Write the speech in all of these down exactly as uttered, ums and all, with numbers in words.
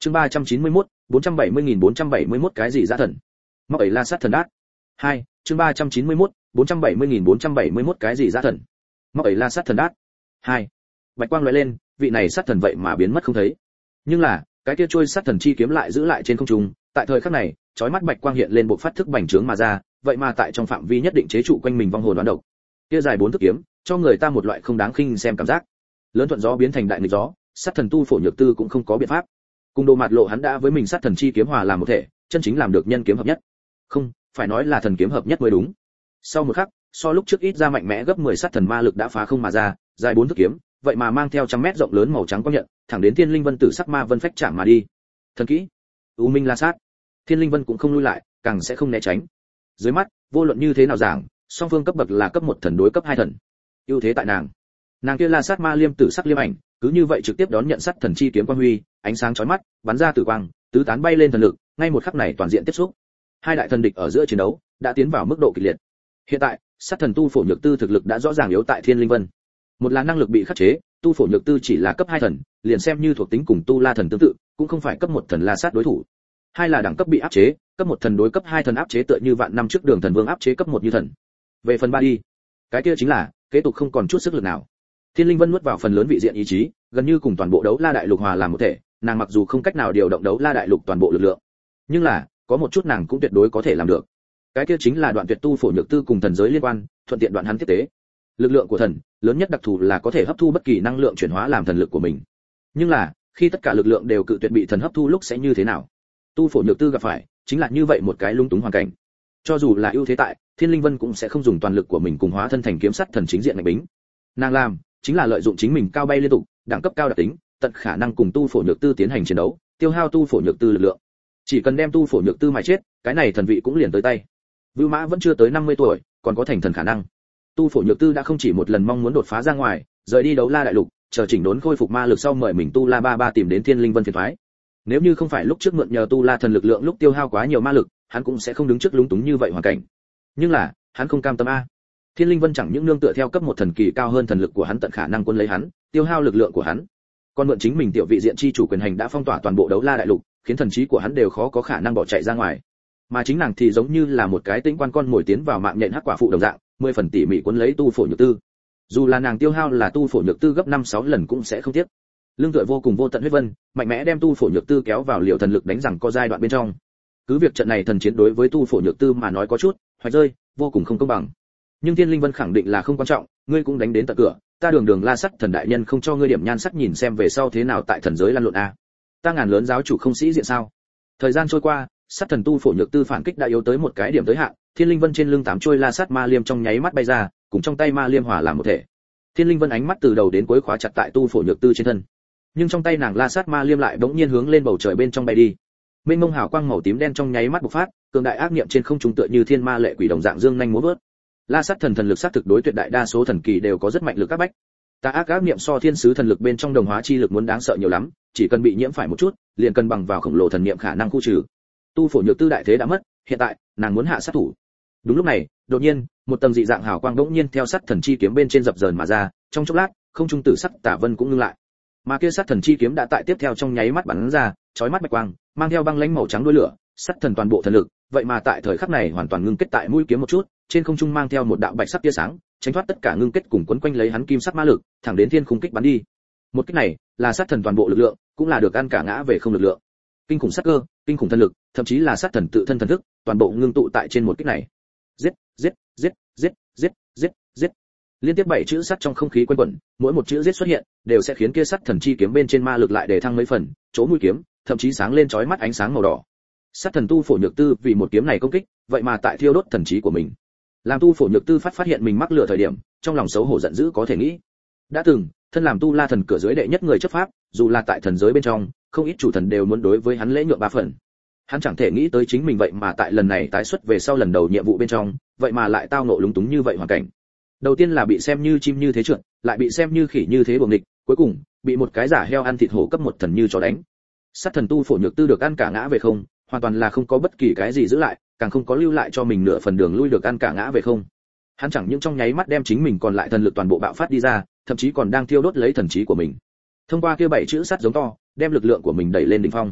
Chương ba trăm chín mươi mốt, bốn trăm bảy mươi nghìn bốn trăm bảy mươi mốt cái gì dã thần? Móc ấy La Sát thần đát. hai, chương ba trăm chín mươi mốt, bốn trăm bảy mươi nghìn bốn trăm bảy mươi mốt cái gì dã thần? Móc ấy La Sát thần đát. hai. Bạch quang lóe lên, vị này sát thần vậy mà biến mất không thấy. Nhưng là, cái kia trôi sát thần chi kiếm lại giữ lại trên không trung, tại thời khắc này, chói mắt bạch quang hiện lên bộ phát thức bành trướng mà ra, vậy mà tại trong phạm vi nhất định chế trụ quanh mình vong hồn đoán độc. Kia dài bốn thước kiếm, cho người ta một loại không đáng khinh xem cảm giác. Lớn thuận gió biến thành đại nghịch gió, sát thần tu phổ nhược tư cũng không có biện pháp. Cùng Đồ Mạt Lộ hắn đã với mình sát thần chi kiếm hòa làm một thể, chân chính làm được nhân kiếm hợp nhất. Không, phải nói là thần kiếm hợp nhất mới đúng. Sau một khắc, so lúc trước ít ra mạnh mẽ gấp mười sát thần ma lực đã phá không mà ra, dài bốn thước kiếm, vậy mà mang theo trăm mét rộng lớn màu trắng quang nhận, thẳng đến Thiên Linh Vân tử sắc ma vân phách chạm mà đi. Thần kỹ, U Minh La Sát. Thiên Linh Vân cũng không lui lại, càng sẽ không né tránh. Dưới mắt, vô luận như thế nào giảng, song phương cấp bậc là cấp một thần đối cấp hai thần. Ưu thế tại nàng. Nàng kia La Sát ma liêm tử sắc liêm ảnh, cứ như vậy trực tiếp đón nhận sát thần chi kiếm quang huy, ánh sáng chói mắt, bắn ra tử quang, tứ tán bay lên thần lực, ngay một khắc này toàn diện tiếp xúc. Hai đại thần địch ở giữa chiến đấu đã tiến vào mức độ kịch liệt. Hiện tại, sát thần tu phổ nhược tư thực lực đã rõ ràng yếu tại Thiên Linh Vân. Một là năng lực bị khắc chế, tu phổ nhược tư chỉ là cấp hai thần, liền xem như thuộc tính cùng tu La thần tương tự, cũng không phải cấp một thần La Sát đối thủ. Hai là đẳng cấp bị áp chế, cấp một thần đối cấp hai thần áp chế tựa như vạn năm trước Đường Thần Vương áp chế cấp một như thần. Về phần ba đi, cái kia chính là kế tục không còn chút sức lực nào. Thiên Linh Vân nuốt vào phần lớn vị diện ý chí, gần như cùng toàn bộ đấu La đại lục hòa làm một thể, nàng mặc dù không cách nào điều động đấu La đại lục toàn bộ lực lượng, nhưng là có một chút nàng cũng tuyệt đối có thể làm được. Cái kia chính là đoạn tuyệt tu phổ nhược tư cùng thần giới liên quan, thuận tiện đoạn hắn tiếp tế. Lực lượng của thần, lớn nhất đặc thù là có thể hấp thu bất kỳ năng lượng chuyển hóa làm thần lực của mình. Nhưng là, khi tất cả lực lượng đều cự tuyệt bị thần hấp thu lúc sẽ như thế nào? Tu phổ nhược tư gặp phải, chính là như vậy một cái lung túng hoàn cảnh. Cho dù là ưu thế tại, Thiên Linh Vân cũng sẽ không dùng toàn lực của mình cùng hóa thân thành kiếm sắt thần chính diện mạnh bính. Nàng làm, chính là lợi dụng chính mình cao bay liên tục, đẳng cấp cao đặc tính, tận khả năng cùng tu phổ nhược tư tiến hành chiến đấu, tiêu hao tu phổ nhược tư lực lượng. Chỉ cần đem tu phổ nhược tư mà chết, cái này thần vị cũng liền tới tay. Vưu Mã vẫn chưa tới năm mươi tuổi, còn có thành thần khả năng. Tu phổ nhược tư đã không chỉ một lần mong muốn đột phá ra ngoài, rời đi đấu La đại lục, chờ chỉnh đốn khôi phục ma lực sau mời mình tu La ba ba tìm đến Thiên Linh Vân phiền toái. Nếu như không phải lúc trước mượn nhờ tu La thần lực lượng lúc tiêu hao quá nhiều ma lực, hắn cũng sẽ không đứng trước lúng túng như vậy hoàn cảnh. Nhưng là, hắn không cam tâm a. Thiên Linh Vân chẳng những nương tựa theo cấp một thần kỳ cao hơn thần lực của hắn tận khả năng quân lấy hắn, tiêu hao lực lượng của hắn. Còn mượn chính mình tiểu vị diện chi chủ quyền hành đã phong tỏa toàn bộ đấu La đại lục, khiến thần trí của hắn đều khó có khả năng bỏ chạy ra ngoài. Mà chính nàng thì giống như là một cái tĩnh quan con mồi tiến vào mạng nhện hắc quả phụ đồng dạng, mười phần tỉ mỉ quân lấy tu phổ nhược tư. Dù là nàng tiêu hao là tu phổ nhược tư gấp năm sáu lần cũng sẽ không tiếc. Lương tựa vô cùng vô tận huyết vân, mạnh mẽ đem tu phổ nhược tư kéo vào liều thần lực đánh rằng có giai đoạn bên trong. Cứ việc trận này thần chiến đối với tu phổ nhược tư mà nói có chút hoài rơi, vô cùng không công bằng. Nhưng Thiên Linh Vân khẳng định là không quan trọng, ngươi cũng đánh đến tận cửa, ta đường đường La Sắt thần đại nhân không cho ngươi điểm nhan sắc nhìn xem về sau thế nào tại thần giới lăn lộn a. Ta ngàn lớn giáo chủ không sĩ diện sao? Thời gian trôi qua, sát thần tu phổ nhược tư phản kích đã yếu tới một cái điểm tới hạn, Thiên Linh Vân trên lưng tám trôi La Sát ma liêm trong nháy mắt bay ra, cùng trong tay ma liêm hòa làm một thể. Thiên Linh Vân ánh mắt từ đầu đến cuối khóa chặt tại tu phổ nhược tư trên thân. Nhưng trong tay nàng La Sát ma liêm lại bỗng nhiên hướng lên bầu trời bên trong bay đi. Mênh mông hào quang màu tím đen trong nháy mắt bộc phát, cường đại ác niệm trên không trung tựa như thiên ma lệ quỷ đồng dạng dương nhanh múa vớt. La Sát thần thần lực sát thực đối tuyệt đại đa số thần kỳ đều có rất mạnh lực các bách. Ta ác ác niệm so thiên sứ thần lực bên trong đồng hóa chi lực muốn đáng sợ nhiều lắm, chỉ cần bị nhiễm phải một chút, liền cần bằng vào khổng lồ thần niệm khả năng khu trừ. Tu phổ nhược tư đại thế đã mất, hiện tại, nàng muốn hạ sát thủ. Đúng lúc này, đột nhiên, một tầng dị dạng hào quang bỗng nhiên theo sát thần chi kiếm bên trên dập dờn mà ra, trong chốc lát, không trung tử sắc tả vân cũng ngưng lại. Mà kia sát thần chi kiếm đã tại tiếp theo trong nháy mắt bắn ra, chói mắt bạch quang, mang theo băng lãnh màu trắng đuôi lửa, sát thần toàn bộ thần lực, vậy mà tại thời khắc này hoàn toàn ngưng kết tại mũi kiếm một chút, trên không trung mang theo một đạo bạch sắc tia sáng, tránh thoát tất cả ngưng kết cùng quấn quanh lấy hắn kim sắc ma lực, thẳng đến thiên khung kích bắn đi. Một kích này, là sát thần toàn bộ lực lượng, cũng là được ăn cả ngã về không lực lượng. Kinh khủng sát cơ, kinh khủng thần lực, thậm chí là sát thần tự thân thần thức, toàn bộ ngưng tụ tại trên một kích này. Giết, giết, giết, giết, giết, giết, giết. Liên tiếp bảy chữ sắt trong không khí quanh quẩn, mỗi một chữ giết xuất hiện, đều sẽ khiến kia sắt thần chi kiếm bên trên ma lực lại để thăng mấy phần, chỗ mũi kiếm, thậm chí sáng lên chói mắt ánh sáng màu đỏ. Sát thần tu phổ nhược tư vì một kiếm này công kích, vậy mà tại thiêu đốt thần trí của mình. Làm tu phổ nhược tư phát phát hiện mình mắc lừa thời điểm, trong lòng xấu hổ giận dữ có thể nghĩ. Đã từng, thân làm tu La thần cửa dưới đệ nhất người chấp pháp, dù là tại thần giới bên trong, không ít chủ thần đều muốn đối với hắn lễ nhượng ba phần. Hắn chẳng thể nghĩ tới chính mình vậy mà tại lần này tái xuất về sau lần đầu nhiệm vụ bên trong, vậy mà lại tao ngộ lúng túng như vậy hoàn cảnh. Đầu tiên là bị xem như chim như thế trượt, lại bị xem như khỉ như thế buồng địch, cuối cùng bị một cái giả heo ăn thịt hổ cấp một thần như chó đánh. Sát thần tu phổ nhược tư được ăn cả ngã về không, hoàn toàn là không có bất kỳ cái gì giữ lại, càng không có lưu lại cho mình nửa phần đường lui được ăn cả ngã về không. Hắn chẳng những trong nháy mắt đem chính mình còn lại thần lực toàn bộ bạo phát đi ra, thậm chí còn đang thiêu đốt lấy thần trí của mình. Thông qua kia bảy chữ sát giống to, đem lực lượng của mình đẩy lên đỉnh phong.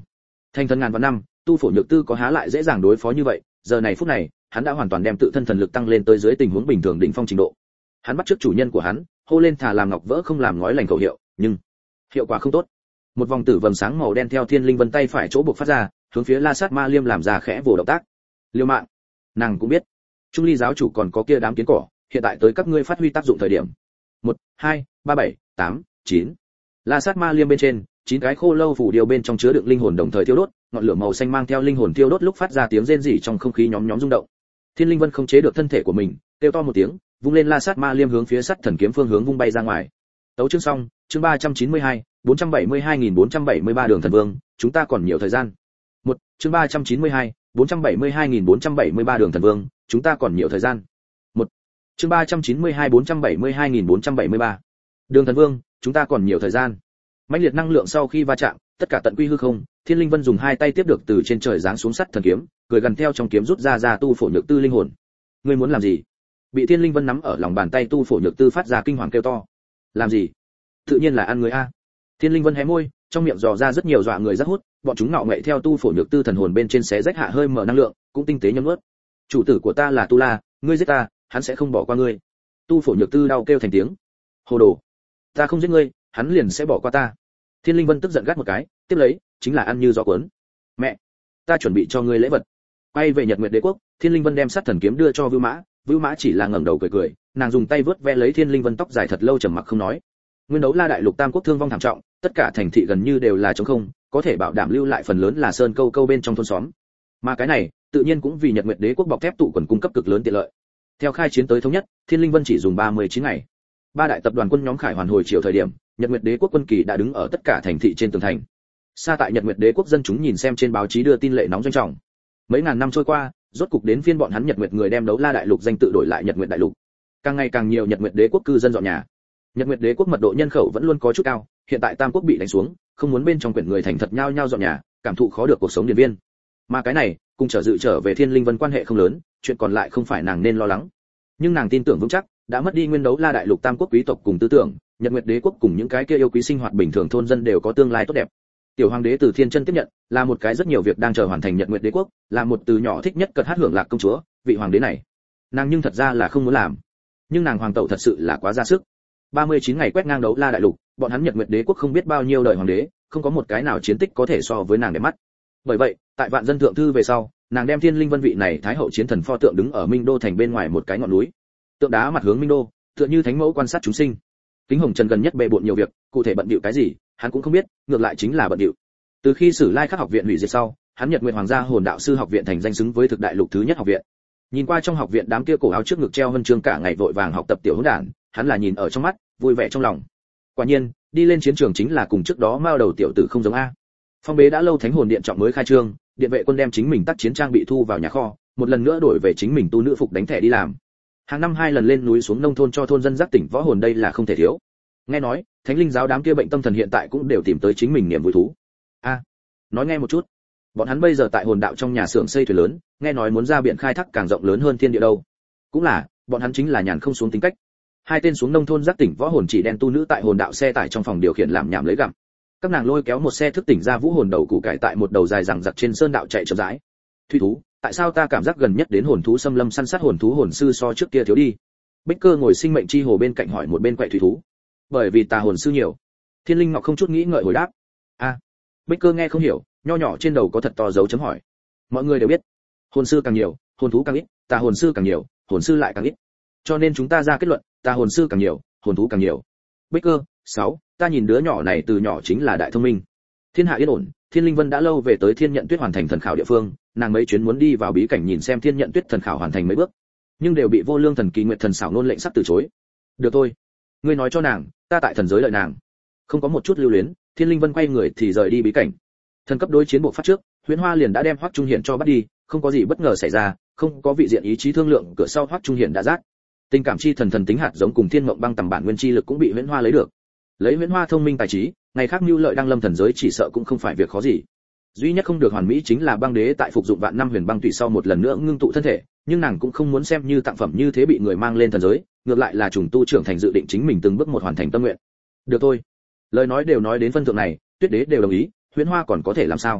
Thành thần ngàn vạn năm, tu phổ nhược tư có há lại dễ dàng đối phó như vậy, giờ này phút này, hắn đã hoàn toàn đem tự thân thần lực tăng lên tới dưới tình huống bình thường đỉnh phong trình độ. Hắn bắt trước chủ nhân của hắn, hô lên thà làm ngọc vỡ không làm ngói lành khẩu hiệu, nhưng hiệu quả không tốt. Một vòng tử vầng sáng màu đen theo Thiên Linh Vân tay phải chỗ buộc phát ra, hướng phía La Sát Ma Liêm làm ra khẽ vồ động tác. Liêu mạng, nàng cũng biết, Trung Ly giáo chủ còn có kia đám kiến cỏ, hiện tại tới các ngươi phát huy tác dụng thời điểm. Một, hai, ba, bảy, tám, chín. La Sát Ma Liêm bên trên, chín cái khô lâu phủ điều bên trong chứa đựng linh hồn đồng thời thiêu đốt, ngọn lửa màu xanh mang theo linh hồn thiêu đốt lúc phát ra tiếng rên rỉ trong không khí nhóm nhóm rung động. Thiên Linh Vân không chế được thân thể của mình, kêu to một tiếng, vung lên La Sát Ma Liêm hướng phía Sắt Thần kiếm phương hướng vung bay ra ngoài. Tấu chương xong, chương ba trăm chín mươi hai, bốn trăm bảy mươi hai nghìn bốn trăm bảy mươi ba Đường Thần Vương, chúng ta còn nhiều thời gian. Một, chương ba trăm chín mươi hai, bốn trăm bảy mươi hai nghìn bốn trăm bảy mươi ba Đường Thần Vương, chúng ta còn nhiều thời gian. Một, chương ba trăm chín mươi hai, bốn trăm bảy mươi hai nghìn bốn trăm bảy mươi ba Đường Thần Vương, chúng ta còn nhiều thời gian. Mãnh liệt năng lượng sau khi va chạm, tất cả tận quy hư không, Thiên Linh Vân dùng hai tay tiếp được từ trên trời giáng xuống Sắt Thần kiếm, cười gần theo trong kiếm rút ra ra tu phổ nhược tư linh hồn. Ngươi muốn làm gì? Bị Thiên Linh Vân nắm ở lòng bàn tay tu phổ nhược tư phát ra kinh hoàng kêu to. Làm gì? Tự nhiên là ăn người a. Thiên Linh Vân hé môi, trong miệng dò ra rất nhiều dọa người rất hút, bọn chúng ngạo nghễ theo tu phổ nhược tư thần hồn bên trên xé rách hạ hơi mở năng lượng, cũng tinh tế nhấm nuốt. Chủ tử của ta là Tu La, ngươi giết ta, hắn sẽ không bỏ qua ngươi. Tu phổ nhược tư đau kêu thành tiếng. Hồ đồ, ta không giết ngươi, hắn liền sẽ bỏ qua ta. Thiên Linh Vân tức giận gắt một cái, tiếp lấy chính là ăn như gió cuốn. Mẹ, ta chuẩn bị cho ngươi lễ vật. Quay về Nhật Nguyệt Đế quốc, Thiên Linh Vân đem Sắt Thần kiếm đưa cho Vưu Mã, Vưu Mã chỉ là ngẩng đầu cười cười, nàng dùng tay vớt ve lấy Thiên Linh Vân tóc dài thật lâu trầm mặc không nói. Nguyên đấu La đại lục tam quốc thương vong thảm trọng, tất cả thành thị gần như đều là trống không, có thể bảo đảm lưu lại phần lớn là sơn câu câu bên trong thôn xóm. Mà cái này, tự nhiên cũng vì Nhật Nguyệt Đế quốc bọc thép tụ quần cung cấp cực lớn tiện lợi. Theo khai chiến tới thống nhất, Thiên Linh Vân chỉ dùng ba mươi chín ngày. Ba đại tập đoàn quân nhóm khải hoàn hồi chiều thời điểm, Nhật Nguyệt Đế quốc quân kỳ đã đứng ở tất cả thành thị trên tường thành. Xa tại Nhật Nguyệt Đế quốc dân chúng nhìn xem trên báo chí đưa tin lệ nóng doanh trọng. Mấy ngàn năm trôi qua, rốt cục đến phiên bọn hắn Nhật Nguyệt người đem đấu La đại lục danh tự đổi lại Nhật Nguyệt đại lục. Càng ngày càng nhiều Nhật Nguyệt Đế quốc cư dân dọn nhà. Nhật Nguyệt Đế quốc mật độ nhân khẩu vẫn luôn có chút cao, hiện tại Tam quốc bị đánh xuống, không muốn bên trong quyển người thành thật nhau nhau dọn nhà, cảm thụ khó được cuộc sống điền viên. Mà cái này, cùng trở dự trở về Thiên Linh Vân quan hệ không lớn, chuyện còn lại không phải nàng nên lo lắng. Nhưng nàng tin tưởng vững chắc, đã mất đi nguyên đấu La đại lục Tam quốc quý tộc cùng tư tưởng, Nhật Nguyệt Đế quốc cùng những cái kia yêu quý sinh hoạt bình thường thôn dân đều có tương lai tốt đẹp. Tiểu hoàng đế từ Thiên Chân tiếp nhận, là một cái rất nhiều việc đang chờ hoàn thành Nhật Nguyệt Đế quốc, là một từ nhỏ thích nhất cật hát hưởng lạc công chúa, vị hoàng đế này. Nàng nhưng thật ra là không muốn làm. Nhưng nàng hoàng tẩu thật sự là quá ra sức. ba mươi chín ngày quét ngang đấu La đại lục, bọn hắn Nhật Nguyệt Đế quốc không biết bao nhiêu đời hoàng đế, không có một cái nào chiến tích có thể so với nàng đẹp mắt. Bởi vậy, tại vạn dân thượng thư về sau, nàng đem Thiên Linh Vân vị này thái hậu chiến thần pho tượng đứng ở Minh Đô thành bên ngoài một cái ngọn núi. Tượng đá mặt hướng Minh Đô, tựa như thánh mẫu quan sát chúng sinh. Kính Hồng Trần gần nhất bề bộn nhiều việc, cụ thể bận bịu cái gì, hắn cũng không biết, ngược lại chính là bận bịu. Từ khi Sử Lai Khắc học viện hủy diệt sau, hắn Nhật Nguyệt Hoàng gia Hồn Đạo sư học viện thành danh xứng với thực đại lục thứ nhất học viện. Nhìn qua trong học viện đám kia cổ áo trước ngực treo huân chương cả ngày vội vàng học tập tiểu hỗn đản, hắn là nhìn ở trong mắt, vui vẻ trong lòng. Quả nhiên, đi lên chiến trường chính là cùng trước đó mao đầu tiểu tử không giống a. Phong bế đã lâu Thánh Hồn Điện trọng mới khai trương, điện vệ quân đem chính mình tác chiến trang bị thu vào nhà kho, một lần nữa đổi về chính mình tu nữ phục đánh thẻ đi làm. Hàng năm hai lần lên núi xuống nông thôn cho thôn dân giác tỉnh võ hồn đây là không thể thiếu. Nghe nói, Thánh Linh giáo đám kia bệnh tâm thần hiện tại cũng đều tìm tới chính mình niềm vui thú. A, nói nghe một chút. Bọn hắn bây giờ tại hồn đạo trong nhà xưởng xây thuyền lớn, nghe nói muốn ra biển khai thác càng rộng lớn hơn thiên địa đâu. Cũng là, bọn hắn chính là nhàn không xuống tính cách. Hai tên xuống nông thôn giác tỉnh võ hồn chỉ đen tu nữ tại hồn đạo xe tải trong phòng điều khiển làm nhảm lấy gặm. Các nàng lôi kéo một xe thức tỉnh ra vũ hồn đầu củ cải tại một đầu dài rằng giặc trên sơn đạo chạy chậm rãi. Thủy thú, tại sao ta cảm giác gần nhất đến hồn thú xâm lâm săn sát hồn thú hồn sư so trước kia thiếu đi? Bích Cơ ngồi sinh mệnh chi hồ bên cạnh hỏi một bên quậy thủy thú. Bởi vì tà hồn sư nhiều. Thiên Linh Ngọc không chút nghĩ ngợi hồi đáp. A. Bích Cơ nghe không hiểu, nho nhỏ trên đầu có thật to dấu chấm hỏi. Mọi người đều biết, hồn sư càng nhiều, hồn thú càng ít, tà hồn sư càng nhiều, hồn sư lại càng ít. Cho nên chúng ta ra kết luận, tà hồn sư càng nhiều, hồn thú càng nhiều. Bích Cơ, sáu, ta nhìn đứa nhỏ này từ nhỏ chính là đại thông minh. Thiên hạ yên ổn, Thiên Linh Vân đã lâu về tới Thiên Nhận Tuyết hoàn thành thần khảo địa phương, nàng mấy chuyến muốn đi vào bí cảnh nhìn xem Thiên Nhận Tuyết thần khảo hoàn thành mấy bước, nhưng đều bị Vô Lương thần kỳ nguyệt thần xảo nôn lệnh sắp từ chối. Được thôi, ngươi nói cho nàng, ta tại thần giới đợi nàng. Không có một chút lưu luyến, Thiên Linh Vân quay người thì rời đi bí cảnh. Thần cấp đối chiến bộ phát trước, Huyễn Hoa liền đã đem Hoắc Trung Hiển cho bắt đi, không có gì bất ngờ xảy ra, không có vị diện ý chí thương lượng, cửa sau Hoắc Trung Hiển đã rát. Tình cảm chi thần thần tính hạt giống cùng Thiên Mộng Băng tầm bản nguyên chi lực cũng bị Huyễn Hoa lấy được. Lấy Huyễn Hoa thông minh tài trí, ngày khác mưu lợi đang lâm thần giới chỉ sợ cũng không phải việc khó gì. Duy nhất không được hoàn mỹ chính là Băng Đế tại phục dụng vạn năm huyền băng tùy sau một lần nữa ngưng tụ thân thể, nhưng nàng cũng không muốn xem như tặng phẩm như thế bị người mang lên thần giới, ngược lại là trùng tu trưởng thành dự định chính mình từng bước một hoàn thành tâm nguyện. Được thôi, lời nói đều nói đến phân thượng này, Tuyết Đế đều đồng ý, Huyễn Hoa còn có thể làm sao?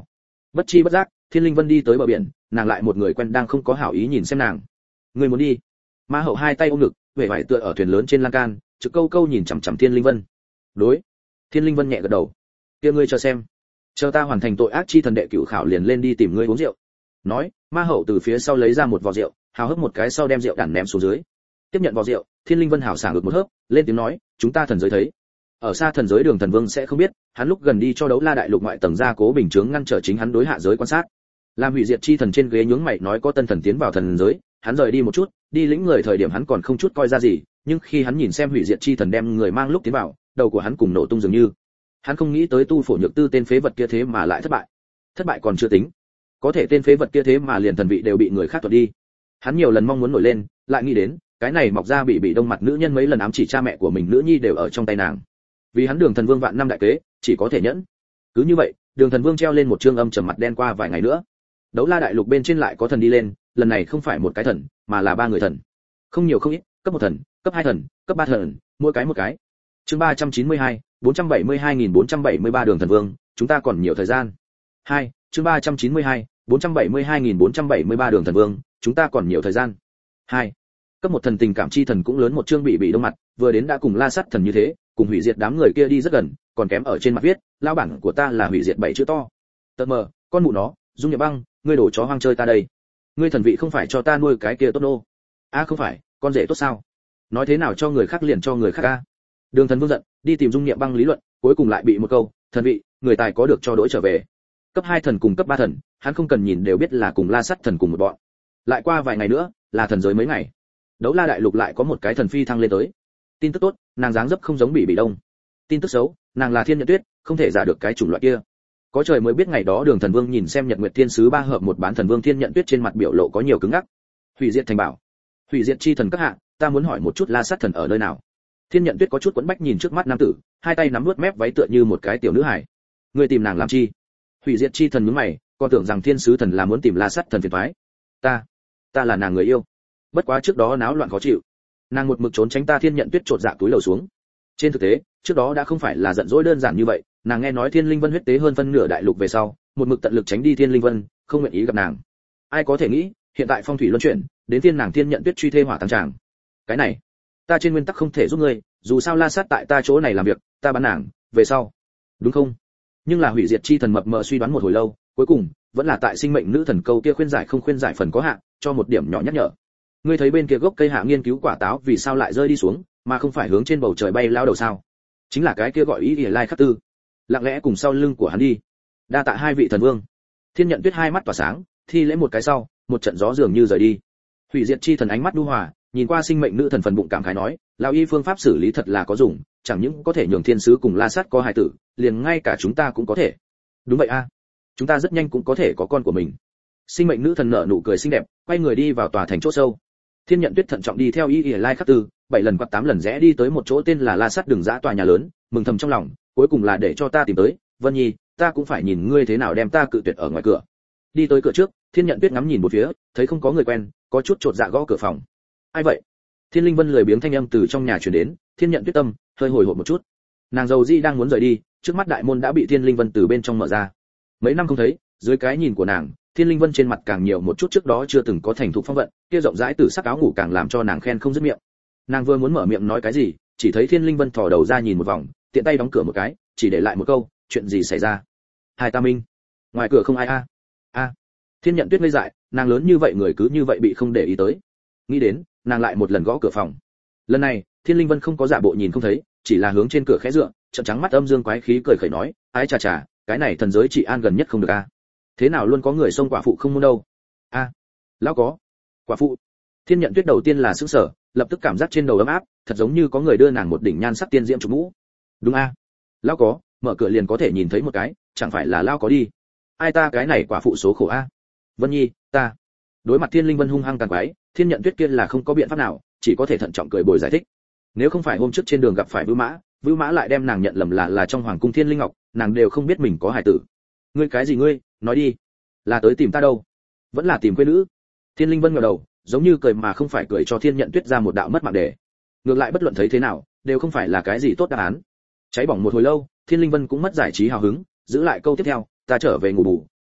Bất chi bất giác, Thiên Linh Vân đi tới bờ biển, nàng lại một người quen đang không có hảo ý nhìn xem nàng. Người muốn đi? Ma Hậu hai tay ôm ngực, vẻ vải tựa ở thuyền lớn trên lan can, trực câu câu nhìn chằm chằm Thiên Linh Vân. Đối. Thiên Linh Vân nhẹ gật đầu. Kia ngươi chờ xem, chờ ta hoàn thành tội ác chi thần đệ cửu khảo liền lên đi tìm ngươi uống rượu. Nói, Ma Hậu từ phía sau lấy ra một vò rượu, hào hấp một cái sau đem rượu đàn ném xuống dưới. Tiếp nhận vò rượu, Thiên Linh Vân hào sảng ngược một hớp, lên tiếng nói, chúng ta thần giới thấy. Ở xa thần giới Đường Thần Vương sẽ không biết, hắn lúc gần đi cho Đấu La đại lục ngoại tầng gia cố bình chướng ngăn trở chính hắn đối hạ giới quan sát. Làm hủy diệt chi thần trên ghế nhướng mày nói có tân thần tiến vào thần giới, hắn rời đi một chút, đi lĩnh người thời điểm hắn còn không chút coi ra gì, nhưng khi hắn nhìn xem hủy diệt chi thần đem người mang lúc tiến vào, đầu của hắn cùng nổ tung dường như. Hắn không nghĩ tới tu phổ nhược tư tên phế vật kia thế mà lại thất bại. Thất bại còn chưa tính, có thể tên phế vật kia thế mà liền thần vị đều bị người khác đoạt đi. Hắn nhiều lần mong muốn nổi lên, lại nghĩ đến, cái này mọc ra bị bị đông mặt nữ nhân mấy lần ám chỉ cha mẹ của mình nữ nhi đều ở trong tay nàng. Vì hắn Đường Thần Vương vạn năm đại kế, chỉ có thể nhẫn. Cứ như vậy, Đường Thần Vương treo lên một trương âm trầm mặt đen qua vài ngày nữa. Đấu La đại lục bên trên lại có thần đi lên, lần này không phải một cái thần, mà là ba người thần. Không nhiều không ít, cấp một thần, cấp hai thần, cấp ba thần, mỗi cái một cái. Chương ba trăm chín mươi hai, bốn trăm bảy mươi hai nghìn bốn trăm bảy mươi ba Đường Thần Vương, chúng ta còn nhiều thời gian. hai, chương ba trăm chín mươi hai, bốn trăm bảy mươi hai nghìn bốn trăm bảy mươi ba Đường Thần Vương, chúng ta còn nhiều thời gian. hai. Cấp một thần tình cảm chi thần cũng lớn một chương bị bị đông mặt, vừa đến đã cùng La Sắt thần như thế, cùng hủy diệt đám người kia đi rất gần, còn kém ở trên mặt viết, lão bản của ta là hủy diệt bảy chữ to. Tật mờ, con mụ nó, Dung Nhật Băng, ngươi đổ chó hoang chơi ta đây. Ngươi thần vị không phải cho ta nuôi cái kia tốt nô. A à không phải, con rể tốt sao? Nói thế nào cho người khác liền cho người khác a. Đường Thần Vương giận, đi tìm Dung Nhậm Băng lý luận, cuối cùng lại bị một câu, thần vị, người tài có được cho đổi trở về. Cấp hai thần cùng cấp ba thần, hắn không cần nhìn đều biết là cùng La Sắt thần cùng một bọn. Lại qua vài ngày nữa, là thần giới mấy ngày. Đấu La đại lục lại có một cái thần phi thăng lên tới. Tin tức tốt, nàng dáng dấp không giống bị bị đông. Tin tức xấu, nàng là Thiên Nhận Tuyết, không thể giả được cái chủng loại kia. Có trời mới biết ngày đó Đường Thần Vương nhìn xem Nhật Nguyệt Thiên Sứ ba hợp một bán thần vương Thiên Nhận Tuyết trên mặt biểu lộ có nhiều cứng ngắc. Hủy diệt thành bảo, hủy diệt chi thần các hạ, ta muốn hỏi một chút La Sắt thần ở nơi nào? Thiên Nhận Tuyết có chút quẫn bách nhìn trước mắt nam tử, hai tay nắm nuốt mép váy tựa như một cái tiểu nữ hài. Ngươi tìm nàng làm chi? Hủy diệt chi thần nhướng mày, còn tưởng rằng Thiên Sứ thần là muốn tìm La Sắt thần phiền toái. Ta, ta là nàng người yêu. Bất quá trước đó náo loạn khó chịu, nàng một mực trốn tránh ta. Thiên Nhận Tuyết trột dạ túi lầu xuống. Trên thực tế, trước đó đã không phải là giận dỗi đơn giản như vậy, nàng nghe nói Thiên Linh Vân huyết tế hơn phân nửa đại lục về sau, một mực tận lực tránh đi Thiên Linh Vân, không nguyện ý gặp nàng. Ai có thể nghĩ, hiện tại phong thủy luân chuyển, đến thiên nàng Thiên Nhận Tuyết truy thê hỏa tăng tràng. Cái này, ta trên nguyên tắc không thể giúp ngươi, dù sao La Sát tại ta chỗ này làm việc, ta bán nàng, về sau, đúng không? Nhưng là hủy diệt chi thần mập mờ suy đoán một hồi lâu, cuối cùng vẫn là tại sinh mệnh nữ thần câu kia khuyên giải không khuyên giải phần có hạn, cho một điểm nhỏ nhắc nhở. Ngươi thấy bên kia gốc cây hạ nghiên cứu quả táo vì sao lại rơi đi xuống, mà không phải hướng trên bầu trời bay lao đầu sao? Chính là cái kia gọi ý ỉa lai khắc tư, lặng lẽ cùng sau lưng của hắn đi. Đa tạ hai vị thần vương. Thiên Nhận Tuyết hai mắt tỏa sáng, thi lễ một cái sau, một trận gió dường như rời đi. Hủy diệt chi thần ánh mắt nhu hòa, nhìn qua sinh mệnh nữ thần phần bụng cảm khái nói, lão y phương pháp xử lý thật là có dùng, chẳng những có thể nhường thiên sứ cùng La Sát có hài tử, liền ngay cả chúng ta cũng có thể. Đúng vậy a, chúng ta rất nhanh cũng có thể có con của mình. Sinh mệnh nữ thần nở nụ cười xinh đẹp, quay người đi vào tòa thành chỗ sâu. Thiên Nhận Tuyết thận trọng đi theo y ỉa lai khắc tư, bảy lần quạt tám lần rẽ đi tới một chỗ tên là La Sát đường dã tòa nhà lớn, mừng thầm trong lòng, cuối cùng là để cho ta tìm tới, Vân Nhi, ta cũng phải nhìn ngươi thế nào đem ta cự tuyệt ở ngoài cửa. Đi tới cửa trước, Thiên Nhận Tuyết ngắm nhìn một phía, thấy không có người quen, có chút chột dạ gõ cửa phòng. Ai vậy? Thiên Linh Vân lười biếng thanh âm từ trong nhà truyền đến, Thiên Nhận Tuyết tâm hơi hồi hộp một chút. Nàng dầu di đang muốn rời đi, trước mắt đại môn đã bị Thiên Linh Vân từ bên trong mở ra. Mấy năm không thấy, dưới cái nhìn của nàng, Thiên Linh Vân trên mặt càng nhiều một chút trước đó chưa từng có thành thục phong vận, kia rộng rãi từ sắc áo ngủ càng làm cho nàng khen không dứt miệng. Nàng vừa muốn mở miệng nói cái gì, chỉ thấy Thiên Linh Vân thò đầu ra nhìn một vòng, tiện tay đóng cửa một cái, chỉ để lại một câu, chuyện gì xảy ra? Hai ta minh. Ngoài cửa không ai a. A. Thiên Nhận Tuyết ngây dại, nàng lớn như vậy người cứ như vậy bị không để ý tới. Nghĩ đến, nàng lại một lần gõ cửa phòng. Lần này, Thiên Linh Vân không có giả bộ nhìn không thấy, chỉ là hướng trên cửa khẽ dựa, trợn trắng mắt âm dương quái khí cười khẩy nói, ái chà chà, cái này thần giới trị an gần nhất không được a. Thế nào luôn có người xông quả phụ không muốn đâu? A. Lão có. Quả phụ. Thiên Nhận Tuyết đầu tiên là sững sờ, lập tức cảm giác trên đầu ấm áp, thật giống như có người đưa nàng một đỉnh nhan sắc tiên diễm chụp mũ. Đúng a. Lão có, mở cửa liền có thể nhìn thấy một cái, chẳng phải là lão có đi. Ai ta cái này quả phụ số khổ a. Vân Nhi, ta. Đối mặt Thiên Linh Vân hung hăng tàn quái, Thiên Nhận Tuyết kia là không có biện pháp nào, chỉ có thể thận trọng cười bồi giải thích. Nếu không phải hôm trước trên đường gặp phải Vưu Mã, Vưu Mã lại đem nàng nhận lầm là là trong hoàng cung Thiên Linh Ngọc, nàng đều không biết mình có hài tử. Ngươi cái gì ngươi, nói đi. Là tới tìm ta đâu? Vẫn là tìm quê nữ? Thiên Linh Vân ngẩng đầu, giống như cười mà không phải cười cho Thiên Nhận Tuyết ra một đạo mất mạng đề. Ngược lại bất luận thấy thế nào, đều không phải là cái gì tốt đáp án. Cháy bỏng một hồi lâu, Thiên Linh Vân cũng mất giải trí hào hứng, giữ lại câu tiếp theo, ta trở về ngủ bù,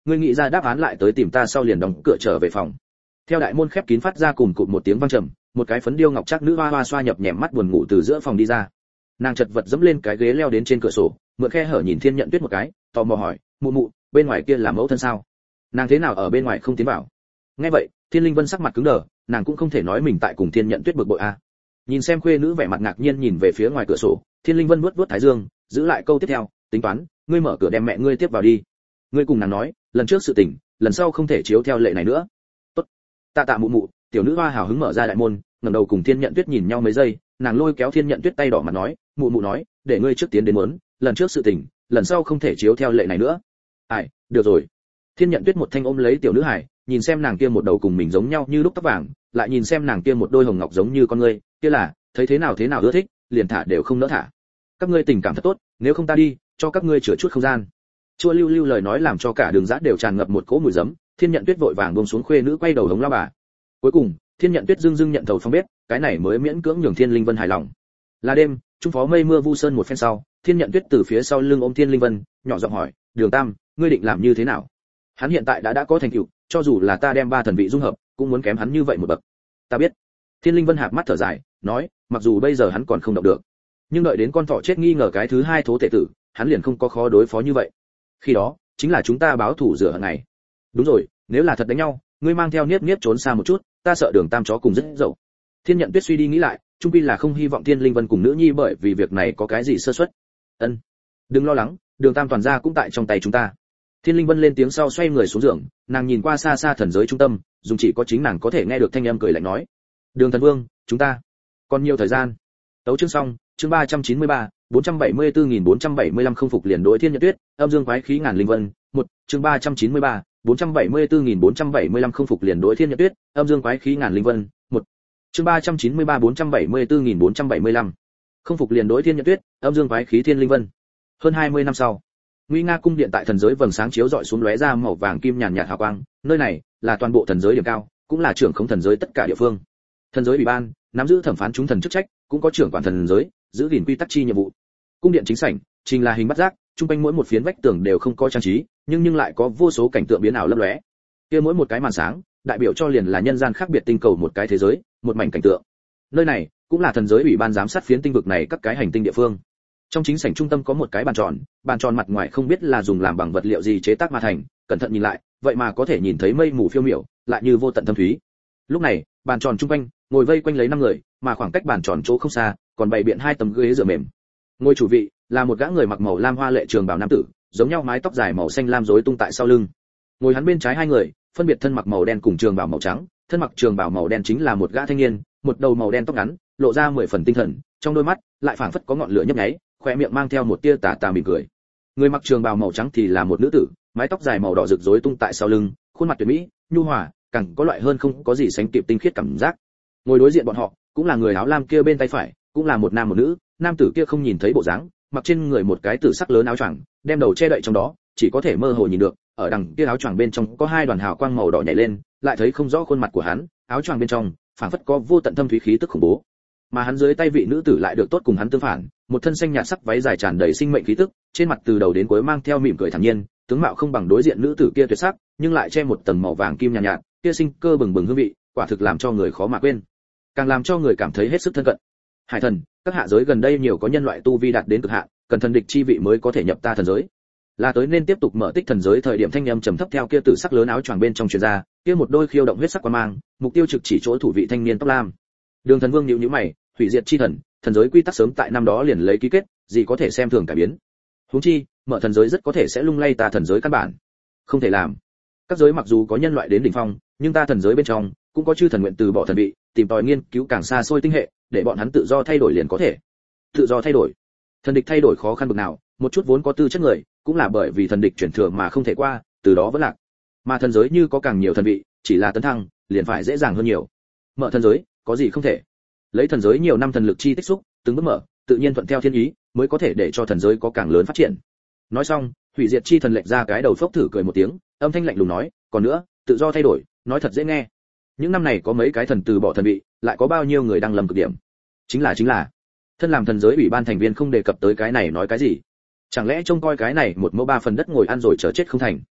ngươi nghĩ ra đáp án lại tới tìm ta sau liền đóng cửa trở về phòng. Theo đại môn khép kín phát ra cùng cụt một tiếng vang trầm, một cái phấn điêu ngọc trác nữ hoa hoa xoa nhập nhẹm mắt buồn ngủ từ giữa phòng đi ra. Nàng chật vật dẫm lên cái ghế leo đến trên cửa sổ, mượn khe hở nhìn Thiên Nhận Tuyết một cái, tò mò hỏi, mụ mụ, bên ngoài kia là mẫu thân sao? Nàng thế nào ở bên ngoài không tiến vào? Nghe vậy, Thiên Linh Vân sắc mặt cứng đờ, nàng cũng không thể nói mình tại cùng Thiên Nhận Tuyết bực bội a. À. Nhìn xem khuê nữ vẻ mặt ngạc nhiên nhìn về phía ngoài cửa sổ, Thiên Linh Vân vuốt vuốt thái dương, giữ lại câu tiếp theo, tính toán, ngươi mở cửa đem mẹ ngươi tiếp vào đi. Ngươi cùng nàng nói, lần trước sự tình, lần sau không thể chiếu theo lệ này nữa. Tốt. Tạ tạ mụ mụ. Tiểu nữ hoa hào hứng mở ra đại môn, ngẩng đầu cùng Thiên Nhận Tuyết nhìn nhau mấy giây, nàng lôi kéo Thiên Nhận Tuyết tay đỏ mặt nói, mụ mụ nói, để ngươi trước tiến đến muốn, lần trước sự tình, lần sau không thể chiếu theo lệ này nữa. Ai, được rồi. Thiên Nhận Tuyết một thanh ôm lấy tiểu nữ hải, nhìn xem nàng kia một đầu cùng mình giống nhau như lúc tóc vàng, lại nhìn xem nàng kia một đôi hồng ngọc giống như con ngươi, kia là, thấy thế nào thế nào ưa thích, liền thả đều không nỡ thả. Các ngươi tình cảm thật tốt, nếu không ta đi, cho các ngươi chữa chút không gian. Chua lưu lưu lời nói làm cho cả đường dã đều tràn ngập một cỗ mùi giấm, Thiên Nhận Tuyết vội vàng buông xuống khuê nữ quay đầu hống lao bà. Cuối cùng, Thiên Nhận Tuyết dưng dưng nhận thầu phong bếp, cái này mới miễn cưỡng nhường Thiên Linh Vân hài lòng. Là đêm, trung phó mây mưa vu sơn một phen sau, Thiên Nhận Tuyết từ phía sau lưng ôm Thiên Linh Vân, nhỏ giọng hỏi, "Đường Tam, ngươi định làm như thế nào?" Hắn hiện tại đã đã có thành tựu, cho dù là ta đem ba thần vị dung hợp, cũng muốn kém hắn như vậy một bậc. Ta biết. Thiên Linh Vân hạp mắt thở dài, nói, mặc dù bây giờ hắn còn không động được, nhưng đợi đến con thỏ chết nghi ngờ cái thứ hai thố tệ tử, hắn liền không có khó đối phó như vậy. Khi đó, chính là chúng ta báo thủ rửa hận ngày. Đúng rồi, nếu là thật đánh nhau, ngươi mang theo Niếp Niếp trốn xa một chút, ta sợ Đường Tam chó cùng rất dậu. Thiên Nhận Tuyết suy đi nghĩ lại, chung quy là không hy vọng Thiên Linh Vân cùng nữ nhi bởi vì việc này có cái gì sơ suất. Ân, đừng lo lắng, Đường Tam toàn gia cũng tại trong tay chúng ta. Thiên Linh Vân lên tiếng sau xoay người xuống giường, nàng nhìn qua xa xa thần giới trung tâm, dùng chỉ có chính nàng có thể nghe được thanh âm cười lạnh nói: "Đường Thần Vương, chúng ta còn nhiều thời gian." Tấu chương xong, chương ba trăm chín mươi ba, bốn trăm bảy mươi tư nghìn bốn trăm bảy mươi lăm không phục liền đối Thiên Nhận Tuyết, âm dương quái khí ngàn linh vân, một, chương ba trăm chín mươi ba, bốn trăm bảy mươi tư nghìn bốn trăm bảy mươi lăm không phục liền đối Thiên Nhận Tuyết, âm dương quái khí ngàn linh vân, một, chương ba trăm chín mươi ba bốn trăm bảy mươi tư nghìn bốn trăm bảy mươi lăm không phục liền đối Thiên Nhận Tuyết, âm dương quái khí thiên linh vân. Hơn hai mươi năm sau, Nguy Nga cung điện tại thần giới vầng sáng chiếu rọi xuống lóe ra màu vàng kim nhàn nhạt hào quang, nơi này là toàn bộ thần giới điểm cao, cũng là trưởng khống thần giới tất cả địa phương. Thần giới ủy ban nắm giữ thẩm phán chúng thần chức trách, cũng có trưởng quản thần giới, giữ gìn quy tắc chi nhiệm vụ. Cung điện chính sảnh, trình là hình bát giác, trung quanh mỗi một phiến vách tường đều không có trang trí, nhưng nhưng lại có vô số cảnh tượng biến ảo lấp lóe. Kia mỗi một cái màn sáng, đại biểu cho liền là nhân gian khác biệt tinh cầu một cái thế giới, một mảnh cảnh tượng. Nơi này cũng là thần giới ủy ban giám sát phiến tinh vực này các cái hành tinh địa phương. Trong chính sảnh trung tâm có một cái bàn tròn, bàn tròn mặt ngoài không biết là dùng làm bằng vật liệu gì chế tác mà thành, cẩn thận nhìn lại, vậy mà có thể nhìn thấy mây mù phiêu miểu, lại như vô tận thâm thúy. Lúc này, bàn tròn trung quanh ngồi vây quanh lấy năm người, mà khoảng cách bàn tròn chỗ không xa, còn bày biện hai tấm ghế dựa mềm. Ngôi chủ vị là một gã người mặc màu lam hoa lệ trường bào nam tử, giống nhau mái tóc dài màu xanh lam rối tung tại sau lưng. Ngồi hắn bên trái hai người, phân biệt thân mặc màu đen cùng trường bào màu trắng, thân mặc trường bào màu đen chính là một gã thanh niên, một đầu màu đen tóc ngắn, lộ ra mười phần tinh thần, trong đôi mắt lại phảng phất có ngọn lửa nhấp nháy, khóe miệng mang theo một tia tà tà mỉm cười. Người mặc trường bào màu trắng thì là một nữ tử, mái tóc dài màu đỏ rực rối tung tại sau lưng, khuôn mặt tuyệt mỹ, nhu hòa, càng có loại hơn không có gì sánh kịp tinh khiết cảm giác. Ngồi đối diện bọn họ, cũng là người áo lam kia bên tay phải, cũng là một nam một nữ, nam tử kia không nhìn thấy bộ dáng, mặc trên người một cái tử sắc lớn áo choàng, đem đầu che đậy trong đó, chỉ có thể mơ hồ nhìn được, ở đằng kia áo choàng bên trong có hai đoàn hào quang màu đỏ nhảy lên, lại thấy không rõ khuôn mặt của hắn, áo choàng bên trong phảng phất có vô tận thâm thúy khí tức khủng bố. Mà hắn dưới tay vị nữ tử lại được tốt cùng hắn tương phản, một thân xanh nhạt sắc váy dài tràn đầy sinh mệnh khí tức, trên mặt từ đầu đến cuối mang theo mỉm cười thản nhiên, tướng mạo không bằng đối diện nữ tử kia tuyệt sắc, nhưng lại che một tầng màu vàng kim nhàn nhạt, nhạt, kia sinh cơ bừng bừng hương vị, quả thực làm cho người khó mà quên, càng làm cho người cảm thấy hết sức thân cận. Hải thần, các hạ giới gần đây nhiều có nhân loại tu vi đạt đến cực hạn, cần thần địch chi vị mới có thể nhập ta thần giới. Là tới nên tiếp tục mở tích thần giới thời điểm thanh âm trầm thấp theo kia tử sắc lớn áo choàng bên trong truyền ra, kia một đôi khiêu động huyết sắc quang mang, mục tiêu trực chỉ chỗ thủ vị thanh niên tóc lam. Đường Thần Vương nhíu nhíu mày, hủy diệt chi thần, thần giới quy tắc sớm tại năm đó liền lấy ký kết, gì có thể xem thường cải biến. Huống chi, mở thần giới rất có thể sẽ lung lay ta thần giới căn bản. Không thể làm. Các giới mặc dù có nhân loại đến đỉnh phong, nhưng ta thần giới bên trong cũng có chư thần nguyện từ bỏ thần vị, tìm tòi nghiên cứu càng xa xôi tinh hệ, để bọn hắn tự do thay đổi liền có thể. Tự do thay đổi. Thần địch thay đổi khó khăn bực nào, một chút vốn có tư chất người, cũng là bởi vì thần địch chuyển thừa mà không thể qua, từ đó vẫn lạc. Mà thần giới như có càng nhiều thần vị, chỉ là tấn thăng, liền phải dễ dàng hơn nhiều. Mở thần giới, có gì không thể? Lấy thần giới nhiều năm thần lực chi tích xúc, từng bước mở, tự nhiên thuận theo thiên ý, mới có thể để cho thần giới có càng lớn phát triển. Nói xong, hủy diệt chi thần lệch ra cái đầu phốc thử cười một tiếng, âm thanh lạnh lùng nói, còn nữa, tự do thay đổi, nói thật dễ nghe. Những năm này có mấy cái thần từ bỏ thần vị, lại có bao nhiêu người đang lầm cực điểm. Chính là chính là, thân làm thần giới ủy ban thành viên không đề cập tới cái này nói cái gì? Chẳng lẽ trông coi cái này một mẫu ba phần đất ngồi ăn rồi chờ chết không thành?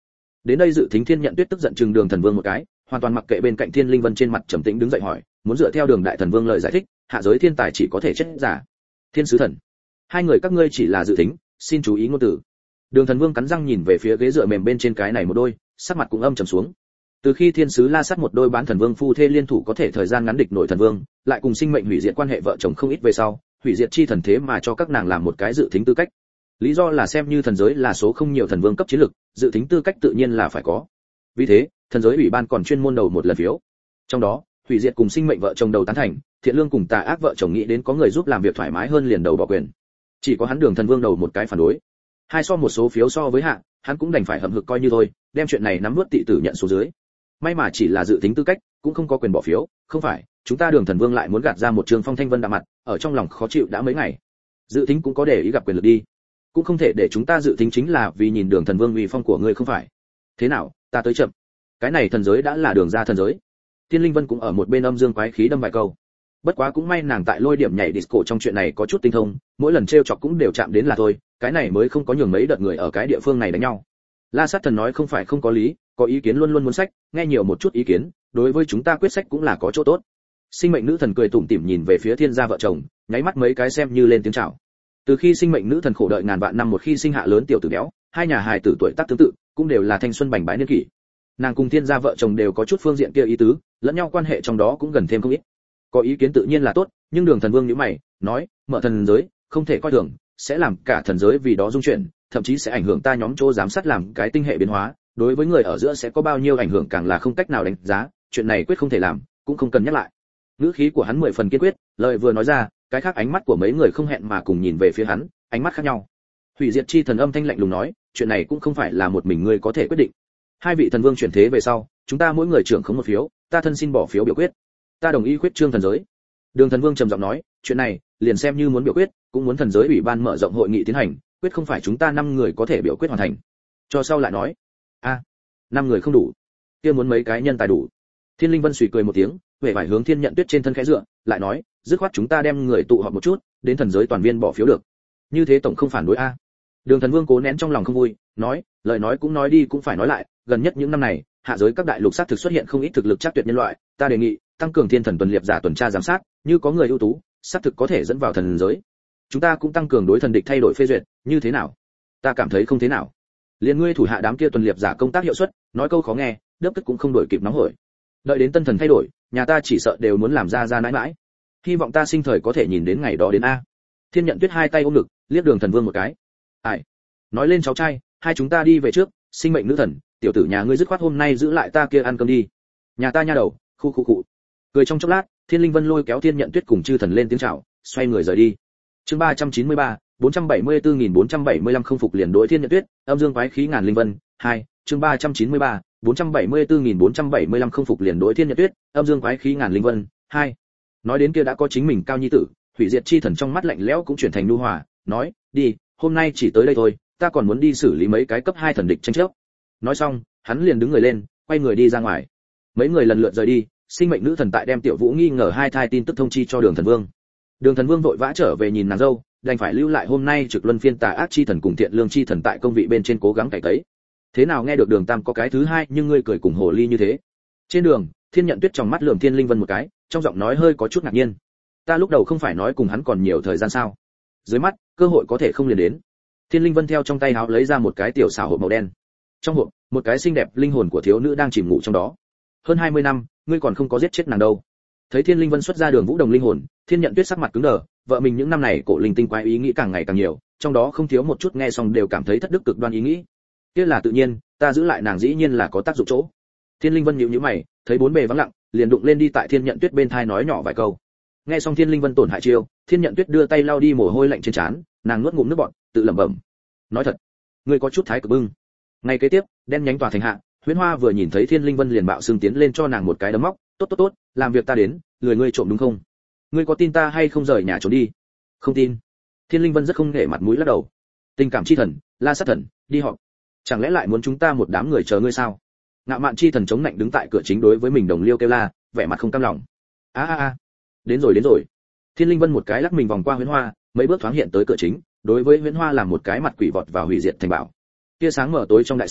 Đến đây Dự Thính Thiên Nhận Tuyết tức giận trừng Đường Thần Vương một cái, hoàn toàn mặc kệ bên cạnh Thiên Linh Vân trên mặt trầm tĩnh đứng dậy hỏi, muốn dựa theo Đường Đại Thần Vương lời giải thích, hạ giới thiên tài chỉ có thể chết giả. Thiên sứ thần, hai người các ngươi chỉ là dự tính, xin chú ý ngôn từ. Đường Thần Vương cắn răng nhìn về phía ghế dựa mềm bên trên cái này một đôi, sắc mặt cũng âm trầm xuống. Từ khi Thiên sứ La Sát một đôi bán thần vương phu thê liên thủ có thể thời gian ngắn địch nội thần vương, lại cùng sinh mệnh hủy diệt quan hệ vợ chồng không ít về sau, hủy diệt chi thần thế mà cho các nàng làm một cái dự tính tư cách. Lý do là xem như thần giới là số không nhiều thần vương cấp chiến lực, dự tính tư cách tự nhiên là phải có. Vì thế, thần giới ủy ban còn chuyên môn đầu một lần phiếu. Trong đó, hủy diệt cùng sinh mệnh vợ chồng đầu tán thành, thiện lương cùng tà ác vợ chồng nghĩ đến có người giúp làm việc thoải mái hơn liền đầu bỏ quyền. Chỉ có hắn Đường Thần Vương đầu một cái phản đối. Hai so một số phiếu so với hạ, hắn cũng đành phải hậm hực coi như thôi, đem chuyện này nắm nuốt tị tử nhận số dưới. May mà chỉ là dự tính tư cách, cũng không có quyền bỏ phiếu, không phải, chúng ta Đường Thần Vương lại muốn gạt ra một trường phong thanh vân đạm mặt, ở trong lòng khó chịu đã mấy ngày. Dự tính cũng có để ý gặp quyền lực đi, cũng không thể để chúng ta dự tính chính là vì nhìn Đường Thần Vương uy phong của ngươi không phải. Thế nào, ta tới chậm. Cái này thần giới đã là đường ra thần giới. Tiên Linh Vân cũng ở một bên âm dương quái khí đâm vài câu. Bất quá cũng may nàng tại lôi điểm nhảy disco trong chuyện này có chút tinh thông, mỗi lần trêu chọc cũng đều chạm đến là thôi, cái này mới không có nhường mấy đợt người ở cái địa phương này đánh nhau. La Sát Thần nói không phải không có lý, có ý kiến luôn luôn muốn sách, nghe nhiều một chút ý kiến, đối với chúng ta quyết sách cũng là có chỗ tốt. Sinh mệnh nữ thần cười tủm tỉm nhìn về phía Thiên gia vợ chồng, nháy mắt mấy cái xem như lên tiếng chào. Từ khi sinh mệnh nữ thần khổ đợi ngàn vạn năm một khi sinh hạ lớn tiểu tử béo, hai nhà hài tử tuổi tác tương tự, cũng đều là thanh xuân bành bái niên kỷ. Nàng cùng Thiên gia vợ chồng đều có chút phương diện kia ý tứ, lẫn nhau quan hệ trong đó cũng gần thêm không ít. Có ý kiến tự nhiên là tốt, nhưng Đường Thần Vương nhíu mày, nói, mở thần giới, không thể coi thường, sẽ làm cả thần giới vì đó dung chuyển, thậm chí sẽ ảnh hưởng ta nhóm chỗ giám sát làm cái tinh hệ biến hóa, đối với người ở giữa sẽ có bao nhiêu ảnh hưởng càng là không cách nào đánh giá, chuyện này quyết không thể làm, cũng không cần nhắc lại. Ngữ khí của hắn mười phần kiên quyết, lời vừa nói ra, cái khác ánh mắt của mấy người không hẹn mà cùng nhìn về phía hắn, ánh mắt khác nhau. Hủy diệt chi thần âm thanh lạnh lùng nói, chuyện này cũng không phải là một mình ngươi có thể quyết định. Hai vị thần vương chuyển thế về sau, chúng ta mỗi người trưởng khống một phiếu, ta thân xin bỏ phiếu biểu quyết. Ta đồng ý quyết trương thần giới. Đường Thần Vương trầm giọng nói, chuyện này, liền xem như muốn biểu quyết, cũng muốn thần giới ủy ban mở rộng hội nghị tiến hành, quyết không phải chúng ta năm người có thể biểu quyết hoàn thành. Cho sau lại nói, a, năm người không đủ, kia muốn mấy cái nhân tài đủ. Thiên Linh Vân suy cười một tiếng, về vải hướng Thiên Nhận Tuyết trên thân khẽ dựa, lại nói, dứt khoát chúng ta đem người tụ họp một chút, đến thần giới toàn viên bỏ phiếu được. Như thế tổng không phản đối a. Đường Thần Vương cố nén trong lòng không vui, nói, lời nói cũng nói đi cũng phải nói lại, gần nhất những năm này, hạ giới các đại lục sát thực xuất hiện không ít thực lực chắc tuyệt nhân loại, ta đề nghị tăng cường thiên thần tuần liệp giả tuần tra giám sát, như có người ưu tú, sát thực có thể dẫn vào thần giới. Chúng ta cũng tăng cường đối thần địch thay đổi phê duyệt, như thế nào? Ta cảm thấy không thế nào. Liên ngươi thủ hạ đám kia tuần liệp giả công tác hiệu suất, nói câu khó nghe, đớp tức cũng không đổi kịp nóng hổi. Đợi đến tân thần thay đổi, nhà ta chỉ sợ đều muốn làm ra ra nãi nãi. Hy vọng ta sinh thời có thể nhìn đến ngày đó đến a. Thiên Nhận Tuyết hai tay ôm ngực, liếc Đường Thần Vương một cái. Ai? Nói lên cháu trai, hai chúng ta đi về trước, sinh mệnh nữ thần, tiểu tử nhà ngươi dứt khoát hôm nay giữ lại ta kia ăn cơm đi. Nhà ta nha đầu, khu khu cụ. Cười trong chốc lát, Thiên Linh Vân lôi kéo Thiên Nhận Tuyết cùng chư thần lên tiếng chào, xoay người rời đi. Chương ba trăm chín mươi ba, bốn trăm bảy mươi tư nghìn bốn trăm bảy mươi lăm không phục liền đối Thiên Nhận Tuyết, âm dương quái khí ngàn linh vân, hai, chương ba trăm chín mươi ba, bốn trăm bảy mươi tư nghìn bốn trăm bảy mươi lăm không phục liền đối Thiên Nhận Tuyết, âm dương quái khí ngàn linh vân, hai. Nói đến kia đã có chính mình cao nhi tử, hủy diệt chi thần trong mắt lạnh lẽo cũng chuyển thành nhu hòa, nói, đi, hôm nay chỉ tới đây thôi, ta còn muốn đi xử lý mấy cái cấp hai thần địch tranh chấp. Nói xong, hắn liền đứng người lên, quay người đi ra ngoài. Mấy người lần lượt rời đi, sinh mệnh nữ thần tại đem Tiểu Vũ nghi ngờ hai thai tin tức thông chi cho Đường Thần Vương. Đường Thần Vương vội vã trở về nhìn nàng dâu, đành phải lưu lại hôm nay trực luân phiên tà ác chi thần cùng thiện lương chi thần tại công vị bên trên cố gắng cải cấy. Thế nào nghe được Đường Tam có cái thứ hai, nhưng ngươi cười cùng hồ ly như thế. Trên đường, Thiên Nhận Tuyết trong mắt lườm Thiên Linh Vân một cái, trong giọng nói hơi có chút ngạc nhiên. Ta lúc đầu không phải nói cùng hắn còn nhiều thời gian sao? Dưới mắt, cơ hội có thể không liền đến. Thiên Linh Vân theo trong tay áo lấy ra một cái tiểu xảo hộp màu đen. Trong hộp, một cái xinh đẹp linh hồn của thiếu nữ đang chìm ngủ trong đó. Hơn hai mươi năm, ngươi còn không có giết chết nàng đâu. Thấy Thiên Linh Vân xuất ra Đường Vũ Đồng linh hồn, Thiên Nhận Tuyết sắc mặt cứng đờ, vợ mình những năm này cổ linh tinh quái ý nghĩ càng ngày càng nhiều, trong đó không thiếu một chút nghe xong đều cảm thấy thất đức cực đoan ý nghĩ. Kia là tự nhiên, ta giữ lại nàng dĩ nhiên là có tác dụng chỗ. Thiên Linh Vân nhíu nhíu mày, thấy bốn bề vắng lặng, liền đụng lên đi tại Thiên Nhận Tuyết bên thai nói nhỏ vài câu. Nghe xong Thiên Linh Vân tổn hại chiêu, Thiên Nhận Tuyết đưa tay lau đi mồ hôi lạnh trên trán, nàng nuốt ngụm nước bọt, tự lẩm bẩm. Nói thật, ngươi có chút thái cực bưng. Ngay kế tiếp, đen nhánh tòa thành hạ, Huyễn Hoa vừa nhìn thấy Thiên Linh Vân liền bạo xương tiến lên cho nàng một cái đấm móc, tốt tốt tốt, làm việc ta đến, lười ngươi trộm đúng không? Ngươi có tin ta hay không rời nhà trốn đi? Không tin. Thiên Linh Vân rất không nể mặt mũi lắc đầu. Tình cảm chi thần, La Sát thần, đi họp. Chẳng lẽ lại muốn chúng ta một đám người chờ ngươi sao? Ngạo mạn chi thần chống nạnh đứng tại cửa chính đối với mình đồng liêu kêu la, vẻ mặt không cam lòng. A a a, đến rồi đến rồi. Thiên Linh Vân một cái lắc mình vòng qua Huyễn Hoa, mấy bước thoáng hiện tới cửa chính, đối với Huyễn Hoa làm một cái mặt quỷ vọt vào hủy diệt thành bảo. Tia sáng mở tối trong đại sảnh,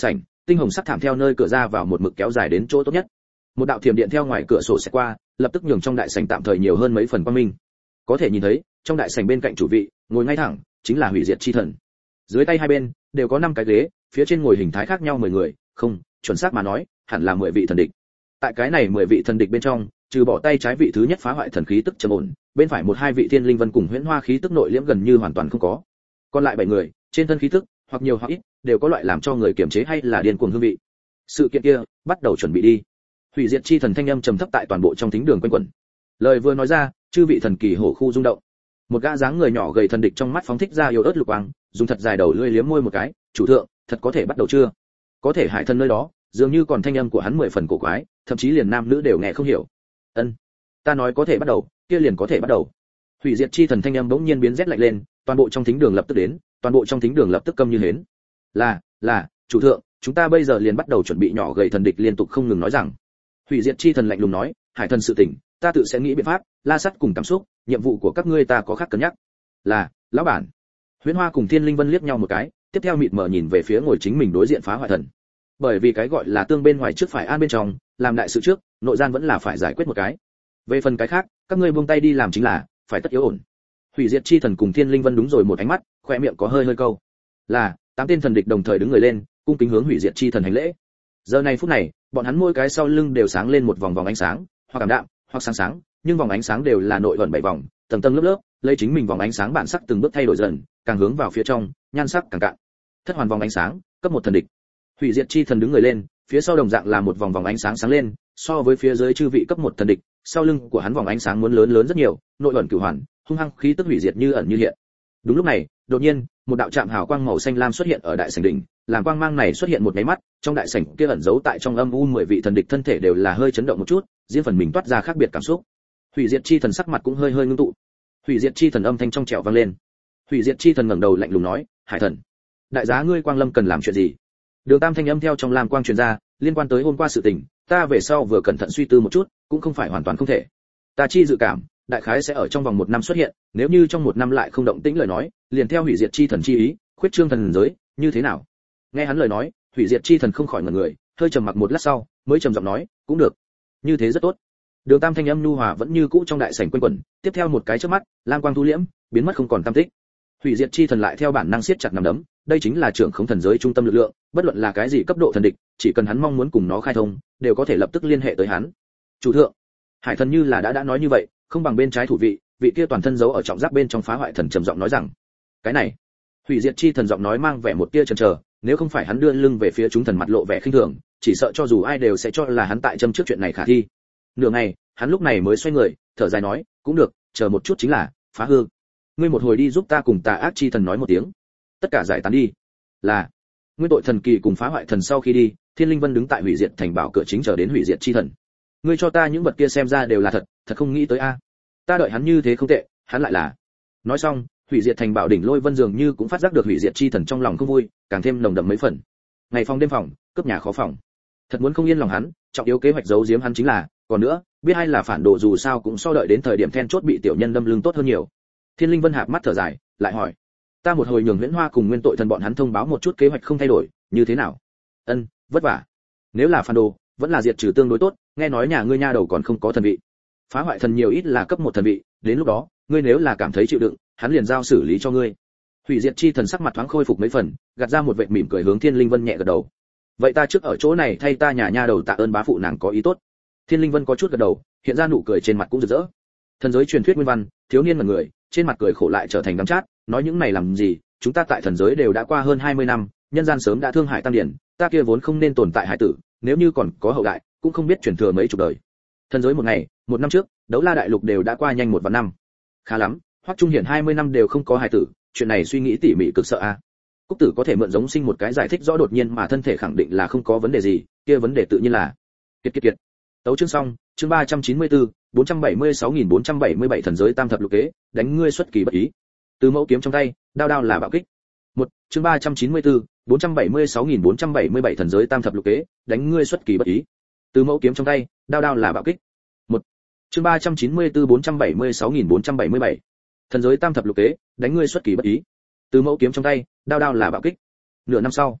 tinh hồng sắc thảm theo nơi cửa ra vào một mực kéo dài đến chỗ tốt nhất. Một đạo thiểm điện theo ngoài cửa sổ sẽ qua, lập tức nhường trong đại sảnh tạm thời nhiều hơn mấy phần quang minh. Có thể nhìn thấy, trong đại sảnh bên cạnh chủ vị, ngồi ngay thẳng, chính là hủy diệt chi thần. Dưới tay hai bên đều có năm cái ghế, phía trên ngồi hình thái khác nhau mười người, không, chuẩn xác mà nói, hẳn là mười vị thần địch. Tại cái này mười vị thần địch bên trong, trừ bỏ tay trái vị thứ nhất phá hoại thần khí tức trầm ổn, bên phải một hai vị thiên linh vân cùng huyễn hoa khí tức nội liễm gần như hoàn toàn không có. Còn lại bảy người, trên thân khí tức, hoặc nhiều hoặc ít, đều có loại làm cho người kiềm chế hay là điên cuồng hương vị. Sự kiện kia, bắt đầu chuẩn bị đi. Hủy diệt chi thần thanh âm trầm thấp tại toàn bộ trong thính đường quanh quẩn. Lời vừa nói ra, chư vị thần kỳ hổ khu rung động. Một gã dáng người nhỏ gầy thần địch trong mắt phóng thích ra yếu ớt lục quang, dùng thật dài đầu lưỡi liếm môi một cái, "Chủ thượng, thật có thể bắt đầu chưa?" Có thể hải thần nơi đó, dường như còn thanh âm của hắn mười phần cổ quái, thậm chí liền nam nữ đều nghe không hiểu. "Ân, ta nói có thể bắt đầu, kia liền có thể bắt đầu." Hủy diệt chi thần thanh âm bỗng nhiên biến rét lạnh lên, toàn bộ trong thính đường lập tức đến, toàn bộ trong thính đường lập tức câm như hến. "Là, là, chủ thượng, chúng ta bây giờ liền bắt đầu chuẩn bị." Nhỏ gầy thần địch liên tục không ngừng nói rằng. Hủy diệt chi thần lạnh lùng nói, "Hải thần sự tỉnh, ta tự sẽ nghĩ biện pháp, La Sắt cùng cảm xúc, nhiệm vụ của các ngươi ta có khác cân nhắc." "Là, lão bản." Huyễn Hoa cùng Thiên Linh Vân liếc nhau một cái, tiếp theo mịt mờ nhìn về phía ngồi chính mình đối diện phá hoại thần. Bởi vì cái gọi là tương bên ngoài trước phải an bên trong, làm đại sự trước, nội gian vẫn là phải giải quyết một cái. Về phần cái khác, các ngươi buông tay đi làm chính là, phải tất yếu ổn. Hủy diệt chi thần cùng Thiên Linh Vân đúng rồi một ánh mắt, khoe miệng có hơi hơi câu. Là, tám tên thần địch đồng thời đứng người lên, cung kính hướng hủy diệt chi thần hành lễ. Giờ này phút này, bọn hắn mỗi cái sau lưng đều sáng lên một vòng vòng ánh sáng, hoặc ảm đạm, hoặc sáng sáng, nhưng vòng ánh sáng đều là nội ẩn bảy vòng, tầng tầng lớp lớp, lấy chính mình vòng ánh sáng bản sắc từng bước thay đổi dần, càng hướng vào phía trong, nhan sắc càng cạn. Thất hoàn vòng ánh sáng, cấp một thần địch. Hủy diệt chi thần đứng người lên, phía sau đồng dạng là một vòng vòng ánh sáng sáng lên, so với phía dưới chư vị cấp một thần địch, sau lưng của hắn vòng ánh sáng muốn lớn lớn rất nhiều, nội ẩn cửu hoàn, hung hăng khí tức hủy diệt như ẩn như hiện. Đúng lúc này, đột nhiên, một đạo chạm hào quang màu xanh lam xuất hiện ở đại sảnh đỉnh, làm quang mang này xuất hiện một cái mắt, trong đại sảnh kia ẩn giấu tại trong âm u mười vị thần địch thân thể đều là hơi chấn động một chút, riêng phần mình toát ra khác biệt cảm xúc. Hủy diệt chi thần sắc mặt cũng hơi hơi ngưng tụ. Hủy diệt chi thần âm thanh trong trẻo vang lên. Hủy diệt chi thần ngẩng đầu lạnh lùng nói, "Hải thần, đại giá ngươi quang lâm cần làm chuyện gì?" Đường Tam thanh âm theo trong lam quang truyền ra, liên quan tới hôm qua sự tình, ta về sau vừa cẩn thận suy tư một chút, cũng không phải hoàn toàn không thể. Ta chi dự cảm, đại khái sẽ ở trong vòng một năm xuất hiện, nếu như trong một năm lại không động tĩnh lời nói, liền theo hủy diệt chi thần chi ý, khuyết trương thần giới, như thế nào? Nghe hắn lời nói, hủy diệt chi thần không khỏi ngẩn người, hơi trầm mặc một lát sau, mới trầm giọng nói, cũng được, như thế rất tốt. Đường Tam thanh âm nhu hòa vẫn như cũ trong đại sảnh quanh quẩn, tiếp theo một cái chớp mắt, lam quang thu liễm, biến mất không còn tăm tích. Hủy diệt chi thần lại theo bản năng siết chặt nắm đấm, đây chính là trưởng khống thần giới trung tâm lực lượng, bất luận là cái gì cấp độ thần địch, chỉ cần hắn mong muốn cùng nó khai thông, đều có thể lập tức liên hệ tới hắn. Chủ thượng, Hải thần như là đã đã nói như vậy, không bằng bên trái thủ vị, vị kia toàn thân giấu ở trọng giáp bên trong phá hoại thần trầm giọng nói rằng, cái này. Hủy diệt chi thần giọng nói mang vẻ một tia chần chờ, nếu không phải hắn đưa lưng về phía chúng thần mặt lộ vẻ khinh thường, chỉ sợ cho dù ai đều sẽ cho là hắn tại châm trước chuyện này khả thi. Nửa ngày, hắn lúc này mới xoay người, thở dài nói, cũng được, chờ một chút chính là phá hư. Ngươi một hồi đi giúp ta cùng tà ác chi thần nói một tiếng, tất cả giải tán đi. Là. Nguyên tội thần kỳ cùng phá hoại thần sau khi đi, Thiên Linh Vân đứng tại hủy diệt thành bảo cửa chính chờ đến hủy diệt chi thần. Ngươi cho ta những vật kia xem ra đều là thật, thật không nghĩ tới a. Ta đợi hắn như thế không tệ, hắn lại là. Nói xong, hủy diệt thành bảo đỉnh Lôi Vân dường như cũng phát giác được hủy diệt chi thần trong lòng không vui, càng thêm nồng đậm mấy phần. Ngày phòng đêm phòng, cướp nhà khó phòng. Thật muốn không yên lòng hắn, trọng yếu kế hoạch giấu giếm hắn chính là, còn nữa, biết ai là phản đồ dù sao cũng so đợi đến thời điểm then chốt bị tiểu nhân đâm lưng tốt hơn nhiều. Thiên Linh Vân hạp mắt thở dài, lại hỏi, ta một hồi nhường Huyễn Hoa cùng Nguyên tội thần bọn hắn thông báo một chút kế hoạch không thay đổi, như thế nào? Ân, vất vả. Nếu là phản đồ, vẫn là diệt trừ tương đối tốt, nghe nói nhà ngươi nha đầu còn không có thần vị. Phá hoại thần nhiều ít là cấp một thần vị, đến lúc đó, ngươi nếu là cảm thấy chịu đựng, hắn liền giao xử lý cho ngươi. Hủy diệt chi thần sắc mặt thoáng khôi phục mấy phần, gạt ra một vệt mỉm cười hướng Thiên Linh Vân nhẹ gật đầu. Vậy ta trước ở chỗ này thay ta nhà nha đầu tạ ơn bá phụ nàng có ý tốt. Thiên Linh Vân có chút gật đầu, hiện ra nụ cười trên mặt cũng rực rỡ. Thần giới truyền thuyết nguyên văn, thiếu niên mà người, trên mặt cười khổ lại trở thành đắng chát, nói những này làm gì, chúng ta tại thần giới đều đã qua hơn hai mươi năm, nhân gian sớm đã thương hại tam điển, ta kia vốn không nên tồn tại hải tử, nếu như còn có hậu đại, cũng không biết truyền thừa mấy chục đời. Thần giới một ngày, một năm trước, Đấu La đại lục đều đã qua nhanh một vạn năm. Khá lắm, Hoắc Trung Hiển hai mươi năm đều không có hải tử, chuyện này suy nghĩ tỉ mỉ cực sợ a. Cúc Tử có thể mượn giống sinh một cái giải thích rõ đột nhiên mà thân thể khẳng định là không có vấn đề gì, kia vấn đề tự nhiên là kiệt kiệt kiệt. Tấu chương xong, chương ba trăm chín mươi tư, bốn trăm bảy mươi sáu nghìn bốn trăm bảy mươi bảy thần giới tam thập lục kế, đánh ngươi xuất kỳ bất ý. Từ mẫu kiếm trong tay, đao đao là bạo kích. Một, chương ba trăm chín mươi tư, bốn trăm bảy mươi sáu nghìn bốn trăm bảy mươi bảy thần giới tam thập lục kế, đánh ngươi xuất kỳ bất ý. Từ mẫu kiếm trong tay, đao đao là bạo kích. Một, chương ba trăm chín mươi tư, bốn trăm bảy mươi sáu nghìn bốn trăm bảy mươi bảy thần giới tam thập lục kế, đánh ngươi xuất kỳ bất ý. Từ mẫu kiếm trong tay, đao đao là bạo kích. Nửa năm sau,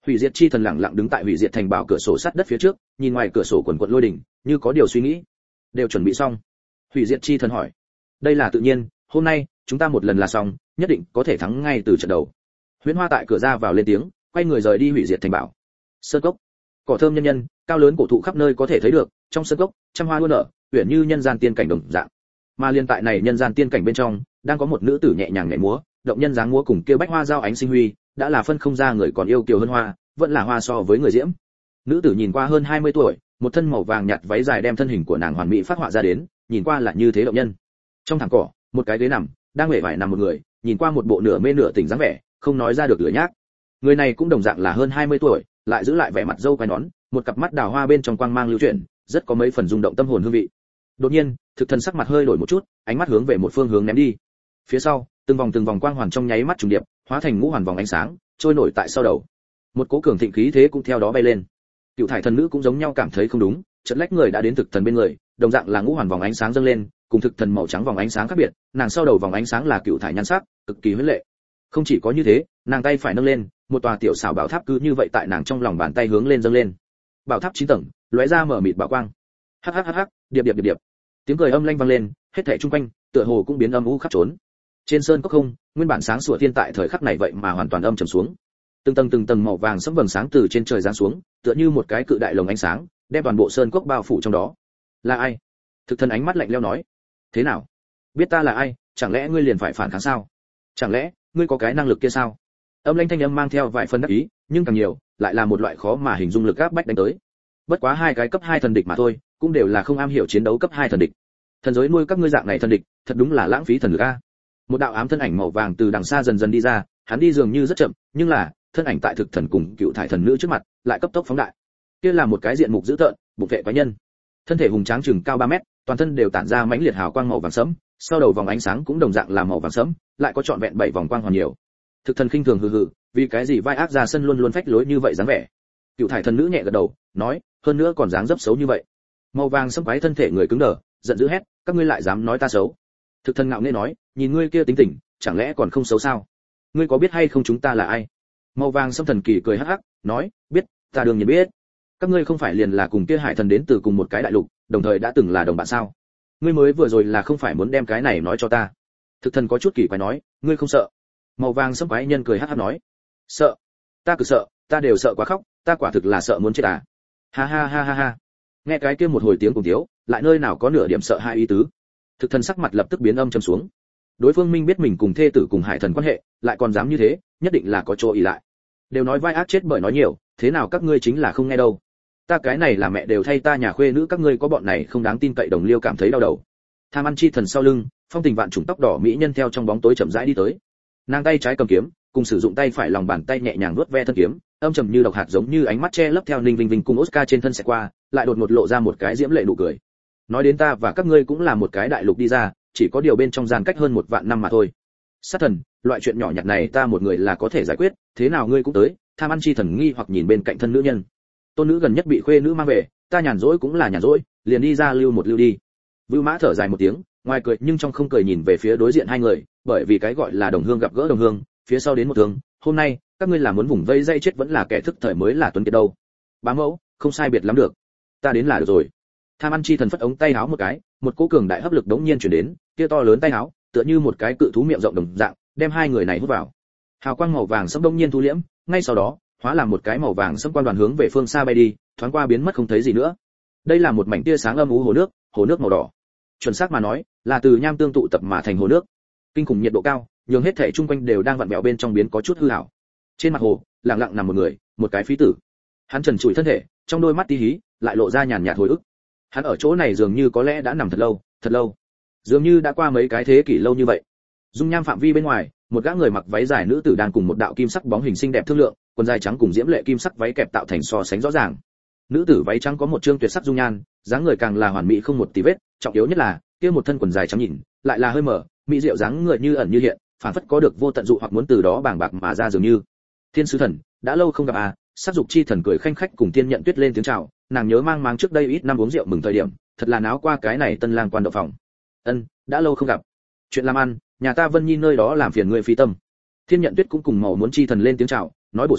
Hủy diệt chi thần lặng lặng đứng tại hủy diệt thành bảo cửa sổ sắt đất phía trước, nhìn ngoài cửa sổ quần quật lôi đỉnh, như có điều suy nghĩ. Đều chuẩn bị xong. Hủy diệt chi thần hỏi. Đây là tự nhiên, hôm nay chúng ta một lần là xong, nhất định có thể thắng ngay từ trận đầu. Huyễn Hoa tại cửa ra vào lên tiếng, quay người rời đi hủy diệt thành bảo. Sơn cốc, cỏ thơm nhân nhân, cao lớn cổ thụ khắp nơi có thể thấy được, trong sơn cốc, trăm hoa đua nở, uyển như nhân gian tiên cảnh đồng dạng. Mà liên tại này nhân gian tiên cảnh bên trong, đang có một nữ tử nhẹ nhàng nhảy múa, động nhân dáng múa cùng kia bách hoa giao ánh sinh huy, đã là phân không ra người còn yêu kiều hơn hoa, vẫn là hoa so với người diễm. Nữ tử nhìn qua hơn hai mươi tuổi, một thân màu vàng nhạt váy dài đem thân hình của nàng hoàn mỹ phát họa ra đến, nhìn qua là như thế động nhân. Trong thẳng cỏ, một cái ghế nằm, đang mệt mỏi nằm một người, nhìn qua một bộ nửa mê nửa tỉnh dáng vẻ, không nói ra được lửa nhác. Người này cũng đồng dạng là hơn hai mươi tuổi, lại giữ lại vẻ mặt râu quai nón, một cặp mắt đào hoa bên trong quang mang lưu chuyển, rất có mấy phần rung động tâm hồn hương vị. Đột nhiên, thực thần sắc mặt hơi đổi một chút, ánh mắt hướng về một phương hướng ném đi. Phía sau, từng vòng từng vòng quang hoàn trong nháy mắt trùng điệp, hóa thành ngũ hoàn vòng ánh sáng, trôi nổi tại sau đầu. Một cỗ cường thịnh khí thế cũng theo đó bay lên. Cựu thải thần nữ cũng giống nhau cảm thấy không đúng, chợt lách người đã đến thực thần bên người, đồng dạng là ngũ hoàn vòng ánh sáng dâng lên, cùng thực thần màu trắng vòng ánh sáng khác biệt, nàng sau đầu vòng ánh sáng là cựu thải nhan sắc, cực kỳ huyễn lệ. Không chỉ có như thế, nàng tay phải nâng lên, một tòa tiểu xảo bảo tháp cứ như vậy tại nàng trong lòng bàn tay hướng lên dâng lên. Bảo tháp chín tầng, lóe ra mở mịt bảo quang. Hắc hắc hắc hắc, điệp điệp điệp điệp. Tiếng cười âm lanh vang lên, hết thảy chung quanh, tựa hồ cũng biến âm u khắp trốn. Trên sơn cốc không, nguyên bản sáng sủa thiên tại thời khắc này vậy mà hoàn toàn âm trầm xuống. Từng tầng từng tầng màu vàng sẫm vầng sáng từ trên trời giáng xuống, tựa như một cái cự đại lồng ánh sáng, đem toàn bộ sơn cốc bao phủ trong đó. Là ai? Thực thần ánh mắt lạnh lẽo nói. Thế nào? Biết ta là ai, chẳng lẽ ngươi liền phải phản kháng sao? Chẳng lẽ ngươi có cái năng lực kia sao? Âm lãnh thanh âm mang theo vài phần đắc ý, nhưng càng nhiều, lại là một loại khó mà hình dung lực áp bách đánh tới. Bất quá hai cái cấp hai thần địch mà thôi, cũng đều là không am hiểu chiến đấu cấp hai thần địch. Thần giới nuôi các ngươi dạng này thần địch, thật đúng là lãng phí thần lực a. Một đạo ám thân ảnh màu vàng từ đằng xa dần dần đi ra, hắn đi dường như rất chậm, nhưng là, thân ảnh tại thực thần cùng cựu thải thần nữ trước mặt, lại cấp tốc phóng đại. Kia là một cái diện mục dữ tợn, bụng vệ quái nhân. Thân thể hùng tráng chừng cao ba mét, toàn thân đều tản ra mãnh liệt hào quang màu vàng sẫm, sau đầu vòng ánh sáng cũng đồng dạng là màu vàng sẫm, lại có trọn vẹn bảy vòng quang hoàn nhiều. Thực thần khinh thường hừ hừ, vì cái gì vai ác ra sân luôn luôn phách lối như vậy dáng vẻ. Cựu thải thần nữ nhẹ gật đầu, nói, hơn nữa còn dáng dấp xấu như vậy. Màu vàng sẫm quái thân thể người cứng đờ, giận dữ hét, các ngươi lại dám nói ta xấu. Thực thần ngạo nghễ nói, nhìn ngươi kia tính tình, chẳng lẽ còn không xấu sao? Ngươi có biết hay không chúng ta là ai? Màu vàng sẫm thần kỳ cười hắc hắc, nói, biết, ta đương nhiên biết. Các ngươi không phải liền là cùng kia hải thần đến từ cùng một cái đại lục, đồng thời đã từng là đồng bạn sao? Ngươi mới vừa rồi là không phải muốn đem cái này nói cho ta? Thực thần có chút kỳ quái nói, ngươi không sợ? Màu vàng sẫm quái nhân cười hắc hắc nói, sợ? Ta cứ sợ, ta đều sợ quá khóc, ta quả thực là sợ muốn chết à? Ha ha ha ha ha. Nghe cái kia một hồi tiếng cùng tiếu, lại nơi nào có nửa điểm sợ hãi ý tứ. Thực thần sắc mặt lập tức biến âm trầm xuống. Đối phương minh biết mình cùng thê tử cùng hải thần quan hệ, lại còn dám như thế, nhất định là có chỗ ỷ lại. Đều nói vai ác chết bởi nói nhiều, thế nào các ngươi chính là không nghe đâu. Ta cái này là mẹ đều thay ta nhà khuê nữ, các ngươi có bọn này không đáng tin cậy đồng liêu cảm thấy đau đầu. Tham ăn chi thần sau lưng, phong tình vạn trùng tóc đỏ mỹ nhân theo trong bóng tối chậm rãi đi tới. Nàng tay trái cầm kiếm, cùng sử dụng tay phải lòng bàn tay nhẹ nhàng vuốt ve thân kiếm, âm trầm như độc hạt giống như ánh mắt che lấp theo Ninh Vinh Vinh cùng Oscar trên thân sẽ qua, lại đột ngột lộ ra một cái diễm lệ nụ cười. Nói đến ta và các ngươi cũng là một cái đại lục đi ra, chỉ có điều bên trong gian cách hơn một vạn năm mà thôi. Sát thần, loại chuyện nhỏ nhặt này ta một người là có thể giải quyết, thế nào ngươi cũng tới? Tham ăn chi thần nghi hoặc nhìn bên cạnh thân nữ nhân. Tôn nữ gần nhất bị khuê nữ mang về, ta nhàn rỗi cũng là nhàn rỗi, liền đi ra lưu một lưu đi. Vưu Mã thở dài một tiếng, ngoài cười nhưng trong không cười nhìn về phía đối diện hai người, bởi vì cái gọi là đồng hương gặp gỡ đồng hương, phía sau đến một thương, hôm nay các ngươi là muốn vùng vây dây chết vẫn là kẻ thức thời mới là tuấn kiệt đâu. Bá mẫu, không sai biệt lắm được, ta đến là được rồi. Tham ăn chi thần phất ống tay áo một cái, một cỗ cường đại hấp lực đống nhiên chuyển đến, kia to lớn tay áo, tựa như một cái cự thú miệng rộng đồng dạng, đem hai người này hút vào. Hào quang màu vàng sẫm đống nhiên thu liễm, ngay sau đó, hóa làm một cái màu vàng sẫm quan đoàn hướng về phương xa bay đi, thoáng qua biến mất không thấy gì nữa. Đây là một mảnh tia sáng âm u hồ nước, hồ nước màu đỏ. Chuẩn xác mà nói, là từ nham tương tụ tập mà thành hồ nước. Kinh khủng nhiệt độ cao, nhường hết thể chung quanh đều đang vặn vẹo bên trong biến có chút hư ảo. Trên mặt hồ, lặng lặng nằm một người, một cái phí tử. Hắn trần trụi thân thể, trong đôi mắt tí hí, lại lộ ra nhàn nhạt hồi ức. Hắn ở chỗ này dường như có lẽ đã nằm thật lâu, thật lâu. Dường như đã qua mấy cái thế kỷ lâu như vậy. Dung nham phạm vi bên ngoài, một gã người mặc váy dài nữ tử đang cùng một đạo kim sắc bóng hình xinh đẹp thương lượng, quần dài trắng cùng diễm lệ kim sắc váy kẹp tạo thành so sánh rõ ràng. Nữ tử váy trắng có một trương tuyệt sắc dung nhan, dáng người càng là hoàn mỹ không một tì vết, trọng yếu nhất là, kia một thân quần dài trắng nhìn, lại là hơi mở, mỹ diệu dáng người như ẩn như hiện, phản phất có được vô tận dụ hoặc muốn từ đó bàng bạc mà ra dường như. Thiên sứ thần, đã lâu không gặp à? Sát dục chi thần cười khanh khách cùng Tiên Nhận Tuyết lên tiếng chào, nàng nhớ mang máng trước đây ít năm uống rượu mừng thời điểm, thật là náo qua cái này tân lang quan động phòng. Ân, đã lâu không gặp. Chuyện làm ăn, nhà ta Vân Nhi nơi đó làm phiền ngươi phí tâm. Thiên Nhận Tuyết cũng cùng màu muốn chi thần lên tiếng chào, nói bổ sung,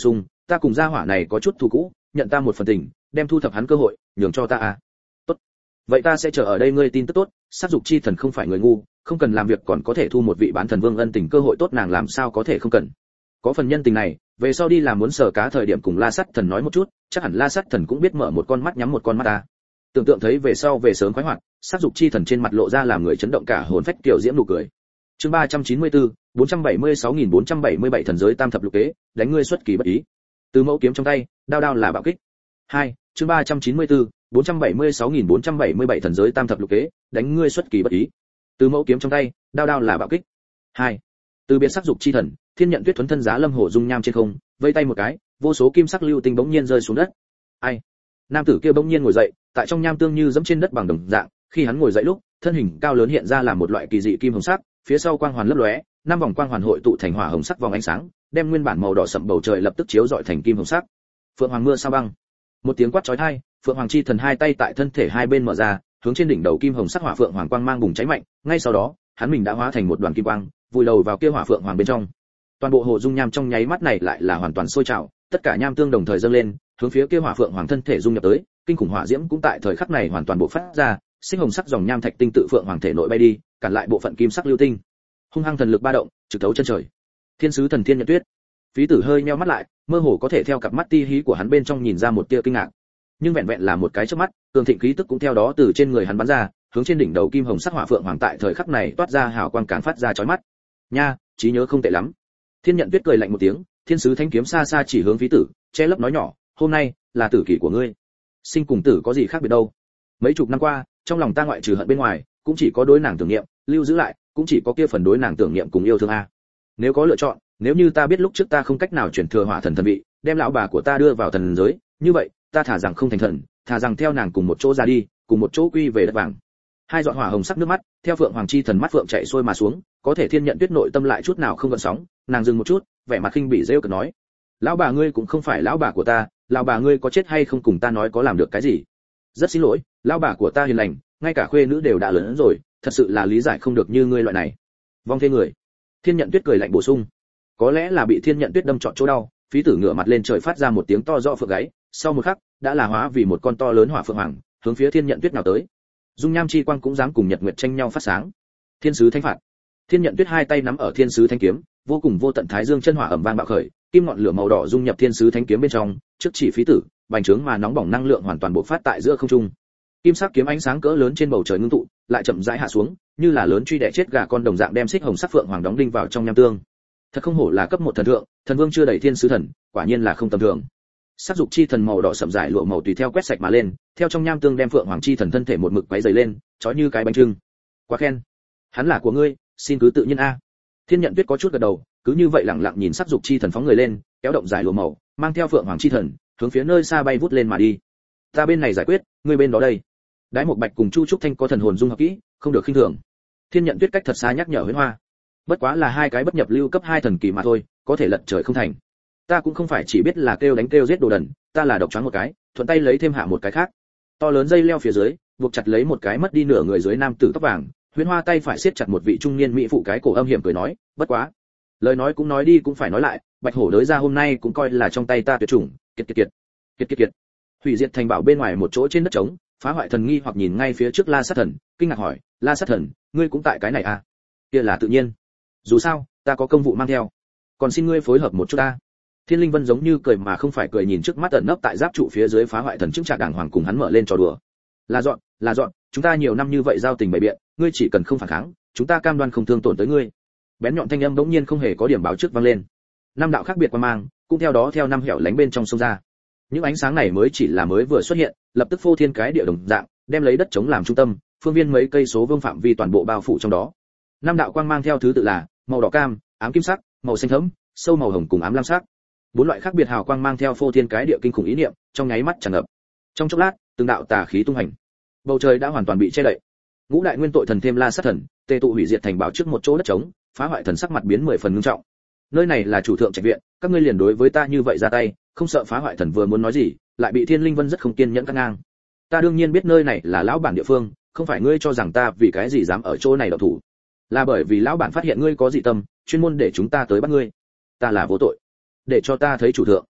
ta cùng gia hỏa này có chút thù cũ, nhận ta một phần tình, đem thu thập hắn cơ hội nhường cho ta à. Tốt, vậy ta sẽ chờ ở đây ngươi tin tức tốt. Sát dục chi thần không phải người ngu, không cần làm việc còn có thể thu một vị bán thần vương ân tình cơ hội tốt, nàng làm sao có thể không cần. Có phần nhân tình này, về sau đi làm muốn sở cá thời điểm cùng La Sắt Thần nói một chút, chắc hẳn La Sắt Thần cũng biết mở một con mắt nhắm một con mắt ta. Tưởng tượng thấy về sau về sớm khoái hoạt, sát dục chi thần trên mặt lộ ra làm người chấn động cả hồn phách kiểu diễm nụ cười. Chương ba trăm chín mươi tư, bốn trăm bảy mươi sáu nghìn bốn trăm bảy mươi bảy thần giới tam thập lục kế, đánh ngươi xuất kỳ bất ý. Từ mẫu kiếm trong tay, đao đao là bạo kích. hai, chương ba trăm chín mươi tư, bốn trăm bảy mươi sáu nghìn bốn trăm bảy mươi bảy thần giới tam thập lục kế, đánh ngươi xuất kỳ bất ý. Từ mẫu kiếm trong tay, đao đao là bạo kích. hai, từ biệt sắc dục chi thần, thiên nhận tuyết thuấn thân giá lâm hổ dung nham trên không, vây tay một cái, vô số kim sắc lưu tinh bỗng nhiên rơi xuống đất. Ai? Nam tử kia bỗng nhiên ngồi dậy, tại trong nham tương như dẫm trên đất bằng đồng dạng, khi hắn ngồi dậy lúc, thân hình cao lớn hiện ra là một loại kỳ dị kim hồng sắc, phía sau quang hoàn lấp lóe, năm vòng quang hoàn hội tụ thành hỏa hồng sắc vòng ánh sáng, đem nguyên bản màu đỏ sậm bầu trời lập tức chiếu rọi thành kim hồng sắc. Phượng hoàng mưa sao băng. Một tiếng quát chói tai, Phượng hoàng chi thần hai tay tại thân thể hai bên mở ra, hướng trên đỉnh đầu kim hồng sắc hỏa phượng hoàng quang mang bùng cháy mạnh, ngay sau đó, hắn mình đã hóa thành một đoàn kim quang, vùi đầu vào kia hỏa phượng hoàng bên trong. Toàn bộ hồ dung nham trong nháy mắt này lại là hoàn toàn sôi trào, tất cả nham tương đồng thời dâng lên, hướng phía kia hỏa phượng hoàng thân thể dung nhập tới, kinh khủng hỏa diễm cũng tại thời khắc này hoàn toàn bộc phát ra, sinh hồng sắc dòng nham thạch tinh tự phượng hoàng thể nội bay đi, cản lại bộ phận kim sắc lưu tinh. Hung hăng thần lực ba động, trực thấu chân trời. Thiên sứ thần thiên nhận tuyết. Phí Tử hơi nheo mắt lại, mơ hồ có thể theo cặp mắt ti hí của hắn bên trong nhìn ra một tia kinh ngạc. Nhưng vẹn vẹn là một cái chớp mắt, cường thịnh khí tức cũng theo đó từ trên người hắn bắn ra, hướng trên đỉnh đầu kim hồng sắc hỏa phượng hoàng tại thời khắc này toát ra hào quang càng phát ra chói mắt. Nha, trí nhớ không tệ lắm. Thiên nhận tuyết cười lạnh một tiếng, thiên sứ thanh kiếm xa xa chỉ hướng Phí Tử, che lấp nói nhỏ, hôm nay là tử kỷ của ngươi. Sinh cùng tử có gì khác biệt đâu? Mấy chục năm qua, trong lòng ta ngoại trừ hận bên ngoài, cũng chỉ có đối nàng tưởng niệm, lưu giữ lại, cũng chỉ có kia phần đối nàng tưởng niệm cùng yêu thương a. Nếu có lựa chọn, nếu như ta biết lúc trước ta không cách nào chuyển thừa hỏa thần thần vị, đem lão bà của ta đưa vào thần giới, như vậy, ta thả rằng không thành thần, thả rằng theo nàng cùng một chỗ ra đi, cùng một chỗ quy về đất vàng. Hai giọt hỏa hồng sắc nước mắt, theo Phượng Hoàng chi thần mắt phượng chạy xuôi mà xuống, có thể Thiên Nhận Tuyết nội tâm lại chút nào không gợn sóng, nàng dừng một chút, vẻ mặt khinh bỉ rêu cợt nói: "Lão bà ngươi cũng không phải lão bà của ta, lão bà ngươi có chết hay không cùng ta nói có làm được cái gì? Rất xin lỗi, lão bà của ta hiền lành, ngay cả khuê nữ đều đã lớn rồi, thật sự là lý giải không được như ngươi loại này." Vong thế người. Thiên Nhận Tuyết cười lạnh bổ sung: "Có lẽ là bị Thiên Nhận Tuyết đâm trọn chỗ đau." Phí Tử ngửa mặt lên trời phát ra một tiếng to rõ phượng gáy, sau một khắc, đã là hóa vì một con to lớn hỏa phượng hoàng, hướng phía Thiên Nhận Tuyết nào tới. Dung nham chi quang cũng dám cùng nhật nguyệt tranh nhau phát sáng. Thiên sứ thánh phạt. Thiên Nhận Tuyết hai tay nắm ở thiên sứ thánh kiếm, vô cùng vô tận thái dương chân hỏa ầm vang bạo khởi, kim ngọn lửa màu đỏ dung nhập thiên sứ thánh kiếm bên trong, trước chỉ Phí Tử, bành trướng mà nóng bỏng năng lượng hoàn toàn bộc phát tại giữa không trung. Kim sắc kiếm ánh sáng cỡ lớn trên bầu trời ngưng tụ, lại chậm rãi hạ xuống, như là lớn truy đẻ chết gà con đồng dạng đem xích hồng sắc phượng hoàng đóng đinh vào trong nham tương. Thật không hổ là cấp một thần thượng, thần vương chưa đầy thiên sứ thần, quả nhiên là không tầm thường. Sát dục chi thần màu đỏ sậm dài lụa màu tùy theo quét sạch mà lên, theo trong nham tương đem phượng hoàng chi thần thân thể một mực quấy dày lên, chói như cái bánh trưng. Quá khen, hắn là của ngươi, xin cứ tự nhiên a. Thiên Nhận Tuyết có chút gật đầu, cứ như vậy lặng lặng nhìn sát dục chi thần phóng người lên, kéo động dài lụa màu, mang theo phượng hoàng chi thần, hướng phía nơi xa bay vút lên mà đi. Ta bên này giải quyết, ngươi bên đó đây. Đái Mộc Bạch cùng Chu Trúc Thanh có thần hồn dung hợp kỹ, không được khinh thường. Thiên Nhận Tuyết cách thật xa nhắc nhở Huyễn Hoa. Bất quá là hai cái bất nhập lưu cấp hai thần kỳ mà thôi, có thể lật trời không thành. Ta cũng không phải chỉ biết là kêu đánh kêu giết đồ đần, ta là độc choáng một cái, thuận tay lấy thêm hạ một cái khác. To lớn dây leo phía dưới, buộc chặt lấy một cái mất đi nửa người dưới nam tử tóc vàng, Huyễn Hoa tay phải siết chặt một vị trung niên mỹ phụ cái cổ âm hiểm cười nói, bất quá, lời nói cũng nói đi cũng phải nói lại, Bạch Hổ đới ra hôm nay cũng coi là trong tay ta tuyệt chủng, kiệt kiệt kiệt. Kiệt kiệt kiệt. Hủy diệt thành bảo bên ngoài một chỗ trên đất trống, Phá Hoại Thần nghi hoặc nhìn ngay phía trước La Sát Thần, kinh ngạc hỏi, La Sát Thần, ngươi cũng tại cái này à? Kia là tự nhiên. Dù sao, ta có công vụ mang theo, còn xin ngươi phối hợp một chút ta. Thiên Linh Vân giống như cười mà không phải cười nhìn trước mắt ẩn nấp tại giáp trụ phía dưới Phá Hoại Thần chứng trạc đàng hoàng cùng hắn mở lên trò đùa. Là dọn, là dọn, chúng ta nhiều năm như vậy giao tình bày biện, ngươi chỉ cần không phản kháng, chúng ta cam đoan không thương tổn tới ngươi. Bén nhọn thanh âm bỗng nhiên không hề có điểm báo trước vang lên. Năm đạo khác biệt quan mang, cũng theo đó theo năm hẻo lánh bên trong sông ra. Những ánh sáng này mới chỉ là mới vừa xuất hiện, lập tức phô thiên cái địa đồng dạng, đem lấy đất chống làm trung tâm, phương viên mấy cây số vương phạm vi toàn bộ bao phủ trong đó. Năm đạo quang mang theo thứ tự là màu đỏ cam, ám kim sắc, màu xanh thẫm, sâu màu hồng cùng ám lam sắc. Bốn loại khác biệt hào quang mang theo phô thiên cái địa kinh khủng ý niệm, trong nháy mắt tràn ngập. Trong chốc lát, từng đạo tà khí tung hành. Bầu trời đã hoàn toàn bị che đậy. Ngũ đại nguyên tội thần thêm La Sát Thần, tề tụ hủy diệt thành bảo trước một chỗ đất trống, Phá Hoại Thần sắc mặt biến mười phần nghiêm trọng. Nơi này là chủ thượng trạch viện, các ngươi liền đối với ta như vậy ra tay, không sợ Phá Hoại Thần vừa muốn nói gì, lại bị Thiên Linh Vân rất không kiên nhẫn cắt ngang. Ta đương nhiên biết nơi này là lão bản địa phương, không phải ngươi cho rằng ta vì cái gì dám ở chỗ này động thủ, là bởi vì lão bản phát hiện ngươi có dị tâm, chuyên môn để chúng ta tới bắt ngươi. Ta là vô tội, để cho ta thấy chủ thượng.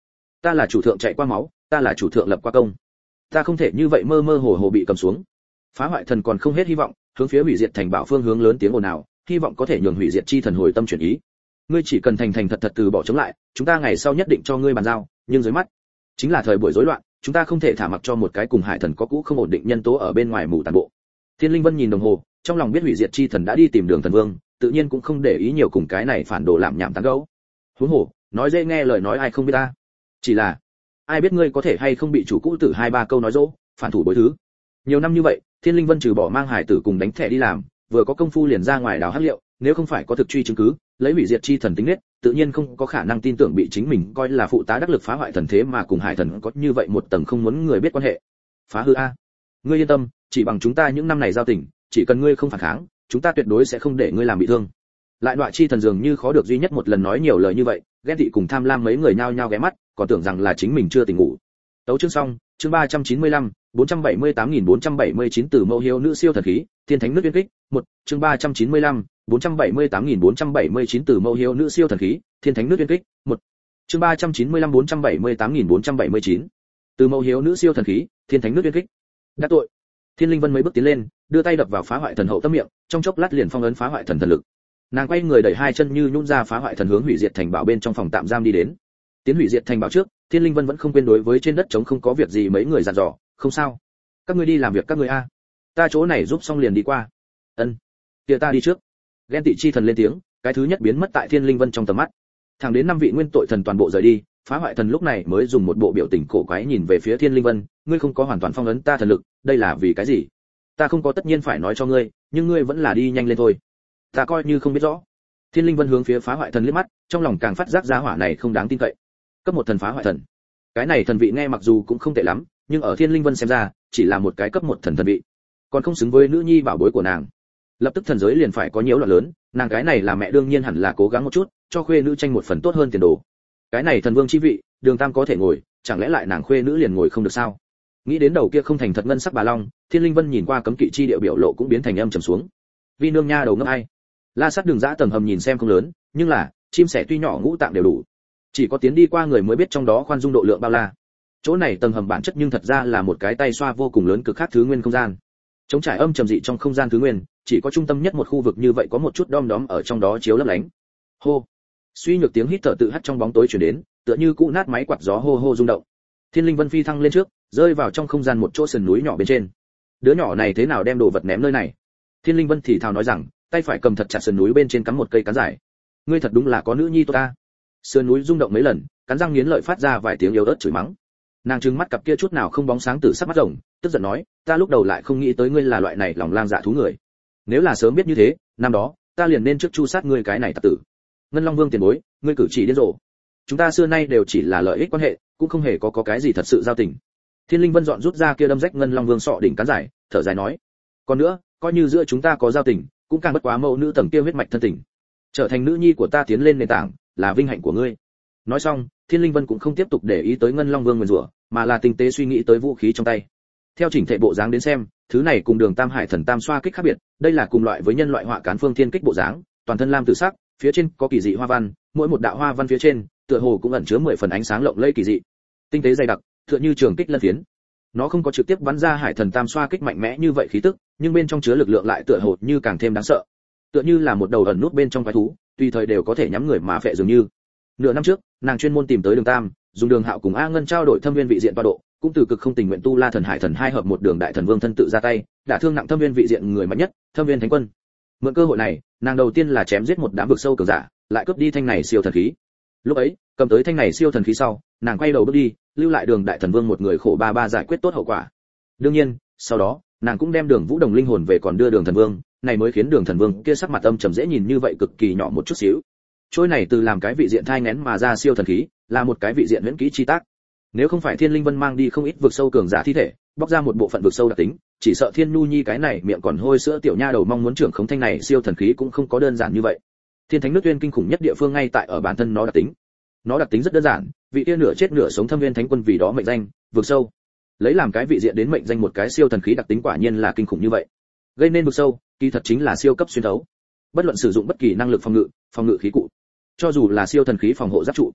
Ta là chủ thượng chạy qua máu, ta là chủ thượng lập qua công. Ta không thể như vậy mơ mơ hồ hồ bị cầm xuống. Phá hoại thần còn không hết hy vọng, hướng phía hủy diệt thành bảo phương hướng lớn tiếng ồn ào, hy vọng có thể nhường hủy diệt chi thần hồi tâm chuyển ý. Ngươi chỉ cần thành thành thật thật từ bỏ chống lại, chúng ta ngày sau nhất định cho ngươi bàn giao, nhưng dưới mắt chính là thời buổi rối loạn, chúng ta không thể thả mặc cho một cái cùng hải thần có cũ không ổn định nhân tố ở bên ngoài mù tàn bộ. Thiên Linh Vân nhìn đồng hồ, trong lòng biết hủy diệt chi thần đã đi tìm Đường Thần Vương, tự nhiên cũng không để ý nhiều cùng cái này phản đồ làm nhảm tán gẫu. Huống hồ, nói dễ nghe lời nói ai không biết ta. Chỉ là, ai biết ngươi có thể hay không bị chủ cũ tử hai ba câu nói dỗ, phản thủ bối thứ. Nhiều năm như vậy, Thiên Linh Vân trừ bỏ mang hải tử cùng đánh thẻ đi làm, vừa có công phu liền ra ngoài đào hắc liệu, nếu không phải có thực truy chứng cứ, lấy hủy diệt chi thần tính nết, tự nhiên không có khả năng tin tưởng bị chính mình coi là phụ tá đắc lực phá hoại thần thế mà cùng hải thần có như vậy một tầng không muốn người biết quan hệ. Phá hư a. Ngươi yên tâm, chỉ bằng chúng ta những năm này giao tình, chỉ cần ngươi không phản kháng, chúng ta tuyệt đối sẽ không để ngươi làm bị thương. Lại Đoạ chi thần dường như khó được duy nhất một lần nói nhiều lời như vậy, ghen tị cùng tham lam mấy người nhao nhao ghé mắt, còn tưởng rằng là chính mình chưa tỉnh ngủ. Tấu chương xong, chương ba trăm chín mươi lăm, bốn trăm bảy mươi tám nghìn bốn trăm bảy mươi chín từ mẫu hiếu nữ siêu thần khí, thiên thánh nước uyên kích, một, chương ba trăm chín mươi lăm, bốn trăm bảy mươi tám nghìn bốn trăm bảy mươi chín từ mẫu hiếu nữ siêu thần khí, thiên thánh nước uyên kích, một, chương ba trăm chín mươi lăm bốn trăm bảy mươi tám nghìn bốn trăm bảy mươi chín từ mẫu hiếu nữ siêu thần khí, thiên thánh nước uyên kích. Đắc tội. Thiên Linh Vân mấy bước tiến lên, đưa tay đập vào phá hoại thần hậu tâm miệng, trong chốc lát liền phong ấn phá hoại thần thần lực. Nàng quay người đẩy hai chân như nhún ra phá hoại thần hướng hủy diệt thành bảo bên trong phòng tạm giam đi đến. Tiến hủy diệt thành bảo trước, Thiên Linh Vân vẫn không quên đối với trên đất trống không có việc gì mấy người dặn dò, không sao, các ngươi đi làm việc các ngươi a, ta chỗ này giúp xong liền đi qua. Ân, kia ta đi trước. Ghen tị chi thần lên tiếng, cái thứ nhất biến mất tại Thiên Linh Vân trong tầm mắt. Thẳng đến năm vị nguyên tội thần toàn bộ rời đi, phá hoại thần lúc này mới dùng một bộ biểu tình cổ quái nhìn về phía Thiên Linh Vân, ngươi không có hoàn toàn phong ấn ta thần lực, đây là vì cái gì? Ta không có tất nhiên phải nói cho ngươi, nhưng ngươi vẫn là đi nhanh lên thôi. Ta coi như không biết rõ. Thiên Linh Vân hướng phía phá hoại thần liếc mắt, trong lòng càng phát giác giá hỏa này không đáng tin cậy. Cấp một thần phá hoại thần, cái này thần vị nghe mặc dù cũng không tệ lắm, nhưng ở Thiên Linh Vân xem ra, chỉ là một cái cấp một thần thần vị, còn không xứng với nữ nhi bảo bối của nàng. Lập tức thần giới liền phải có nhiễu loạn lớn, nàng cái này là mẹ đương nhiên hẳn là cố gắng một chút, cho khuê nữ tranh một phần tốt hơn tiền đồ. Cái này thần vương chi vị, Đường Tam có thể ngồi, chẳng lẽ lại nàng khuê nữ liền ngồi không được sao? Nghĩ đến đầu kia không thành thật ngân sắc bà long, Thiên Linh Vân nhìn qua cấm kỵ chi địa biểu lộ cũng biến thành âm trầm xuống. Vi nương nha đầu ngốc ai? La Sát Đường Dã tầng hầm nhìn xem không lớn, nhưng là, chim sẻ tuy nhỏ ngũ tạng đều đủ. Chỉ có tiến đi qua người mới biết trong đó khoan dung độ lượng bao la. Chỗ này tầng hầm bản chất nhưng thật ra là một cái tay xoa vô cùng lớn cực khác thứ nguyên không gian. Trống trải âm trầm dị trong không gian thứ nguyên, chỉ có trung tâm nhất một khu vực như vậy có một chút đom đóm ở trong đó chiếu lấp lánh. Hô. Suy nhược tiếng hít thở tự hắt trong bóng tối truyền đến, tựa như cũ nát máy quạt gió hô hô rung động. Thiên Linh Vân phi thăng lên trước, rơi vào trong không gian một chỗ sườn núi nhỏ bên trên. Đứa nhỏ này thế nào đem đồ vật ném nơi này? Thiên Linh Vân thì thào nói rằng, tay phải cầm thật chặt sườn núi bên trên cắm một cây cán dài. Ngươi thật đúng là có nữ nhi tốt ta. Sườn núi rung động mấy lần, cắn răng nghiến lợi phát ra vài tiếng yếu ớt chửi mắng. Nàng trừng mắt cặp kia chút nào không bóng sáng từ sắc mắt rồng, tức giận nói, ta lúc đầu lại không nghĩ tới ngươi là loại này lòng lang dạ thú người. Nếu là sớm biết như thế, năm đó, ta liền nên trước chu sát ngươi cái này tặc tử. Ngân Long Vương tiền bối, ngươi cử chỉ điên rồ. Chúng ta xưa nay đều chỉ là lợi ích quan hệ, cũng không hề có có cái gì thật sự giao tình. Thiên Linh Vân dọn rút ra kia đâm rách Ngân Long Vương sọ đỉnh cán giải, thở dài nói, còn nữa, coi như giữa chúng ta có giao tình, cũng càng bất quá mẫu nữ tầng kia huyết mạch thân tình. Trở thành nữ nhi của ta tiến lên nền tảng, là vinh hạnh của ngươi. Nói xong, Thiên Linh Vân cũng không tiếp tục để ý tới Ngân Long Vương nguyền rủa, mà là tinh tế suy nghĩ tới vũ khí trong tay. Theo chỉnh thể bộ dáng đến xem, thứ này cùng Đường Tam Hải Thần Tam xoa kích khác biệt, đây là cùng loại với nhân loại họa cán phương thiên kích bộ dáng, toàn thân lam tử sắc, phía trên có kỳ dị hoa văn, mỗi một đạo hoa văn phía trên, tựa hồ cũng ẩn chứa mười phần ánh sáng lộng lẫy kỳ dị. Tinh tế dày đặc, tựa như trường kích lân phiến. Nó không có trực tiếp bắn ra Hải Thần Tam xoa kích mạnh mẽ như vậy khí tức, nhưng bên trong chứa lực lượng lại tựa hồ như càng thêm đáng sợ. Tựa như là một đầu ẩn nút bên trong quái thú, tùy thời đều có thể nhắm người mà phệ dường như. Nửa năm trước, nàng chuyên môn tìm tới Đường Tam, dùng Đường Hạo cùng A Ngân trao đổi thâm viên vị diện tọa độ, cũng từ cực không tình nguyện tu La Thần Hải Thần hai hợp một Đường Đại Thần Vương thân tự ra tay, đả thương nặng thâm viên vị diện người mạnh nhất, thâm viên thánh quân. Mượn cơ hội này, nàng đầu tiên là chém giết một đám vực sâu cường giả, lại cướp đi thanh này siêu thần khí. Lúc ấy, cầm tới thanh này siêu thần khí sau, nàng quay đầu bước đi, lưu lại Đường Đại Thần Vương một người khổ ba ba giải quyết tốt hậu quả. Đương nhiên, sau đó, nàng cũng đem Đường Vũ Đồng linh hồn về còn đưa Đường Thần Vương, này mới khiến Đường Thần Vương kia sắc mặt âm trầm dễ nhìn như vậy cực kỳ nhỏ một chút xíu. Trôi này từ làm cái vị diện thai nghén mà ra siêu thần khí, là một cái vị diện huyễn kỹ chi tác. Nếu không phải Thiên Linh Vân mang đi không ít vực sâu cường giả thi thể, bóc ra một bộ phận vực sâu đặc tính, chỉ sợ Thiên Nhu Nhi cái này miệng còn hôi sữa tiểu nha đầu mong muốn trưởng khống thanh này siêu thần khí cũng không có đơn giản như vậy. Thiên Thánh nước uyên kinh khủng nhất địa phương ngay tại ở bản thân nó đặc tính. Nó đặc tính rất đơn giản, vị kia nửa chết nửa sống thâm viên thánh quân vì đó mệnh danh, vực sâu. Lấy làm cái vị diện đến mệnh danh một cái siêu thần khí đặc tính quả nhiên là kinh khủng như vậy. Gây nên vực sâu, kỳ thật chính là siêu cấp xuyên thấu. Bất luận sử dụng bất kỳ năng lực phòng ngự, phòng ngự khí cụ, cho dù là siêu thần khí phòng hộ giáp trụ,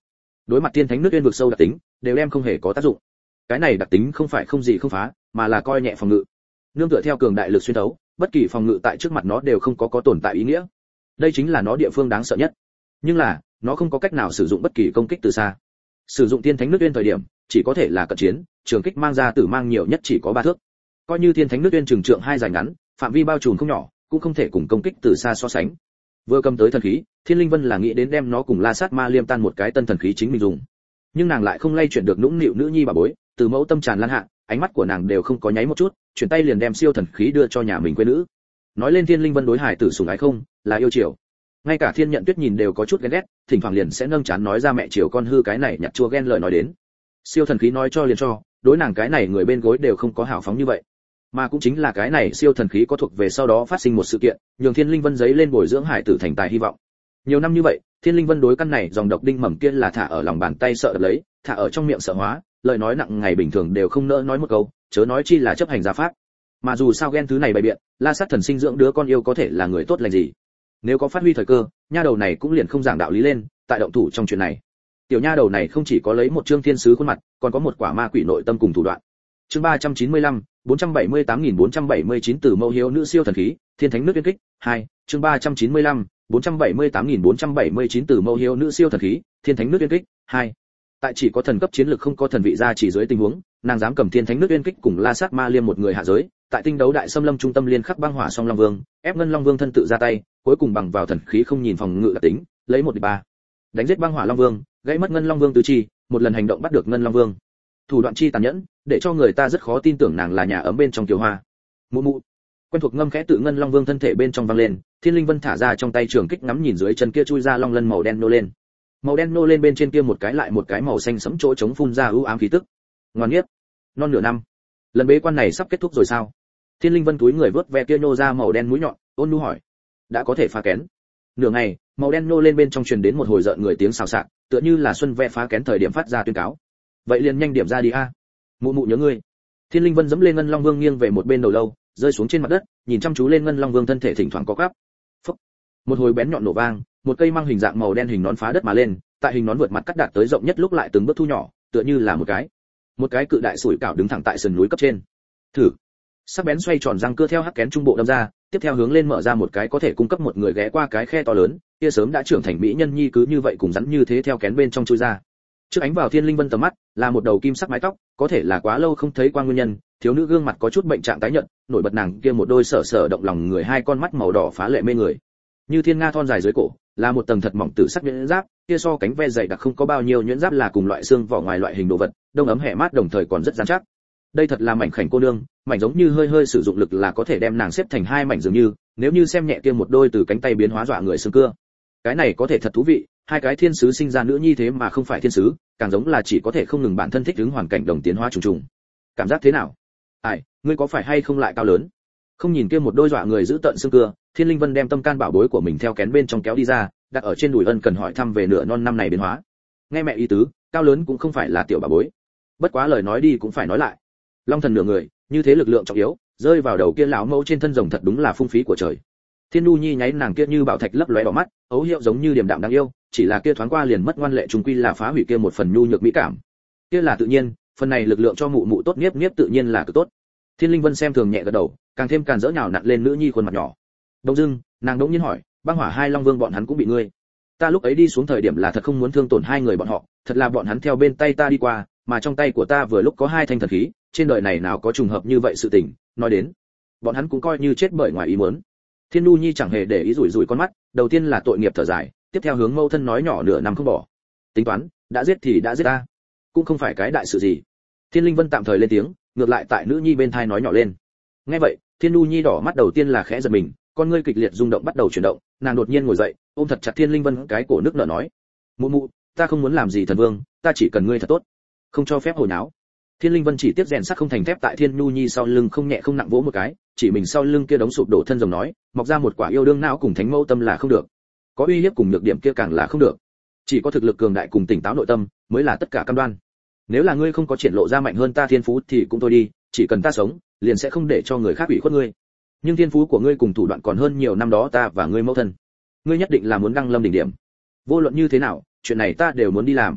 đối mặt thiên thánh nước uyên vực sâu đặc tính đều đem không hề có tác dụng. Cái này đặc tính không phải không gì không phá, mà là coi nhẹ phòng ngự. Nương tựa theo cường đại lực xuyên thấu, bất kỳ phòng ngự tại trước mặt nó đều không có có tồn tại ý nghĩa. Đây chính là nó địa phương đáng sợ nhất. Nhưng là, nó không có cách nào sử dụng bất kỳ công kích từ xa. Sử dụng thiên thánh nước uyên thời điểm, chỉ có thể là cận chiến, trường kích mang ra tử mang nhiều nhất chỉ có ba thước. Coi như thiên thánh nước uyên trường trượng hai dài ngắn, phạm vi bao trùm không nhỏ, cũng không thể cùng công kích từ xa so sánh. Vừa cầm tới thần khí, Thiên Linh Vân là nghĩ đến đem nó cùng La Sát Ma Liêm tan một cái tân thần khí chính mình dùng. Nhưng nàng lại không lay chuyển được nũng nịu nữ nhi bà bối, từ mẫu tâm tràn lan hạ, ánh mắt của nàng đều không có nháy một chút, chuyển tay liền đem siêu thần khí đưa cho nhà mình quê nữ. Nói lên Thiên Linh Vân đối hải tử sủng ái không, là yêu chiều. Ngay cả Thiên Nhận Tuyết nhìn đều có chút ghen ghét, thỉnh thoảng liền sẽ nâng chán nói ra mẹ chiều con hư cái này nhặt chua ghen lời nói đến. Siêu thần khí nói cho liền cho, đối nàng cái này người bên gối đều không có hảo phóng như vậy. Mà cũng chính là cái này siêu thần khí có thuộc về sau đó phát sinh một sự kiện, nhường Thiên Linh Vân giấy lên bồi dưỡng hải tử thành tài hy vọng. Nhiều năm như vậy, Thiên Linh Vân đối căn này dòng độc đinh mầm kia là thả ở lòng bàn tay sợ đập lấy, thả ở trong miệng sợ hóa, lời nói nặng ngày bình thường đều không nỡ nói một câu, chớ nói chi là chấp hành gia pháp. Mà dù sao ghen thứ này bày biện, La Sát thần sinh dưỡng đứa con yêu có thể là người tốt lành gì. Nếu có phát huy thời cơ, nha đầu này cũng liền không giảng đạo lý lên, tại động thủ trong chuyện này. Tiểu nha đầu này không chỉ có lấy một trương thiên sứ khuôn mặt, còn có một quả ma quỷ nội tâm cùng thủ đoạn. Chương ba trăm chín mươi lăm, bốn trăm bảy mươi tám nghìn bốn trăm bảy mươi chín từ mẫu hiếu nữ siêu thần khí, thiên thánh nước uyên kích, hai, chương ba trăm chín mươi lăm, bốn trăm bảy mươi tám nghìn bốn trăm bảy mươi chín từ mẫu hiếu nữ siêu thần khí, thiên thánh nước uyên kích, hai. Tại chỉ có thần cấp chiến lực không có thần vị gia chỉ dưới tình huống, nàng dám cầm thiên thánh nước uyên kích cùng La Sát Ma Liêm một người hạ giới, tại tinh đấu đại xâm lâm trung tâm liên khắc băng hỏa song long vương, ép ngân long vương thân tự ra tay, cuối cùng bằng vào thần khí không nhìn phòng ngự đặc tính, lấy một địch ba, đánh giết băng hỏa long vương, gãy mất ngân long vương tứ chi, một lần hành động bắt được ngân long vương. Thủ đoạn chi tàn nhẫn, để cho người ta rất khó tin tưởng nàng là nhà ấm bên trong kiều hoa. Mụ mụ. Quen thuộc ngâm khẽ tự ngân long vương thân thể bên trong vang lên, Thiên Linh Vân thả ra trong tay trường kích ngắm nhìn dưới chân kia chui ra long lân màu đen nô lên. Màu đen nô lên bên trên kia một cái lại một cái màu xanh sẫm chỗ chống phun ra ưu ám khí tức. Ngoan nhất, non nửa năm. Lần bế quan này sắp kết thúc rồi sao? Thiên Linh Vân túi người vớt ve kia nô ra màu đen mũi nhọn, ôn nhu hỏi. Đã có thể phá kén. Nửa ngày, màu đen nô lên bên trong truyền đến một hồi rợn người tiếng xào xạc, tựa như là xuân ve phá kén thời điểm phát ra tuyên cáo. Vậy liền nhanh điểm ra đi a. Mụ mụ nhớ ngươi. Thiên Linh Vân dẫm lên ngân long vương nghiêng về một bên đầu lâu, rơi xuống trên mặt đất, nhìn chăm chú lên ngân long vương thân thể thỉnh thoảng có gắp. Phốc. Một hồi bén nhọn nổ vang, một cây mang hình dạng màu đen hình nón phá đất mà lên, tại hình nón vượt mặt cắt đạt tới rộng nhất lúc lại từng bước thu nhỏ, tựa như là một cái một cái cự đại sủi cảo đứng thẳng tại sườn núi cấp trên. Thử. Sắc bén xoay tròn răng cưa theo hắc kén trung bộ đâm ra, tiếp theo hướng lên mở ra một cái có thể cung cấp một người ghé qua cái khe to lớn, kia sớm đã trưởng thành mỹ nhân nhi cứ như vậy cùng rắn như thế theo kén bên trong chui ra. Trước ánh vào Thiên Linh Vân tầm mắt, là một đầu kim sắc mái tóc, có thể là quá lâu không thấy qua nguyên nhân, thiếu nữ gương mặt có chút bệnh trạng tái nhợt, nổi bật nàng kia một đôi sở sở động lòng người hai con mắt màu đỏ phá lệ mê người. Như thiên nga thon dài dưới cổ, là một tầng thật mỏng tử sắc nhuyễn giáp, kia so cánh ve dày đặc không có bao nhiêu nhuyễn giáp là cùng loại xương vỏ ngoài loại hình đồ vật, đông ấm hẻ mát đồng thời còn rất rắn chắc. Đây thật là mảnh khảnh cô nương, mảnh giống như hơi hơi sử dụng lực là có thể đem nàng xếp thành hai mảnh dường như, nếu như xem nhẹ kia một đôi từ cánh tay biến hóa dọa người xương cưa. Cái này có thể thật thú vị, hai cái thiên sứ sinh ra nữ nhi thế mà không phải thiên sứ, càng giống là chỉ có thể không ngừng bản thân thích ứng hoàn cảnh đồng tiến hóa trùng trùng. Cảm giác thế nào? Ai, ngươi có phải hay không lại cao lớn? Không nhìn kia một đôi dọa người giữ tận xương cưa, Thiên Linh Vân đem tâm can bảo bối của mình theo kén bên trong kéo đi ra, đặt ở trên đùi ân cần hỏi thăm về nửa non năm này biến hóa. Nghe mẹ ý tứ, cao lớn cũng không phải là tiểu bảo bối. Bất quá lời nói đi cũng phải nói lại. Long thần nửa người, như thế lực lượng trọng yếu, rơi vào đầu kia lão mẫu trên thân rồng thật đúng là phung phí của trời. Thiên Nu Nhi nháy nàng kia như bảo thạch lấp lóe đỏ mắt, ấu hiệu giống như điềm đạm đáng yêu, chỉ là kia thoáng qua liền mất ngoan lệ trùng quy là phá hủy kia một phần nhu nhược mỹ cảm. Kia là tự nhiên, phần này lực lượng cho mụ mụ tốt nhiếp nhiếp tự nhiên là cực tốt. Thiên Linh Vân xem thường nhẹ gật đầu, càng thêm càng dỡ nhào nặn lên nữ nhi khuôn mặt nhỏ. Đông dưng, nàng đống nhiên hỏi, băng hỏa hai long vương bọn hắn cũng bị ngươi. Ta lúc ấy đi xuống thời điểm là thật không muốn thương tổn hai người bọn họ, thật là bọn hắn theo bên tay ta đi qua, mà trong tay của ta vừa lúc có hai thanh thần khí, trên đời này nào có trùng hợp như vậy sự tình, nói đến, bọn hắn cũng coi như chết bởi ngoài ý muốn. Thiên Nu Nhi chẳng hề để ý rủi rủi con mắt, đầu tiên là tội nghiệp thở dài, tiếp theo hướng mâu thân nói nhỏ nửa năm không bỏ. Tính toán, đã giết thì đã giết ta, cũng không phải cái đại sự gì. Thiên Linh Vân tạm thời lên tiếng, ngược lại tại nữ nhi bên thai nói nhỏ lên. Nghe vậy, Thiên Nu Nhi đỏ mắt đầu tiên là khẽ giật mình, con ngươi kịch liệt rung động bắt đầu chuyển động, nàng đột nhiên ngồi dậy, ôm thật chặt Thiên Linh Vân cái cổ nước nở nói: "Mụ mụ, ta không muốn làm gì thần vương, ta chỉ cần ngươi thật tốt, không cho phép hồi náo." Thiên Linh Vân chỉ tiếp rèn sắt không thành thép tại Thiên Nu Nhi sau lưng không nhẹ không nặng vỗ một cái, chỉ mình sau lưng kia đống sụp đổ thân rồng nói, mọc ra một quả yêu đương não cùng thánh mẫu tâm là không được, có uy hiếp cùng nhược điểm kia càng là không được, chỉ có thực lực cường đại cùng tỉnh táo nội tâm mới là tất cả cam đoan. Nếu là ngươi không có triển lộ ra mạnh hơn ta thiên phú thì cũng thôi đi, chỉ cần ta sống, liền sẽ không để cho người khác ủy khuất ngươi. Nhưng thiên phú của ngươi cùng thủ đoạn còn hơn nhiều năm đó ta và ngươi mẫu thân, ngươi nhất định là muốn đăng lâm đỉnh điểm. Vô luận như thế nào, chuyện này ta đều muốn đi làm.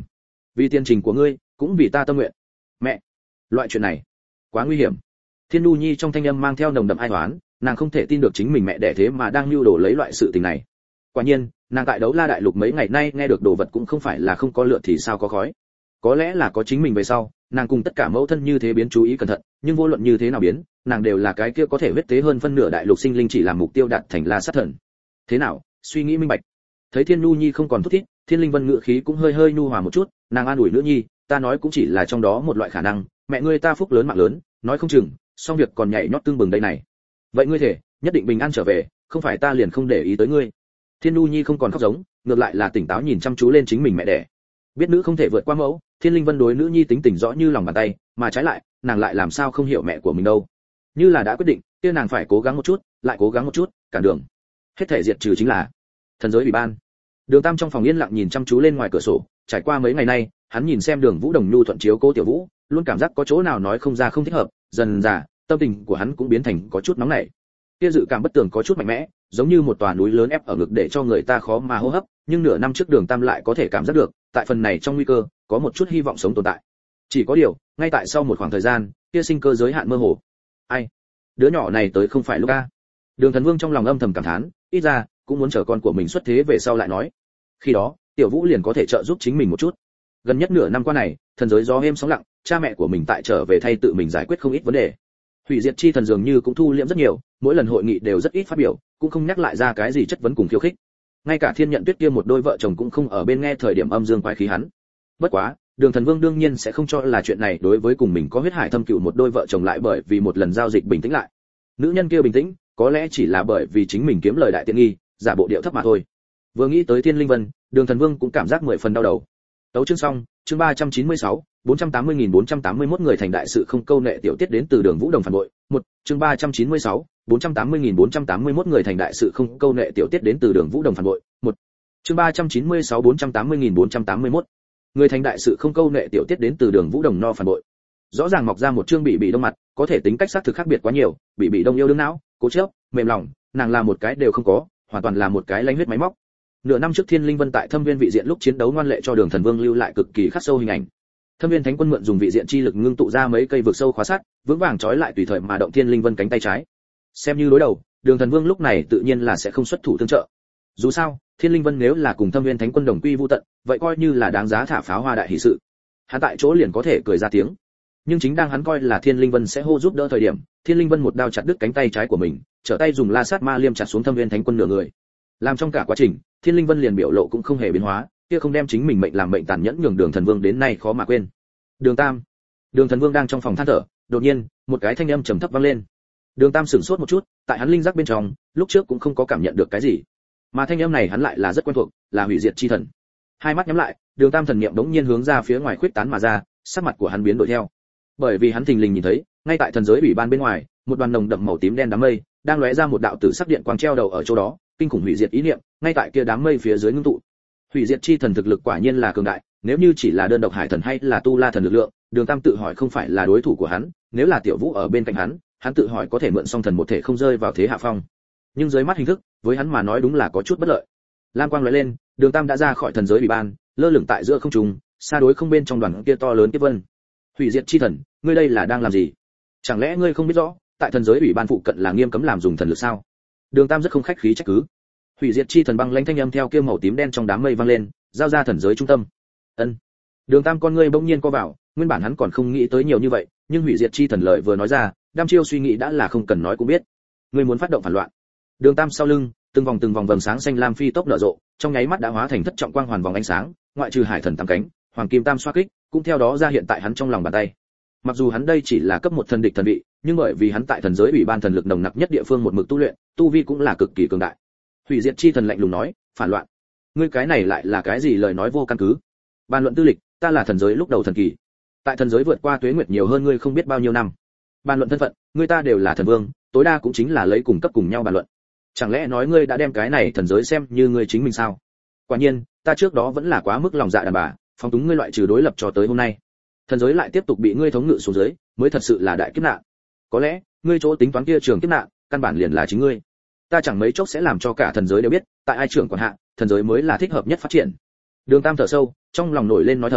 vì tiền trình của ngươi cũng vì ta tâm nguyện. Mẹ, loại chuyện này quá nguy hiểm. Thiên Nu Nhi trong thanh âm mang theo nồng đậm ai oán, nàng không thể tin được chính mình mẹ đẻ thế mà đang mưu đồ lấy loại sự tình này. Quả nhiên, nàng tại Đấu La Đại Lục mấy ngày nay nghe được đồ vật cũng không phải là không có lửa thì sao có khói. Có lẽ là có chính mình về sau, nàng cùng tất cả mẫu thân như thế biến chú ý cẩn thận, nhưng vô luận như thế nào biến, nàng đều là cái kia có thể huyết tế hơn phân nửa đại lục sinh linh chỉ làm mục tiêu đạt thành La Sát Thần. Thế nào, suy nghĩ minh bạch. Thấy Thiên Nu Nhi không còn thúc thiết, Thiên Linh Vân ngữ khí cũng hơi hơi nhu hòa một chút, nàng an ủi nữ nhi, ta nói cũng chỉ là trong đó một loại khả năng, mẹ ngươi ta phúc lớn mạng lớn, nói không chừng, xong việc còn nhảy nhót tương bừng đây này. Vậy ngươi thể, nhất định bình an trở về, không phải ta liền không để ý tới ngươi. Thiên Nu Nhi không còn khóc giống, ngược lại là tỉnh táo nhìn chăm chú lên chính mình mẹ đẻ. Biết nữ không thể vượt qua mẫu, Thiên Linh Vân đối nữ nhi tính tình rõ như lòng bàn tay, mà trái lại, nàng lại làm sao không hiểu mẹ của mình đâu. Như là đã quyết định, kia nàng phải cố gắng một chút, lại cố gắng một chút, cản đường. Hết thể diệt trừ chính là thần giới ủy ban. Đường Tam trong phòng yên lặng nhìn chăm chú lên ngoài cửa sổ, trải qua mấy ngày nay, hắn nhìn xem Đường Vũ Đồng nhu thuận chiếu cố Tiểu Vũ, luôn cảm giác có chỗ nào nói không ra không thích hợp, dần dà, tâm tình của hắn cũng biến thành có chút nóng nảy. Kia dự cảm bất tường có chút mạnh mẽ, giống như một tòa núi lớn ép ở ngực để cho người ta khó mà hô hấp, nhưng nửa năm trước Đường Tam lại có thể cảm giác được, tại phần này trong nguy cơ, có một chút hy vọng sống tồn tại. Chỉ có điều, ngay tại sau một khoảng thời gian, kia sinh cơ giới hạn mơ hồ. Ai? Đứa nhỏ này tới không phải lúc a. Đường Thần Vương trong lòng âm thầm cảm thán, ít ra cũng muốn chờ con của mình xuất thế về sau lại nói. Khi đó, Tiểu Vũ liền có thể trợ giúp chính mình một chút. Gần nhất nửa năm qua này, thần giới gió êm sóng lặng, cha mẹ của mình tại trở về thay tự mình giải quyết không ít vấn đề. Hủy diệt chi thần dường như cũng thu liễm rất nhiều, mỗi lần hội nghị đều rất ít phát biểu, cũng không nhắc lại ra cái gì chất vấn cùng khiêu khích. Ngay cả Thiên Nhận Tuyết kia một đôi vợ chồng cũng không ở bên nghe thời điểm âm dương quái khí hắn. Bất quá, Đường Thần Vương đương nhiên sẽ không cho là chuyện này đối với cùng mình có huyết hải thâm cừu một đôi vợ chồng lại bởi vì một lần giao dịch bình tĩnh lại. Nữ nhân kia bình tĩnh, có lẽ chỉ là bởi vì chính mình kiếm lời đại tiện nghi, giả bộ điệu thấp mà thôi. Vừa nghĩ tới Thiên Linh Vân, Đường Thần Vương cũng cảm giác mười phần đau đầu. Tấu chương xong, chương ba trăm chín mươi sáu, bốn trăm tám mươi nghìn bốn trăm tám mươi mốt người thành đại sự không câu nệ tiểu tiết đến từ Đường Vũ Đồng phản bội. Một, chương ba trăm chín mươi sáu, bốn trăm tám mươi nghìn bốn trăm tám mươi mốt người thành đại sự không câu nệ tiểu tiết đến từ Đường Vũ Đồng phản bội. Một, chương ba trăm chín mươi sáu bốn trăm tám mươi nghìn bốn trăm tám mươi mốt người thành đại sự không câu nệ tiểu tiết đến từ Đường Vũ Đồng no phản bội. Rõ ràng mọc ra một chương bị bị đông mặt, có thể tính cách xác thực khác biệt quá nhiều, bị bị đông yêu đương não, cố chấp, mềm lòng, nàng là một cái đều không có, hoàn toàn là một cái lanh huyết máy móc. Nửa năm trước Thiên Linh Vân tại Thâm Viên vị diện lúc chiến đấu ngoan lệ cho Đường Thần Vương lưu lại cực kỳ khắc sâu hình ảnh. Thâm Viên Thánh Quân mượn dùng vị diện chi lực ngưng tụ ra mấy cây vực sâu khóa sắt, vững vàng trói lại tùy thời mà động Thiên Linh Vân cánh tay trái. Xem như đối đầu, Đường Thần Vương lúc này tự nhiên là sẽ không xuất thủ tương trợ. Dù sao, Thiên Linh Vân nếu là cùng Thâm Viên Thánh Quân đồng quy vu tận, vậy coi như là đáng giá thả pháo hoa đại hỷ sự. Hắn tại chỗ liền có thể cười ra tiếng. Nhưng chính đang hắn coi là Thiên Linh Vân sẽ hô giúp đỡ thời điểm, Thiên Linh Vân một đao chặt đứt cánh tay trái của mình, trở tay dùng La Sát Ma Liêm chặt xuống Thâm Viên Thánh Quân nửa người. Làm trong cả quá trình, Thiên Linh Vân liền biểu lộ cũng không hề biến hóa, kia không đem chính mình mệnh làm mệnh tàn nhẫn nhường Đường Thần Vương đến nay khó mà quên. Đường Tam. Đường Thần Vương đang trong phòng than thở, đột nhiên, một cái thanh âm trầm thấp vang lên. Đường Tam sửng sốt một chút, tại hắn linh giác bên trong, lúc trước cũng không có cảm nhận được cái gì. Mà thanh âm này hắn lại là rất quen thuộc, là hủy diệt chi thần. Hai mắt nhắm lại, Đường Tam thần niệm đống nhiên hướng ra phía ngoài khuyết tán mà ra, sắc mặt của hắn biến đổi theo. Bởi vì hắn thình lình nhìn thấy, ngay tại thần giới ủy ban bên ngoài, một đoàn nồng đậm màu tím đen đám mây, đang lóe ra một đạo tử sắc điện quang treo đầu ở chỗ đó, kinh khủng hủy diệt ý niệm, ngay tại kia đám mây phía dưới ngưng tụ. Hủy diệt chi thần thực lực quả nhiên là cường đại, nếu như chỉ là đơn độc hải thần hay là tu la thần lực lượng, Đường Tam tự hỏi không phải là đối thủ của hắn, nếu là Tiểu Vũ ở bên cạnh hắn, hắn tự hỏi có thể mượn song thần một thể không rơi vào thế hạ phong. Nhưng dưới mắt hình thức, với hắn mà nói đúng là có chút bất lợi. Lam quang lóe lên, Đường Tam đã ra khỏi thần giới ủy ban, lơ lửng tại giữa không trung, xa đối không bên trong đoàn kia to lớn kiếp vân. Hủy diệt chi thần, ngươi đây là đang làm gì? Chẳng lẽ ngươi không biết rõ, tại thần giới ủy ban phụ cận là nghiêm cấm làm dùng thần lực sao? Đường Tam rất không khách khí trách cứ. Hủy diệt chi thần băng lãnh thanh âm theo kia màu tím đen trong đám mây vang lên, giao ra thần giới trung tâm. Ân. Đường Tam con ngươi bỗng nhiên co vào, nguyên bản hắn còn không nghĩ tới nhiều như vậy, nhưng hủy diệt chi thần lợi vừa nói ra, đam chiêu suy nghĩ đã là không cần nói cũng biết. Ngươi muốn phát động phản loạn. Đường Tam sau lưng, từng vòng từng vòng vầng sáng xanh lam phi tốc nở rộ, trong nháy mắt đã hóa thành thất trọng quang hoàn vòng ánh sáng, ngoại trừ hải thần tam cánh, hoàng kim tam xoa kích, cũng theo đó ra hiện tại hắn trong lòng bàn tay. Mặc dù hắn đây chỉ là cấp một thần địch thần vị, nhưng bởi vì hắn tại thần giới ủy ban thần lực nồng nặc nhất địa phương một mực tu luyện, tu vi cũng là cực kỳ cường đại. Hủy diệt chi thần lạnh lùng nói, phản loạn. Ngươi cái này lại là cái gì lời nói vô căn cứ? Bàn luận tư lịch, ta là thần giới lúc đầu thần kỳ. Tại thần giới vượt qua tuế nguyệt nhiều hơn ngươi không biết bao nhiêu năm. Bàn luận thân phận, ngươi ta đều là thần vương, tối đa cũng chính là lấy cùng cấp cùng nhau bàn luận. Chẳng lẽ nói ngươi đã đem cái này thần giới xem như ngươi chính mình sao? Quả nhiên, ta trước đó vẫn là quá mức lòng dạ đàn bà, phóng túng ngươi loại trừ đối lập cho tới hôm nay. Thần giới lại tiếp tục bị ngươi thống ngự xuống dưới, mới thật sự là đại kiếp nạn. Có lẽ, ngươi chỗ tính toán kia trường kiếp nạn, căn bản liền là chính ngươi. Ta chẳng mấy chốc sẽ làm cho cả thần giới đều biết, tại ai trưởng quản hạ, thần giới mới là thích hợp nhất phát triển. Đường Tam thở sâu, trong lòng nổi lên nói thầm,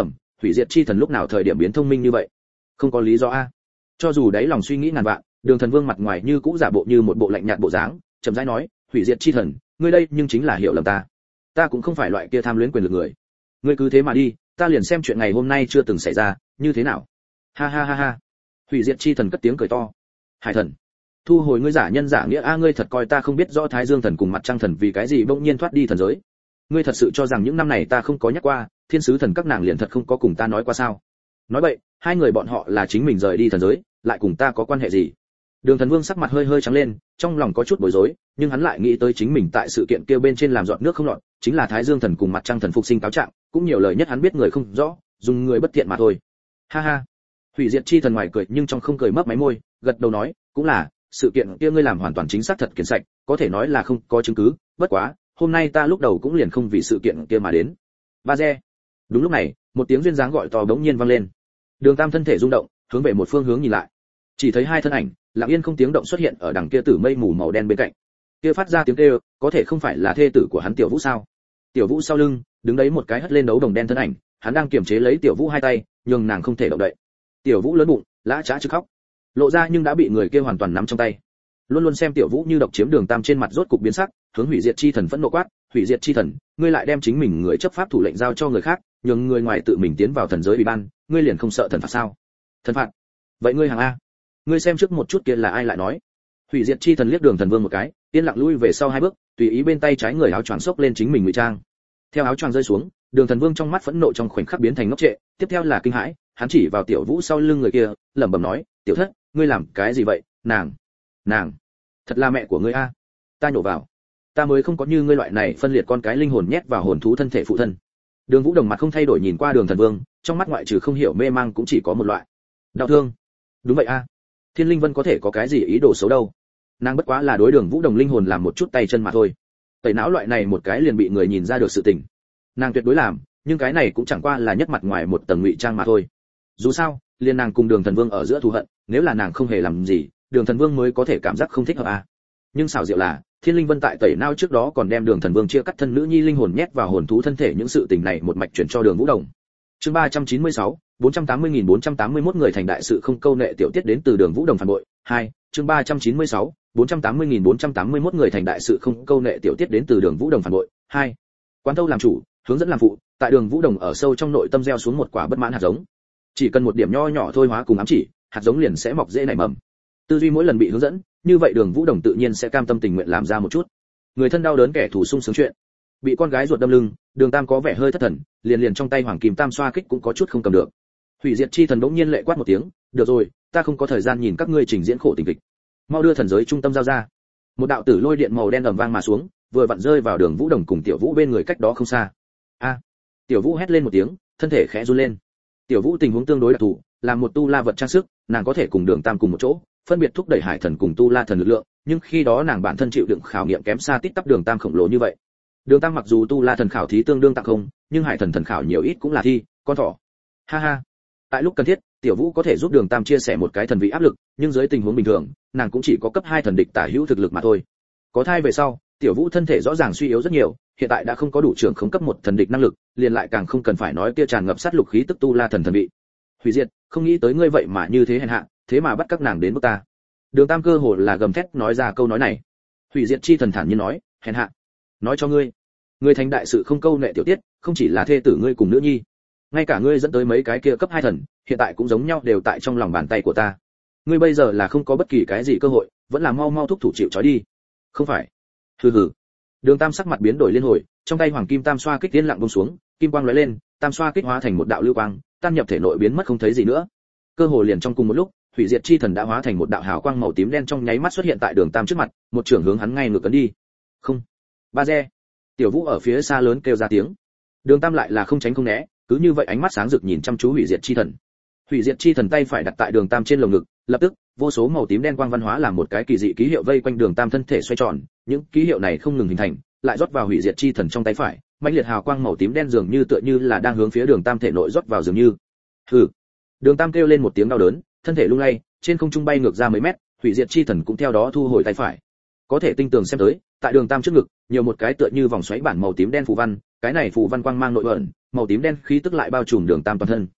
hủy diệt chi thần lúc nào thời điểm biến thông minh như vậy? Không có lý do a. Cho dù đáy lòng suy nghĩ ngàn vạn, Đường Thần Vương mặt ngoài như cũ giả bộ như một bộ lạnh nhạt bộ dáng, chậm rãi nói, hủy diệt chi thần, ngươi đây nhưng chính là hiểu lầm ta. Ta cũng không phải loại kia tham luyến quyền lực người. Ngươi cứ thế mà đi, ta liền xem chuyện ngày hôm nay chưa từng xảy ra, như thế nào? Ha ha ha ha. Hủy diệt chi thần cất tiếng cười to. Hải thần, thu hồi ngươi giả nhân giả nghĩa a, ngươi thật coi ta không biết rõ Thái Dương thần cùng Mặt Trăng thần vì cái gì bỗng nhiên thoát đi thần giới? Ngươi thật sự cho rằng những năm này ta không có nhắc qua, thiên sứ thần các nàng liền thật không có cùng ta nói qua sao? Nói vậy, hai người bọn họ là chính mình rời đi thần giới, lại cùng ta có quan hệ gì? Đường Thần Vương sắc mặt hơi hơi trắng lên, trong lòng có chút bối rối, nhưng hắn lại nghĩ tới chính mình tại sự kiện kia bên trên làm giọt nước không lọt, chính là Thái Dương thần cùng Mặt Trăng thần phục sinh cáo trạng, cũng nhiều lời nhất hắn biết người không rõ, dùng người bất thiện mà thôi. Ha ha. Hủy diệt chi thần ngoài cười nhưng trong không cười mấp máy môi, gật đầu nói, cũng là, sự kiện kia ngươi làm hoàn toàn chính xác thật kiển sạch, có thể nói là không có chứng cứ, bất quá, hôm nay ta lúc đầu cũng liền không vì sự kiện kia mà đến. Ba Re. Đúng lúc này, một tiếng duyên dáng gọi to bỗng nhiên vang lên. Đường Tam thân thể rung động, hướng về một phương hướng nhìn lại. Chỉ thấy hai thân ảnh, lặng yên không tiếng động xuất hiện ở đằng kia tử mây mù màu đen bên cạnh. Kia phát ra tiếng kêu, có thể không phải là thê tử của hắn Tiểu Vũ sao? Tiểu Vũ sau lưng, đứng đấy một cái hất lên đấu đồng đen thân ảnh, hắn đang kiềm chế lấy Tiểu Vũ hai tay, nhưng nàng không thể động đậy. Tiểu Vũ lớn bụng, lã chã chứ khóc. Lộ ra nhưng đã bị người kia hoàn toàn nắm trong tay. Luôn luôn xem Tiểu Vũ như độc chiếm Đường Tam trên mặt rốt cục biến sắc, hướng hủy diệt chi thần phẫn nộ quát, hủy diệt chi thần, ngươi lại đem chính mình người chấp pháp thủ lệnh giao cho người khác, nhường người ngoài tự mình tiến vào thần giới ủy ban, ngươi liền không sợ thần phạt sao? Thần phạt? Vậy ngươi hàng a? Ngươi xem trước một chút kia là ai lại nói? Hủy diệt chi thần liếc Đường Thần Vương một cái, yên lặng lui về sau hai bước, tùy ý bên tay trái người áo choàng xốc lên chính mình ngụy trang. Theo áo choàng rơi xuống, Đường Thần Vương trong mắt phẫn nộ trong khoảnh khắc biến thành ngốc trệ, tiếp theo là kinh hãi, hắn chỉ vào Tiểu Vũ sau lưng người kia, lẩm bẩm nói, "Tiểu thất, ngươi làm cái gì vậy? Nàng, nàng, thật là mẹ của ngươi a." Ta nhổ vào, ta mới không có như ngươi loại này phân liệt con cái linh hồn nhét vào hồn thú thân thể phụ thân. Đường Vũ Đồng mặt không thay đổi nhìn qua Đường Thần Vương, trong mắt ngoại trừ không hiểu mê mang cũng chỉ có một loại đau thương. Đúng vậy a. Thiên Linh Vân có thể có cái gì ý đồ xấu đâu? Nàng bất quá là đối Đường Vũ Đồng linh hồn làm một chút tay chân mà thôi. Tẩy não loại này một cái liền bị người nhìn ra được sự tình. Nàng tuyệt đối làm, nhưng cái này cũng chẳng qua là nhất mặt ngoài một tầng ngụy trang mà thôi. Dù sao, liên nàng cùng Đường Thần Vương ở giữa thù hận, nếu là nàng không hề làm gì, Đường Thần Vương mới có thể cảm giác không thích hợp a. Nhưng xảo diệu là, Thiên Linh Vân tại tẩy não trước đó còn đem Đường Thần Vương chia cắt thân nữ nhi linh hồn nhét vào hồn thú thân thể, những sự tình này một mạch chuyển cho Đường Vũ Đồng. Chương ba trăm chín mươi sáu, bốn trăm tám mươi nghìn bốn trăm tám mươi mốt người thành đại sự không câu nệ tiểu tiết đến từ Đường Vũ Đồng phản bội. hai, chương ba trăm chín mươi sáu, bốn trăm tám mươi nghìn bốn trăm tám mươi mốt người thành đại sự không câu nệ tiểu tiết đến từ Đường Vũ Đồng phản bội. hai. Quán thâu làm chủ, hướng dẫn làm phụ, tại Đường Vũ Đồng ở sâu trong nội tâm gieo xuống một quả bất mãn hạt giống. Chỉ cần một điểm nho nhỏ thôi hóa cùng ám chỉ, hạt giống liền sẽ mọc rễ nảy mầm. Tư duy mỗi lần bị hướng dẫn, như vậy Đường Vũ Đồng tự nhiên sẽ cam tâm tình nguyện làm ra một chút người thân đau đớn kẻ thù sung sướng chuyện. Bị con gái ruột đâm lưng, Đường Tam có vẻ hơi thất thần, liền liền trong tay Hoàng Kim Tam xoa kích cũng có chút không cầm được. Hủy diệt chi thần bỗng nhiên lệ quát một tiếng, "Được rồi, ta không có thời gian nhìn các ngươi trình diễn khổ tình kịch. Mau đưa thần giới trung tâm giao ra." Một đạo tử lôi điện màu đen ầm vang mà xuống, vừa vặn rơi vào Đường Vũ Đồng cùng Tiểu Vũ bên người cách đó không xa. A! Tiểu Vũ hét lên một tiếng, thân thể khẽ run lên. Tiểu Vũ tình huống tương đối đặc thù, là một tu la vật trang sức, nàng có thể cùng Đường Tam cùng một chỗ, phân biệt thúc đẩy hải thần cùng tu la thần lực lượng, nhưng khi đó nàng bản thân chịu đựng khảo nghiệm kém xa tít tắp Đường Tam khổng lồ như vậy. Đường Tam mặc dù tu la thần khảo thí tương đương tặng không, nhưng hải thần thần khảo nhiều ít cũng là thi, con thỏ. Ha ha. Tại lúc cần thiết, Tiểu Vũ có thể giúp Đường Tam chia sẻ một cái thần vị áp lực, nhưng dưới tình huống bình thường, nàng cũng chỉ có cấp hai thần địch tả hữu thực lực mà thôi. Có thai về sau, Tiểu Vũ thân thể rõ ràng suy yếu rất nhiều, hiện tại đã không có đủ trưởng khống cấp một thần địch năng lực, liền lại càng không cần phải nói kia tràn ngập sát lục khí tức tu la thần thần vị. Hủy diệt, không nghĩ tới ngươi vậy mà như thế hèn hạ, thế mà bắt các nàng đến bước ta. Đường Tam cơ hồ là gầm thét nói ra câu nói này. Hủy diệt chi thần thản nhiên nói, hèn hạ. Nói cho ngươi, ngươi thành đại sự không câu nệ tiểu tiết, không chỉ là thê tử ngươi cùng nữ nhi, ngay cả ngươi dẫn tới mấy cái kia cấp hai thần, hiện tại cũng giống nhau đều tại trong lòng bàn tay của ta. Ngươi bây giờ là không có bất kỳ cái gì cơ hội, vẫn là mau mau thúc thủ chịu trói đi. Không phải. Hừ hừ. Đường Tam sắc mặt biến đổi liên hồi, trong tay Hoàng Kim Tam xoa kích tiên lặng buông xuống, kim quang lóe lên, tam xoa kích hóa thành một đạo lưu quang, tan nhập thể nội biến mất không thấy gì nữa. Cơ hồ liền trong cùng một lúc, hủy diệt chi thần đã hóa thành một đạo hào quang màu tím đen trong nháy mắt xuất hiện tại Đường Tam trước mặt, một trường hướng hắn ngay ngược ấn đi. Không. Ba Re. Tiểu Vũ ở phía xa lớn kêu ra tiếng. Đường Tam lại là không tránh không né, cứ như vậy ánh mắt sáng rực nhìn chăm chú hủy diệt chi thần. Hủy diệt chi thần tay phải đặt tại Đường Tam trên lồng ngực, lập tức, vô số màu tím đen quang văn hóa làm một cái kỳ dị ký hiệu vây quanh Đường Tam thân thể xoay tròn, những ký hiệu này không ngừng hình thành, lại rót vào hủy diệt chi thần trong tay phải, mãnh liệt hào quang màu tím đen dường như tựa như là đang hướng phía Đường Tam thể nội rót vào dường như. Hừ. Đường Tam kêu lên một tiếng đau đớn, thân thể lung lay, trên không trung bay ngược ra mấy mét, hủy diệt chi thần cũng theo đó thu hồi tay phải. Có thể tinh tường xem tới, tại Đường Tam trước ngực, nhiều một cái tựa như vòng xoáy bản màu tím đen phù văn, cái này phù văn quang mang nội ẩn, màu tím đen khí tức lại bao trùm Đường Tam toàn thân.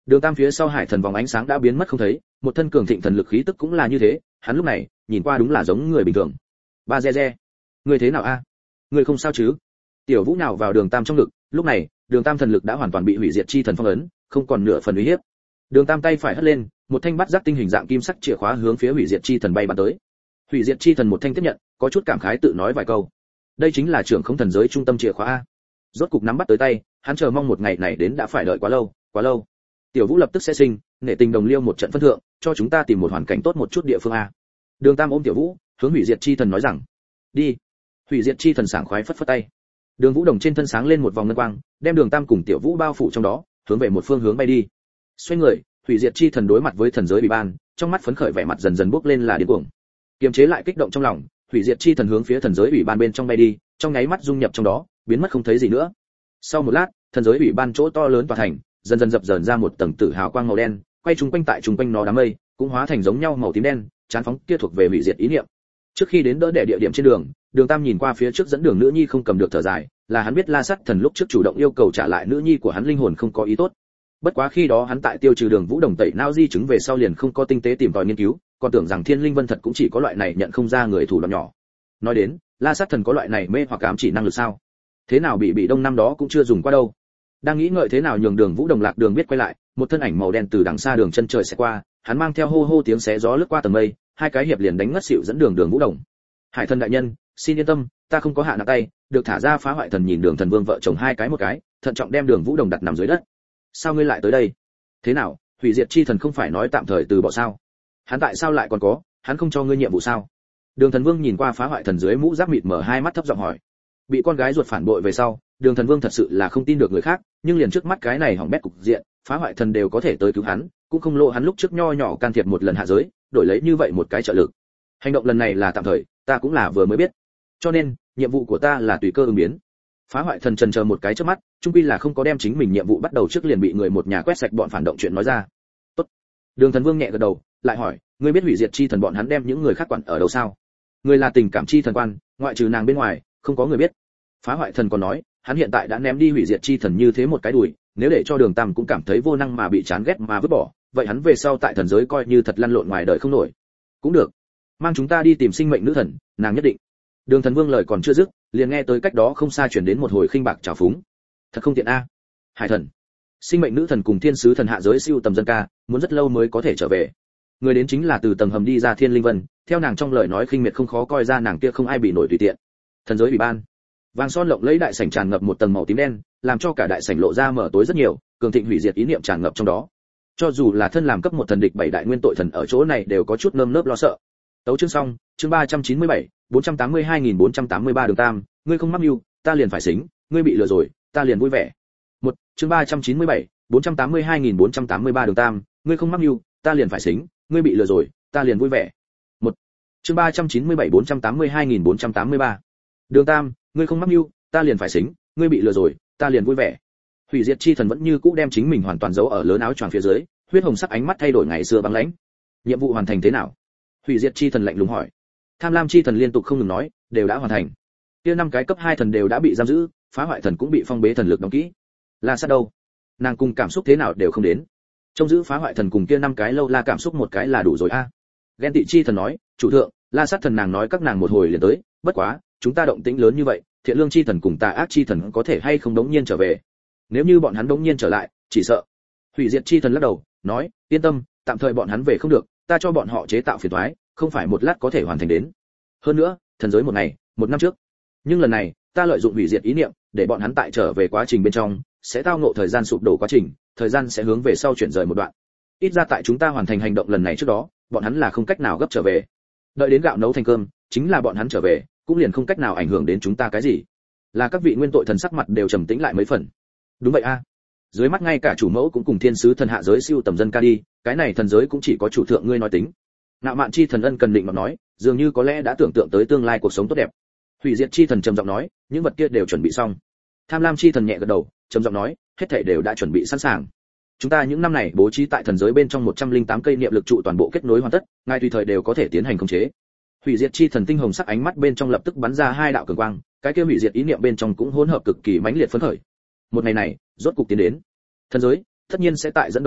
Đường Tam phía sau hải thần vòng ánh sáng đã biến mất không thấy, một thân cường thịnh thần lực khí tức cũng là như thế, hắn lúc này nhìn qua đúng là giống người bình thường. Ba re re, người thế nào a? Người không sao chứ? Tiểu Vũ nào vào Đường Tam trong ngực, lúc này Đường Tam thần lực đã hoàn toàn bị hủy diệt chi thần phong ấn, không còn nửa phần uy hiếp. Đường Tam tay phải hất lên, một thanh bát giác tinh hình dạng kim sắc chìa khóa hướng phía hủy diệt chi thần bay bắn tới. Hủy diệt chi thần một thanh tiếp nhận, có chút cảm khái tự nói vài câu. Đây chính là trưởng không thần giới trung tâm chìa khóa a. Rốt cục nắm bắt tới tay, hắn chờ mong một ngày này đến đã phải đợi quá lâu, quá lâu. Tiểu Vũ lập tức sẽ sinh, nể tình đồng liêu một trận phân thượng, cho chúng ta tìm một hoàn cảnh tốt một chút địa phương a. Đường Tam ôm Tiểu Vũ, hướng hủy diệt chi thần nói rằng, đi. Hủy diệt chi thần sảng khoái phất phất tay. Đường Vũ Đồng trên thân sáng lên một vòng ngân quang, đem Đường Tam cùng Tiểu Vũ bao phủ trong đó, hướng về một phương hướng bay đi. Xoay người, hủy diệt chi thần đối mặt với thần giới ủy ban, trong mắt phấn khởi vẻ mặt dần dần bốc lên là điên cuồng. Kiềm chế lại kích động trong lòng, hủy diệt chi thần hướng phía thần giới ủy ban bên trong bay đi, trong nháy mắt dung nhập trong đó, biến mất không thấy gì nữa. Sau một lát, thần giới ủy ban chỗ to lớn tòa thành, dần dần dập dờn ra một tầng tử hào quang màu đen, quay trung quanh tại trung quanh nó đám mây, cũng hóa thành giống nhau màu tím đen, chán phóng kia thuộc về hủy diệt ý niệm. Trước khi đến đỡ đẻ địa điểm trên đường, Đường Tam nhìn qua phía trước dẫn đường nữ nhi không cầm được thở dài, là hắn biết La Sắt Thần lúc trước chủ động yêu cầu trả lại nữ nhi của hắn linh hồn không có ý tốt. Bất quá khi đó hắn tại tiêu trừ Đường Vũ Đồng tẩy não di chứng về sau liền không có tinh tế tìm tòi nghiên cứu, còn tưởng rằng Thiên Linh Vân thật cũng chỉ có loại này nhận không ra người thủ đoạn nhỏ. Nói đến, La Sắt Thần có loại này mê hoặc ám chỉ năng lực sao? Thế nào bị bị đông năm đó cũng chưa dùng qua đâu. Đang nghĩ ngợi thế nào nhường Đường Vũ Đồng lạc đường biết quay lại, một thân ảnh màu đen từ đằng xa đường chân trời sẽ qua, hắn mang theo hô hô tiếng xé gió lướt qua tầng mây, hai cái hiệp liền đánh ngất xỉu dẫn đường Đường Vũ Đồng. Hải thần đại nhân, xin yên tâm, ta không có hạ nặng tay, được thả ra phá hoại thần nhìn Đường Thần Vương vợ chồng hai cái một cái, thận trọng đem Đường Vũ Đồng đặt nằm dưới đất. Sao ngươi lại tới đây? Thế nào, hủy diệt chi thần không phải nói tạm thời từ bỏ sao? Hắn tại sao lại còn có, hắn không cho ngươi nhiệm vụ sao? Đường Thần Vương nhìn qua phá hoại thần dưới mũ giáp mịt mở hai mắt thấp giọng hỏi. Bị con gái ruột phản bội về sau, Đường Thần Vương thật sự là không tin được người khác, nhưng liền trước mắt cái này hỏng bét cục diện, phá hoại thần đều có thể tới cứu hắn, cũng không lộ hắn lúc trước nho nhỏ can thiệp một lần hạ giới, đổi lấy như vậy một cái trợ lực. Hành động lần này là tạm thời, ta cũng là vừa mới biết. Cho nên, nhiệm vụ của ta là tùy cơ ứng biến. Phá hoại thần trần chờ một cái trước mắt, chung quy là không có đem chính mình nhiệm vụ bắt đầu trước liền bị người một nhà quét sạch bọn phản động chuyện nói ra. Tốt. Đường Thần Vương nhẹ gật đầu, lại hỏi, ngươi biết hủy diệt chi thần bọn hắn đem những người khác quản ở đâu sao? Người là tình cảm chi thần quan, ngoại trừ nàng bên ngoài, không có người biết. Phá hoại thần còn nói, hắn hiện tại đã ném đi hủy diệt chi thần như thế một cái đùi, nếu để cho Đường Tam cũng cảm thấy vô năng mà bị chán ghét mà vứt bỏ, vậy hắn về sau tại thần giới coi như thật lăn lộn ngoài đời không nổi. Cũng được, mang chúng ta đi tìm sinh mệnh nữ thần, nàng nhất định. Đường Thần Vương lời còn chưa dứt, liền nghe tới cách đó không xa chuyển đến một hồi khinh bạc trào phúng. Thật không tiện a. Hải thần, sinh mệnh nữ thần cùng thiên sứ thần hạ giới siêu tầm dân ca, muốn rất lâu mới có thể trở về. Người đến chính là từ tầng hầm đi ra Thiên Linh Vân, theo nàng trong lời nói khinh miệt không khó coi ra nàng kia không ai bị nổi tùy tiện. Thần giới ủy ban, vàng son lộng lẫy đại sảnh tràn ngập một tầng màu tím đen, làm cho cả đại sảnh lộ ra mở tối rất nhiều, cường thịnh hủy diệt ý niệm tràn ngập trong đó. Cho dù là thân làm cấp một thần địch bảy đại nguyên tội thần ở chỗ này đều có chút nơm nớp lo sợ. Tấu chương xong, chương ba trăm chín mươi bảy, bốn trăm tám mươi hai nghìn bốn trăm tám mươi ba Đường Tam, ngươi không mắc mưu, ta liền phải xính, ngươi bị lừa rồi, ta liền vui vẻ. Một, chương ba trăm chín mươi bảy, bốn trăm tám mươi hai nghìn bốn trăm tám mươi ba Đường Tam, ngươi không mắc mưu, ta liền phải xính, ngươi bị lừa rồi, ta liền vui vẻ. Một, chương ba trăm chín mươi bảy bốn trăm tám mươi hai nghìn bốn trăm tám mươi ba Đường Tam, ngươi không mắc mưu, ta liền phải xính, ngươi bị lừa rồi, ta liền vui vẻ. Hủy diệt chi thần vẫn như cũ đem chính mình hoàn toàn giấu ở lớn áo choàng phía dưới, huyết hồng sắc ánh mắt thay đổi ngày xưa băng lãnh. Nhiệm vụ hoàn thành thế nào? Hủy diệt chi thần lạnh lùng hỏi. Tham lam chi thần liên tục không ngừng nói, đều đã hoàn thành. Kia năm cái cấp hai thần đều đã bị giam giữ, phá hoại thần cũng bị phong bế thần lực đóng kỹ. Là sao đâu? Nàng cùng cảm xúc thế nào đều không đến. Trông giữ phá hoại thần cùng kia năm cái lâu la cảm xúc một cái là đủ rồi a. À. Ghen tị chi thần nói, chủ thượng, La Sát thần nàng nói các nàng một hồi liền tới, bất quá, chúng ta động tĩnh lớn như vậy, thiện lương chi thần cùng tà ác chi thần có thể hay không đống nhiên trở về. Nếu như bọn hắn đống nhiên trở lại, chỉ sợ. Hủy diệt chi thần lắc đầu, nói, yên tâm, tạm thời bọn hắn về không được, ta cho bọn họ chế tạo phiền toái, không phải một lát có thể hoàn thành đến. Hơn nữa, thần giới một ngày, một năm trước. Nhưng lần này, ta lợi dụng hủy diệt ý niệm, để bọn hắn tại trở về quá trình bên trong, sẽ tao ngộ thời gian sụp đổ quá trình, thời gian sẽ hướng về sau chuyển rời một đoạn. Ít ra tại chúng ta hoàn thành hành động lần này trước đó, bọn hắn là không cách nào gấp trở về. Đợi đến gạo nấu thành cơm, chính là bọn hắn trở về, cũng liền không cách nào ảnh hưởng đến chúng ta cái gì. Là các vị nguyên tội thần sắc mặt đều trầm tĩnh lại mấy phần. Đúng vậy a. À. Dưới mắt ngay cả chủ mẫu cũng cùng thiên sứ thần hạ giới siêu tầm dân ca đi, cái này thần giới cũng chỉ có chủ thượng ngươi nói tính. Ngạo mạn chi thần ân cần định mà nói, dường như có lẽ đã tưởng tượng tới tương lai cuộc sống tốt đẹp. Hủy diệt chi thần trầm giọng nói, những vật kia đều chuẩn bị xong. Tham lam chi thần nhẹ gật đầu, trầm giọng nói, hết thảy đều đã chuẩn bị sẵn sàng. Chúng ta những năm này bố trí tại thần giới bên trong một trăm lẻ tám cây niệm lực trụ toàn bộ kết nối hoàn tất, ngay tùy thời đều có thể tiến hành khống chế. Hủy diệt chi thần tinh hồng sắc ánh mắt bên trong lập tức bắn ra hai đạo cường quang, cái kia hủy diệt ý niệm bên trong cũng hỗn hợp cực kỳ mãnh liệt phấn khởi. Một ngày này, rốt cục tiến đến. Thần giới, tất nhiên sẽ tại dẫn đầu hạ,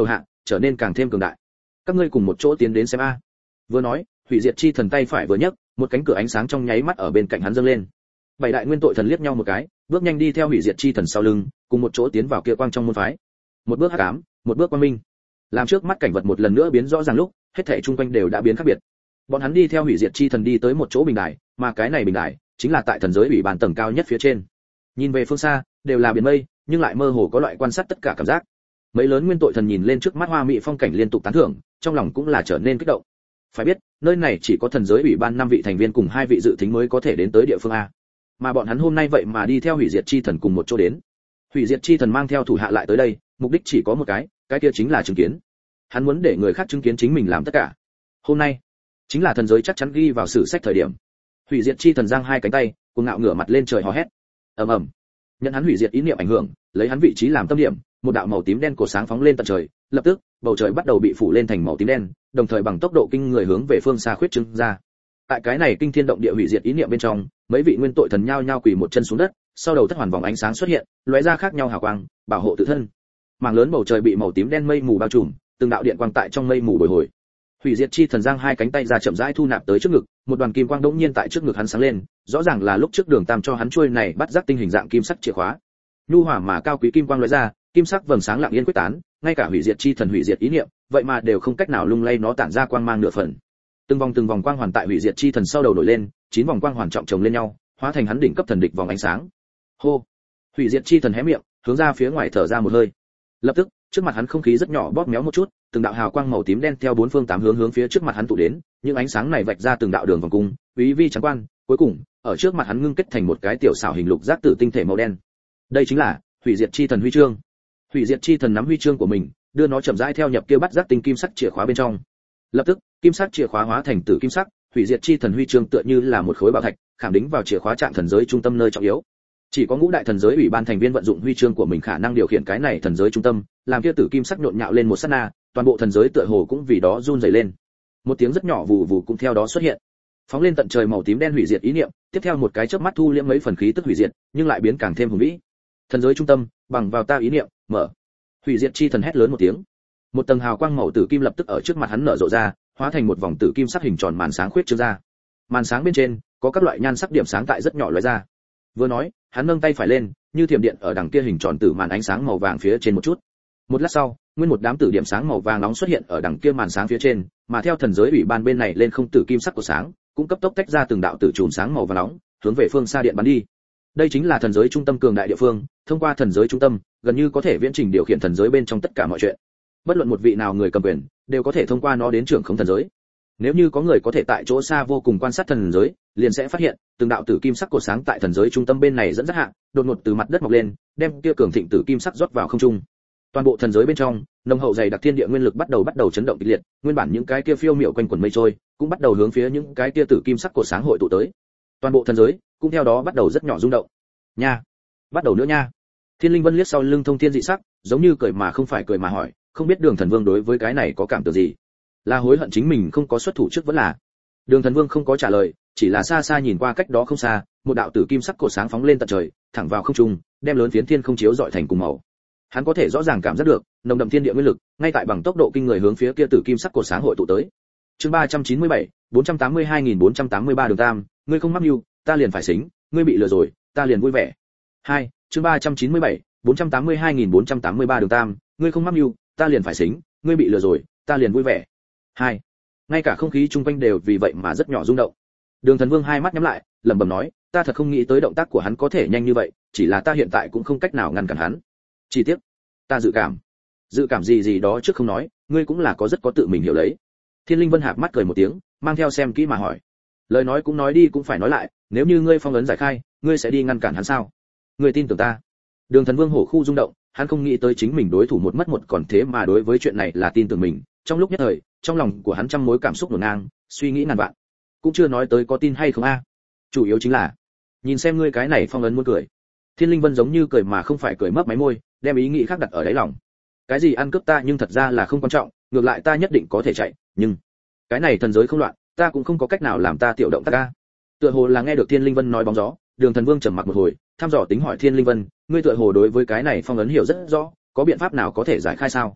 trở nên càng thêm cường đại. Các ngươi cùng một chỗ tiến đến xem a. Vừa nói, hủy diệt chi thần tay phải vừa nhấc, một cánh cửa ánh sáng trong nháy mắt ở bên cạnh hắn dâng lên. Bảy đại nguyên tội thần liếc nhau một cái, bước nhanh đi theo hủy diệt chi thần sau lưng, cùng một chỗ tiến vào kia quang trong môn phái. Một bước hắc ám, một bước quang minh. Làm trước mắt cảnh vật một lần nữa biến rõ ràng lúc, hết thảy chung quanh đều đã biến khác biệt. Bọn hắn đi theo hủy diệt chi thần đi tới một chỗ bình đài, mà cái này bình đài chính là tại thần giới ủy ban tầng cao nhất phía trên. Nhìn về phương xa, đều là biển mây, nhưng lại mơ hồ có loại quan sát tất cả cảm giác. Mấy lớn nguyên tội thần nhìn lên trước mắt hoa mỹ phong cảnh liên tục tán thưởng, trong lòng cũng là trở nên kích động. Phải biết, nơi này chỉ có thần giới ủy ban năm vị thành viên cùng hai vị dự thính mới có thể đến tới địa phương a. Mà bọn hắn hôm nay vậy mà đi theo hủy diệt chi thần cùng một chỗ đến. Hủy diệt chi thần mang theo thủ hạ lại tới đây, mục đích chỉ có một cái, cái kia chính là chứng kiến. Hắn muốn để người khác chứng kiến chính mình làm tất cả. Hôm nay, chính là thần giới chắc chắn ghi vào sử sách thời điểm. Hủy diệt chi thần giang hai cánh tay, cuồng ngạo ngửa mặt lên trời hò hét. Ầm ầm. Nhận hắn hủy diệt ý niệm ảnh hưởng, lấy hắn vị trí làm tâm điểm, một đạo màu tím đen cổ sáng phóng lên tận trời, lập tức, bầu trời bắt đầu bị phủ lên thành màu tím đen, đồng thời bằng tốc độ kinh người hướng về phương xa khuyết trương ra. Tại cái này kinh thiên động địa hủy diệt ý niệm bên trong, mấy vị nguyên tội thần nhao nhao quỳ một chân xuống đất, sau đầu thất hoàn vòng ánh sáng xuất hiện, lóe ra khác nhau hào quang, bảo hộ tự thân. Mảng lớn bầu trời bị màu tím đen mây mù bao trùm, từng đạo điện quang tại trong mây mù bồi hồi. Hủy diệt chi thần giang hai cánh tay ra chậm rãi thu nạp tới trước ngực, một đoàn kim quang đột nhiên tại trước ngực hắn sáng lên, rõ ràng là lúc trước Đường Tam cho hắn chuôi này bắt giác tinh hình dạng kim sắc chìa khóa. Nhu hòa mà cao quý kim quang lóe ra, kim sắc vầng sáng lặng yên quyết tán, ngay cả hủy diệt chi thần hủy diệt ý niệm, vậy mà đều không cách nào lung lay nó tản ra quang mang nửa phần. Từng vòng từng vòng quang hoàn tại hủy diệt chi thần sau đầu nổi lên, chín vòng quang hoàn trọng chồng lên nhau, hóa thành hắn đỉnh cấp thần địch vòng ánh sáng. Hô! Hủy diệt chi thần hé miệng, hướng ra phía ngoài thở ra một hơi. Lập tức, trước mặt hắn không khí rất nhỏ bóp méo một chút, từng đạo hào quang màu tím đen theo bốn phương tám hướng hướng phía trước mặt hắn tụ đến, những ánh sáng này vạch ra từng đạo đường vòng cung, quý vi trắng quan, cuối cùng, ở trước mặt hắn ngưng kết thành một cái tiểu xảo hình lục giác tử tinh thể màu đen. Đây chính là hủy diệt chi thần huy chương. Hủy diệt chi thần nắm huy chương của mình, đưa nó chậm rãi theo nhập kia bắt giác tinh kim sắc chìa khóa bên trong. Lập tức, kim sắc chìa khóa hóa thành tử kim sắc, hủy diệt chi thần huy chương tựa như là một khối bảo thạch, khảm đính vào chìa khóa trạng thần giới trung tâm nơi trọng yếu. Chỉ có ngũ đại thần giới ủy ban thành viên vận dụng huy chương của mình khả năng điều khiển cái này thần giới trung tâm, làm kia tử kim sắc nhộn nhạo lên một sát na, toàn bộ thần giới tựa hồ cũng vì đó run rẩy lên. Một tiếng rất nhỏ vù vù cũng theo đó xuất hiện. Phóng lên tận trời màu tím đen hủy diệt ý niệm, tiếp theo một cái chớp mắt thu liễm mấy phần khí tức hủy diệt, nhưng lại biến càng thêm hùng vĩ. Thần giới trung tâm, bằng vào ta ý niệm, mở. Hủy diệt chi thần hét lớn một tiếng. Một tầng hào quang màu tử kim lập tức ở trước mặt hắn nở rộ ra, hóa thành một vòng tử kim sắc hình tròn màn sáng khuyết trương ra. Màn sáng bên trên có các loại nhan sắc điểm sáng tại rất nhỏ lóe ra. Vừa nói, hắn nâng tay phải lên, như thiểm điện ở đằng kia hình tròn tử màn ánh sáng màu vàng phía trên một chút. Một lát sau, nguyên một đám tử điểm sáng màu vàng nóng xuất hiện ở đằng kia màn sáng phía trên, mà theo thần giới ủy ban bên này lên không tử kim sắc của sáng, cũng cấp tốc tách ra từng đạo tử chùm sáng màu vàng nóng, hướng về phương xa điện bắn đi. Đây chính là thần giới trung tâm cường đại địa phương, thông qua thần giới trung tâm, gần như có thể viễn trình điều khiển thần giới bên trong tất cả mọi chuyện. Bất luận một vị nào người cầm quyền, đều có thể thông qua nó đến trưởng khống thần giới. Nếu như có người có thể tại chỗ xa vô cùng quan sát thần giới, liền sẽ phát hiện, từng đạo tử kim sắc cột sáng tại thần giới trung tâm bên này dẫn dắt hạ, đột ngột từ mặt đất mọc lên, đem kia cường thịnh tử kim sắc rót vào không trung. Toàn bộ thần giới bên trong, nồng hậu dày đặc thiên địa nguyên lực bắt đầu bắt đầu chấn động kịch liệt, nguyên bản những cái kia phiêu miểu quanh quẩn mây trôi, cũng bắt đầu hướng phía những cái kia tử kim sắc cột sáng hội tụ tới. Toàn bộ thần giới cũng theo đó bắt đầu rất nhỏ rung động. Nha, bắt đầu nữa nha. Thiên Linh Vân liếc sau lưng Thông Thiên dị sắc, giống như cười mà không phải cười mà hỏi, không biết Đường Thần Vương đối với cái này có cảm tưởng gì? Là hối hận chính mình không có xuất thủ trước vẫn là? Đường Thần Vương không có trả lời, chỉ là xa xa nhìn qua cách đó không xa, một đạo tử kim sắc cột sáng phóng lên tận trời, thẳng vào không trung, đem lớn phiến thiên không chiếu rọi thành cùng màu. Hắn có thể rõ ràng cảm giác được, nồng đậm thiên địa nguyên lực, ngay tại bằng tốc độ kinh người hướng phía kia tử kim sắc cột sáng hội tụ tới. Chương ba trăm chín mươi bảy, bốn trăm tám mươi hai nghìn bốn trăm tám mươi ba Đường Tam, ngươi không mắc mưu, ta liền phải xính, ngươi bị lừa rồi, ta liền vui vẻ. Hai, chương ba trăm chín mươi bảy, bốn trăm tám mươi hai nghìn bốn trăm tám mươi ba Đường Tam, ngươi không mắc mưu, ta liền phải xính, ngươi bị lừa rồi, ta liền vui vẻ. Hai, ngay cả không khí chung quanh đều vì vậy mà rất nhỏ rung động. Đường Thần Vương hai mắt nhắm lại, lẩm bẩm nói, ta thật không nghĩ tới động tác của hắn có thể nhanh như vậy, chỉ là ta hiện tại cũng không cách nào ngăn cản hắn. Chi tiết, ta dự cảm. Dự cảm gì gì đó trước không nói, ngươi cũng là có rất có tự mình hiểu lấy. Thiên Linh Vân hạp mắt cười một tiếng, mang theo xem kỹ mà hỏi. Lời nói cũng nói đi cũng phải nói lại, nếu như ngươi phong ấn giải khai, ngươi sẽ đi ngăn cản hắn sao? Ngươi tin tưởng ta? Đường Thần Vương hổ khu rung động, hắn không nghĩ tới chính mình đối thủ một mất một còn thế mà đối với chuyện này là tin tưởng mình. Trong lúc nhất thời, trong lòng của hắn trăm mối cảm xúc hỗn ngang, suy nghĩ ngàn vạn. Cũng chưa nói tới có tin hay không a. Chủ yếu chính là, nhìn xem ngươi cái này phong ấn muốn cười. Thiên Linh Vân giống như cười mà không phải cười, mấp máy môi, đem ý nghĩ khác đặt ở đáy lòng. Cái gì ăn cướp ta nhưng thật ra là không quan trọng, ngược lại ta nhất định có thể chạy, nhưng cái này thần giới không loạn, ta cũng không có cách nào làm ta tiểu động tác a. Tựa hồ là nghe được Thiên Linh Vân nói bóng gió, Đường Thần Vương trầm mặc một hồi, thăm dò tính hỏi Thiên Linh Vân, ngươi tựa hồ đối với cái này phong ấn hiểu rất rõ, có biện pháp nào có thể giải khai sao?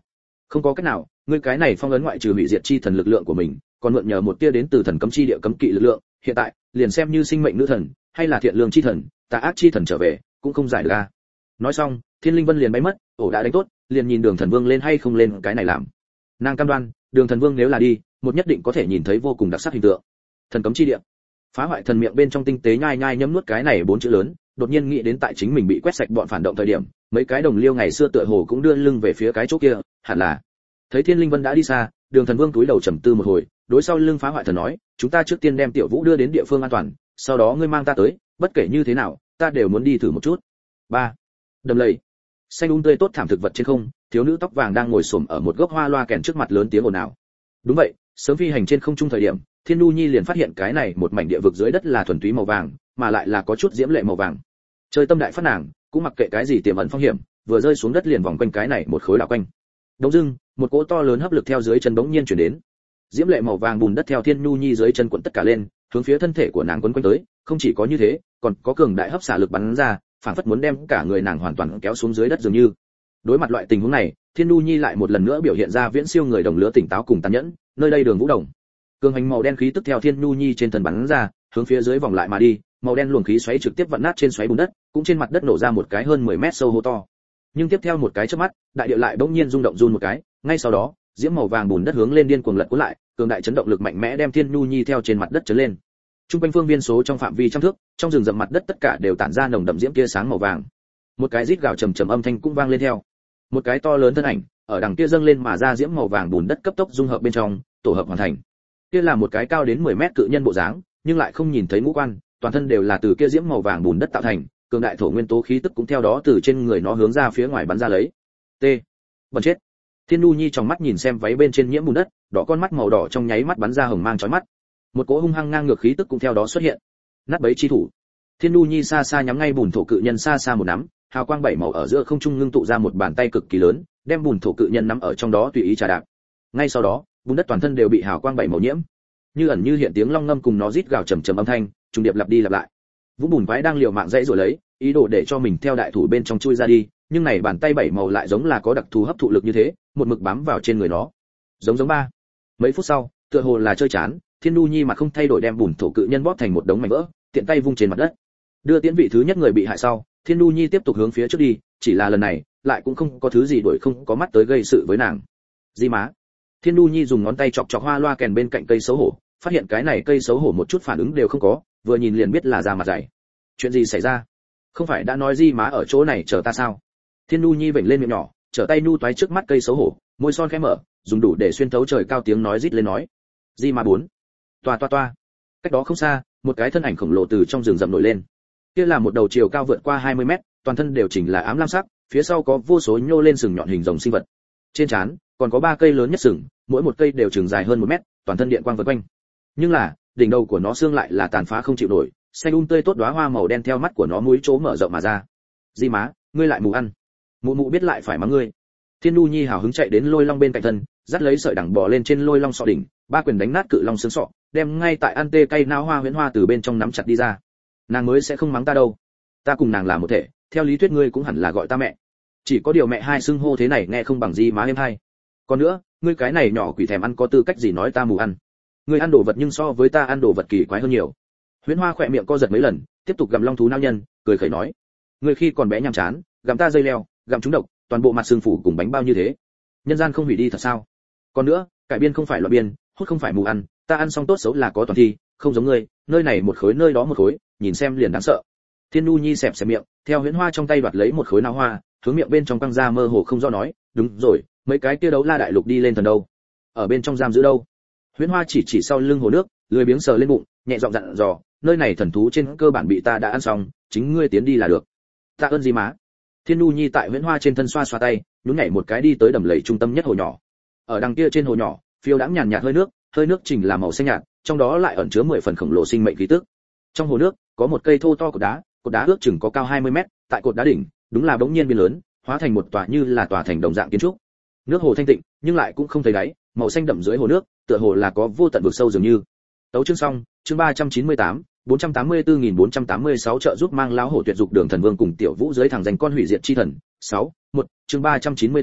Không có cách nào, ngươi cái này phong ấn ngoại trừ hủy diệt chi thần lực lượng của mình, còn mượn nhờ một tia đến từ thần cấm chi địa cấm kỵ lực lượng, hiện tại, liền xem như sinh mệnh nữ thần, hay là thiện lương chi thần, tà ác chi thần trở về, cũng không giải được a. Nói xong, Thiên Linh Vân liền bay mất, ổ đã đánh tốt, liền nhìn Đường Thần Vương lên hay không lên cái này làm. Nàng cam đoan, Đường Thần Vương nếu là đi, một nhất định có thể nhìn thấy vô cùng đặc sắc hình tượng. Thần cấm chi địa. Phá hoại thần miệng bên trong tinh tế nhai nhai nhấm nuốt cái này bốn chữ lớn, đột nhiên nghĩ đến tại chính mình bị quét sạch bọn phản động thời điểm, mấy cái đồng liêu ngày xưa tựa hồ cũng đưa lưng về phía cái chỗ kia, hẳn là. Thấy Thiên Linh Vân đã đi xa, Đường Thần Vương túi đầu trầm tư một hồi, đối sau lưng Phá hoại thần nói, chúng ta trước tiên đem Tiểu Vũ đưa đến địa phương an toàn, sau đó ngươi mang ta tới, bất kể như thế nào, ta đều muốn đi thử một chút. ba Đầm lầy. Xanh um tươi tốt thảm thực vật trên không, thiếu nữ tóc vàng đang ngồi xổm ở một gốc hoa loa kèn trước mặt lớn tiếng ồn ào. Đúng vậy, sớm phi hành trên không trung thời điểm, Thiên Nu Nhi liền phát hiện cái này một mảnh địa vực dưới đất là thuần túy màu vàng, mà lại là có chút diễm lệ màu vàng. Chơi tâm đại phát nàng, cũng mặc kệ cái gì tiềm ẩn phong hiểm, vừa rơi xuống đất liền vòng quanh cái này một khối đảo quanh. Đống dưng, một cỗ to lớn hấp lực theo dưới chân bỗng nhiên chuyển đến. Diễm lệ màu vàng bùn đất theo Thiên Nu Nhi dưới chân cuộn tất cả lên, hướng phía thân thể của nàng quấn quanh tới, không chỉ có như thế, còn có cường đại hấp xả lực bắn ra, phản phất muốn đem cả người nàng hoàn toàn kéo xuống dưới đất dường như. Đối mặt loại tình huống này, Thiên Nu Nhi lại một lần nữa biểu hiện ra viễn siêu người đồng lứa tỉnh táo cùng tàn nhẫn, nơi đây Đường Vũ Đồng. Cường hành màu đen khí tức theo Thiên Nu Nhi trên thân bắn ra, hướng phía dưới vòng lại mà đi, màu đen luồng khí xoáy trực tiếp vặn nát trên xoáy bùn đất, cũng trên mặt đất nổ ra một cái hơn mười mét sâu hố to. Nhưng tiếp theo một cái chớp mắt, đại địa lại bỗng nhiên rung động run một cái, ngay sau đó, diễm màu vàng bùn đất hướng lên điên cuồng lật cuốn lại, cường đại chấn động lực mạnh mẽ đem Thiên Nu Nhi theo trên mặt đất chấn lên. Trung quanh phương viên số trong phạm vi trăm thước, trong rừng rậm mặt đất tất cả đều tản ra nồng đậm diễm tia sáng màu vàng. Một cái rít gào trầm trầm âm thanh cũng vang lên theo. Một cái to lớn thân ảnh ở đằng kia dâng lên mà ra diễm màu vàng bùn đất cấp tốc dung hợp bên trong, tổ hợp hoàn thành. Kia là một cái cao đến mười mét cự nhân bộ dáng, nhưng lại không nhìn thấy ngũ quan, toàn thân đều là từ kia diễm màu vàng bùn đất tạo thành, cường đại thổ nguyên tố khí tức cũng theo đó từ trên người nó hướng ra phía ngoài bắn ra lấy. T. Bẩn chết. Thiên Nu Nhi trong mắt nhìn xem váy bên trên nhiễm bùn đất, đỏ con mắt màu đỏ trong nháy mắt bắn ra hồng mang chói mắt. Một cỗ hung hăng ngang ngược khí tức cũng theo đó xuất hiện. Nát bấy chi thủ. Thiên Nu Nhi xa xa nhắm ngay bùn thổ cự nhân xa xa một nắm, hào quang bảy màu ở giữa không trung ngưng tụ ra một bàn tay cực kỳ lớn, đem bùn thổ cự nhân nắm ở trong đó tùy ý trà đạp. Ngay sau đó, bùn đất toàn thân đều bị hào quang bảy màu nhiễm. Như ẩn như hiện tiếng long ngâm cùng nó rít gào trầm trầm âm thanh, trùng điệp lặp đi lặp lại. Vũ bùn quái đang liều mạng dãy rồi lấy, ý đồ để cho mình theo đại thủ bên trong chui ra đi, nhưng này bàn tay bảy màu lại giống là có đặc thù hấp thụ lực như thế, một mực bám vào trên người nó. Giống giống ba. Mấy phút sau, tựa hồ là chơi chán, Thiên Nu Nhi mà không thay đổi đem bùn thổ cự nhân bóp thành một đống mảnh vỡ, tiện tay vung trên mặt đất. Đưa tiến vị thứ nhất người bị hại sau, Thiên Nu Nhi tiếp tục hướng phía trước đi, chỉ là lần này, lại cũng không có thứ gì đuổi không có mắt tới gây sự với nàng. Di má. Thiên Nu Nhi dùng ngón tay chọc chọc hoa loa kèn bên cạnh cây xấu hổ, phát hiện cái này cây xấu hổ một chút phản ứng đều không có, vừa nhìn liền biết là da mặt dày. Chuyện gì xảy ra? Không phải đã nói Di má ở chỗ này chờ ta sao? Thiên Nu Nhi vểnh lên miệng nhỏ, trở tay nu toái trước mắt cây xấu hổ, môi son khẽ mở, dùng đủ để xuyên thấu trời cao tiếng nói rít lên nói. Di má bốn. Toa toa toa. Cách đó không xa, một cái thân ảnh khổng lồ từ trong rừng rậm nổi lên. Kia là một đầu chiều cao vượt qua hai mươi mét, toàn thân đều chỉnh là ám lam sắc, phía sau có vô số nhô lên sừng nhọn hình rồng sinh vật. Trên trán còn có ba cây lớn nhất sừng, mỗi một cây đều chừng dài hơn một mét, toàn thân điện quang vần quanh. Nhưng là, đỉnh đầu của nó xương lại là tàn phá không chịu nổi, xanh um tươi tốt đóa hoa màu đen theo mắt của nó mũi chỗ mở rộng mà ra. Di má, ngươi lại mù ăn. Mụ mụ biết lại phải mắng ngươi. Thiên Nu Nhi hào hứng chạy đến lôi long bên cạnh thân, dắt lấy sợi đằng bò lên trên lôi long sọ đỉnh, ba quyền đánh nát cự long xương sọ, đem ngay tại ăn tê cây nao hoa huyễn hoa từ bên trong nắm chặt đi ra. Nàng mới sẽ không mắng ta đâu, ta cùng nàng là một thể, theo lý thuyết ngươi cũng hẳn là gọi ta mẹ. Chỉ có điều mẹ hai xưng hô thế này nghe không bằng Di má em hai. Còn nữa, ngươi cái này nhỏ quỷ thèm ăn có tư cách gì nói ta mù ăn? Ngươi ăn đồ vật nhưng so với ta ăn đồ vật kỳ quái hơn nhiều. Huyễn hoa khỏe miệng co giật mấy lần, tiếp tục gặm long thú nao nhân, cười khẩy nói: ngươi khi còn bé nhàm chán, gặm ta dây leo, gặm trúng độc, toàn bộ mặt xương phủ cùng bánh bao như thế. Nhân gian không hủy đi thật sao? Còn nữa, cải biên không phải loại biên, hút không phải mù ăn, ta ăn xong tốt xấu là có toàn thi, không giống ngươi, nơi này một khối nơi đó một khối, nhìn xem liền đáng sợ. Thiên Nu Nhi xẹp xẹp miệng, theo huyễn hoa trong tay đoạt lấy một khối nao hoa, hướng miệng bên trong căng ra mơ hồ không do nói, đúng rồi, mấy cái kia đấu la đại lục đi lên thần đâu? Ở bên trong giam giữ đâu? Huyễn hoa chỉ chỉ sau lưng hồ nước, lười biếng sờ lên bụng, nhẹ giọng dặn dò, nơi này thần thú trên cơ bản bị ta đã ăn xong, chính ngươi tiến đi là được. Tạ ơn Di má. Thiên Nu Nhi tại huyễn hoa trên thân xoa xoa tay, nhún nhảy một cái đi tới đầm lầy trung tâm nhất hồ nhỏ. Ở đằng kia trên hồ nhỏ, phiêu đãng nhàn nhạt hơi nước, hơi nước chỉnh là màu xanh nhạt, trong đó lại ẩn chứa mười phần khổng lồ sinh mệnh khí tức. Trong hồ nước, có một cây thô to cột đá, cột đá ước chừng có cao hai mươi mét, tại cột đá đỉnh, đúng là bỗng nhiên biến lớn, hóa thành một tòa như là tòa thành đồng dạng kiến trúc. Nước hồ thanh tịnh, nhưng lại cũng không thấy đáy, màu xanh đậm dưới hồ nước, tựa hồ là có vô tận vực sâu dường như. Tấu chương xong, chương ba trăm chín mươi tám, bốn trăm tám mươi tư nghìn bốn trăm tám mươi sáu trợ giúp mang lão hổ tuyệt dục Đường Thần Vương cùng Tiểu Vũ dưới thẳng danh con hủy diệt chi thần. sáu, một, chương ba trăm chín mươi tám,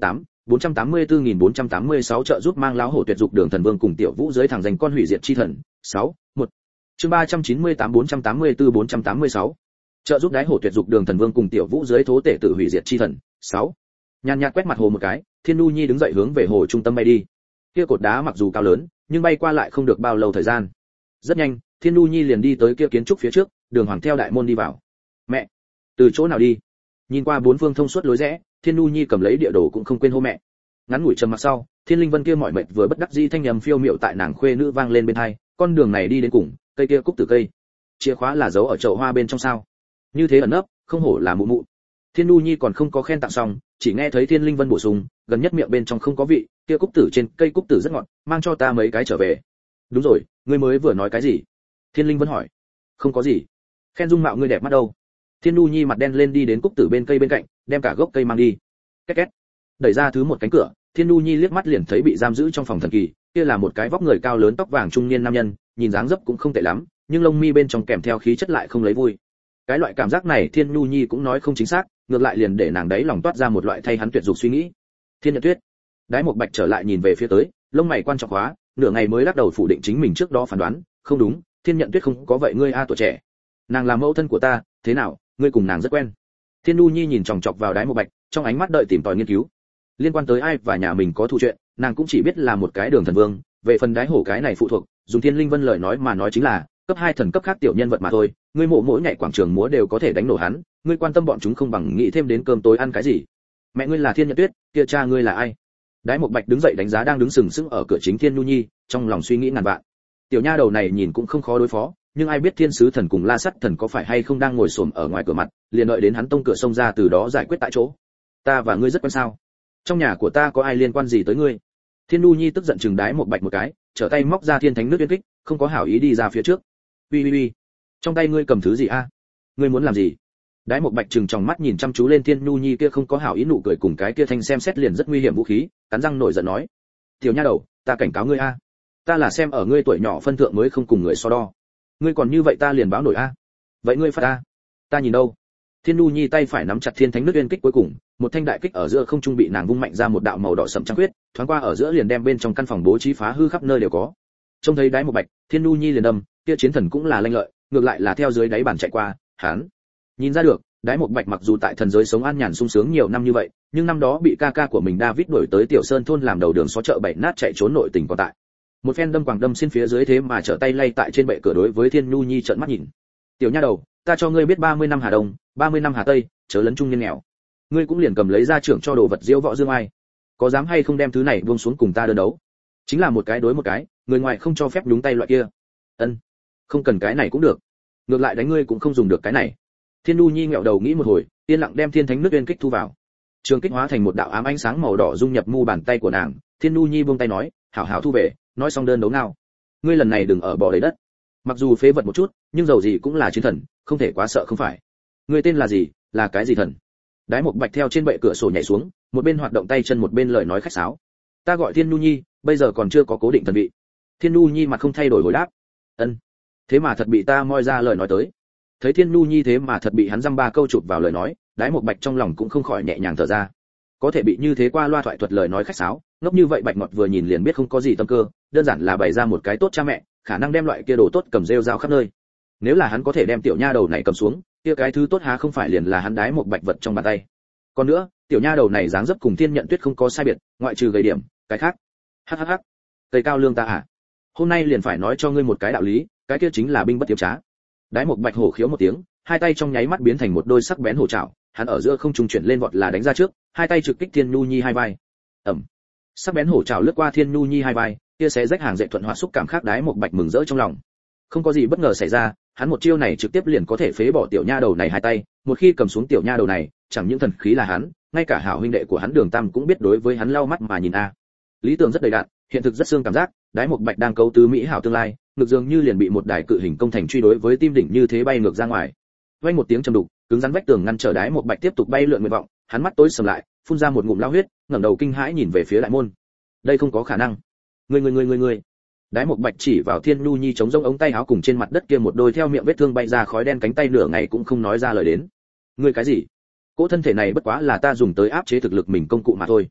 bốn trăm tám mươi tư nghìn bốn trăm tám mươi sáu trợ giúp mang lão hổ tuyệt dục đường thần vương cùng tiểu vũ dưới thẳng giành con hủy diệt chi thần. sáu, một. Chương ba trăm chín mươi tám bốn trăm tám mươi tư bốn trăm tám mươi sáu. Trợ giúp đái hổ tuyệt dục đường thần vương cùng tiểu vũ dưới thố tể tử hủy diệt chi thần. sáu. Nhàn nhạt quét mặt hồ một cái, Thiên Nu Nhi đứng dậy hướng về hồ trung tâm bay đi. Kia cột đá mặc dù cao lớn, nhưng bay qua lại không được bao lâu thời gian. Rất nhanh, Thiên Nu Nhi liền đi tới kia kiến trúc phía trước, Đường Hoàng theo đại môn đi vào. Mẹ, từ chỗ nào đi? Nhìn qua bốn phương thông suốt lối rẽ, Thiên Nu Nhi cầm lấy địa đồ cũng không quên hô mẹ. Ngắn ngủi trầm mặc sau, Thiên Linh Vân kia mỏi mệt vừa bất đắc dĩ thanh âm phiêu miệu tại nàng khuê nữ vang lên bên tai, con đường này đi đến cùng, cây kia cúc tử cây. Chìa khóa là giấu ở chậu hoa bên trong sao? Như thế ẩn nấp, không hổ là mụ mụ. Thiên Nu Nhi còn không có khen tặng xong, chỉ nghe thấy Thiên Linh Vân bổ sung, gần nhất miệng bên trong không có vị, kia cúc tử trên cây cúc tử rất ngọt, mang cho ta mấy cái trở về. Đúng rồi, ngươi mới vừa nói cái gì? Thiên Linh Vân hỏi. Không có gì. Khen dung mạo ngươi đẹp mắt đâu. Thiên Nu Nhi mặt đen lên đi đến cúc tử bên cây bên cạnh, đem cả gốc cây mang đi. Két két. Đẩy ra thứ một cánh cửa, Thiên Nu Nhi liếc mắt liền thấy bị giam giữ trong phòng thần kỳ, kia là một cái vóc người cao lớn tóc vàng trung niên nam nhân, nhìn dáng dấp cũng không tệ lắm, nhưng lông mi bên trong kèm theo khí chất lại không lấy vui. Cái loại cảm giác này Thiên Nu Nhi cũng nói không chính xác, ngược lại liền để nàng đấy lòng toát ra một loại thay hắn tuyệt dục suy nghĩ. Thiên Nhận Tuyết. Đái Mộc Bạch trở lại nhìn về phía tới, lông mày quan trọng hóa, nửa ngày mới lắc đầu phủ định chính mình trước đó phán đoán, không đúng, Thiên Nhận Tuyết không có vậy ngươi a tuổi trẻ. Nàng là mẫu thân của ta, thế nào, ngươi cùng nàng rất quen. Thiên Nu Nhi nhìn chòng chọc vào Đái Mộc Bạch, trong ánh mắt đợi tìm tòi nghiên cứu. Liên quan tới ai và nhà mình có thù chuyện, nàng cũng chỉ biết là một cái Đường thần vương, về phần Đái Hổ cái này phụ thuộc, dùng Thiên Linh Vân lời nói mà nói chính là cấp hai thần cấp khác tiểu nhân vật mà thôi, ngươi mộ mỗi ngày quảng trường múa đều có thể đánh nổ hắn, ngươi quan tâm bọn chúng không bằng nghĩ thêm đến cơm tối ăn cái gì. Mẹ ngươi là Thiên Nhận Tuyết, kia cha ngươi là ai? Đái Mộc Bạch đứng dậy đánh giá đang đứng sừng sững ở cửa chính Thiên Nu Nhi, trong lòng suy nghĩ ngàn vạn. Tiểu nha đầu này nhìn cũng không khó đối phó, nhưng ai biết Thiên Sứ Thần cùng La Sắt Thần có phải hay không đang ngồi xổm ở ngoài cửa mặt, liền đợi đến hắn tông cửa xông ra từ đó giải quyết tại chỗ. Ta và ngươi rất quen sao? Trong nhà của ta có ai liên quan gì tới ngươi? Thiên Nu Nhi tức giận chừng Đái Mộc Bạch một cái, trở tay móc ra Thiên Thánh nước uyên kích, không có hảo ý đi ra phía trước. Uy uy uy, trong tay ngươi cầm thứ gì a? Ngươi muốn làm gì? Đái Mộc Bạch trừng tròng mắt nhìn chăm chú lên Thiên Nu Nhi kia không có hảo ý nụ cười cùng cái kia thanh xem xét liền rất nguy hiểm vũ khí, cắn răng nổi giận nói: "Tiểu nha đầu, ta cảnh cáo ngươi a, ta là xem ở ngươi tuổi nhỏ phân thượng mới không cùng người so đo. Ngươi còn như vậy ta liền báo nổi a. Vậy ngươi phạt ta, ta nhìn đâu?" Thiên Nu Nhi tay phải nắm chặt Thiên Thánh nước uyên kích cuối cùng, một thanh đại kích ở giữa không trung bị nàng vung mạnh ra một đạo màu đỏ sẫm trắng huyết, thoáng qua ở giữa liền đem bên trong căn phòng bố trí phá hư khắp nơi đều có. Trông thấy Đái Mộc Bạch, Thiên Nu Nhi liền đâm, kia chiến thần cũng là lanh lợi, ngược lại là theo dưới đáy bàn chạy qua, hắn nhìn ra được, Đái Mộc Bạch mặc dù tại thần giới sống an nhàn sung sướng nhiều năm như vậy, nhưng năm đó bị ca ca của mình David đuổi tới Tiểu Sơn thôn làm đầu đường xó chợ bảy nát chạy trốn nội tình còn tại. Một phen đâm quàng đâm xin phía dưới thế mà trở tay lay tại trên bệ cửa đối với Thiên Nu Nhi trợn mắt nhìn. "Tiểu nha đầu, ta cho ngươi biết ba mươi năm Hà Đông, ba mươi năm Hà Tây, chớ lấn trung nhân nghèo. Ngươi cũng liền cầm lấy ra trưởng cho đồ vật diễu võ dương ai. Có dám hay không đem thứ này buông xuống cùng ta đơn đấu? Chính là một cái đối một cái, người ngoài không cho phép nhúng tay loại kia." "Ân, không cần cái này cũng được. Ngược lại đánh ngươi cũng không dùng được cái này." Thiên Nu Nhi ngẹo đầu nghĩ một hồi, yên lặng đem Thiên Thánh nước uyên kích thu vào. Trường kích hóa thành một đạo ám ánh sáng màu đỏ dung nhập mu bàn tay của nàng, Thiên Nu Nhi buông tay nói: "Hảo hảo thu về, nói xong đơn đấu nào. Ngươi lần này đừng ở bỏ đầy đất. Mặc dù phế vật một chút, nhưng dầu gì cũng là chiến thần, không thể quá sợ không phải. Ngươi tên là gì, là cái gì thần?" Đái Mộc Bạch theo trên bệ cửa sổ nhảy xuống, một bên hoạt động tay chân một bên lời nói khách sáo. "Ta gọi Thiên Nu Nhi, bây giờ còn chưa có cố định thần vị." Thiên Nu Nhi mặt không thay đổi hồi đáp: "Ân. Thế mà thật bị ta moi ra lời nói tới." Thấy Thiên Nu Nhi thế mà thật bị hắn dăm ba câu chụp vào lời nói, Đái Mộc Bạch trong lòng cũng không khỏi nhẹ nhàng thở ra. Có thể bị như thế qua loa thoại thuật lời nói khách sáo, ngốc như vậy Bạch Ngọt vừa nhìn liền biết không có gì tâm cơ, đơn giản là bày ra một cái tốt cha mẹ, khả năng đem loại kia đồ tốt cầm rêu rao khắp nơi. Nếu là hắn có thể đem tiểu nha đầu này cầm xuống, kia cái thứ tốt há không phải liền là hắn Đái Mộc Bạch vật trong bàn tay. Còn nữa, tiểu nha đầu này dáng dấp cùng Thiên Nhận Tuyết không có sai biệt, ngoại trừ gầy điểm, cái khác. Hắc hắc hắc. Cây cao lương ta à? Hôm nay liền phải nói cho ngươi một cái đạo lý, cái kia chính là binh bất tiếm trá. Đái Mộc Bạch hổ khiếu một tiếng, hai tay trong nháy mắt biến thành một đôi sắc bén hổ trảo, hắn ở giữa không trung chuyển lên vọt là đánh ra trước, hai tay trực kích Thiên Nu Nhi hai vai. Ầm. Sắc bén hổ trảo lướt qua Thiên Nu Nhi hai vai, kia xé rách hàng dệt thuận hòa xúc cảm khác Đái Mộc Bạch mừng rỡ trong lòng. Không có gì bất ngờ xảy ra, hắn một chiêu này trực tiếp liền có thể phế bỏ tiểu nha đầu này hai tay, một khi cầm xuống tiểu nha đầu này, chẳng những thần khí là hắn, ngay cả hảo huynh đệ của hắn Đường Tam cũng biết đối với hắn lau mắt mà nhìn a. Lý tưởng rất đầy đặn, hiện thực rất xương cảm giác, Đái Mộc Bạch đang cấu tứ mỹ hảo tương lai, ngược dường như liền bị một đài cự hình công thành truy đối với tim đỉnh như thế bay ngược ra ngoài. Vang một tiếng trầm đục, cứng rắn vách tường ngăn trở Đái Mộc Bạch tiếp tục bay lượn nguyện vọng, hắn mắt tối sầm lại, phun ra một ngụm lao huyết, ngẩng đầu kinh hãi nhìn về phía đại môn. Đây không có khả năng. Ngươi ngươi ngươi ngươi ngươi. Đái Mộc Bạch chỉ vào Thiên Nu Nhi chống rông ống tay áo cùng trên mặt đất kia một đôi theo miệng vết thương bay ra khói đen cánh tay nửa ngày cũng không nói ra lời đến. Ngươi cái gì? Cỗ thân thể này bất quá là ta dùng tới áp chế thực lực mình công cụ mà thôi.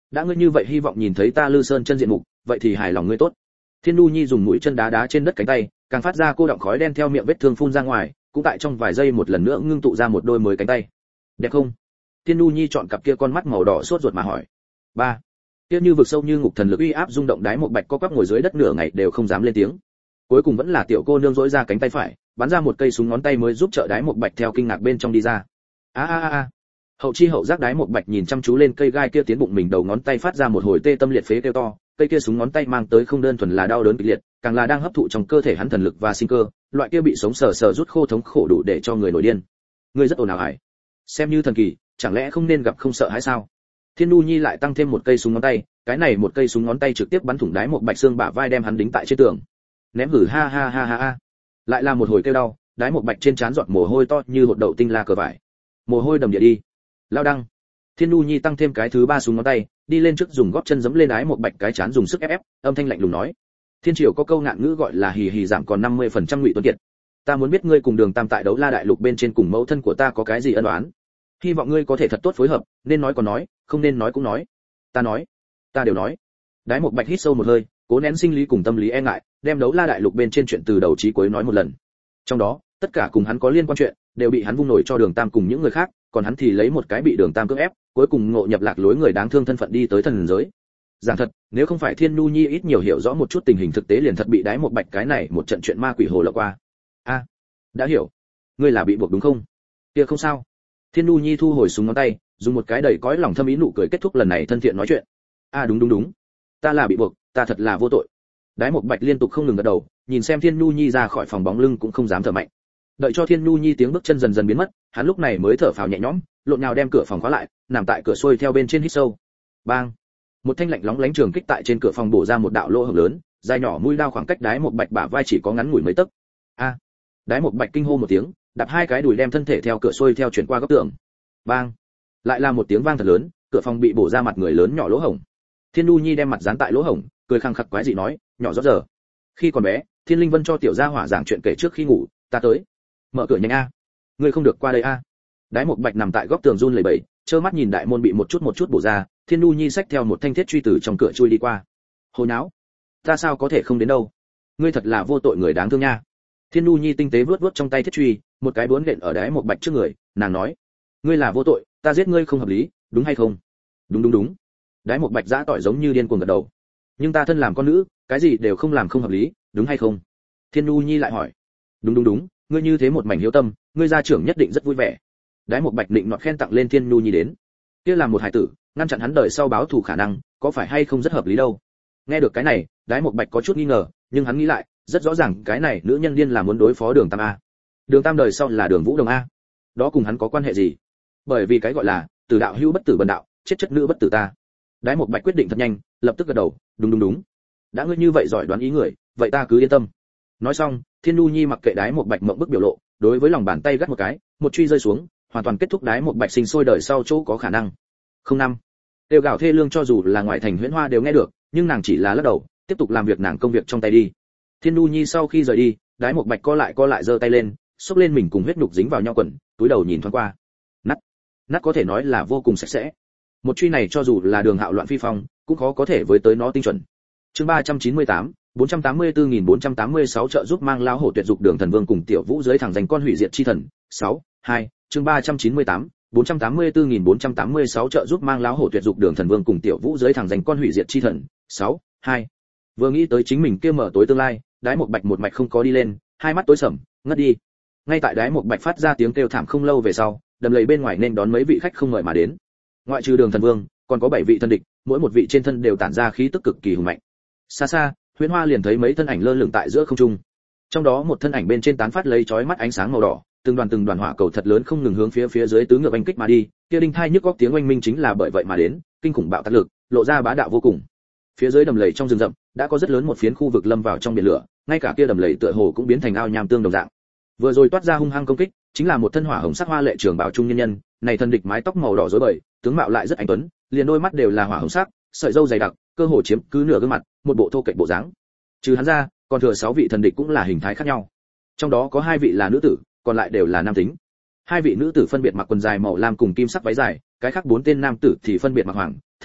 đã ngươi như vậy hy vọng nhìn thấy ta Lư Sơn chân diện mục, vậy thì hài lòng ngươi tốt. Thiên Nu Nhi dùng mũi chân đá đá trên đất cánh tay, càng phát ra cô động khói đen theo miệng vết thương phun ra ngoài, cũng tại trong vài giây một lần nữa ngưng tụ ra một đôi mới cánh tay. Đẹp không? Thiên Nu Nhi chọn cặp kia con mắt màu đỏ sốt ruột mà hỏi. Ba. Kia như vực sâu như ngục thần lực uy áp rung động đái một bạch co quắp ngồi dưới đất nửa ngày đều không dám lên tiếng. Cuối cùng vẫn là tiểu cô nương dỗi ra cánh tay phải, bắn ra một cây súng ngón tay mới giúp trợ đái một bạch theo kinh ngạc bên trong đi ra. A a a a. Hậu chi hậu giác đái một bạch nhìn chăm chú lên cây gai kia tiến bụng mình đầu ngón tay phát ra một hồi tê tâm liệt phế kêu to, cây kia súng ngón tay mang tới không đơn thuần là đau đớn kịch liệt, càng là đang hấp thụ trong cơ thể hắn thần lực và sinh cơ, loại kia bị sống sờ sờ rút khô thống khổ đủ để cho người nổi điên. Ngươi rất ồn ào hải. Xem như thần kỳ, chẳng lẽ không nên gặp không sợ hãi sao? Thiên Nu Nhi lại tăng thêm một cây súng ngón tay, cái này một cây súng ngón tay trực tiếp bắn thủng đái một bạch xương bả vai đem hắn đính tại trên tường. Ném hử ha ha ha ha ha. Lại là một hồi kêu đau, đái một bạch trên trán giọt mồ hôi to như hột đậu tinh la cờ vải. Mồ hôi đầm địa đi. Lao đăng. Thiên Nu Nhi tăng thêm cái thứ ba súng ngón tay, đi lên trước dùng gót chân giẫm lên đái một bạch cái chán dùng sức ép ép, âm thanh lạnh lùng nói: Thiên triều có câu ngạn ngữ gọi là hì hì giảm còn năm mươi phần trăm Ngụy Tuấn Kiệt. Ta muốn biết ngươi cùng Đường Tam tại Đấu La đại lục bên trên cùng mẫu thân của ta có cái gì ân oán. Hy vọng ngươi có thể thật tốt phối hợp, nên nói còn nói, không nên nói cũng nói. Ta nói, ta đều nói. Đái một bạch hít sâu một hơi, cố nén sinh lý cùng tâm lý e ngại, đem Đấu La đại lục bên trên chuyện từ đầu chí cuối nói một lần. Trong đó, tất cả cùng hắn có liên quan chuyện, đều bị hắn vung nổi cho Đường Tam cùng những người khác, còn hắn thì lấy một cái bị Đường Tam cưỡng ép, cuối cùng ngộ nhập lạc lối người đáng thương thân phận đi tới thần giới. Giảng thật, nếu không phải Thiên Nu Nhi ít nhiều hiểu rõ một chút tình hình thực tế liền thật bị đái một bạch cái này một trận chuyện ma quỷ hồ lộng qua. A, đã hiểu. Ngươi là bị buộc đúng không? Kia không sao. Thiên Nu Nhi thu hồi súng ngón tay, dùng một cái đầy cõi lòng thâm ý nụ cười kết thúc lần này thân thiện nói chuyện. A đúng đúng đúng, ta là bị buộc, ta thật là vô tội. Đái một bạch liên tục không ngừng gật đầu, nhìn xem Thiên Nu Nhi ra khỏi phòng bóng lưng cũng không dám thở mạnh. Đợi cho Thiên Nu Nhi tiếng bước chân dần dần biến mất, hắn lúc này mới thở phào nhẹ nhõm, lộn nhào đem cửa phòng khóa lại, nằm tại cửa xuôi theo bên trên hít sâu. Bang! Một thanh lạnh lóng lánh trường kích tại trên cửa phòng bổ ra một đạo lỗ hổng lớn, dài nhỏ mũi dao khoảng cách đái một bạch bả vai chỉ có ngắn ngủi mấy tấc. A! Đái một bạch kinh hô một tiếng, đạp hai cái đùi đem thân thể theo cửa xuôi theo chuyển qua góc tường. Bang! Lại là một tiếng vang thật lớn, cửa phòng bị bổ ra mặt người lớn nhỏ lỗ hổng. Thiên Nu Nhi đem mặt dán tại lỗ hổng, cười khăng khặc quái dị nói, nhỏ rõ giờ. Khi còn bé, Thiên Linh Vân cho tiểu gia hỏa giảng chuyện kể trước khi ngủ, ta tới. Mở cửa nhanh a. Ngươi không được qua đây a. Đái một bạch nằm tại góc tường run lẩy bẩy, trơ mắt nhìn đại môn bị một chút một chút bổ ra, Thiên Nu Nhi xách theo một thanh thiết truy từ trong cửa chui đi qua. Hồi náo, ta sao có thể không đến đâu? Ngươi thật là vô tội người đáng thương nha. Thiên Nu Nhi tinh tế vuốt vuốt trong tay thiết truy, một cái bướn nện ở đái một bạch trước người, nàng nói: Ngươi là vô tội, ta giết ngươi không hợp lý, đúng hay không? Đúng đúng đúng. Đái một bạch giã tỏi giống như điên cuồng gật đầu. Nhưng ta thân làm con nữ, cái gì đều không làm không hợp lý, đúng hay không? Thiên Nu Nhi lại hỏi. Đúng đúng đúng, ngươi như thế một mảnh hiếu tâm, ngươi gia trưởng nhất định rất vui vẻ. Đái một bạch định nọt khen tặng lên Thiên Nu Nhi đến. Kia là một hải tử, ngăn chặn hắn đời sau báo thù khả năng, có phải hay không rất hợp lý đâu. Nghe được cái này, Đái một bạch có chút nghi ngờ, nhưng hắn nghĩ lại, rất rõ ràng cái này nữ nhân điên là muốn đối phó Đường Tam a. Đường Tam đời sau là Đường Vũ Đồng a. Đó cùng hắn có quan hệ gì? Bởi vì cái gọi là tử đạo hữu bất tử bần đạo, chết chất nữ bất tử ta. Đái một bạch quyết định thật nhanh, lập tức gật đầu, đúng đúng đúng. Đã ngươi như vậy giỏi đoán ý người, vậy ta cứ yên tâm. Nói xong, Thiên Nu Nhi mặc kệ đái một bạch mộng bức biểu lộ, đối với lòng bàn tay gắt một cái, một truy rơi xuống, hoàn toàn kết thúc đái một bạch sinh sôi đời sau chỗ có khả năng. Không năm. Tiêu gạo thê lương cho dù là ngoại thành Huyễn Hoa đều nghe được, nhưng nàng chỉ là lắc đầu, tiếp tục làm việc nàng công việc trong tay đi. Thiên Nu Nhi sau khi rời đi, đái một bạch co lại co lại giơ tay lên, xốc lên mình cùng huyết nhục dính vào nhau quần, túi đầu nhìn thoáng qua. Nát, nát có thể nói là vô cùng sạch sẽ. Một truy này cho dù là Đường Hạo loạn phi phong, cũng khó có thể với tới nó tinh chuẩn. Chương ba trăm chín mươi tám, bốn trăm tám mươi tư nghìn bốn trăm tám mươi sáu trợ giúp mang lão hổ tuyệt dục Đường Thần Vương cùng Tiểu Vũ dưới thẳng danh con hủy diệt chi thần. sáu, hai, chương ba trăm chín mươi tám, bốn trăm tám mươi tư nghìn bốn trăm tám mươi sáu trợ giúp mang lão hổ tuyệt dục Đường Thần Vương cùng Tiểu Vũ dưới thẳng danh con hủy diệt chi thần. sáu, hai. Vừa nghĩ tới chính mình kia mở tối tương lai, đái một bạch một mạch không có đi lên, hai mắt tối sầm, ngất đi. Ngay tại đái một bạch phát ra tiếng kêu thảm không lâu về sau, đầm lầy bên ngoài nên đón mấy vị khách không mời mà đến. Ngoại trừ Đường Thần Vương, còn có bảy vị thân địch, mỗi một vị trên thân đều tản ra khí tức cực kỳ hùng mạnh. Xa xa, Huyễn Hoa liền thấy mấy thân ảnh lơ lửng tại giữa không trung. Trong đó một thân ảnh bên trên tán phát lấy chói mắt ánh sáng màu đỏ, từng đoàn từng đoàn hỏa cầu thật lớn không ngừng hướng phía phía dưới tứ ngược oanh kích mà đi, kia đinh thai nhức góc tiếng oanh minh chính là bởi vậy mà đến, kinh khủng bạo tạc lực, lộ ra bá đạo vô cùng. Phía dưới đầm lầy trong rừng rậm, đã có rất lớn một phiến khu vực lâm vào trong biển lửa, ngay cả kia đầm lầy tựa hồ cũng biến thành ao nham tương đồng dạng. Vừa rồi toát ra hung hăng công kích, chính là một thân hỏa hồng sắc hoa lệ trường bảo trung nhân nhân, này thân địch mái tóc màu đỏ rối bời, tướng mạo lại rất anh tuấn, liền đôi mắt đều là hỏa hồng sắc, sợi râu dày đặc, cơ hồ chiếm cứ nửa gương mặt, một bộ thô kệch bộ dáng. Trừ hắn ra, còn thừa sáu vị thần địch cũng là hình thái khác nhau. Trong đó có hai vị là nữ tử, còn lại đều là nam tính. Hai vị nữ tử phân biệt mặc quần dài màu lam cùng kim sắc váy dài, cái khác bốn tên nam tử thì phân biệt mặc hoàng, thanh,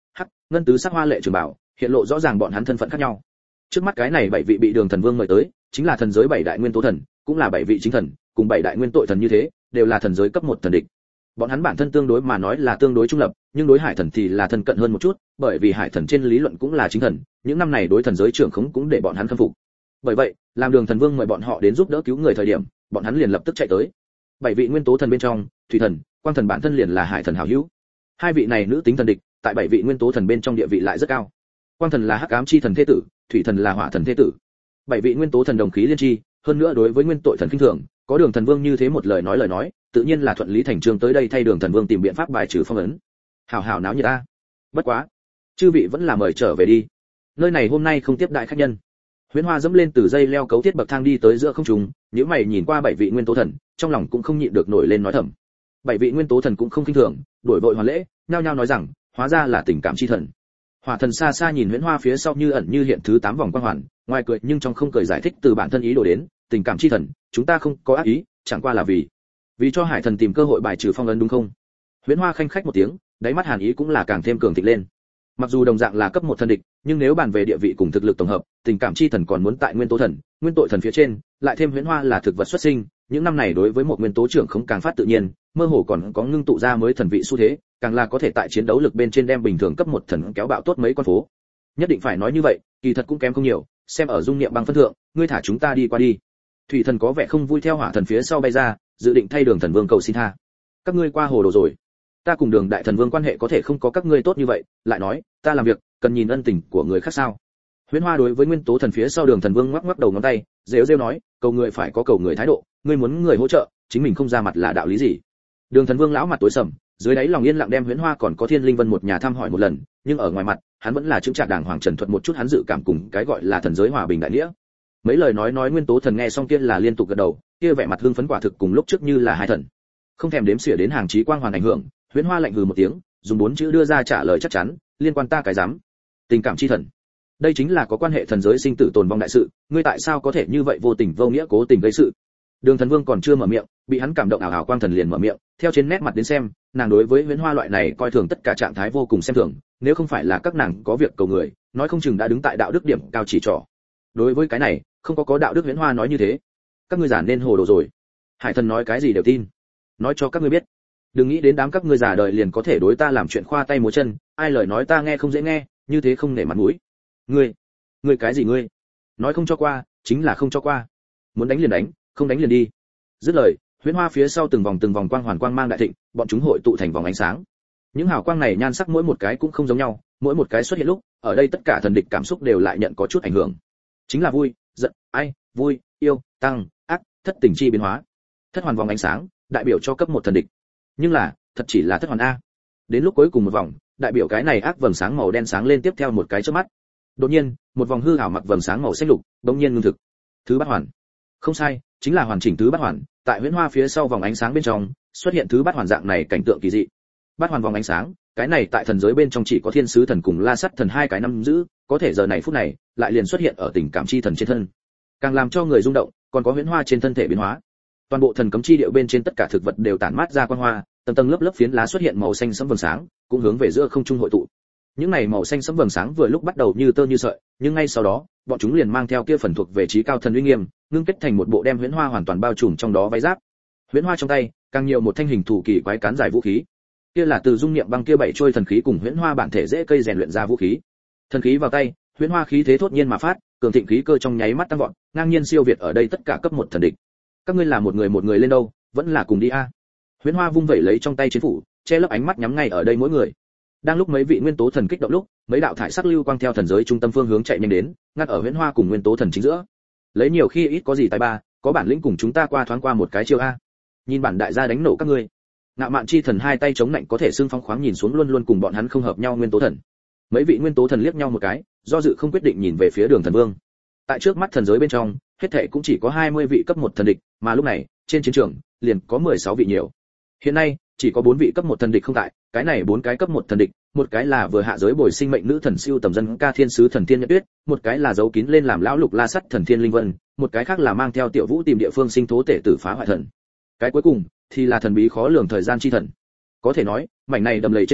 hắc, ngân tứ sắc hoa lệ trường bảo, hiện lộ rõ ràng bọn hắn thân phận khác nhau. Trước mắt cái này bảy vị bị Đường Thần Vương mời tới, chính là thần giới bảy đại nguyên tố thần, cũng là bảy vị chính thần, cùng bảy đại nguyên tội thần như thế, đều là thần giới cấp một thần địch. Bọn hắn bản thân tương đối mà nói là tương đối trung lập, nhưng đối hải thần thì là thân cận hơn một chút, bởi vì hải thần trên lý luận cũng là chính thần, những năm này đối thần giới trưởng khống cũng để bọn hắn khâm phục. Bởi vậy, làm Đường Thần Vương mời bọn họ đến giúp đỡ cứu người thời điểm, bọn hắn liền lập tức chạy tới. Bảy vị nguyên tố thần bên trong, thủy thần, quang thần bản thân liền là hải thần hảo hữu. Hai vị này nữ tính thần địch, tại bảy vị nguyên tố thần bên trong địa vị lại rất cao. Quang thần là hắc ám chi thần thế tử, thủy thần là hỏa thần thế tử. Bảy vị nguyên tố thần đồng khí liên chi, hơn nữa đối với nguyên tội thần kinh thường, có Đường Thần Vương như thế một lời nói lời nói, tự nhiên là thuận lý thành chương tới đây thay Đường Thần Vương tìm biện pháp bài trừ phong ấn. Hảo hảo náo nhiệt a. Bất quá, chư vị vẫn là mời trở về đi. Nơi này hôm nay không tiếp đại khách nhân. Huyễn Hoa dẫm lên từ dây leo cấu thiết bậc thang đi tới giữa không trung, nếu mày nhìn qua bảy vị nguyên tố thần, trong lòng cũng không nhịn được nổi lên nói thầm. Bảy vị nguyên tố thần cũng không khinh thường, đổi vội hoàn lễ, nhao nhao nói rằng, hóa ra là tình cảm chi thần. Hỏa thần xa xa nhìn Huyễn Hoa phía sau như ẩn như hiện thứ tám vòng quang hoàn, ngoài cười nhưng trong không cười giải thích từ bản thân ý đồ đến, tình cảm chi thần, chúng ta không có ác ý, chẳng qua là vì vì cho hải thần tìm cơ hội bài trừ phong ấn đúng không? Huyễn Hoa khanh khách một tiếng, đáy mắt hàn ý cũng là càng thêm cường thịnh lên. Mặc dù đồng dạng là cấp một thần địch, nhưng nếu bàn về địa vị cùng thực lực tổng hợp, tình cảm chi thần còn muốn tại nguyên tố thần, nguyên tội thần phía trên, lại thêm Huyễn Hoa là thực vật xuất sinh, những năm này đối với một nguyên tố trưởng không càng phát tự nhiên, mơ hồ còn có ngưng tụ ra mới thần vị xu thế, càng là có thể tại chiến đấu lực bên trên đem bình thường cấp một thần kéo bạo tốt mấy con phố. Nhất định phải nói như vậy, kỳ thật cũng kém không nhiều, xem ở dung niệm băng phân thượng, ngươi thả chúng ta đi qua đi. Thủy thần có vẻ không vui theo hỏa thần phía sau bay ra, dự định thay Đường Thần Vương cầu xin tha. Các ngươi qua hồ đồ rồi. Ta cùng Đường đại thần vương quan hệ có thể không có các ngươi tốt như vậy, lại nói, ta làm việc cần nhìn ân tình của người khác sao? Huyễn Hoa đối với nguyên tố thần phía sau Đường Thần Vương ngoắc ngoắc đầu ngón tay, rêu rêu nói, cầu người phải có cầu người thái độ, ngươi muốn người hỗ trợ, chính mình không ra mặt là đạo lý gì? Đường Thần Vương lão mặt tối sầm, dưới đáy lòng yên lặng đem Huyễn Hoa còn có Thiên Linh Vân một nhà thăm hỏi một lần, nhưng ở ngoài mặt, hắn vẫn là chứng trạng đàng hoàng trần thuật một chút hắn dự cảm cùng cái gọi là thần giới hòa bình đại nghĩa. Mấy lời nói nói nguyên tố thần nghe xong kia là liên tục gật đầu, kia vẻ mặt hưng phấn quả thực cùng lúc trước như là hai thần. Không thèm đếm xỉa đến hàng chí quang hoàn ảnh hưởng, Huyễn Hoa lạnh hừ một tiếng, dùng bốn chữ đưa ra trả lời chắc chắn, liên quan ta cái dám. Tình cảm chi thần. Đây chính là có quan hệ thần giới sinh tử tồn vong đại sự, ngươi tại sao có thể như vậy vô tình vô nghĩa cố tình gây sự? Đường Thần Vương còn chưa mở miệng, bị hắn cảm động ảo ảo quang thần liền mở miệng, theo trên nét mặt đến xem, nàng đối với Huyễn Hoa loại này coi thường tất cả trạng thái vô cùng xem thường, nếu không phải là các nàng có việc cầu người, nói không chừng đã đứng tại đạo đức điểm cao chỉ trỏ. Đối với cái này, không có có đạo đức Huyễn Hoa nói như thế. Các ngươi giả nên hồ đồ rồi. Hải thần nói cái gì đều tin. Nói cho các ngươi biết, đừng nghĩ đến đám các ngươi giả đời liền có thể đối ta làm chuyện khoa tay múa chân, ai lời nói ta nghe không dễ nghe, như thế không nể mặt mũi. Ngươi, ngươi cái gì ngươi? Nói không cho qua, chính là không cho qua. Muốn đánh liền đánh, không đánh liền đi. Dứt lời, Huyễn Hoa phía sau từng vòng từng vòng quang hoàn quang mang đại thịnh, bọn chúng hội tụ thành vòng ánh sáng. Những hào quang này nhan sắc mỗi một cái cũng không giống nhau, mỗi một cái xuất hiện lúc, ở đây tất cả thần địch cảm xúc đều lại nhận có chút ảnh hưởng. Chính là vui, giận, ai, vui, yêu, tăng, ác, thất tình chi biến hóa. Thất hoàn vòng ánh sáng, đại biểu cho cấp một thần địch. Nhưng là, thật chỉ là thất hoàn a. Đến lúc cuối cùng một vòng, đại biểu cái này ác vầng sáng màu đen sáng lên tiếp theo một cái chớp mắt. Đột nhiên, một vòng hư ảo mặc vầng sáng màu xanh lục, bỗng nhiên ngưng thực. Thứ bát hoàn. Không sai, chính là hoàn chỉnh thứ bát hoàn, tại Huyễn Hoa phía sau vòng ánh sáng bên trong, xuất hiện thứ bát hoàn dạng này cảnh tượng kỳ dị. Bát hoàn vòng ánh sáng, cái này tại thần giới bên trong chỉ có Thiên Sứ thần cùng La Sắt thần hai cái nắm giữ, có thể giờ này phút này, lại liền xuất hiện ở tình cảm chi thần trên thân. Càng làm cho người rung động, còn có Huyễn Hoa trên thân thể biến hóa. Toàn bộ thần cấm chi điệu bên trên tất cả thực vật đều tản mát ra quang hoa, tầng tầng lớp lớp phiến lá xuất hiện màu xanh sẫm vầng sáng, cũng hướng về giữa không trung hội tụ. Những này màu xanh sẫm vầng sáng vừa lúc bắt đầu như tơ như sợi, nhưng ngay sau đó, bọn chúng liền mang theo kia phần thuộc về trí cao thần uy nghiêm, ngưng kết thành một bộ đem Huyễn Hoa hoàn toàn bao trùm trong đó váy giáp. Huyễn Hoa trong tay, càng nhiều một thanh hình thủ kỳ quái cán dài vũ khí. Kia là từ dung niệm băng kia bảy trôi thần khí cùng Huyễn Hoa bản thể dễ cây rèn luyện ra vũ khí. Thần khí vào tay, Huyễn Hoa khí thế thốt nhiên mà phát, cường thịnh khí cơ trong nháy mắt tăng vọt, ngang nhiên siêu việt ở đây tất cả cấp một thần địch. Các ngươi là một người một người lên đâu, vẫn là cùng đi a. Huyễn Hoa vung vẩy lấy trong tay chiến phủ, che lấp ánh mắt nhắm ngay ở đây mỗi người. Đang lúc mấy vị nguyên tố thần kích động lúc, mấy đạo thải sắc lưu quang theo thần giới trung tâm phương hướng chạy nhanh đến, ngắt ở Huyễn Hoa cùng nguyên tố thần chính giữa. Lấy nhiều khi ít có gì tài ba, có bản lĩnh cùng chúng ta qua thoáng qua một cái chiêu a. Nhìn bản đại gia đánh nổ các ngươi. Ngạo Mạn chi thần hai tay chống nạnh có thể xương phong khoáng nhìn xuống luôn luôn cùng bọn hắn không hợp nhau nguyên tố thần. Mấy vị nguyên tố thần liếc nhau một cái, do dự không quyết định nhìn về phía Đường Thần Vương. Tại trước mắt thần giới bên trong, hết thảy cũng chỉ có hai mươi vị cấp một thần địch, mà lúc này, trên chiến trường, liền có mười sáu vị nhiều. Hiện nay, chỉ có bốn vị cấp một thần địch không tại, cái này bốn cái cấp một thần địch, một cái là vừa hạ giới bồi sinh mệnh nữ thần siêu tầm dân ca thiên sứ thần thiên nhật tuyết, một cái là giấu kín lên làm lão lục La Sắt thần thiên linh vân, một cái khác là mang theo tiểu vũ tìm địa phương sinh thố tể tử phá hoại thần. Cái cuối cùng thì là thần bí khó lường thời gian chi thần. Có thể nói, mảnh này đầm lầy trên không,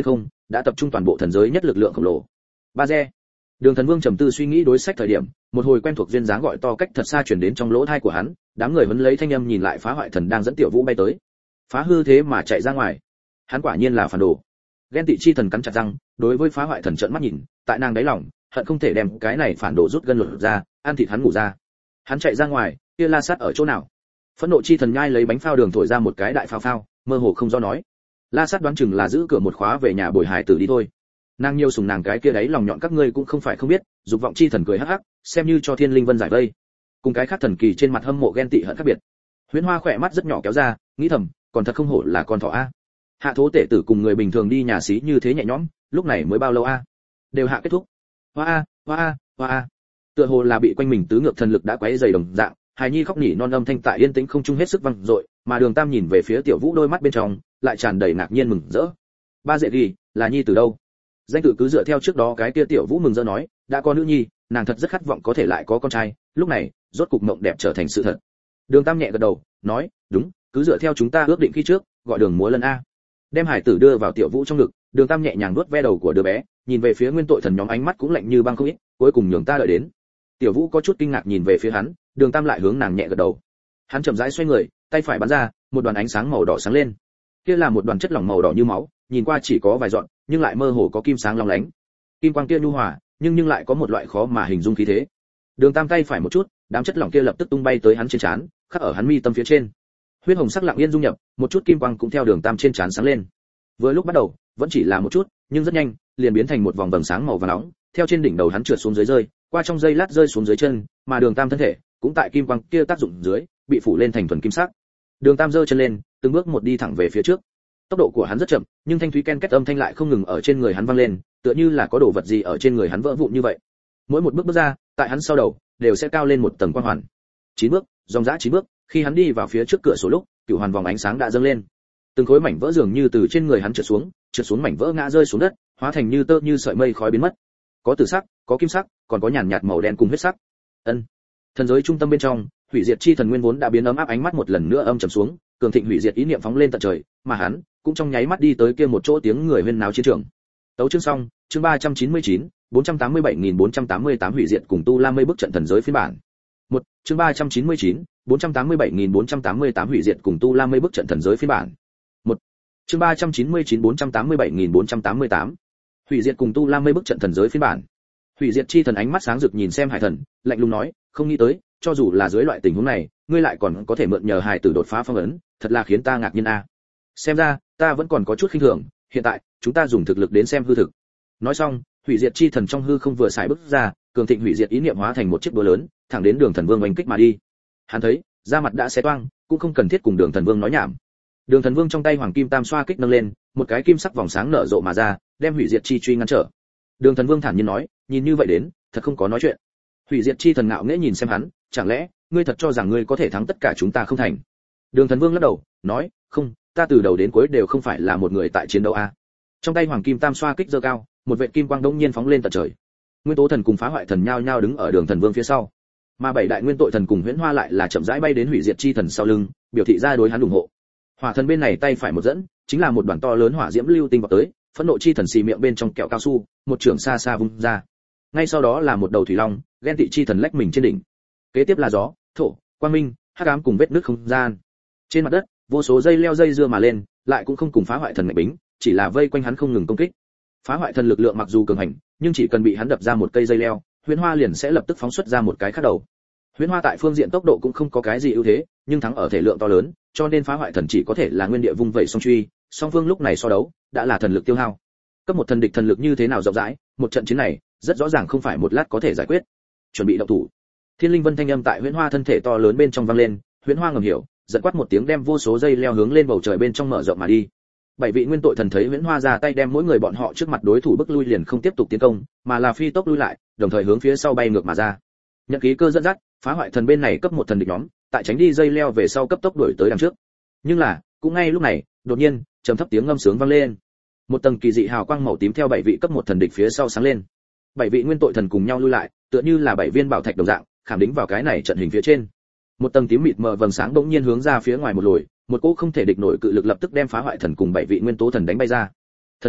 đã tập trung toàn bộ thần giới nhất lực lượng khổng lồ. Ba re. Đường Thần Vương trầm tư suy nghĩ đối sách thời điểm, một hồi quen thuộc duyên dáng gọi to cách thật xa truyền đến trong lỗ tai của hắn, đám người vẫn lấy thanh âm nhìn lại phá hoại thần đang dẫn Tiểu Vũ bay tới. Phá hư thế mà chạy ra ngoài. Hắn quả nhiên là phản đồ. Ghen tị chi thần cắn chặt răng, đối với phá hoại thần trợn mắt nhìn, tại nàng đáy lòng, hận không thể đem cái này phản đồ rút gân lột ra, ăn thịt hắn ngủ ra. Hắn chạy ra ngoài, kia La Sát ở chỗ nào? Phẫn nộ chi thần nhai lấy bánh phao đường thổi ra một cái đại phao phao, mơ hồ không do nói. La Sát đoán chừng là giữ cửa một khóa về nhà bồi hài tử đi thôi. Nàng nhiều sùng nàng cái kia đấy lòng nhọn các ngươi cũng không phải không biết, dục vọng chi thần cười hắc hắc, xem như cho Thiên Linh Vân giải vây. Cùng cái khác thần kỳ trên mặt hâm mộ ghen tị hận khác biệt. Huyễn Hoa khỏe mắt rất nhỏ kéo ra, nghĩ thầm, còn thật không hổ là con thỏ a. Hạ thố tể tử cùng người bình thường đi nhà xí như thế nhẹ nhõm, lúc này mới bao lâu a? Đều hạ kết thúc. Hoa a, hoa a, hoa a. Tựa hồ là bị quanh mình tứ ngược thần lực đã quấy dày đồng dạng, hài nhi khóc nỉ non âm thanh tại yên tĩnh không trung hết sức vang dội, mà Đường Tam nhìn về phía Tiểu Vũ đôi mắt bên trong lại tràn đầy ngạc nhiên mừng rỡ. Ba dễ gì, là nhi từ đâu? Danh tự cứ dựa theo trước đó cái kia Tiểu Vũ mừng rỡ nói, đã có nữ nhi, nàng thật rất khát vọng có thể lại có con trai, lúc này, rốt cục mộng đẹp trở thành sự thật. Đường Tam nhẹ gật đầu, nói, đúng, cứ dựa theo chúng ta ước định khi trước, gọi Đường Múa Lân a. Đem hải tử đưa vào Tiểu Vũ trong ngực, Đường Tam nhẹ nhàng nuốt ve đầu của đứa bé, nhìn về phía nguyên tội thần nhóm ánh mắt cũng lạnh như băng không ít, cuối cùng nhường ta đợi đến. Tiểu Vũ có chút kinh ngạc nhìn về phía hắn, Đường Tam lại hướng nàng nhẹ gật đầu. Hắn chậm rãi xoay người, tay phải bắn ra, một đoàn ánh sáng màu đỏ sáng lên. Kia là một đoàn chất lỏng màu đỏ như máu, nhìn qua chỉ có vài giọt, nhưng lại mơ hồ có kim sáng long lánh. Kim quang kia nhu hòa, nhưng nhưng lại có một loại khó mà hình dung khí thế. Đường Tam tay phải một chút, đám chất lỏng kia lập tức tung bay tới hắn trên trán, khắc ở hắn mi tâm phía trên. Huyết hồng sắc lặng yên dung nhập, một chút kim quang cũng theo Đường Tam trên trán sáng lên. Vừa lúc bắt đầu, vẫn chỉ là một chút, nhưng rất nhanh, liền biến thành một vòng vầng sáng màu vàng nóng, theo trên đỉnh đầu hắn trượt xuống dưới rơi, qua trong giây lát rơi xuống dưới chân, mà Đường Tam thân thể cũng tại kim quang kia tác dụng dưới, bị phủ lên thành thuần kim sắc. Đường Tam giơ chân lên, từng bước một đi thẳng về phía trước. Tốc độ của hắn rất chậm, nhưng thanh thúy ken két âm thanh lại không ngừng ở trên người hắn vang lên, tựa như là có đồ vật gì ở trên người hắn vỡ vụn như vậy. Mỗi một bước bước ra, tại hắn sau đầu đều sẽ cao lên một tầng quang hoàn. Chín bước, dòng dã chín bước, khi hắn đi vào phía trước cửa sổ lúc, cửu hoàn vòng ánh sáng đã dâng lên. Từng khối mảnh vỡ dường như từ trên người hắn trượt xuống, trượt xuống mảnh vỡ ngã rơi xuống đất, hóa thành như tơ như sợi mây khói biến mất. Có tử sắc, có kim sắc, còn có nhàn nhạt màu đen cùng huyết sắc. Ân. Thần giới trung tâm bên trong, hủy diệt chi thần nguyên vốn đã biến ấm áp ánh mắt một lần nữa âm trầm xuống, cường thịnh hủy diệt ý niệm phóng lên tận trời, mà hắn cũng trong nháy mắt đi tới kia một chỗ tiếng người huyên náo chiến trường. Tấu chương xong, chương ba trăm chín mươi chín, bốn trăm tám mươi bảy nghìn bốn trăm tám mươi tám hủy diệt cùng tu la mây bức trận thần giới phiên bản. Một, chương ba trăm chín mươi chín, bốn trăm tám mươi bảy nghìn bốn trăm tám mươi tám hủy diệt cùng tu la mây bức trận thần giới phiên bản. Một, chương ba trăm chín mươi chín bốn trăm tám mươi bảy nghìn bốn trăm tám mươi tám hủy diệt cùng tu la mây bức trận thần giới phiên bản. Hủy diệt chi thần ánh mắt sáng rực nhìn xem Hải Thần, lạnh lùng nói, không nghĩ tới, cho dù là dưới loại tình huống này, ngươi lại còn có thể mượn nhờ Hải tử đột phá phong ấn, thật là khiến ta ngạc nhiên a. Xem ra, ta vẫn còn có chút khinh thường, hiện tại, chúng ta dùng thực lực đến xem hư thực. Nói xong, hủy diệt chi thần trong hư không vừa xài bước ra, cường thịnh hủy diệt ý niệm hóa thành một chiếc búa lớn, thẳng đến Đường Thần Vương oanh kích mà đi. Hắn thấy, da mặt đã xé toang, cũng không cần thiết cùng Đường Thần Vương nói nhảm. Đường Thần Vương trong tay hoàng kim tam xoa kích nâng lên, một cái kim sắc vòng sáng nở rộ mà ra, đem hủy diệt chi truy ngăn trở. Đường Thần Vương thản nhiên nói, nhìn như vậy đến, thật không có nói chuyện. Hủy diệt chi thần ngạo nghễ nhìn xem hắn, chẳng lẽ ngươi thật cho rằng ngươi có thể thắng tất cả chúng ta không thành? Đường Thần Vương lắc đầu, nói, không, ta từ đầu đến cuối đều không phải là một người tại chiến đấu a. Trong tay hoàng kim tam xoa kích giơ cao, một vệt kim quang đống nhiên phóng lên tận trời. Nguyên tố thần cùng phá hoại thần nhao nhao đứng ở Đường Thần Vương phía sau, mà bảy đại nguyên tội thần cùng huyễn hoa lại là chậm rãi bay đến hủy diệt chi thần sau lưng, biểu thị ra đối hắn ủng hộ. Hỏa thần bên này tay phải một dẫn, chính là một đoàn to lớn hỏa diễm lưu tinh vào tới, phẫn nộ chi thần xì miệng bên trong kẹo cao su, một trường xa xa vung ra. Ngay sau đó là một đầu thủy long, ghen tị chi thần lách mình trên đỉnh. Kế tiếp là gió, thổ, quang minh, hắc ám cùng vết nứt không gian. Trên mặt đất, vô số dây leo dây dưa mà lên, lại cũng không cùng phá hoại thần ngạch bính, chỉ là vây quanh hắn không ngừng công kích. Phá hoại thần lực lượng mặc dù cường hành, nhưng chỉ cần bị hắn đập ra một cây dây leo, huyễn hoa liền sẽ lập tức phóng xuất ra một cái khác đầu. Huyễn hoa tại phương diện tốc độ cũng không có cái gì ưu thế, nhưng thắng ở thể lượng to lớn, cho nên phá hoại thần chỉ có thể là nguyên địa vung vẩy song truy, song phương lúc này so đấu đã là thần lực tiêu hao. Cấp một thần địch thần lực như thế nào rộng rãi, một trận chiến này rất rõ ràng không phải một lát có thể giải quyết. Chuẩn bị động thủ. Thiên Linh Vân thanh âm tại huyễn hoa thân thể to lớn bên trong vang lên, huyễn hoa ngầm hiểu, giận quát một tiếng đem vô số dây leo hướng lên bầu trời bên trong mở rộng mà đi. Bảy vị nguyên tội thần thấy huyễn hoa ra tay đem mỗi người bọn họ trước mặt đối thủ bức lui liền không tiếp tục tiến công, mà là phi tốc lui lại, đồng thời hướng phía sau bay ngược mà ra. Nhận khí cơ dẫn dắt, phá hoại thần bên này cấp một thần địch nhóm, tại tránh đi dây leo về sau cấp tốc đuổi tới đằng trước. Nhưng là, cũng ngay lúc này, đột nhiên, trầm thấp tiếng ngâm sướng vang lên. Một tầng kỳ dị hào quang màu tím theo bảy vị cấp một thần địch phía sau sáng lên. Bảy vị nguyên tội thần cùng nhau lui lại, tựa như là bảy viên bảo thạch đồng dạng, khảm đính vào cái này trận hình phía trên. Một tầng tím mịt mờ vầng sáng bỗng nhiên hướng ra phía ngoài một lồi, một cỗ không thể địch nổi cự lực lập tức đem phá hoại thần cùng bảy vị nguyên tố thần đánh bay ra. Thần nói,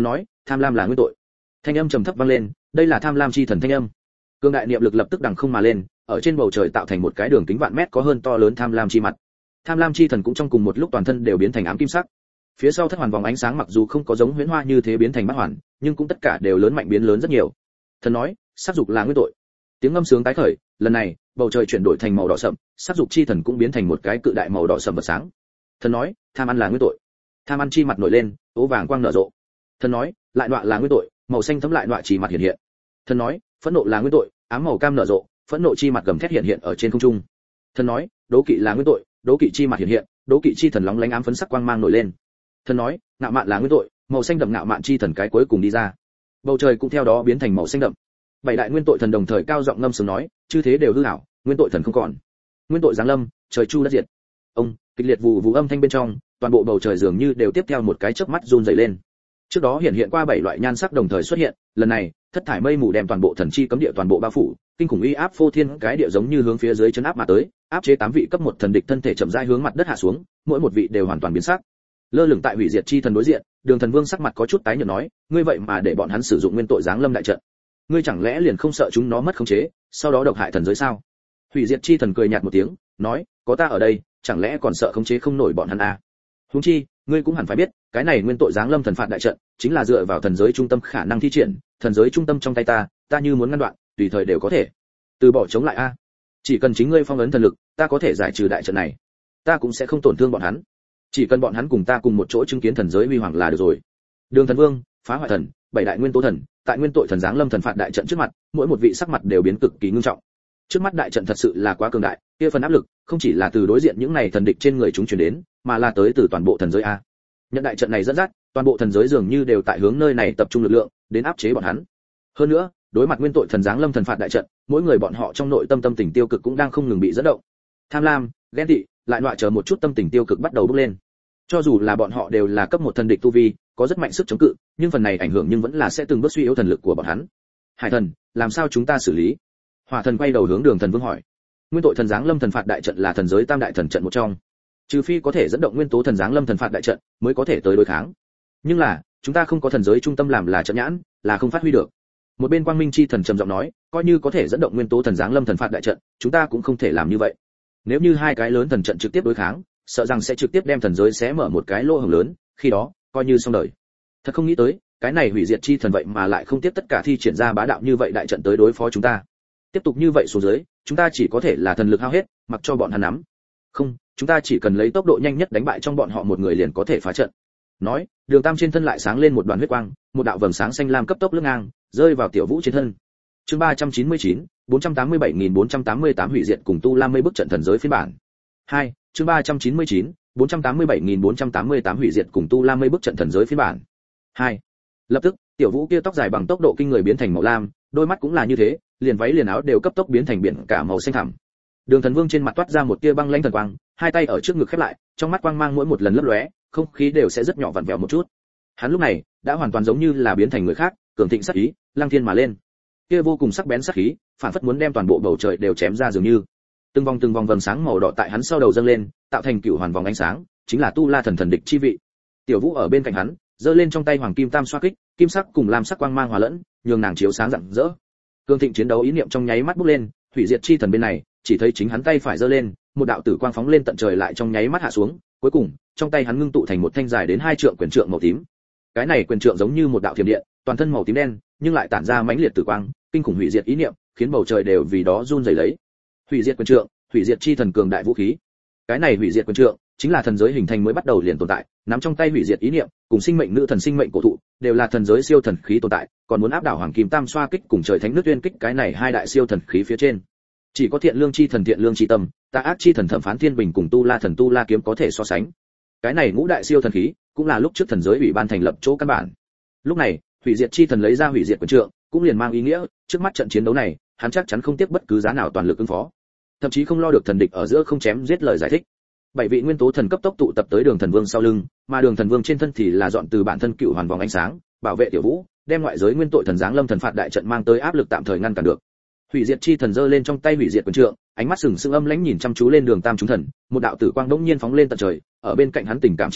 tham lam là nguyên tội. Thanh âm trầm thấp vang lên, đây là tham lam chi thần thanh âm. Cương đại niệm lực lập tức đằng không mà lên, ở trên bầu trời tạo thành một cái đường kính vạn mét có hơn to lớn tham lam chi mặt. Tham lam chi thần cũng trong cùng một lúc toàn thân đều biến thành ám kim sắc. Phía sau thất hoàn vòng ánh sáng mặc dù không có giống huyễn hoa như thế biến thành bát hoàn, nhưng cũng tất cả đều lớn mạnh biến lớn rất nhiều. Thần nói, sát dục là nguyên tội. Tiếng ngâm sướng tái khởi, lần này, bầu trời chuyển đổi thành màu đỏ sậm, sát dục chi thần cũng biến thành một cái cự đại màu đỏ sậm vật sáng. Thần nói, tham ăn là nguyên tội. Tham ăn chi mặt nổi lên, ố vàng quang nở rộ. Thần nói, lại nọa là nguyên tội, màu xanh thấm lại nọa chỉ mặt hiện hiện. Thần nói, phẫn nộ là nguyên tội, ám màu cam nở rộ, phẫn nộ chi mặt gầm thét hiện hiện ở trên không trung. Thần nói, đố kỵ là nguyên tội, đố kỵ chi mặt hiện hiện, đố kỵ chi thần lóng lánh ám phấn sắc quang mang nổi lên. Thần nói, ngạo mạn là nguyên tội, màu xanh đậm ngạo mạn chi thần cái cuối cùng đi ra. Bầu trời cũng theo đó biến thành màu xanh đậm. Bảy đại nguyên tội thần đồng thời cao giọng ngâm sướng nói, chư thế đều hư ảo, nguyên tội thần không còn. Nguyên tội giáng lâm, trời chu đất diệt. Ông, kịch liệt vụ vụ âm thanh bên trong, toàn bộ bầu trời dường như đều tiếp theo một cái chớp mắt run rẩy lên. Trước đó hiện hiện qua bảy loại nhan sắc đồng thời xuất hiện, lần này, thất thải mây mù đem toàn bộ thần chi cấm địa toàn bộ bao phủ, kinh khủng uy áp phô thiên cái địa giống như hướng phía dưới chấn áp mà tới, áp chế tám vị cấp một thần địch thân thể chậm rãi hướng mặt đất hạ xuống, mỗi một vị đều hoàn toàn biến sắc. Lơ lửng tại hủy diệt chi thần đối diện, Đường Thần Vương sắc mặt có chút tái nhợt nói, ngươi vậy mà để bọn hắn sử dụng nguyên tội giáng lâm đại trận, ngươi chẳng lẽ liền không sợ chúng nó mất khống chế, sau đó độc hại thần giới sao? Hủy diệt chi thần cười nhạt một tiếng, nói, có ta ở đây, chẳng lẽ còn sợ khống chế không nổi bọn hắn à? Huống chi, ngươi cũng hẳn phải biết, cái này nguyên tội giáng lâm thần phạt đại trận, chính là dựa vào thần giới trung tâm khả năng thi triển, thần giới trung tâm trong tay ta, ta như muốn ngăn đoạn, tùy thời đều có thể. Từ bỏ chống lại a. Chỉ cần chính ngươi phong ấn thần lực, ta có thể giải trừ đại trận này. Ta cũng sẽ không tổn thương bọn hắn. Chỉ cần bọn hắn cùng ta cùng một chỗ chứng kiến thần giới huy hoàng là được rồi. Đường Thần Vương, Phá Hoại Thần, bảy đại nguyên tố thần, tại nguyên tội thần giáng lâm thần phạt đại trận trước mặt, mỗi một vị sắc mặt đều biến cực kỳ ngưng trọng. Trước mắt đại trận thật sự là quá cường đại, kia phần áp lực, không chỉ là từ đối diện những này thần địch trên người chúng truyền đến, mà là tới từ toàn bộ thần giới a. Nhận đại trận này dẫn dắt, toàn bộ thần giới dường như đều tại hướng nơi này tập trung lực lượng, đến áp chế bọn hắn. Hơn nữa, đối mặt nguyên tội thần giáng lâm thần phạt đại trận, mỗi người bọn họ trong nội tâm tâm tình tiêu cực cũng đang không ngừng bị dẫn động. Tham lam, ghen tị, lại nọa chờ một chút tâm tình tiêu cực bắt đầu bốc lên. Cho dù là bọn họ đều là cấp một thần địch tu vi, có rất mạnh sức chống cự, nhưng phần này ảnh hưởng nhưng vẫn là sẽ từng bước suy yếu thần lực của bọn hắn. Hải thần, làm sao chúng ta xử lý? Hỏa thần quay đầu hướng Đường Thần Vương hỏi. Nguyên tội thần giáng lâm thần phạt đại trận là thần giới tam đại thần trận một trong, trừ phi có thể dẫn động nguyên tố thần giáng lâm thần phạt đại trận, mới có thể tới đối kháng. Nhưng là, chúng ta không có thần giới trung tâm làm là trận nhãn, là không phát huy được. Một bên Quang Minh chi thần trầm giọng nói, coi như có thể dẫn động nguyên tố thần giáng lâm thần phạt đại trận, chúng ta cũng không thể làm như vậy. Nếu như hai cái lớn thần trận trực tiếp đối kháng, sợ rằng sẽ trực tiếp đem thần giới xé mở một cái lỗ hổng lớn, khi đó, coi như xong đời. Thật không nghĩ tới, cái này hủy diệt chi thần vậy mà lại không tiếp tất cả thi triển ra bá đạo như vậy đại trận tới đối phó chúng ta. Tiếp tục như vậy xuống dưới, chúng ta chỉ có thể là thần lực hao hết, mặc cho bọn hắn nắm. Không, chúng ta chỉ cần lấy tốc độ nhanh nhất đánh bại trong bọn họ một người liền có thể phá trận. Nói, Đường Tam trên thân lại sáng lên một đoàn huyết quang, một đạo vầng sáng xanh lam cấp tốc lướt ngang, rơi vào Tiểu Vũ trên thân. Chương ba trăm chín mươi chín, bốn trăm tám mươi bảy nghìn bốn trăm tám mươi tám hủy diệt cùng tu la mây bức trận thần giới phiên bản. hai, chương ba trăm chín mươi chín, bốn trăm tám mươi bảy nghìn bốn trăm tám mươi tám hủy diệt cùng tu la mây bức trận thần giới phiên bản. hai. Lập tức, Tiểu Vũ kia tóc dài bằng tốc độ kinh người biến thành màu lam, đôi mắt cũng là như thế, liền váy liền áo đều cấp tốc biến thành biển cả màu xanh thẳm. Đường Thần Vương trên mặt toát ra một tia băng lãnh thần quang, hai tay ở trước ngực khép lại, trong mắt quang mang mỗi một lần lấp lóe, không khí đều sẽ rất nhỏ vặn vẹo một chút. Hắn lúc này đã hoàn toàn giống như là biến thành người khác, cường thịnh sát ý, lăng thiên mà lên. Kia vô cùng sắc bén sát khí, phản phất muốn đem toàn bộ bầu trời đều chém ra dường như. Từng vòng từng vòng vầng sáng màu đỏ tại hắn sau đầu dâng lên, tạo thành cựu hoàn vòng ánh sáng, chính là tu la thần thần địch chi vị. Tiểu Vũ ở bên cạnh hắn, giơ lên trong tay hoàng kim tam xoa kích, kim sắc cùng lam sắc quang mang hòa lẫn, nhường nàng chiếu sáng rạng rỡ. Cương thịnh chiến đấu ý niệm trong nháy mắt bốc lên, hủy diệt chi thần bên này, chỉ thấy chính hắn tay phải giơ lên, một đạo tử quang phóng lên tận trời lại trong nháy mắt hạ xuống, cuối cùng, trong tay hắn ngưng tụ thành một thanh dài đến hai trượng quyền trượng màu tím. Cái này quyền trượng giống như một đạo thiểm điện, toàn thân màu tím đen, nhưng lại tản ra mãnh liệt tử quang, kinh khủng hủy diệt ý niệm, khiến bầu trời đều vì đó run rẩy lấy. Hủy diệt quyền trượng, hủy diệt chi thần cường đại vũ khí. Cái này hủy diệt quyền trượng, chính là thần giới hình thành mới bắt đầu liền tồn tại, nắm trong tay hủy diệt ý niệm, cùng sinh mệnh nữ thần sinh mệnh cổ thụ, đều là thần giới siêu thần khí tồn tại, còn muốn áp đảo hoàng kim tam xoa kích cùng trời thánh nước uyên kích cái này hai đại siêu thần khí phía trên. Chỉ có thiện lương chi thần thiện lương chi tâm, tà ác chi thần thẩm phán thiên bình cùng tu la thần tu la kiếm có thể so sánh. Cái này ngũ đại siêu thần khí, cũng là lúc trước thần giới ủy ban thành lập chỗ căn bản. Lúc này, hủy diệt chi thần lấy ra hủy diệt quyền trượng, cũng liền mang ý nghĩa, trước mắt trận chiến đấu này, hắn chắc chắn không tiếc bất cứ giá nào toàn lực ứng phó. Thậm chí không lo được thần địch ở giữa không chém giết lời giải thích. Bảy vị nguyên tố thần cấp tốc tụ tập tới Đường Thần Vương sau lưng, mà Đường Thần Vương trên thân thì là dọn từ bản thân cựu hoàn vòng ánh sáng, bảo vệ Tiểu Vũ, đem ngoại giới nguyên tội thần giáng lâm thần phạt đại trận mang tới áp lực tạm thời ngăn cản được. Hủy diệt chi thần giơ lên trong tay hủy diệt quyền trượng, ánh mắt sừng sững âm lãnh nhìn chăm chú lên Đường Tam chúng thần, một đạo tử quang đống nhiên phóng lên tận trời, ở bên cạnh hắn tình cảm chi thần,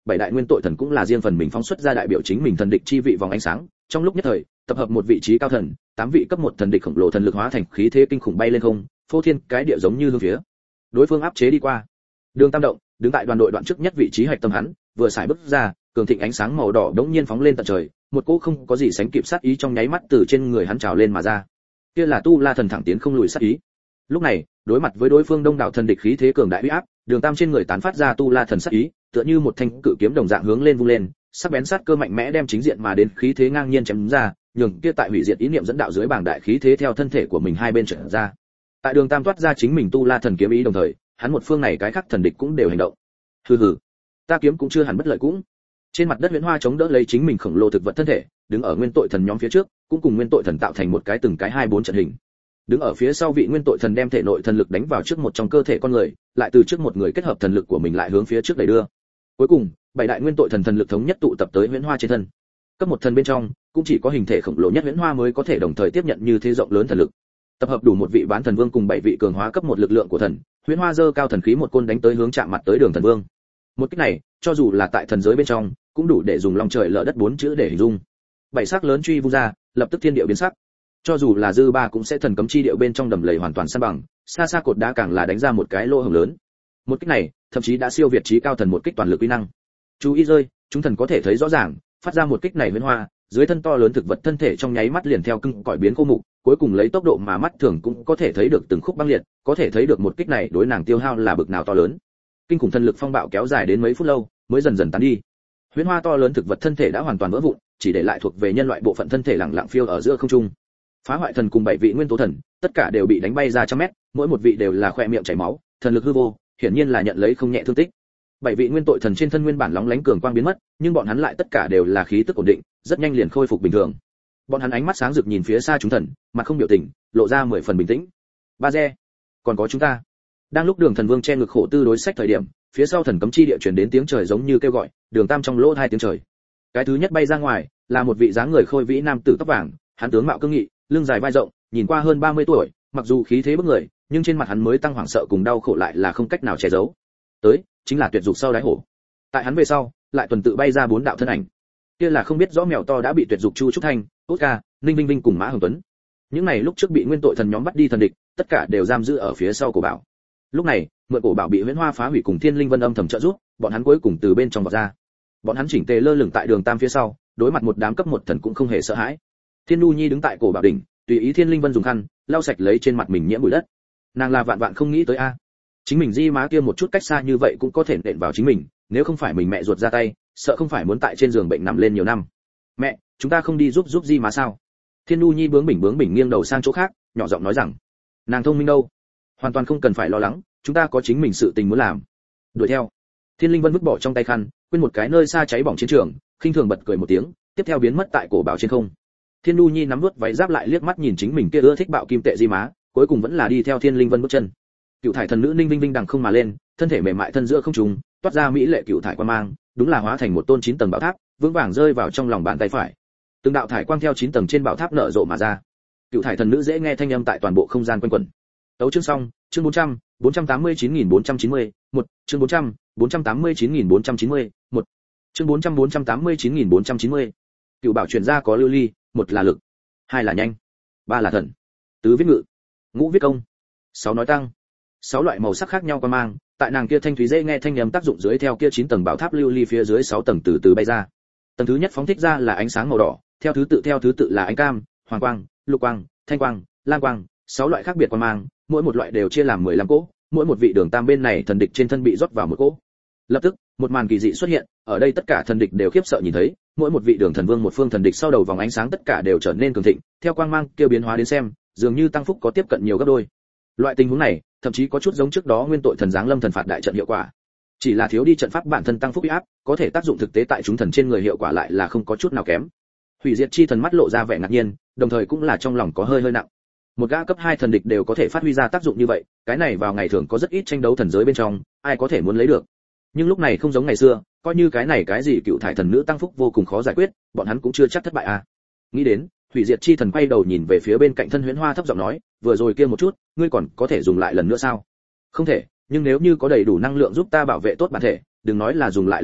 bảy đại nguyên tội thần cũng là riêng phần mình phóng xuất ra đại biểu chính mình thần địch chi vị vòng ánh sáng, trong lúc nhất thời, tập hợp một vị trí cao thần, tám vị cấp một thần địch khổng lồ thần lực hóa thành khí thế kinh khủng bay lên không, phô thiên cái địa giống như hướng phía đối phương áp chế đi qua. Đường Tam động, đứng tại đoàn đội đoạn trước nhất vị trí hạch tâm hắn, vừa xài bước ra, cường thịnh ánh sáng màu đỏ đống nhiên phóng lên tận trời, một cỗ không có gì sánh kịp sát ý trong nháy mắt từ trên người hắn trào lên mà ra. Kia là tu la thần thẳng tiến không lùi sát ý. Lúc này, đối mặt với đối phương đông đảo thần địch khí thế cường đại uy áp, Đường Tam trên người tán phát ra tu la thần sát ý, tựa như một thanh cự kiếm đồng dạng hướng lên vung lên, sắc bén sát cơ mạnh mẽ đem chính diện mà đến khí thế ngang nhiên chém ra, nhường kia tại hủy diệt ý niệm dẫn đạo dưới bảng đại khí thế theo thân thể của mình hai bên trở ra. Tại Đường Tam toát ra chính mình tu la thần kiếm ý đồng thời, hắn một phương này cái khác thần địch cũng đều hành động. Hừ hừ, ta kiếm cũng chưa hẳn bất lợi cũng. Trên mặt đất Huyễn Hoa chống đỡ lấy chính mình khổng lồ thực vật thân thể, đứng ở nguyên tội thần nhóm phía trước, cũng cùng nguyên tội thần tạo thành một cái từng cái hai bốn trận hình. Đứng ở phía sau vị nguyên tội thần đem thể nội thần lực đánh vào trước một trong cơ thể con người, lại từ trước một người kết hợp thần lực của mình lại hướng phía trước đẩy đưa. Cuối cùng, bảy đại nguyên tội thần thần lực thống nhất tụ tập tới Huyễn Hoa trên thân. Cấp một thần bên trong, cũng chỉ có hình thể khổng lồ nhất Huyễn Hoa mới có thể đồng thời tiếp nhận như thế rộng lớn thần lực. Tập hợp đủ một vị bán thần vương cùng bảy vị cường hóa cấp một lực lượng của thần, Huyễn Hoa dơ cao thần khí một côn đánh tới hướng chạm mặt tới Đường Thần Vương. Một kích này, cho dù là tại thần giới bên trong, cũng đủ để dùng long trời lở đất bốn chữ để hình dung. Bảy sắc lớn truy vung ra, lập tức thiên địa biến sắc. Cho dù là dư ba cũng sẽ thần cấm chi điệu bên trong đầm lầy hoàn toàn san bằng, xa xa cột đá càng là đánh ra một cái lỗ hổng lớn. Một kích này, thậm chí đã siêu việt trí cao thần một kích toàn lực uy năng. Chú ý rơi, chúng thần có thể thấy rõ ràng, phát ra một kích này Huyễn Hoa, dưới thân to lớn thực vật thân thể trong nháy mắt liền theo cưng cõi biến khô mục, cuối cùng lấy tốc độ mà mắt thường cũng có thể thấy được từng khúc băng liệt, có thể thấy được một kích này đối nàng tiêu hao là bực nào to lớn. Kinh khủng thần lực phong bạo kéo dài đến mấy phút lâu, mới dần dần tán đi. Huyễn Hoa to lớn thực vật thân thể đã hoàn toàn vỡ vụn, chỉ để lại thuộc về nhân loại bộ phận thân thể lẳng lặng phiêu ở giữa không trung. Phá hoại thần cùng bảy vị nguyên tố thần, tất cả đều bị đánh bay ra trăm mét, mỗi một vị đều là khóe miệng chảy máu, thần lực hư vô, hiển nhiên là nhận lấy không nhẹ thương tích. Bảy vị nguyên tội thần trên thân nguyên bản lóng lánh cường quang biến mất, nhưng bọn hắn lại tất cả đều là khí tức ổn định, rất nhanh liền khôi phục bình thường. Bọn hắn ánh mắt sáng rực nhìn phía xa chúng thần, mặt không biểu tình, lộ ra mười phần bình tĩnh. Ba re, còn có chúng ta. Đang lúc Đường Thần Vương che ngực khổ tư đối sách thời điểm, phía sau thần cấm chi địa truyền đến tiếng trời giống như kêu gọi, Đường Tam trong lỗ hai tiếng trời. Cái thứ nhất bay ra ngoài, là một vị dáng người khôi vĩ nam tử tóc vàng, hắn tướng mạo cương nghị, lưng dài vai rộng, nhìn qua hơn ba mươi tuổi, mặc dù khí thế bức người, nhưng trên mặt hắn mới tăng hoảng sợ cùng đau khổ lại là không cách nào che giấu. Tới, chính là tuyệt dục sau đáy hổ. Tại hắn về sau, lại tuần tự bay ra bốn đạo thân ảnh. Kia là không biết rõ mèo to đã bị tuyệt dục Chu Trúc Thanh, Oscar, Ninh Vinh Vinh cùng Mã Hồng Tuấn. Những này lúc trước bị nguyên tội thần nhóm bắt đi thần địch, tất cả đều giam giữ ở phía sau cổ bảo. Lúc này, mượn cổ bảo bị Huyễn Hoa phá hủy cùng Thiên Linh Vân âm thầm trợ giúp, bọn hắn cuối cùng từ bên trong vọt ra. Bọn hắn chỉnh tề lơ lửng tại Đường Tam phía sau, đối mặt một đám cấp một thần cũng không hề sợ hãi. Thiên Nu Nhi đứng tại cổ bảo đỉnh, tùy ý Thiên Linh Vân dùng khăn lau sạch lấy trên mặt mình nhiễm bụi đất. Nàng là vạn vạn không nghĩ tới a, chính mình di má kia một chút cách xa như vậy cũng có thể nện vào chính mình, nếu không phải mình mẹ ruột ra tay, sợ không phải muốn tại trên giường bệnh nằm lên nhiều năm. Mẹ, chúng ta không đi giúp giúp di má sao? Thiên Nu Nhi bướng bỉnh bướng bỉnh nghiêng đầu sang chỗ khác, nhỏ giọng nói rằng, nàng thông minh đâu, hoàn toàn không cần phải lo lắng, chúng ta có chính mình sự tình muốn làm. Đuổi theo. Thiên Linh Vân vứt bỏ trong tay khăn, quên một cái nơi xa cháy bỏng chiến trường, khinh thường bật cười một tiếng, tiếp theo biến mất tại cổ bảo trên không. Thiên Nu Nhi nắm nuốt váy giáp lại liếc mắt nhìn chính mình kia ưa thích bạo kim tệ di má, cuối cùng vẫn là đi theo Thiên Linh Vân bước chân. Cựu thải thần nữ Ninh Vinh Vinh đằng không mà lên, thân thể mềm mại thân giữa không trung, toát ra mỹ lệ cựu thải quang mang, đúng là hóa thành một tôn chín tầng bảo tháp, vững vàng rơi vào trong lòng bàn tay phải. Từng đạo thải quang theo chín tầng trên bảo tháp nở rộ mà ra. Cựu thải thần nữ dễ nghe thanh âm tại toàn bộ không gian quanh quẩn. Tấu chương xong, chương bốn trăm, bốn trăm tám mươi chín nghìn bốn trăm chín mươi, một, chương bốn trăm, bốn trăm tám mươi chín nghìn bốn trăm chín mươi, một, chương bốn trăm, bốn trăm tám mươi chín nghìn bốn trăm chín mươi. Cựu bảo truyền ra có lưu ly, một là lực, hai là nhanh, ba là thần, tứ viết ngự, ngũ viết công, sáu nói tăng. Sáu loại màu sắc khác nhau qua mang, tại nàng kia thanh thúy dễ nghe thanh âm tác dụng dưới theo kia chín tầng bảo tháp lưu ly phía dưới sáu tầng từ từ bay ra. Tầng thứ nhất phóng thích ra là ánh sáng màu đỏ, theo thứ tự theo thứ tự là ánh cam, hoàng quang, lục quang, thanh quang, lam quang, sáu loại khác biệt qua mang, mỗi một loại đều chia làm mười lăm cỗ, mỗi một vị Đường Tam bên này thần địch trên thân bị rót vào một cỗ. Lập tức, một màn kỳ dị xuất hiện, ở đây tất cả thần địch đều khiếp sợ nhìn thấy, mỗi một vị Đường Thần Vương một phương thần địch sau đầu vòng ánh sáng tất cả đều trở nên cường thịnh, theo quang mang kêu biến hóa đến xem, dường như tăng phúc có tiếp cận nhiều gấp đôi. Loại tình huống này, thậm chí có chút giống trước đó nguyên tội thần giáng lâm thần phạt đại trận hiệu quả. Chỉ là thiếu đi trận pháp bản thân tăng phúc uy áp, có thể tác dụng thực tế tại chúng thần trên người hiệu quả lại là không có chút nào kém. Hủy diệt chi thần mắt lộ ra vẻ ngạc nhiên, đồng thời cũng là trong lòng có hơi hơi nặng. Một gã cấp hai thần địch đều có thể phát huy ra tác dụng như vậy, cái này vào ngày thường có rất ít tranh đấu thần giới bên trong, ai có thể muốn lấy được. Nhưng lúc này không giống ngày xưa, coi như cái này cái gì cựu thải thần nữ tăng phúc vô cùng khó giải quyết, bọn hắn cũng chưa chắc thất bại à. Nghĩ đến, hủy diệt chi thần quay đầu nhìn về phía bên cạnh thân Huyễn Hoa thấp giọng nói, vừa rồi kia một chút, ngươi còn có thể dùng lại lần nữa sao? Không thể, nhưng nếu như có đầy đủ năng lượng giúp ta bảo vệ tốt bản thể, đừng nói là dùng lại lần nữa,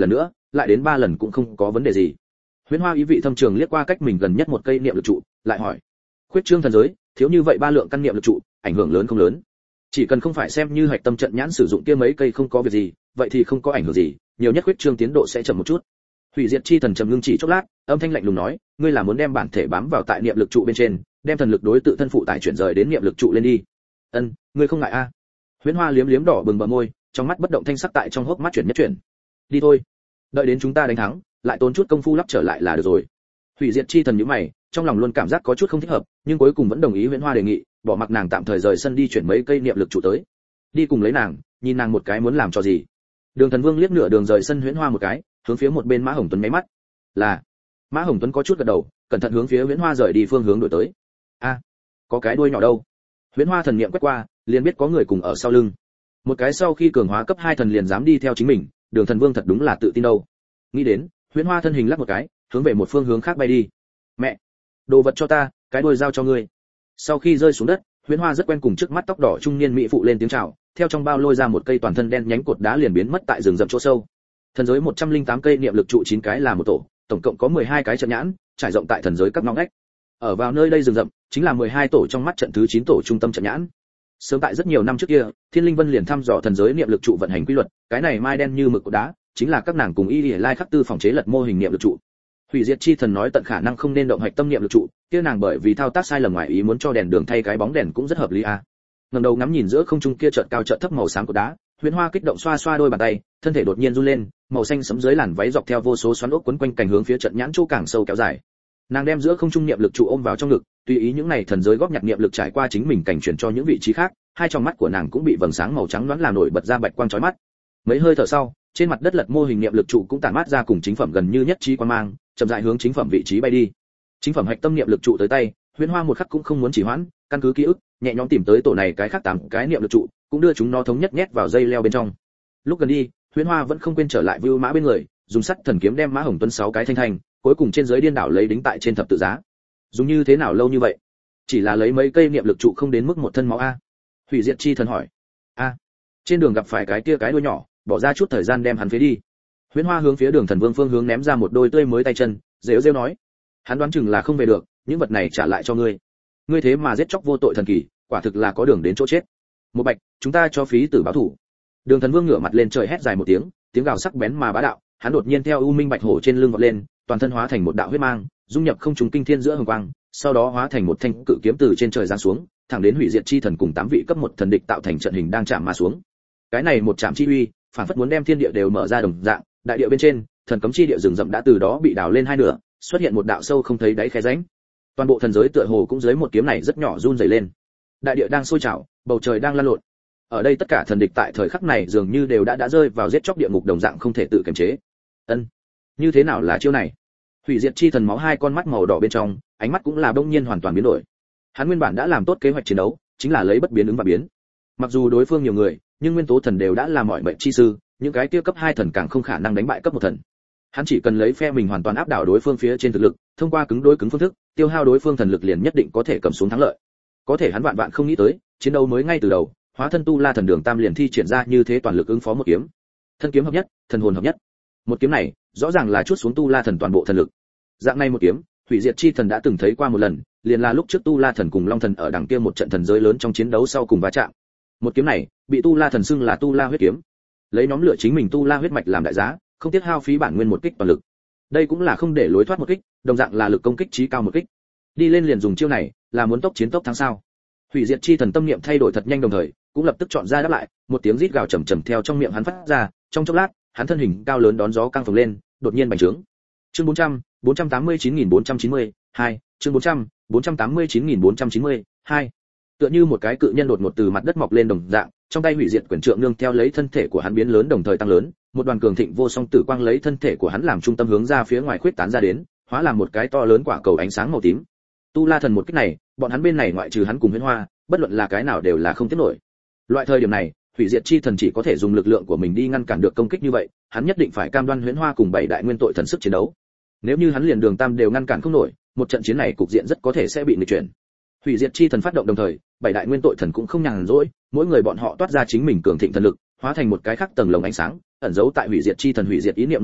lại đến ba lần cũng không có vấn đề gì. Huyễn Hoa ý vị thâm trường liếc qua cách mình gần nhất một cây niệm lực trụ, lại hỏi: khuyết trương thần giới, thiếu như vậy ba lượng căn niệm lực trụ, ảnh hưởng lớn không lớn? Chỉ cần không phải xem như hạch tâm trận nhãn sử dụng kia mấy cây không có việc gì, vậy thì không có ảnh hưởng gì, nhiều nhất khuyết trương tiến độ sẽ chậm một chút. Hủy diệt chi thần trầm ngưng chỉ chốc lát, âm thanh lạnh lùng nói: ngươi là muốn đem bản thể bám vào tại niệm lực trụ bên trên, đem thần lực đối tự thân phụ tải chuyển rời đến niệm lực trụ lên đi. Ân, ngươi không ngại a? À? Huyễn Hoa liếm liếm đỏ bừng bờ môi, trong mắt bất động thanh sắc tại trong hốc mắt chuyển nhất chuyển. Đi thôi, đợi đến chúng ta đánh thắng, lại tốn chút công phu lắp trở lại là được rồi. Hủy diệt chi thần nhíu mày, trong lòng luôn cảm giác có chút không thích hợp, nhưng cuối cùng vẫn đồng ý Huyễn Hoa đề nghị, bỏ mặc nàng tạm thời rời sân đi chuyển mấy cây niệm lực trụ tới. Đi cùng lấy nàng, nhìn nàng một cái muốn làm cho gì. Đường Thần Vương liếc nửa đường rời sân Huyễn Hoa một cái, hướng phía một bên Mã Hồng Tuấn mấy mắt. Là. Mã Hồng Tuấn có chút gật đầu, cẩn thận hướng phía Huyễn Hoa rời đi phương hướng đổi tới. A, à, có cái đuôi nhỏ đâu? Huyễn Hoa thần niệm quét qua, liền biết có người cùng ở sau lưng. Một cái sau khi cường hóa cấp hai thần liền dám đi theo chính mình, Đường Thần Vương thật đúng là tự tin đâu. Nghĩ đến, Huyễn Hoa thân hình lắc một cái, hướng về một phương hướng khác bay đi. Mẹ, đồ vật cho ta, cái đuôi giao cho ngươi. Sau khi rơi xuống đất, Huyễn Hoa rất quen cùng trước mắt tóc đỏ trung niên mỹ phụ lên tiếng chào, theo trong bao lôi ra một cây toàn thân đen nhánh cột đá liền biến mất tại rừng rậm chỗ sâu. Thần giới một trăm linh tám cây niệm lực trụ chín cái là một tổ, tổng cộng có mười hai cái trận nhãn, trải rộng tại thần giới các ngóc ngách. Ở vào nơi đây rừng rậm, chính là mười hai tổ trong mắt trận thứ chín tổ trung tâm trận nhãn. Sớm tại rất nhiều năm trước kia, Thiên Linh Vân liền thăm dò thần giới niệm lực trụ vận hành quy luật, cái này mai đen như mực cột đá, chính là các nàng cùng Y Lai khắc tư phòng chế lật mô hình niệm lực trụ. Hủy diệt chi thần nói tận khả năng không nên động hạch tâm niệm lực trụ, kia nàng bởi vì thao tác sai lầm ngoài ý muốn cho đèn đường thay cái bóng đèn cũng rất hợp lý a. À. Ngẩng đầu ngắm nhìn giữa không trung kia chợt cao chợt thấp màu xám của đá, Huyễn Hoa kích động xoa xoa đôi bàn tay, thân thể đột nhiên run lên, màu xanh sẫm dưới làn váy dọc theo vô số xoắn ốc quấn quanh cảnh hướng phía trận nhãn chỗ càng sâu kéo dài. Nàng đem giữa không trung niệm lực trụ ôm vào trong ngực, tùy ý những này thần giới góp nhặt niệm lực trải qua chính mình cảnh chuyển cho những vị trí khác, hai trong mắt của nàng cũng bị vầng sáng màu trắng loáng làm nổi bật ra bạch quang chói mắt. Mấy hơi thở sau, trên mặt đất lật mô hình niệm lực trụ cũng tản mát ra cùng chính phẩm gần như nhất trí quang mang, chậm rãi hướng chính phẩm vị trí bay đi. Chính phẩm hạch tâm niệm lực trụ tới tay, Huyễn Hoa một khắc cũng không muốn trì hoãn, căn cứ ký ức, nhẹ nhõm tìm tới tổ này cái khác tám cái niệm lực trụ, cũng đưa chúng nó thống nhất nhét vào dây leo bên trong. Lúc gần đi, Huyễn Hoa vẫn không quên trở lại Vưu Mã bên người, dùng sắt thần kiếm đem Mã Hồng Tuấn sáu cái thanh thanh, cuối cùng trên dưới điên đảo lấy đính tại trên thập tự giá. Dùng như thế nào lâu như vậy? Chỉ là lấy mấy cây niệm lực trụ không đến mức một thân máu a. Hủy diệt chi thần hỏi. A. Trên đường gặp phải cái kia cái đuôi nhỏ, bỏ ra chút thời gian đem hắn phế đi. Huyễn Hoa hướng phía Đường Thần Vương phương hướng ném ra một đôi tươi mới tay chân, rêu rêu nói: hắn đoán chừng là không về được, những vật này trả lại cho ngươi. Ngươi thế mà giết chóc vô tội thần kỳ, quả thực là có đường đến chỗ chết. Một bạch, chúng ta cho phí tử báo thủ. Đường Thần Vương ngửa mặt lên trời hét dài một tiếng, tiếng gào sắc bén mà bá đạo, hắn đột nhiên theo U Minh Bạch Hổ trên lưng vọt lên, toàn thân hóa thành một đạo huyết mang, dung nhập không trùng kinh thiên giữa hồng quang, sau đó hóa thành một thanh cự kiếm từ trên trời giáng xuống, thẳng đến hủy diệt chi thần cùng tám vị cấp một thần địch tạo thành trận hình đang chạm mà xuống. Cái này một chạm chi uy, phản phất muốn đem thiên địa đều mở ra đồng dạng, đại địa bên trên, thần cấm chi địa rừng rậm đã từ đó bị đào lên hai nửa, xuất hiện một đạo sâu không thấy đáy khe rãnh. Toàn bộ thần giới tựa hồ cũng dưới một kiếm này rất nhỏ run rẩy lên. Đại địa đang sôi trào, bầu trời đang lăn lộn. Ở đây tất cả thần địch tại thời khắc này dường như đều đã đã rơi vào giết chóc địa ngục đồng dạng không thể tự kiềm chế. Ân, như thế nào là chiêu này? Hủy diệt chi thần máu hai con mắt màu đỏ bên trong, ánh mắt cũng là đông nhiên hoàn toàn biến đổi. Hắn nguyên bản đã làm tốt kế hoạch chiến đấu, chính là lấy bất biến ứng và biến. Mặc dù đối phương nhiều người, nhưng nguyên tố thần đều đã là mọi mệnh chi sư, những cái kia cấp hai thần càng không khả năng đánh bại cấp một thần. Hắn chỉ cần lấy phe mình hoàn toàn áp đảo đối phương phía trên thực lực, thông qua cứng đối cứng phương thức, tiêu hao đối phương thần lực liền nhất định có thể cầm xuống thắng lợi. Có thể hắn vạn vạn không nghĩ tới, chiến đấu mới ngay từ đầu, hóa thân tu la thần đường tam liền thi triển ra như thế toàn lực ứng phó một kiếm. Thân kiếm hợp nhất, thần hồn hợp nhất. Một kiếm này, rõ ràng là chuốt xuống tu la thần toàn bộ thần lực. Dạng này một kiếm, hủy diệt chi thần đã từng thấy qua một lần, liền là lúc trước tu la thần cùng long thần ở đằng kia một trận thần giới lớn trong chiến đấu sau cùng va chạm. Một kiếm này, bị tu la thần xưng là tu la huyết kiếm. Lấy nhóm lửa chính mình tu la huyết mạch làm đại giá, không tiếc hao phí bản nguyên một kích toàn lực. Đây cũng là không để lối thoát một kích, đồng dạng là lực công kích chí cao một kích. Đi lên liền dùng chiêu này, là muốn tốc chiến tốc thắng sao? Hủy diệt chi thần tâm niệm thay đổi thật nhanh đồng thời, cũng lập tức chọn ra đáp lại, một tiếng rít gào trầm trầm theo trong miệng hắn phát ra, trong chốc lát, hắn thân hình cao lớn đón gió căng phồng lên, đột nhiên bành trướng. Chương bốn trăm, bốn trăm tám mươi chín nghìn bốn trăm chín mươi hai, chương bốn trăm, bốn trăm tám mươi chín nghìn bốn trăm chín mươi hai. Tựa như một cái cự nhân đột ngột từ mặt đất mọc lên đồng dạng, trong tay hủy diệt quyền trượng nương theo lấy thân thể của hắn biến lớn đồng thời tăng lớn, một đoàn cường thịnh vô song tử quang lấy thân thể của hắn làm trung tâm hướng ra phía ngoài khuyết tán ra đến, hóa làm một cái to lớn quả cầu ánh sáng màu tím. Tu La thần một kích này, bọn hắn bên này ngoại trừ hắn cùng Huyễn Hoa, bất luận là cái nào đều là không tiếp nổi. Loại thời điểm này, hủy diệt chi thần chỉ có thể dùng lực lượng của mình đi ngăn cản được công kích như vậy, hắn nhất định phải cam đoan Huyễn Hoa cùng bảy đại nguyên tội thần sức chiến đấu. Nếu như hắn liền đường tam đều ngăn cản không nổi, một trận chiến này cục diện rất có thể sẽ bị nghịch chuyển. Hủy diệt chi thần phát động đồng thời, bảy đại nguyên tội thần cũng không nhàn rỗi, mỗi người bọn họ toát ra chính mình cường thịnh thần lực, hóa thành một cái khác tầng lồng ánh sáng, ẩn giấu tại hủy diệt chi thần hủy diệt ý niệm nội bộ,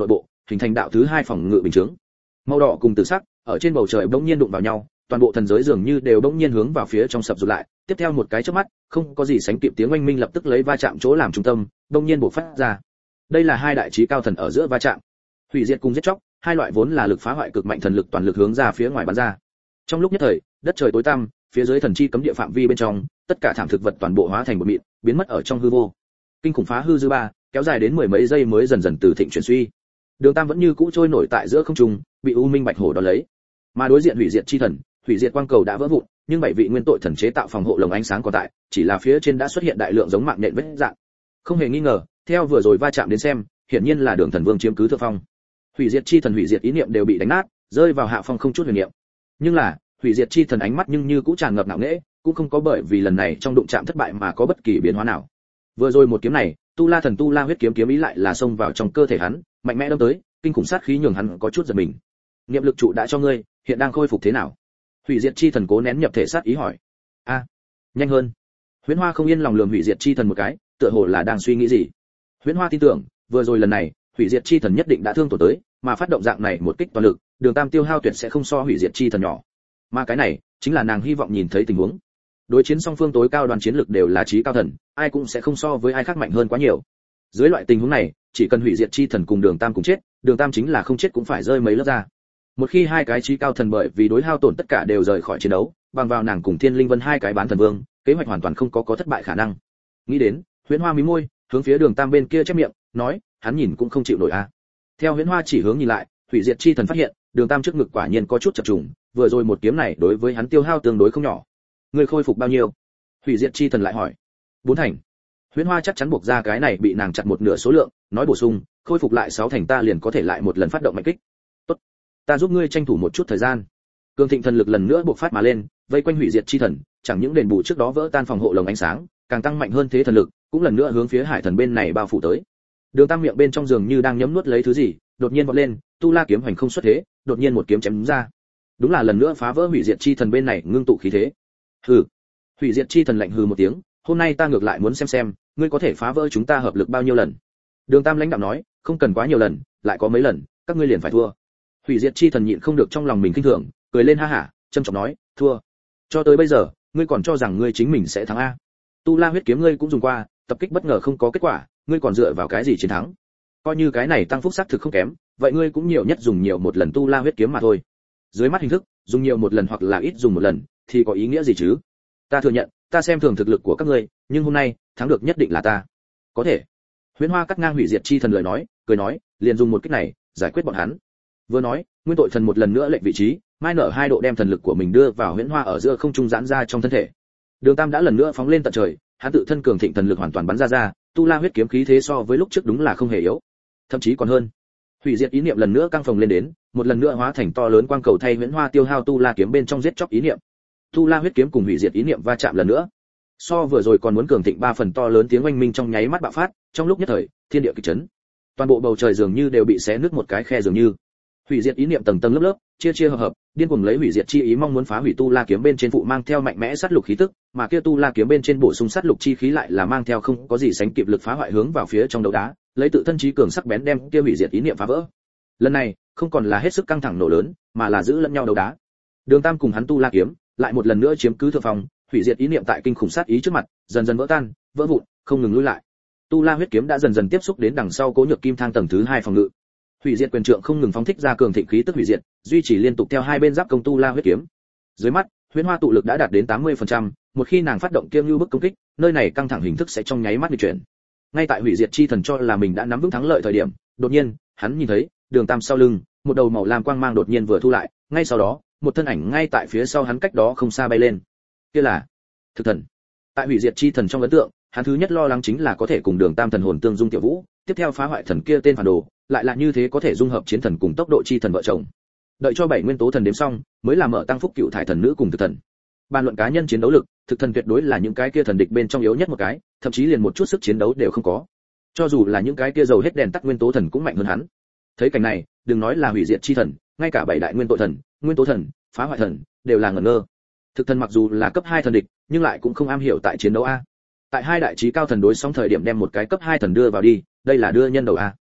hình thành đạo thứ hai phòng ngự bình chứng. Màu đỏ cùng tử sắc ở trên bầu trời bỗng nhiên đụng vào nhau, toàn bộ thần giới dường như đều bỗng nhiên hướng vào phía trong sập rụt lại, tiếp theo một cái chớp mắt, không có gì sánh kịp tiếng oanh minh lập tức lấy va chạm chỗ làm trung tâm, bỗng nhiên bộc phát ra. Đây là hai đại chí cao thần ở giữa va chạm. Hủy diệt cùng giết chóc, hai loại vốn là lực phá hoại cực mạnh thần lực toàn lực hướng ra phía ngoài bắn ra. Trong lúc nhất thời, đất trời tối tăm, phía dưới thần chi cấm địa phạm vi bên trong, tất cả thảm thực vật toàn bộ hóa thành một mịn, biến mất ở trong hư vô. Kinh khủng phá hư dư ba, kéo dài đến mười mấy giây mới dần dần từ thịnh chuyển suy. Đường Tam vẫn như cũ trôi nổi tại giữa không trung, bị U Minh Bạch Hổ đón lấy. Mà đối diện hủy diệt chi thần, hủy diệt quang cầu đã vỡ vụn, nhưng bảy vị nguyên tội thần chế tạo phòng hộ lồng ánh sáng còn tại, chỉ là phía trên đã xuất hiện đại lượng giống mạng nhện vết dạng. Không hề nghi ngờ, theo vừa rồi va chạm đến xem, hiển nhiên là Đường Thần Vương chiếm cứ thượng phong. Hủy diệt chi thần hủy diệt ý niệm đều bị đánh nát, rơi vào hạ phong không chút huyền niệm. Nhưng là, hủy diệt chi thần ánh mắt nhưng như cũ tràn ngập ngạo nghễ, cũng không có bởi vì lần này trong đụng chạm thất bại mà có bất kỳ biến hóa nào. Vừa rồi một kiếm này, Tu La thần Tu La huyết kiếm kiếm ý lại là xông vào trong cơ thể hắn, mạnh mẽ đâm tới, kinh khủng sát khí nhường hắn có chút giật mình. Niệm lực trụ đã cho ngươi, hiện đang khôi phục thế nào? Hủy diệt chi thần cố nén nhập thể sát ý hỏi. A, à, nhanh hơn. Huyễn Hoa không yên lòng lườm hủy diệt chi thần một cái, tựa hồ là đang suy nghĩ gì. Huyễn Hoa tin tưởng, vừa rồi lần này, hủy diệt chi thần nhất định đã thương tổn tới, mà phát động dạng này một kích toàn lực, Đường Tam tiêu hao tuyệt sẽ không so hủy diệt chi thần nhỏ. Mà cái này, chính là nàng hy vọng nhìn thấy tình huống. Đối chiến song phương tối cao đoàn chiến lực đều là chí cao thần, ai cũng sẽ không so với ai khác mạnh hơn quá nhiều. Dưới loại tình huống này, chỉ cần hủy diệt chi thần cùng Đường Tam cùng chết, Đường Tam chính là không chết cũng phải rơi mấy lớp ra. Một khi hai cái chí cao thần bởi vì đối hao tổn tất cả đều rời khỏi chiến đấu, bằng vào nàng cùng Thiên Linh Vân hai cái bán thần vương, kế hoạch hoàn toàn không có có thất bại khả năng. Nghĩ đến, Huyễn Hoa mím môi, hướng phía Đường Tam bên kia chép miệng, nói, hắn nhìn cũng không chịu nổi a. À. Theo Huyễn Hoa chỉ hướng nhìn lại, hủy diệt chi thần phát hiện, Đường Tam trước ngực quả nhiên có chút chập trùng, vừa rồi một kiếm này đối với hắn tiêu hao tương đối không nhỏ. Người khôi phục bao nhiêu? Hủy diệt chi thần lại hỏi. Bốn thành. Huyễn Hoa chắc chắn buộc ra cái này bị nàng chặt một nửa số lượng, nói bổ sung, khôi phục lại sáu thành ta liền có thể lại một lần phát động mạnh kích. Tốt, ta giúp ngươi tranh thủ một chút thời gian. Cường thịnh thần lực lần nữa bộc phát mà lên, vây quanh hủy diệt chi thần, chẳng những đền bù trước đó vỡ tan phòng hộ lồng ánh sáng, càng tăng mạnh hơn thế thần lực, cũng lần nữa hướng phía hải thần bên này bao phủ tới. Đường Tam miệng bên trong giường như đang nhấm nuốt lấy thứ gì, đột nhiên vọt lên, Tu La kiếm hoành không xuất thế, đột nhiên một kiếm chém đúng ra. Đúng là lần nữa phá vỡ hủy diệt chi thần bên này ngưng tụ khí thế. Hừ. Hủy diệt chi thần lạnh hừ một tiếng, hôm nay ta ngược lại muốn xem xem, ngươi có thể phá vỡ chúng ta hợp lực bao nhiêu lần. Đường Tam lãnh đạm nói, không cần quá nhiều lần, lại có mấy lần, các ngươi liền phải thua. Hủy diệt chi thần nhịn không được trong lòng mình kinh thường, cười lên ha hả, trầm trọng nói, thua. Cho tới bây giờ, ngươi còn cho rằng ngươi chính mình sẽ thắng a? Tu La huyết kiếm ngươi cũng dùng qua, tập kích bất ngờ không có kết quả, ngươi còn dựa vào cái gì chiến thắng? Coi như cái này tăng phúc xác thực không kém, vậy ngươi cũng nhiều nhất dùng nhiều một lần Tu La huyết kiếm mà thôi. Dưới mắt hình thức, dùng nhiều một lần hoặc là ít dùng một lần, thì có ý nghĩa gì chứ? Ta thừa nhận, ta xem thường thực lực của các ngươi, nhưng hôm nay, thắng được nhất định là ta. Có thể. Huyễn Hoa cắt ngang hủy diệt chi thần lời nói, cười nói, liền dùng một kích này, giải quyết bọn hắn. Vừa nói, nguyên tội thần một lần nữa lệnh vị trí, mai nở hai độ đem thần lực của mình đưa vào Huyễn Hoa ở giữa không trung giãn ra trong thân thể. Đường Tam đã lần nữa phóng lên tận trời, hắn tự thân cường thịnh thần lực hoàn toàn bắn ra ra, Tu La huyết kiếm khí thế so với lúc trước đúng là không hề yếu, thậm chí còn hơn. Hủy diệt ý niệm lần nữa căng phồng lên đến, một lần nữa hóa thành to lớn quang cầu thay Huyễn Hoa tiêu hao Tu La kiếm bên trong giết chóc ý niệm. Tu La huyết kiếm cùng hủy diệt ý niệm va chạm lần nữa. So vừa rồi còn muốn cường thịnh ba phần to lớn tiếng oanh minh trong nháy mắt bạo phát, trong lúc nhất thời, thiên địa kịch chấn. Toàn bộ bầu trời dường như đều bị xé nứt một cái khe dường như. Hủy diệt ý niệm tầng tầng lớp lớp, chia chia hợp hợp, điên cuồng lấy hủy diệt chi ý mong muốn phá hủy Tu La kiếm bên trên phụ mang theo mạnh mẽ sát lục khí tức, mà kia Tu La kiếm bên trên bổ sung sát lục chi khí lại là mang theo không có gì sánh kịp lực phá hoại hướng vào phía trong đấu đá, lấy tự thân trí cường sắc bén đem kia hủy diệt ý niệm phá vỡ. Lần này, không còn là hết sức căng thẳng nổ lớn, mà là giữ lẫn nhau đấu đá. Đường Tam cùng hắn Tu La kiếm, lại một lần nữa chiếm cứ thượng phòng, hủy diệt ý niệm tại kinh khủng sát ý trước mặt, dần dần vỡ tan, vỡ vụn, không ngừng lùi lại. Tu La huyết kiếm đã dần dần tiếp xúc đến đằng sau Cố Nhược Kim thang tầng thứ hai phòng ngự. Hủy diệt quyền trượng không ngừng phóng thích ra cường thịnh khí tức hủy diệt, duy trì liên tục theo hai bên giáp công Tu La huyết kiếm. Dưới mắt, Huyễn Hoa tụ lực đã đạt đến tám mươi phần trăm, một khi nàng phát động kiêm lưu bức công kích, nơi này căng thẳng hình thức sẽ trong nháy mắt nghịch chuyển. Ngay tại hủy diệt chi thần cho là mình đã nắm vững thắng lợi thời điểm, đột nhiên, hắn nhìn thấy, Đường Tam sau lưng, một đầu màu lam quang mang đột nhiên vừa thu lại, ngay sau đó, một thân ảnh ngay tại phía sau hắn cách đó không xa bay lên. Kia là Thực Thần. Tại hủy diệt chi thần trong ấn tượng, hắn thứ nhất lo lắng chính là có thể cùng Đường Tam thần hồn tương dung Tiểu Vũ, tiếp theo phá hoại thần kia tên phản đồ, lại là như thế có thể dung hợp chiến thần cùng tốc độ chi thần vợ chồng. Đợi cho bảy nguyên tố thần đếm xong, mới là mở tăng phúc cựu thải thần nữ cùng Thực Thần. Bàn luận cá nhân chiến đấu lực, Thực Thần tuyệt đối là những cái kia thần địch bên trong yếu nhất một cái, thậm chí liền một chút sức chiến đấu đều không có. Cho dù là những cái kia dầu hết đèn tắt nguyên tố thần cũng mạnh hơn hắn. Thấy cảnh này, đừng nói là hủy diệt chi thần, ngay cả bảy đại nguyên tội thần, nguyên tố thần, phá hoại thần đều là ngẩn ngơ. Thực Thần mặc dù là cấp hai thần địch, nhưng lại cũng không am hiểu tại chiến đấu a. Tại hai đại chí cao thần đối song thời điểm đem một cái cấp hai thần đưa vào đi, đây là đưa nhân đầu a.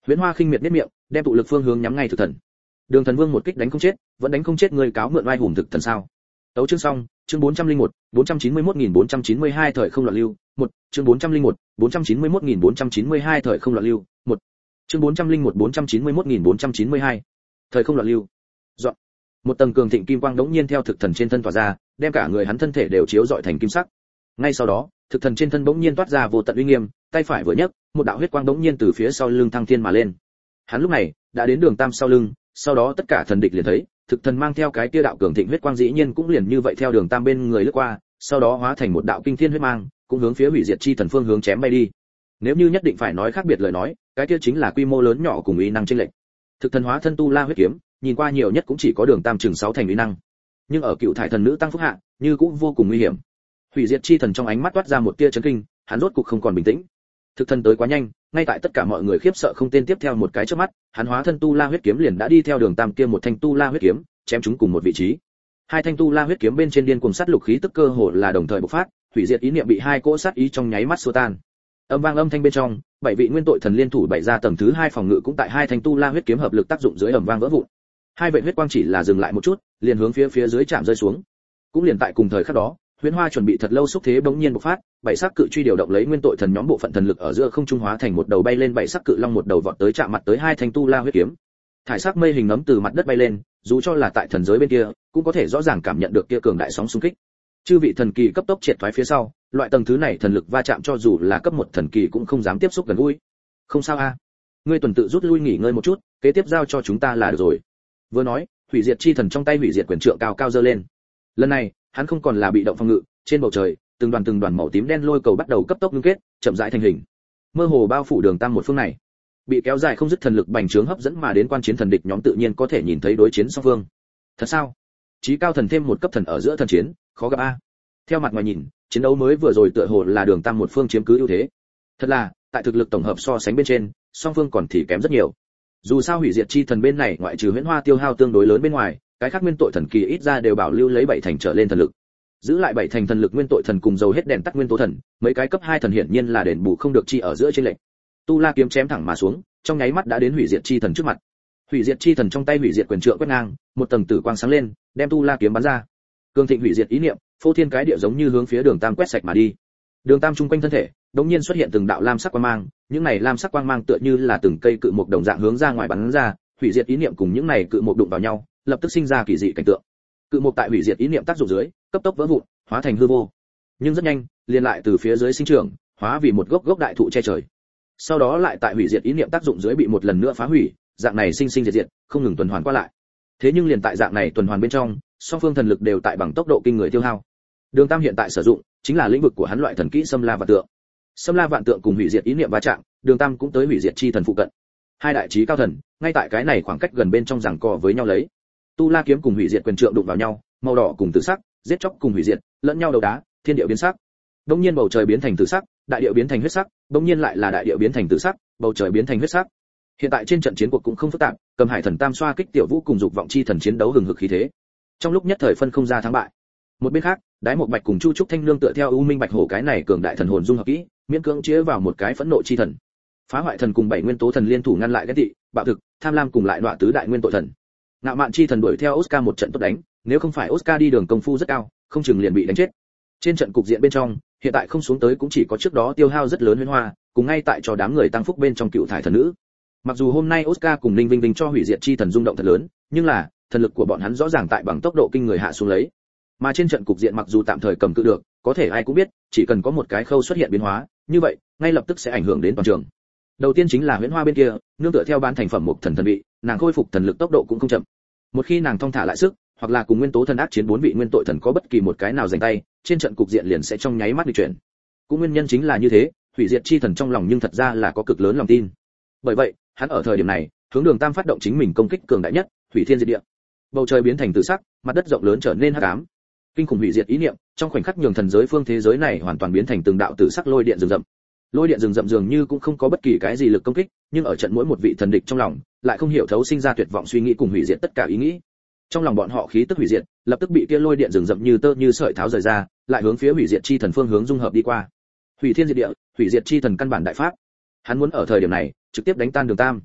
Huyễn Hoa khinh miệt nhếch miệng, đem tụ lực phương hướng nhắm ngay thực thần. Đường Thần Vương một kích đánh không chết, vẫn đánh không chết người cáo mượn oai hùng thực thần sao? Tấu chương xong, chương bốn trăm lẻ một, bốn trăm chín mươi mốt nghìn bốn trăm chín mươi hai thời không loạn lưu, một, chương bốn trăm lẻ một, bốn trăm chín mươi mốt nghìn bốn trăm chín mươi hai thời không loạn lưu, một, chương bốn trăm lẻ một bốn trăm chín mươi mốt nghìn bốn trăm chín mươi hai thời không loạn lưu. Dọn. Một tầng cường thịnh kim quang đống nhiên theo thực thần trên thân tỏa ra, đem cả người hắn thân thể đều chiếu rọi thành kim sắc. Ngay sau đó, thực thần trên thân bỗng nhiên toát ra vô tận uy nghiêm, tay phải vừa nhấc, một đạo huyết quang bỗng nhiên từ phía sau lưng thăng thiên mà lên. Hắn lúc này đã đến Đường Tam sau lưng, sau đó tất cả thần địch liền thấy, thực thần mang theo cái kia đạo cường thịnh huyết quang dĩ nhiên cũng liền như vậy theo Đường Tam bên người lướt qua, sau đó hóa thành một đạo kinh thiên huyết mang, cũng hướng phía hủy diệt chi thần phương hướng chém bay đi. Nếu như nhất định phải nói khác biệt lời nói, cái kia chính là quy mô lớn nhỏ cùng uy năng chênh lệch. Thực thần hóa thân tu la huyết kiếm, nhìn qua nhiều nhất cũng chỉ có Đường Tam chừng sáu thành uy năng, nhưng ở cựu thải thần nữ tăng phúc hạ, như cũng vô cùng nguy hiểm. Hủy diệt chi thần trong ánh mắt toát ra một tia chấn kinh, hắn rốt cục không còn bình tĩnh. Thực thần tới quá nhanh, ngay tại tất cả mọi người khiếp sợ không tên tiếp theo một cái chớp mắt, hắn hóa thân tu la huyết kiếm liền đã đi theo Đường Tam kia một thanh tu la huyết kiếm, chém chúng cùng một vị trí. Hai thanh tu la huyết kiếm bên trên điên cuồng sát lục khí tức cơ hồ là đồng thời bộc phát, hủy diệt ý niệm bị hai cỗ sát ý trong nháy mắt xua tan. Âm vang âm thanh bên trong, bảy vị nguyên tội thần liên thủ bày ra tầng thứ hai phòng ngự cũng tại hai thanh tu la huyết kiếm hợp lực tác dụng dưới ầm vang vỡ vụn. Hai vệ huyết quang chỉ là dừng lại một chút, liền hướng phía phía dưới chạm rơi xuống. Cũng liền tại cùng thời khắc đó, Huyễn Hoa chuẩn bị thật lâu xúc thế bỗng nhiên bộc phát, bảy sắc cự truy điều động lấy nguyên tội thần nhóm bộ phận thần lực ở giữa không trung hóa thành một đầu bay lên bảy sắc cự long một đầu vọt tới chạm mặt tới hai thanh tu la huyết kiếm. Thải sắc mây hình nấm từ mặt đất bay lên, dù cho là tại thần giới bên kia, cũng có thể rõ ràng cảm nhận được kia cường đại sóng xung kích. Chư vị thần kỳ cấp tốc triệt thoái phía sau, loại tầng thứ này thần lực va chạm cho dù là cấp một thần kỳ cũng không dám tiếp xúc gần gũi. Không sao a, ngươi tuần tự rút lui nghỉ ngơi một chút, kế tiếp giao cho chúng ta là được rồi. Vừa nói, hủy diệt chi thần trong tay hủy diệt quyền trượng cao cao giơ lên. Lần này, hắn không còn là bị động phòng ngự, trên bầu trời, từng đoàn từng đoàn màu tím đen lôi cầu bắt đầu cấp tốc ngưng kết, chậm rãi thành hình. Mơ hồ bao phủ Đường Tam một phương này. Bị kéo dài không dứt thần lực bành trướng hấp dẫn mà đến quan chiến thần địch nhóm tự nhiên có thể nhìn thấy đối chiến song phương. Thật sao? Chí cao thần thêm một cấp thần ở giữa thần chiến, khó gặp a. Theo mặt ngoài nhìn, chiến đấu mới vừa rồi tựa hồ là Đường Tam một phương chiếm cứ ưu thế. Thật là, tại thực lực tổng hợp so sánh bên trên, song phương còn thì kém rất nhiều. Dù sao hủy diệt chi thần bên này ngoại trừ Huyễn Hoa tiêu hao tương đối lớn bên ngoài, cái khác nguyên tội thần kỳ ít ra đều bảo lưu lấy bảy thành trở lên thần lực. Giữ lại bảy thành thần lực nguyên tội thần cùng dầu hết đèn tắt nguyên tố thần, mấy cái cấp hai thần hiển nhiên là đền bù không được chi ở giữa trên lệnh. Tu La kiếm chém thẳng mà xuống, trong nháy mắt đã đến hủy diệt chi thần trước mặt. Hủy diệt chi thần trong tay hủy diệt quyền trượng quét ngang, một tầng tử quang sáng lên, đem Tu La kiếm bắn ra. Cường thịnh hủy diệt ý niệm, phô thiên cái địa giống như hướng phía Đường Tam quét sạch mà đi. Đường Tam trung quanh thân thể, đột nhiên xuất hiện từng đạo lam sắc quang mang, những này lam sắc quang mang tựa như là từng cây cự mục đồng dạng hướng ra ngoài bắn ra, hủy diệt ý niệm cùng những này cự mục đụng vào nhau, lập tức sinh ra kỳ dị cảnh tượng. Cự mục tại hủy diệt ý niệm tác dụng dưới, cấp tốc vỡ vụn, hóa thành hư vô. Nhưng rất nhanh, liền lại từ phía dưới sinh trưởng, hóa vì một gốc gốc đại thụ che trời. Sau đó lại tại hủy diệt ý niệm tác dụng dưới bị một lần nữa phá hủy, dạng này sinh sinh diệt diệt, không ngừng tuần hoàn qua lại. Thế nhưng liền tại dạng này tuần hoàn bên trong, song phương thần lực đều tại bằng tốc độ kinh người tiêu hao. Đường Tam hiện tại sử dụng chính là lĩnh vực của hắn loại thần kỹ Xâm La Vạn Tượng. Xâm La Vạn Tượng cùng hủy diệt ý niệm va chạm, Đường Tam cũng tới hủy diệt chi thần phụ cận. Hai đại chí cao thần, ngay tại cái này khoảng cách gần bên trong giằng co với nhau lấy. Tu La kiếm cùng hủy diệt quyền trượng đụng vào nhau, màu đỏ cùng tử sắc, giết chóc cùng hủy diệt, lẫn nhau đấu đá, thiên địa biến sắc. Đột nhiên bầu trời biến thành tử sắc, đại địa biến thành huyết sắc, đột nhiên lại là đại địa biến thành tử sắc, bầu trời biến thành huyết sắc. Hiện tại trên trận chiến cuộc cũng không phức tạp, Cầm Hải thần Tam xoa kích Tiểu Vũ cùng dục vọng chi thần chiến đấu hừng hực khí thế. Trong lúc nhất thời phân không ra thắng bại. Một bên khác, Đái Một Bạch cùng Chu Trúc Thanh Nương tựa theo U Minh Bạch Hổ cái này cường đại thần hồn dung hợp kỹ, miễn cưỡng chế vào một cái phẫn nộ chi thần. Phá hoại thần cùng bảy nguyên tố thần liên thủ ngăn lại cái tị, bạo thực, tham lam cùng lại nọa tứ đại nguyên tội thần. Ngạo mạn chi thần đuổi theo Oscar một trận tốt đánh, nếu không phải Oscar đi đường công phu rất cao, không chừng liền bị đánh chết. Trên trận cục diện bên trong, hiện tại không xuống tới cũng chỉ có trước đó tiêu hao rất lớn Huyễn Hoa, cùng ngay tại cho đám người tăng phúc bên trong cựu thải thần nữ. Mặc dù hôm nay Oscar cùng Ninh Vinh Vinh cho hủy diệt chi thần rung động thật lớn, nhưng là thần lực của bọn hắn rõ ràng tại bằng tốc độ kinh người hạ xuống lấy. Mà trên trận cục diện mặc dù tạm thời cầm cự được, có thể ai cũng biết, chỉ cần có một cái khâu xuất hiện biến hóa, như vậy, ngay lập tức sẽ ảnh hưởng đến toàn trường. Đầu tiên chính là Huyễn Hoa bên kia, nương tựa theo bán thành phẩm một thần thần vị, nàng khôi phục thần lực tốc độ cũng không chậm. Một khi nàng thong thả lại sức, hoặc là cùng nguyên tố thần ác chiến bốn vị nguyên tội thần có bất kỳ một cái nào giành tay, trên trận cục diện liền sẽ trong nháy mắt đi chuyển. Cũng nguyên nhân chính là như thế, hủy diệt chi thần trong lòng nhưng thật ra là có cực lớn lòng tin. Bởi vậy, hắn ở thời điểm này, hướng Đường Tam phát động chính mình công kích cường đại nhất, hủy thiên diệt địa. Bầu trời biến thành tử sắc, mặt đất rộng lớn trở nên hắc ám. Kinh khủng hủy diệt ý niệm, trong khoảnh khắc nhường thần giới phương thế giới này hoàn toàn biến thành từng đạo tử sắc lôi điện rừng rậm. Lôi điện rừng rậm dường như cũng không có bất kỳ cái gì lực công kích, nhưng ở trận mỗi một vị thần địch trong lòng, lại không hiểu thấu sinh ra tuyệt vọng suy nghĩ cùng hủy diệt tất cả ý nghĩ. Trong lòng bọn họ khí tức hủy diệt, lập tức bị kia lôi điện rừng rậm như tơ như sợi tháo rời ra, lại hướng phía hủy diệt chi thần phương hướng dung hợp đi qua. Hủy thiên diệt địa, hủy diệt chi thần căn bản đại pháp. Hắn muốn ở thời điểm này, trực tiếp đánh tan Đường Tam.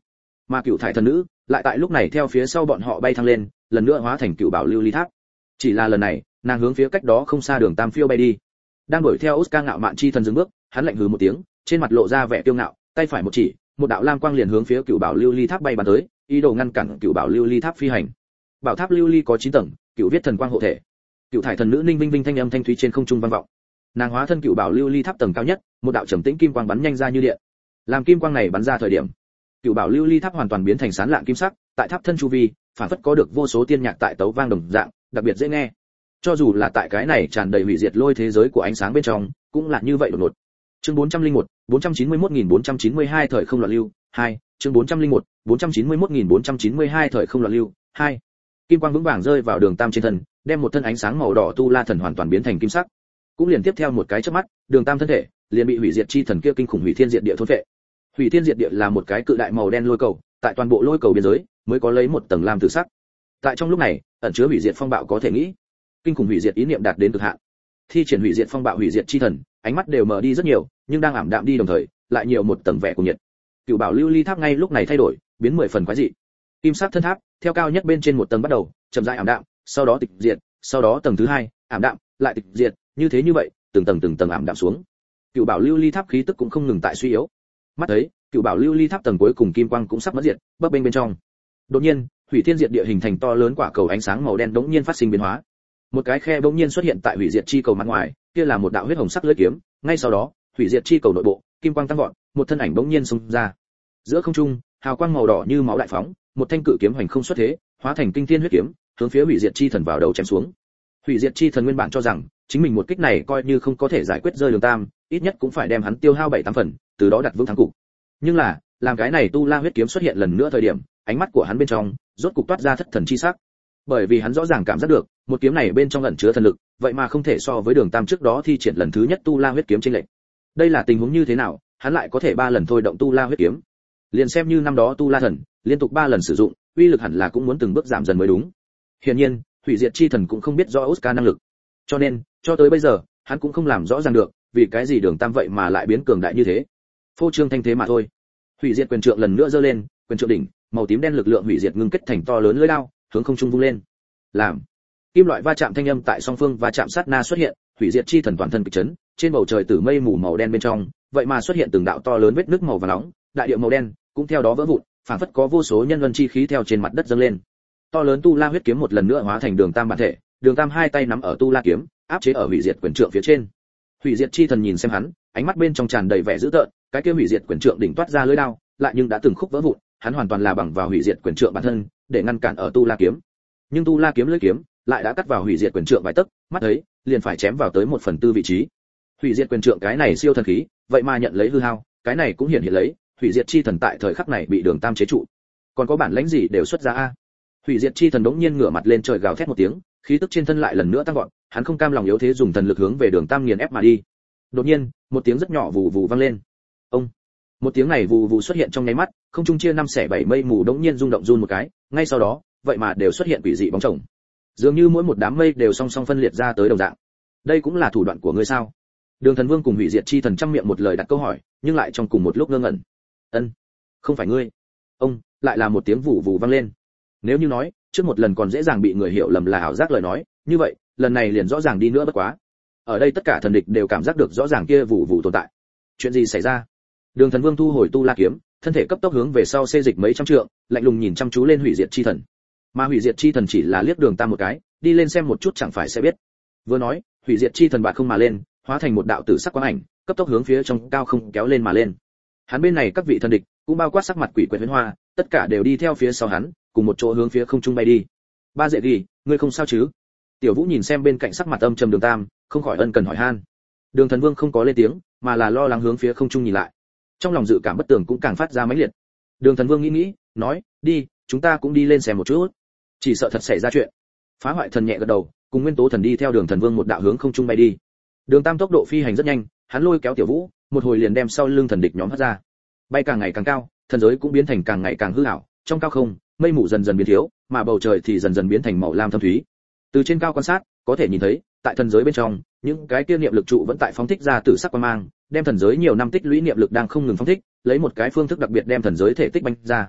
Mà cựu thải thần nữ lại tại lúc này theo phía sau bọn họ bay thăng lên, lần nữa hóa thành cựu bảo lưu ly tháp. Chỉ là lần này, nàng hướng phía cách đó không xa đường Tam phiêu bay đi. Đang đuổi theo Oscar ngạo mạn chi thần dừng bước, hắn lạnh hừ một tiếng, trên mặt lộ ra vẻ kiêu ngạo, tay phải một chỉ, một đạo lam quang liền hướng phía cựu bảo lưu ly tháp bay bắn tới, ý đồ ngăn cản cựu bảo lưu ly tháp phi hành. Bảo tháp lưu ly có chín tầng, cựu viết thần quang hộ thể. Cựu thải thần nữ ninh vinh vinh thanh âm thanh thúy trên không trung vang vọng. Nàng hóa thân cựu bảo lưu ly tháp tầng cao nhất, một đạo trầm tĩnh kim quang bắn nhanh ra như điện. Làm kim quang này bắn ra thời điểm, cựu bảo lưu ly tháp hoàn toàn biến thành sáng lạng kim sắc, tại tháp thân chu vi, phản phất có được vô số tiên nhạc tại tấu vang đồng dạng, đặc biệt dễ nghe. Cho dù là tại cái này tràn đầy hủy diệt lôi thế giới của ánh sáng bên trong, cũng là như vậy đột ngột. Chương bốn trăm lẻ một, bốn trăm chín mươi mốt nghìn bốn trăm chín mươi hai thời không loạn lưu, hai, chương bốn trăm lẻ một, bốn trăm chín mươi mốt nghìn bốn trăm chín mươi hai thời không loạn lưu, hai. Kim quang vững vàng rơi vào đường Tam trên thân, đem một thân ánh sáng màu đỏ tu la thần hoàn toàn biến thành kim sắc. Cũng liền tiếp theo một cái chớp mắt, đường Tam thân thể liền bị hủy diệt chi thần kia kinh khủng hủy thiên diệt địa thôn phệ. Hủy thiên diệt địa là một cái cự đại màu đen lôi cầu, tại toàn bộ lôi cầu biên giới mới có lấy một tầng lam tử sắc. Tại trong lúc này, ẩn chứa hủy diệt phong bạo có thể nghĩ, kinh khủng hủy diệt ý niệm đạt đến cực hạn. Thi triển hủy diệt phong bạo hủy diệt chi thần, ánh mắt đều mở đi rất nhiều, nhưng đang ảm đạm đi đồng thời, lại nhiều một tầng vẻ của nhiệt. Cựu bảo lưu ly tháp ngay lúc này thay đổi, biến mười phần quái dị. Kim sắc thân tháp, theo cao nhất bên trên một tầng bắt đầu, chậm rãi ảm đạm, sau đó tịch diệt, sau đó tầng thứ hai, ảm đạm, lại tịch diệt, như thế như vậy, từng tầng từng tầng ảm đạm xuống. Cựu bảo lưu ly tháp khí tức cũng không ngừng tại suy yếu. Mắt thấy, cựu bảo lưu ly tháp tầng cuối cùng kim quang cũng sắp mất diệt, bấp bênh bên trong. Đột nhiên, hủy thiên diệt địa hình thành to lớn quả cầu ánh sáng màu đen đống nhiên phát sinh biến hóa. Một cái khe bỗng nhiên xuất hiện tại hủy diệt chi cầu mặt ngoài, kia là một đạo huyết hồng sắc lưỡi kiếm, ngay sau đó, hủy diệt chi cầu nội bộ, kim quang tăng vọt, một thân ảnh bỗng nhiên xông ra. Giữa không trung, hào quang màu đỏ như máu đại phóng, một thanh cự kiếm hoành không xuất thế, hóa thành kinh thiên huyết kiếm, hướng phía hủy diệt chi thần vào đầu chém xuống. Hủy diệt chi thần nguyên bản cho rằng, chính mình một kích này coi như không có thể giải quyết rơi đường Tam, ít nhất cũng phải đem hắn tiêu hao bảy tám phần, từ đó đặt vững thắng cục. Nhưng là, làm cái này tu la huyết kiếm xuất hiện lần nữa thời điểm, ánh mắt của hắn bên trong rốt cục toát ra thất thần chi sắc. Bởi vì hắn rõ ràng cảm giác được, một kiếm này bên trong ẩn chứa thần lực, vậy mà không thể so với đường Tam trước đó thi triển lần thứ nhất tu la huyết kiếm trên lệnh. Đây là tình huống như thế nào, hắn lại có thể ba lần thôi động tu la huyết kiếm? Liền xem như năm đó tu la thần, liên tục ba lần sử dụng, uy lực hẳn là cũng muốn từng bước giảm dần mới đúng. Hiển nhiên, hủy diệt chi thần cũng không biết rõ Oscar năng lực. Cho nên, cho tới bây giờ, hắn cũng không làm rõ ràng được, vì cái gì đường Tam vậy mà lại biến cường đại như thế. Phô trương thanh thế mà thôi. Hủy diệt quyền trượng lần nữa giơ lên, quyền trượng đỉnh, màu tím đen lực lượng hủy diệt ngưng kết thành to lớn lưỡi đao, hướng không trung vung lên. Làm kim loại va chạm thanh âm tại song phương va chạm sát na xuất hiện, hủy diệt chi thần toàn thân kịch chấn, trên bầu trời tử mây mù màu đen bên trong, vậy mà xuất hiện từng đạo to lớn vết nứt màu vàng nóng, đại địa màu đen cũng theo đó vỡ vụn, phản phất có vô số nhân luân chi khí theo trên mặt đất dâng lên. To lớn tu la huyết kiếm một lần nữa hóa thành đường Tam bản thể, đường Tam hai tay nắm ở tu la kiếm, áp chế ở hủy diệt quyền trượng phía trên. Hủy diệt chi thần nhìn xem hắn, ánh mắt bên trong tràn đầy vẻ dữ tợn, cái kia hủy diệt quyền trượng đỉnh toát ra lưỡi đao, lại nhưng đã từng khúc vỡ vụn, hắn hoàn toàn là bằng vào hủy diệt quyền trượng bản thân, để ngăn cản ở tu la kiếm. Nhưng tu la kiếm lưỡi kiếm lại đã cắt vào hủy diệt quyền trượng vài tấc, mắt thấy liền phải chém vào tới một phần tư vị trí. Hủy diệt quyền trượng cái này siêu thần khí, vậy mà nhận lấy hư hao, cái này cũng hiển hiện lấy, hủy diệt chi thần tại thời khắc này bị đường Tam chế trụ. Còn có bản lãnh gì đều xuất ra a. Hủy diệt chi thần đống nhiên ngửa mặt lên trời gào thét một tiếng, khí tức trên thân lại lần nữa tăng vọt, hắn không cam lòng yếu thế dùng thần lực hướng về đường Tam nghiền ép mà đi. Đột nhiên, một tiếng rất nhỏ vù vù vang lên. Ông. Một tiếng này vù vù xuất hiện trong nháy mắt, không trung chia năm xẻ bảy mây mù đống nhiên rung động run một cái, ngay sau đó, vậy mà đều xuất hiện quỷ dị bóng chồng. Dường như mỗi một đám mây đều song song phân liệt ra tới đồng dạng. Đây cũng là thủ đoạn của ngươi sao? Đường Thần Vương cùng hủy diệt chi thần trăm miệng một lời đặt câu hỏi, nhưng lại trong cùng một lúc ngơ ngẩn. Ân, không phải ngươi. Ông, lại là một tiếng vù vù vang lên. Nếu như nói, trước một lần còn dễ dàng bị người hiểu lầm là ảo giác lời nói, như vậy, lần này liền rõ ràng đi nữa bất quá. Ở đây tất cả thần địch đều cảm giác được rõ ràng kia vù vù tồn tại. Chuyện gì xảy ra? Đường Thần Vương thu hồi tu la kiếm, thân thể cấp tốc hướng về sau xê dịch mấy trăm trượng, lạnh lùng nhìn chăm chú lên hủy diệt chi thần. Mà hủy diệt chi thần chỉ là liếc đường Tam một cái, đi lên xem một chút chẳng phải sẽ biết. Vừa nói, hủy diệt chi thần bạt không mà lên, hóa thành một đạo tử sắc quang ảnh, cấp tốc hướng phía trong cao không kéo lên mà lên. Hắn bên này các vị thần địch, cũng bao quát sắc mặt quỷ quyệt huyễn hoa, tất cả đều đi theo phía sau hắn, cùng một chỗ hướng phía không trung bay đi. Ba dễ gì, ngươi không sao chứ? Tiểu Vũ nhìn xem bên cạnh sắc mặt âm trầm đường Tam, không khỏi ân cần hỏi han. Đường Thần Vương không có lên tiếng, mà là lo lắng hướng phía không trung nhìn lại. Trong lòng dự cảm bất tường cũng càng phát ra mãnh liệt. Đường Thần Vương nghĩ nghĩ, nói, đi, chúng ta cũng đi lên xem một chút. Chỉ sợ thật xảy ra chuyện. Phá hoại thần nhẹ gật đầu, cùng Nguyên Tố thần đi theo Đường Thần Vương một đạo hướng không trung bay đi. Đường Tam tốc độ phi hành rất nhanh, hắn lôi kéo Tiểu Vũ, một hồi liền đem sau lưng thần địch nhóm hất ra. Bay càng ngày càng cao, thần giới cũng biến thành càng ngày càng hư ảo, trong cao không, mây mù dần dần biến thiếu, mà bầu trời thì dần dần biến thành màu lam thâm thúy. Từ trên cao quan sát, có thể nhìn thấy, tại thần giới bên trong, những cái kia niệm lực trụ vẫn tại phóng thích ra tử sắc quang mang, đem thần giới nhiều năm tích lũy niệm lực đang không ngừng phóng thích, lấy một cái phương thức đặc biệt đem thần giới thể tích banh ra.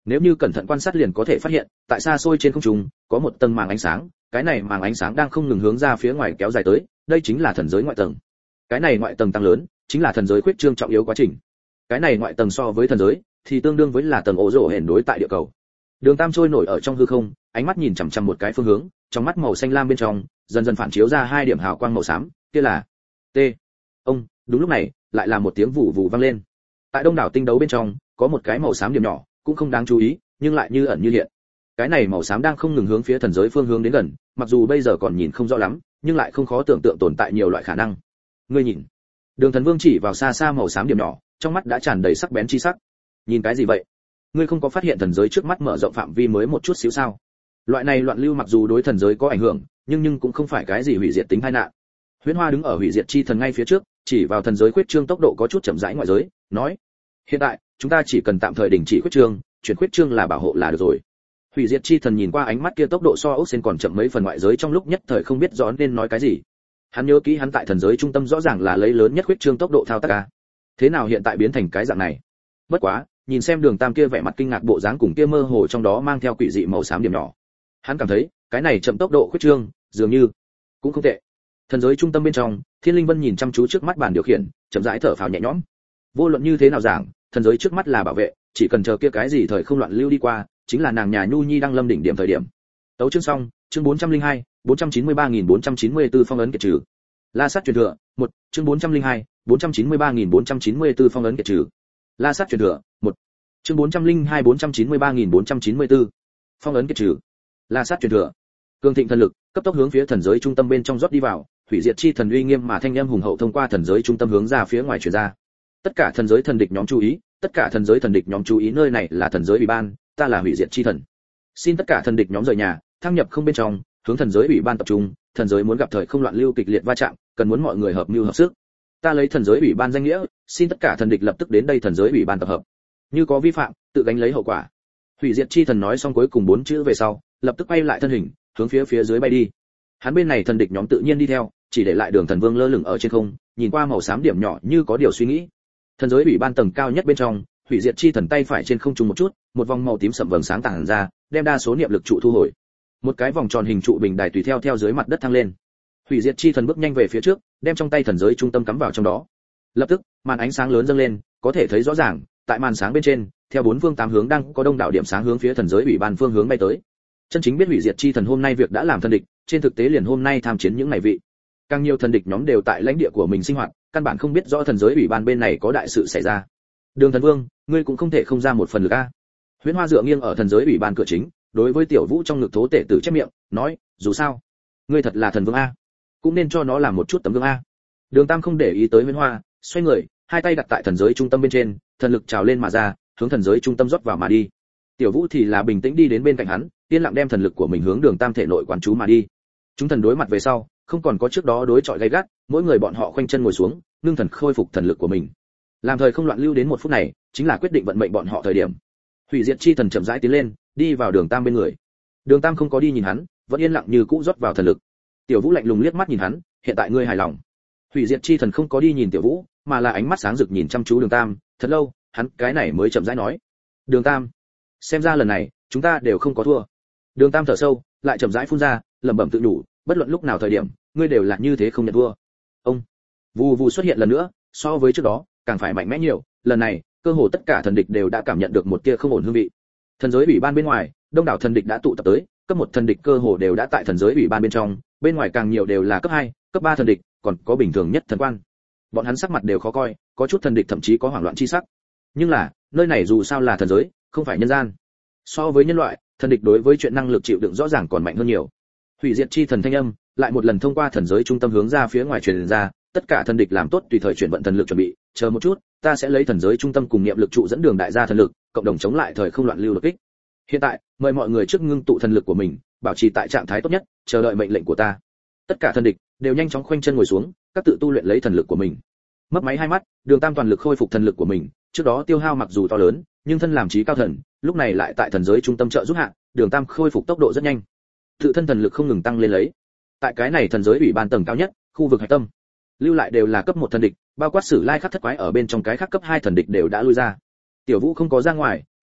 Nếu như cẩn thận quan sát liền có thể phát hiện, tại xa xôi trên không trung có một tầng màng ánh sáng, cái này màng ánh sáng đang không ngừng hướng ra phía ngoài kéo dài tới, đây chính là thần giới ngoại tầng. Cái này ngoại tầng tăng lớn, chính là thần giới khuyết trương trọng yếu quá trình. Cái này ngoại tầng so với thần giới thì tương đương với là tầng ổ rổ hển đối tại địa cầu. Đường Tam trôi nổi ở trong hư không, ánh mắt nhìn chằm chằm một cái phương hướng, trong mắt màu xanh lam bên trong dần dần phản chiếu ra hai điểm hào quang màu xám, kia là T. Ông, đúng lúc này, lại là một tiếng vụ vụ vang lên. Tại đông đảo tinh đấu bên trong, có một cái màu xám điểm nhỏ, cũng không đáng chú ý, nhưng lại như ẩn như hiện. Cái này màu xám đang không ngừng hướng phía thần giới phương hướng đến gần, mặc dù bây giờ còn nhìn không rõ lắm, nhưng lại không khó tưởng tượng tồn tại nhiều loại khả năng. Ngươi nhìn. Đường Thần Vương chỉ vào xa xa màu xám điểm nhỏ, trong mắt đã tràn đầy sắc bén chi sắc. Nhìn cái gì vậy? Ngươi không có phát hiện thần giới trước mắt mở rộng phạm vi mới một chút xíu sao? Loại này loạn lưu mặc dù đối thần giới có ảnh hưởng, nhưng nhưng cũng không phải cái gì hủy diệt tính tai nạn. Huyễn Hoa đứng ở hủy diệt chi thần ngay phía trước, chỉ vào thần giới khuyết trương tốc độ có chút chậm rãi ngoại giới, nói: "Hiện tại, chúng ta chỉ cần tạm thời đình chỉ khuyết trương, chuyển khuyết trương là bảo hộ là được rồi." Hủy diệt chi thần nhìn qua ánh mắt kia tốc độ so ốc sen còn chậm mấy phần ngoại giới trong lúc nhất thời không biết rõ nên nói cái gì. Hắn nhớ kỹ hắn tại thần giới trung tâm rõ ràng là lấy lớn nhất khuyết trương tốc độ thao tác ca. Thế nào hiện tại biến thành cái dạng này? Bất quá, nhìn xem Đường Tam kia vẻ mặt kinh ngạc bộ dáng cùng kia mơ hồ trong đó mang theo quỷ dị màu xám điểm nhỏ, hắn cảm thấy, cái này chậm tốc độ khuyết trương, dường như cũng không tệ. Thần giới trung tâm bên trong, Thiên Linh Vân nhìn chăm chú trước mắt bàn điều khiển, chậm rãi thở phào nhẹ nhõm. Vô luận như thế nào giảng, thần giới trước mắt là bảo vệ, chỉ cần chờ kia cái gì thời không loạn lưu đi qua, chính là nàng nhà Nhu Nhi đang lâm đỉnh điểm thời điểm. Tấu chương xong, chương bốn trăm linh hai, bốn trăm chín mươi ba nghìn bốn trăm chín mươi tư phong ấn kiệt trừ. La sát truyền thừa, một, chương bốn trăm linh hai, bốn trăm chín mươi ba nghìn bốn trăm chín mươi tư phong ấn kiệt trừ. La sát truyền thừa, một, chương bốn trăm linh hai, bốn trăm chín mươi ba nghìn bốn trăm chín mươi tư phong ấn kiệt trừ. La sát truyền thừa. Cường thịnh thần lực, cấp tốc hướng phía thần giới trung tâm bên trong rót đi vào, hủy diệt chi thần uy nghiêm mà thanh âm hùng hậu thông qua thần giới trung tâm hướng ra phía ngoài truyền ra. Tất cả thần giới thần địch nhóm chú ý, tất cả thần giới thần địch nhóm chú ý, nơi này là thần giới ủy ban, ta là hủy diệt chi thần. Xin tất cả thần địch nhóm rời nhà, thăng nhập không bên trong, hướng thần giới ủy ban tập trung, thần giới muốn gặp thời không loạn lưu kịch liệt va chạm, cần muốn mọi người hợp mưu hợp sức. Ta lấy thần giới ủy ban danh nghĩa, xin tất cả thần địch lập tức đến đây thần giới ủy ban tập hợp. Như có vi phạm, tự gánh lấy hậu quả. Hủy diệt chi thần nói xong cuối cùng bốn chữ về sau, lập tức quay lại thân hình, hướng phía phía dưới bay đi. Hắn bên này thần địch nhóm tự nhiên đi theo, chỉ để lại Đường Thần Vương lơ lửng ở trên không, nhìn qua màu xám điểm nhỏ như có điều suy nghĩ. Thần giới ủy ban tầng cao nhất bên trong, hủy diệt chi thần tay phải trên không trung một chút, một vòng màu tím sậm vầng sáng tản ra, đem đa số niệm lực trụ thu hồi. Một cái vòng tròn hình trụ bình đài tùy theo theo dưới mặt đất thăng lên. Hủy diệt chi thần bước nhanh về phía trước, đem trong tay thần giới trung tâm cắm vào trong đó. Lập tức, màn ánh sáng lớn dâng lên, có thể thấy rõ ràng, tại màn sáng bên trên, theo bốn phương tám hướng đang có đông đảo điểm sáng hướng phía thần giới ủy ban phương hướng bay tới. Chân chính biết hủy diệt chi thần hôm nay việc đã làm thần địch, trên thực tế liền hôm nay tham chiến những ngày vị. Càng nhiều thần địch nhóm đều tại lãnh địa của mình sinh hoạt, căn bản không biết rõ thần giới ủy ban bên này có đại sự xảy ra. Đường Thần Vương, ngươi cũng không thể không ra một phần lực a. Huyễn Hoa dựa nghiêng ở thần giới ủy ban cửa chính, đối với Tiểu Vũ trong ngực thố tể tử chép miệng, nói, dù sao, ngươi thật là thần vương a, cũng nên cho nó làm một chút tấm gương a. Đường Tam không để ý tới Huyễn Hoa, xoay người, hai tay đặt tại thần giới trung tâm bên trên, thần lực trào lên mà ra, hướng thần giới trung tâm rót vào mà đi. Tiểu Vũ thì là bình tĩnh đi đến bên cạnh hắn, yên lặng đem thần lực của mình hướng Đường Tam thể nội quán chú mà đi. Chúng thần đối mặt về sau, không còn có trước đó đối chọi gay gắt, mỗi người bọn họ khoanh chân ngồi xuống, ngưng thần khôi phục thần lực của mình. Làm thời không loạn lưu đến một phút này, chính là quyết định vận mệnh bọn họ thời điểm. Hủy diệt chi thần chậm rãi tiến lên, đi vào Đường Tam bên người. Đường Tam không có đi nhìn hắn, vẫn yên lặng như cũ rót vào thần lực. Tiểu Vũ lạnh lùng liếc mắt nhìn hắn, hiện tại ngươi hài lòng? Hủy diệt chi thần không có đi nhìn Tiểu Vũ, mà là ánh mắt sáng rực nhìn chăm chú Đường Tam, thật lâu, hắn cái này mới chậm rãi nói: "Đường Tam, xem ra lần này chúng ta đều không có thua." Đường Tam thở sâu, lại chậm rãi phun ra, lẩm bẩm tự nhủ, bất luận lúc nào thời điểm, ngươi đều là như thế không nhận thua. Ông vù vù xuất hiện lần nữa, so với trước đó, càng phải mạnh mẽ nhiều, lần này, cơ hồ tất cả thần địch đều đã cảm nhận được một tia không ổn hương vị. Thần giới ủy ban bên ngoài, đông đảo thần địch đã tụ tập tới, cấp một thần địch cơ hồ đều đã tại thần giới ủy ban bên trong, bên ngoài càng nhiều đều là cấp hai, cấp ba thần địch, còn có bình thường nhất thần quan. Bọn hắn sắc mặt đều khó coi, có chút thần địch thậm chí có hoảng loạn chi sắc. Nhưng là, nơi này dù sao là thần giới, không phải nhân gian. So với nhân loại, thần địch đối với chuyện năng lực chịu đựng rõ ràng còn mạnh hơn nhiều. Hủy diệt chi thần thanh âm, lại một lần thông qua thần giới trung tâm hướng ra phía ngoài truyền ra, tất cả thần địch làm tốt tùy thời chuyển vận thần lực chuẩn bị, chờ một chút, ta sẽ lấy thần giới trung tâm cùng niệm lực trụ dẫn đường đại gia thần lực, cộng đồng chống lại thời không loạn lưu đột kích. Hiện tại, mời mọi người trước ngưng tụ thần lực của mình, bảo trì tại trạng thái tốt nhất, chờ đợi mệnh lệnh của ta. Tất cả thần địch đều nhanh chóng khoanh chân ngồi xuống, các tự tu luyện lấy thần lực của mình. Mấp máy hai mắt, Đường Tam toàn lực khôi phục thần lực của mình, trước đó tiêu hao mặc dù to lớn, nhưng thân làm chí cao thần, lúc này lại tại thần giới trung tâm trợ giúp hạ, Đường Tam khôi phục tốc độ rất nhanh. Tự thân thần lực không ngừng tăng lên lấy. Tại cái này thần giới ủy ban tầng cao nhất, khu vực hạch tâm, lưu lại đều là cấp một thần địch, bao quát Sử Lai Khắc thất quái ở bên trong cái khác cấp hai thần địch đều đã lui ra. Tiểu Vũ không có ra ngoài,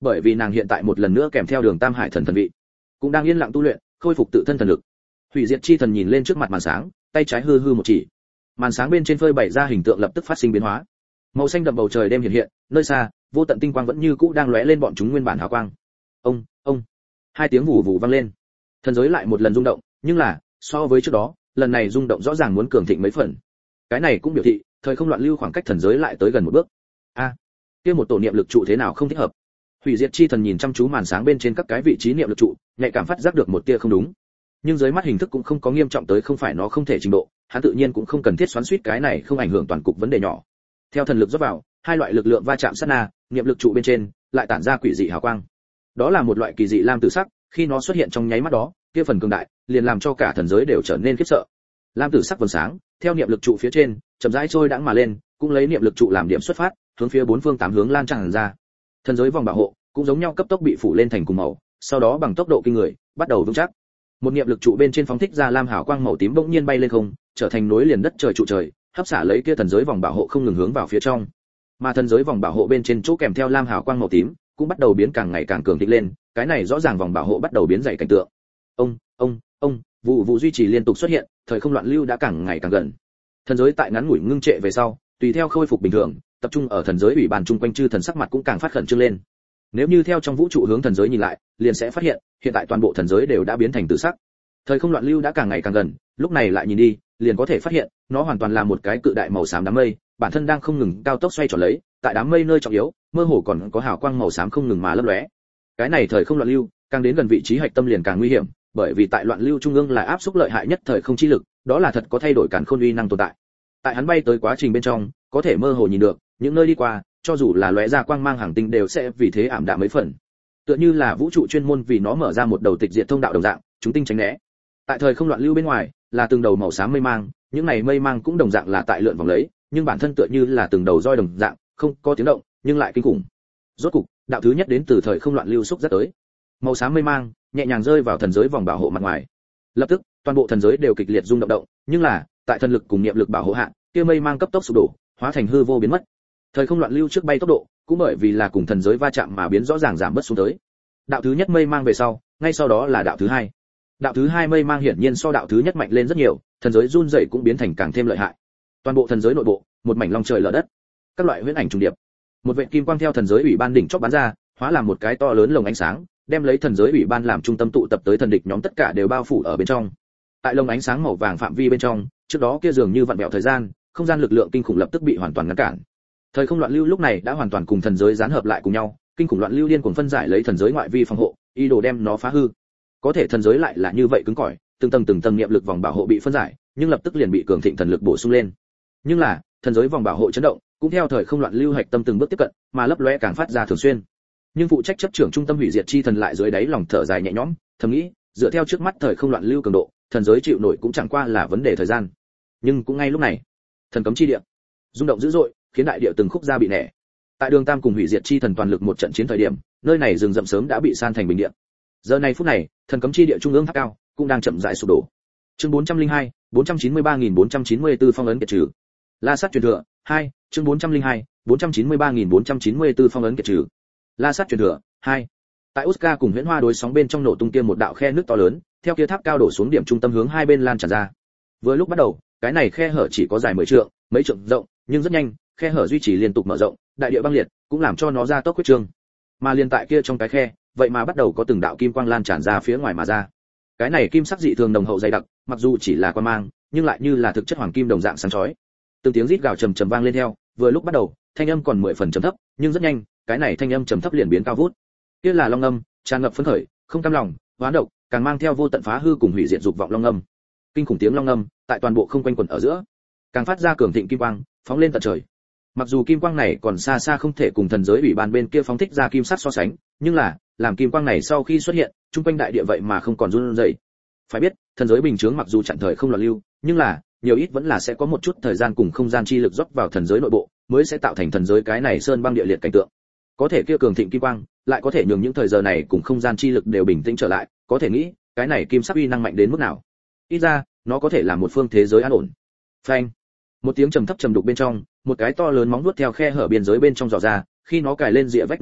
bởi vì nàng hiện tại một lần nữa kèm theo Đường Tam Hải thần thần vị, cũng đang yên lặng tu luyện, khôi phục tự thân thần lực. Hủy diệt chi thần nhìn lên trước mặt màn sáng, tay trái hư hư một chỉ, màn sáng bên trên phơi bày ra hình tượng lập tức phát sinh biến hóa. Màu xanh đậm bầu trời đêm hiện hiện, nơi xa, vô tận tinh quang vẫn như cũ đang lóe lên bọn chúng nguyên bản hào quang. Ông, ông, hai tiếng vù vù vang lên. Thần giới lại một lần rung động, nhưng là, so với trước đó, lần này rung động rõ ràng muốn cường thịnh mấy phần. Cái này cũng biểu thị, thời không loạn lưu khoảng cách thần giới lại tới gần một bước. A, à, kia một tổ niệm lực trụ thế nào không thích hợp. Hủy diệt chi thần nhìn chăm chú màn sáng bên trên các cái vị trí niệm lực trụ, nhạy cảm phát giác được một tia không đúng. Nhưng dưới mắt hình thức cũng không có nghiêm trọng tới không phải nó không thể trình độ, hắn tự nhiên cũng không cần thiết xoắn xuýt cái này không ảnh hưởng toàn cục vấn đề nhỏ. Theo thần lực rót vào, hai loại lực lượng va chạm sát na, niệm lực trụ bên trên lại tản ra quỷ dị hào quang. Đó là một loại kỳ dị lam tử sắc, khi nó xuất hiện trong nháy mắt đó, kia phần cường đại, liền làm cho cả thần giới đều trở nên khiếp sợ. Lam tử sắc vầng sáng, theo niệm lực trụ phía trên, chậm rãi trôi đãng mà lên, cũng lấy niệm lực trụ làm điểm xuất phát, hướng phía bốn phương tám hướng lan tràn ra. Thần giới vòng bảo hộ cũng giống nhau cấp tốc bị phủ lên thành cùng màu, sau đó bằng tốc độ kinh người, bắt đầu vững chắc. Một niệm lực trụ bên trên phóng thích ra lam hào quang màu tím bỗng nhiên bay lên không, trở thành nối liền đất trời trụ trời, hấp xả lấy kia thần giới vòng bảo hộ không ngừng hướng vào phía trong. Mà thần giới vòng bảo hộ bên trên chỗ kèm theo lam hào quang màu tím, cũng bắt đầu biến càng ngày càng cường thịnh lên, cái này rõ ràng vòng bảo hộ bắt đầu biến dày cảnh tượng. Ông, ông, ông, vụ vụ duy trì liên tục xuất hiện, thời không loạn lưu đã càng ngày càng gần. Thần giới tại ngắn ngủi ngưng trệ về sau, tùy theo khôi phục bình thường, tập trung ở thần giới ủy ban chung quanh chư thần sắc mặt cũng càng phát khẩn trương lên. Nếu như theo trong vũ trụ hướng thần giới nhìn lại, liền sẽ phát hiện, hiện tại toàn bộ thần giới đều đã biến thành tử sắc. Thời không loạn lưu đã càng ngày càng gần, lúc này lại nhìn đi, liền có thể phát hiện, nó hoàn toàn là một cái cự đại màu xám đám mây, bản thân đang không ngừng cao tốc xoay tròn lấy, tại đám mây nơi trọng yếu, mơ hồ còn có hào quang màu xám không ngừng mà lấp lóe. Cái này thời không loạn lưu, càng đến gần vị trí hạch tâm liền càng nguy hiểm, bởi vì tại loạn lưu trung ương là áp xúc lợi hại nhất thời không chi lực, đó là thật có thay đổi càn khôn uy năng tồn tại. Tại hắn bay tới quá trình bên trong, có thể mơ hồ nhìn được, những nơi đi qua, cho dù là lóe ra quang mang hàng tinh đều sẽ vì thế ảm đạm mấy phần. Tựa như là vũ trụ chuyên môn vì nó mở ra một đầu tịch diệt thông đạo đồng dạng, chúng tinh tránh né. Tại thời không loạn lưu bên ngoài, là từng đầu màu xám mây mang, những này mây mang cũng đồng dạng là tại lượn vòng lấy, nhưng bản thân tựa như là từng đầu roi đồng dạng, không có tiếng động, nhưng lại kinh khủng. Rốt cục, đạo thứ nhất đến từ thời không loạn lưu xúc rất tới. Màu xám mây mang nhẹ nhàng rơi vào thần giới vòng bảo hộ mặt ngoài. Lập tức, toàn bộ thần giới đều kịch liệt rung động động, nhưng là, tại thần lực cùng niệm lực bảo hộ hạ, kia mây mang cấp tốc sụp đổ, hóa thành hư vô biến mất. Thời không loạn lưu trước bay tốc độ, cũng bởi vì là cùng thần giới va chạm mà biến rõ ràng giảm bớt xuống tới. Đạo thứ nhất mây mang về sau, ngay sau đó là đạo thứ hai. Đạo thứ hai mây mang hiển nhiên so đạo thứ nhất mạnh lên rất nhiều, thần giới run rẩy cũng biến thành càng thêm lợi hại. Toàn bộ thần giới nội bộ, một mảnh long trời lở đất, các loại huyễn ảnh trùng điệp. Một vệt kim quang theo thần giới ủy ban đỉnh chóp bắn ra, hóa làm một cái to lớn lồng ánh sáng, đem lấy thần giới ủy ban làm trung tâm tụ tập tới thần địch nhóm tất cả đều bao phủ ở bên trong. Tại lồng ánh sáng màu vàng phạm vi bên trong, trước đó kia dường như vặn vẹo thời gian, không gian lực lượng kinh khủng lập tức bị hoàn toàn ngăn cản. Thời không loạn lưu lúc này đã hoàn toàn cùng thần giới gián hợp lại cùng nhau, kinh khủng loạn lưu điên cuồng phân giải lấy thần giới ngoại vi phòng hộ, ý đồ đem nó phá hư. Có thể thần giới lại là như vậy cứng cỏi, từng tầng từng tầng niệm lực vòng bảo hộ bị phân giải, nhưng lập tức liền bị cường thịnh thần lực bổ sung lên. Nhưng là, thần giới vòng bảo hộ chấn động, cũng theo thời không loạn lưu hạch tâm từng bước tiếp cận, mà lấp lóe càng phát ra thường xuyên. Nhưng phụ trách chấp trưởng trung tâm hủy diệt chi thần lại dưới đáy lòng thở dài nhẹ nhõm, thầm nghĩ, dựa theo trước mắt thời không loạn lưu cường độ, thần giới chịu nổi cũng chẳng qua là vấn đề thời gian. Nhưng cũng ngay lúc này, thần cấm chi địa rung động dữ dội, khiến đại địa từng khúc ra bị nẻ. Tại Đường Tam cùng hủy diệt chi thần toàn lực một trận chiến thời điểm, nơi này rừng rậm sớm đã bị san thành bình địa. Giờ này phút này, thần cấm chi địa trung ương tháp cao cũng đang chậm rãi sụp đổ. Chương bốn trăm linh hai, bốn trăm chín mươi ba nghìn bốn trăm chín mươi tư phong ấn kiệt trừ. La sát truyền thừa hai, chương bốn trăm linh hai, bốn trăm chín mươi ba nghìn bốn trăm chín mươi tư phong ấn kiệt trừ. La sát truyền thừa hai. Tại Oscar cùng Huyễn Hoa đối sóng bên trong nổ tung kia một đạo khe nước to lớn, theo kia tháp cao đổ xuống điểm trung tâm hướng hai bên lan tràn ra. Vừa lúc bắt đầu, cái này khe hở chỉ có dài mười trượng, mấy trượng rộng, nhưng rất nhanh, khe hở duy trì liên tục mở rộng, đại địa băng liệt, cũng làm cho nó ra tốc huyết trương. Mà liên tại kia trong cái khe, vậy mà bắt đầu có từng đạo kim quang lan tràn ra phía ngoài mà ra. Cái này kim sắc dị thường nồng hậu dày đặc, mặc dù chỉ là quang mang, nhưng lại như là thực chất hoàng kim đồng dạng sáng chói. Từng tiếng rít gào trầm trầm vang lên theo, vừa lúc bắt đầu, thanh âm còn mười phần trầm thấp, nhưng rất nhanh, cái này thanh âm trầm thấp liền biến cao vút. Kia là long âm, tràn ngập phấn khởi, không cam lòng, hoán độc, càng mang theo vô tận phá hư cùng hủy diệt dục vọng long âm. Kinh khủng tiếng long âm, tại toàn bộ không quanh quẩn ở giữa, càng phát ra cường thịnh kim quang, phóng lên tận trời. Mặc dù kim quang này còn xa xa không thể cùng thần giới ủy ban bên kia phóng thích ra kim sắc so sánh, nhưng là, làm kim quang này sau khi xuất hiện, trung quanh đại địa vậy mà không còn run rẩy. Phải biết, thần giới bình chướng mặc dù chặn thời không loạn lưu, nhưng là, nhiều ít vẫn là sẽ có một chút thời gian cùng không gian chi lực rót vào thần giới nội bộ, mới sẽ tạo thành thần giới cái này sơn băng địa liệt cảnh tượng. Có thể kia cường thịnh kim quang, lại có thể nhường những thời giờ này cùng không gian chi lực đều bình tĩnh trở lại, có thể nghĩ, cái này kim sắc uy năng mạnh đến mức nào. Ít ra, nó có thể làm một phương thế giới an ổn. Phanh. Một tiếng trầm thấp trầm đục bên trong, một cái to lớn móng vuốt theo khe hở biên giới bên trong dò ra, khi nó cài lên rìa vách núi lúc,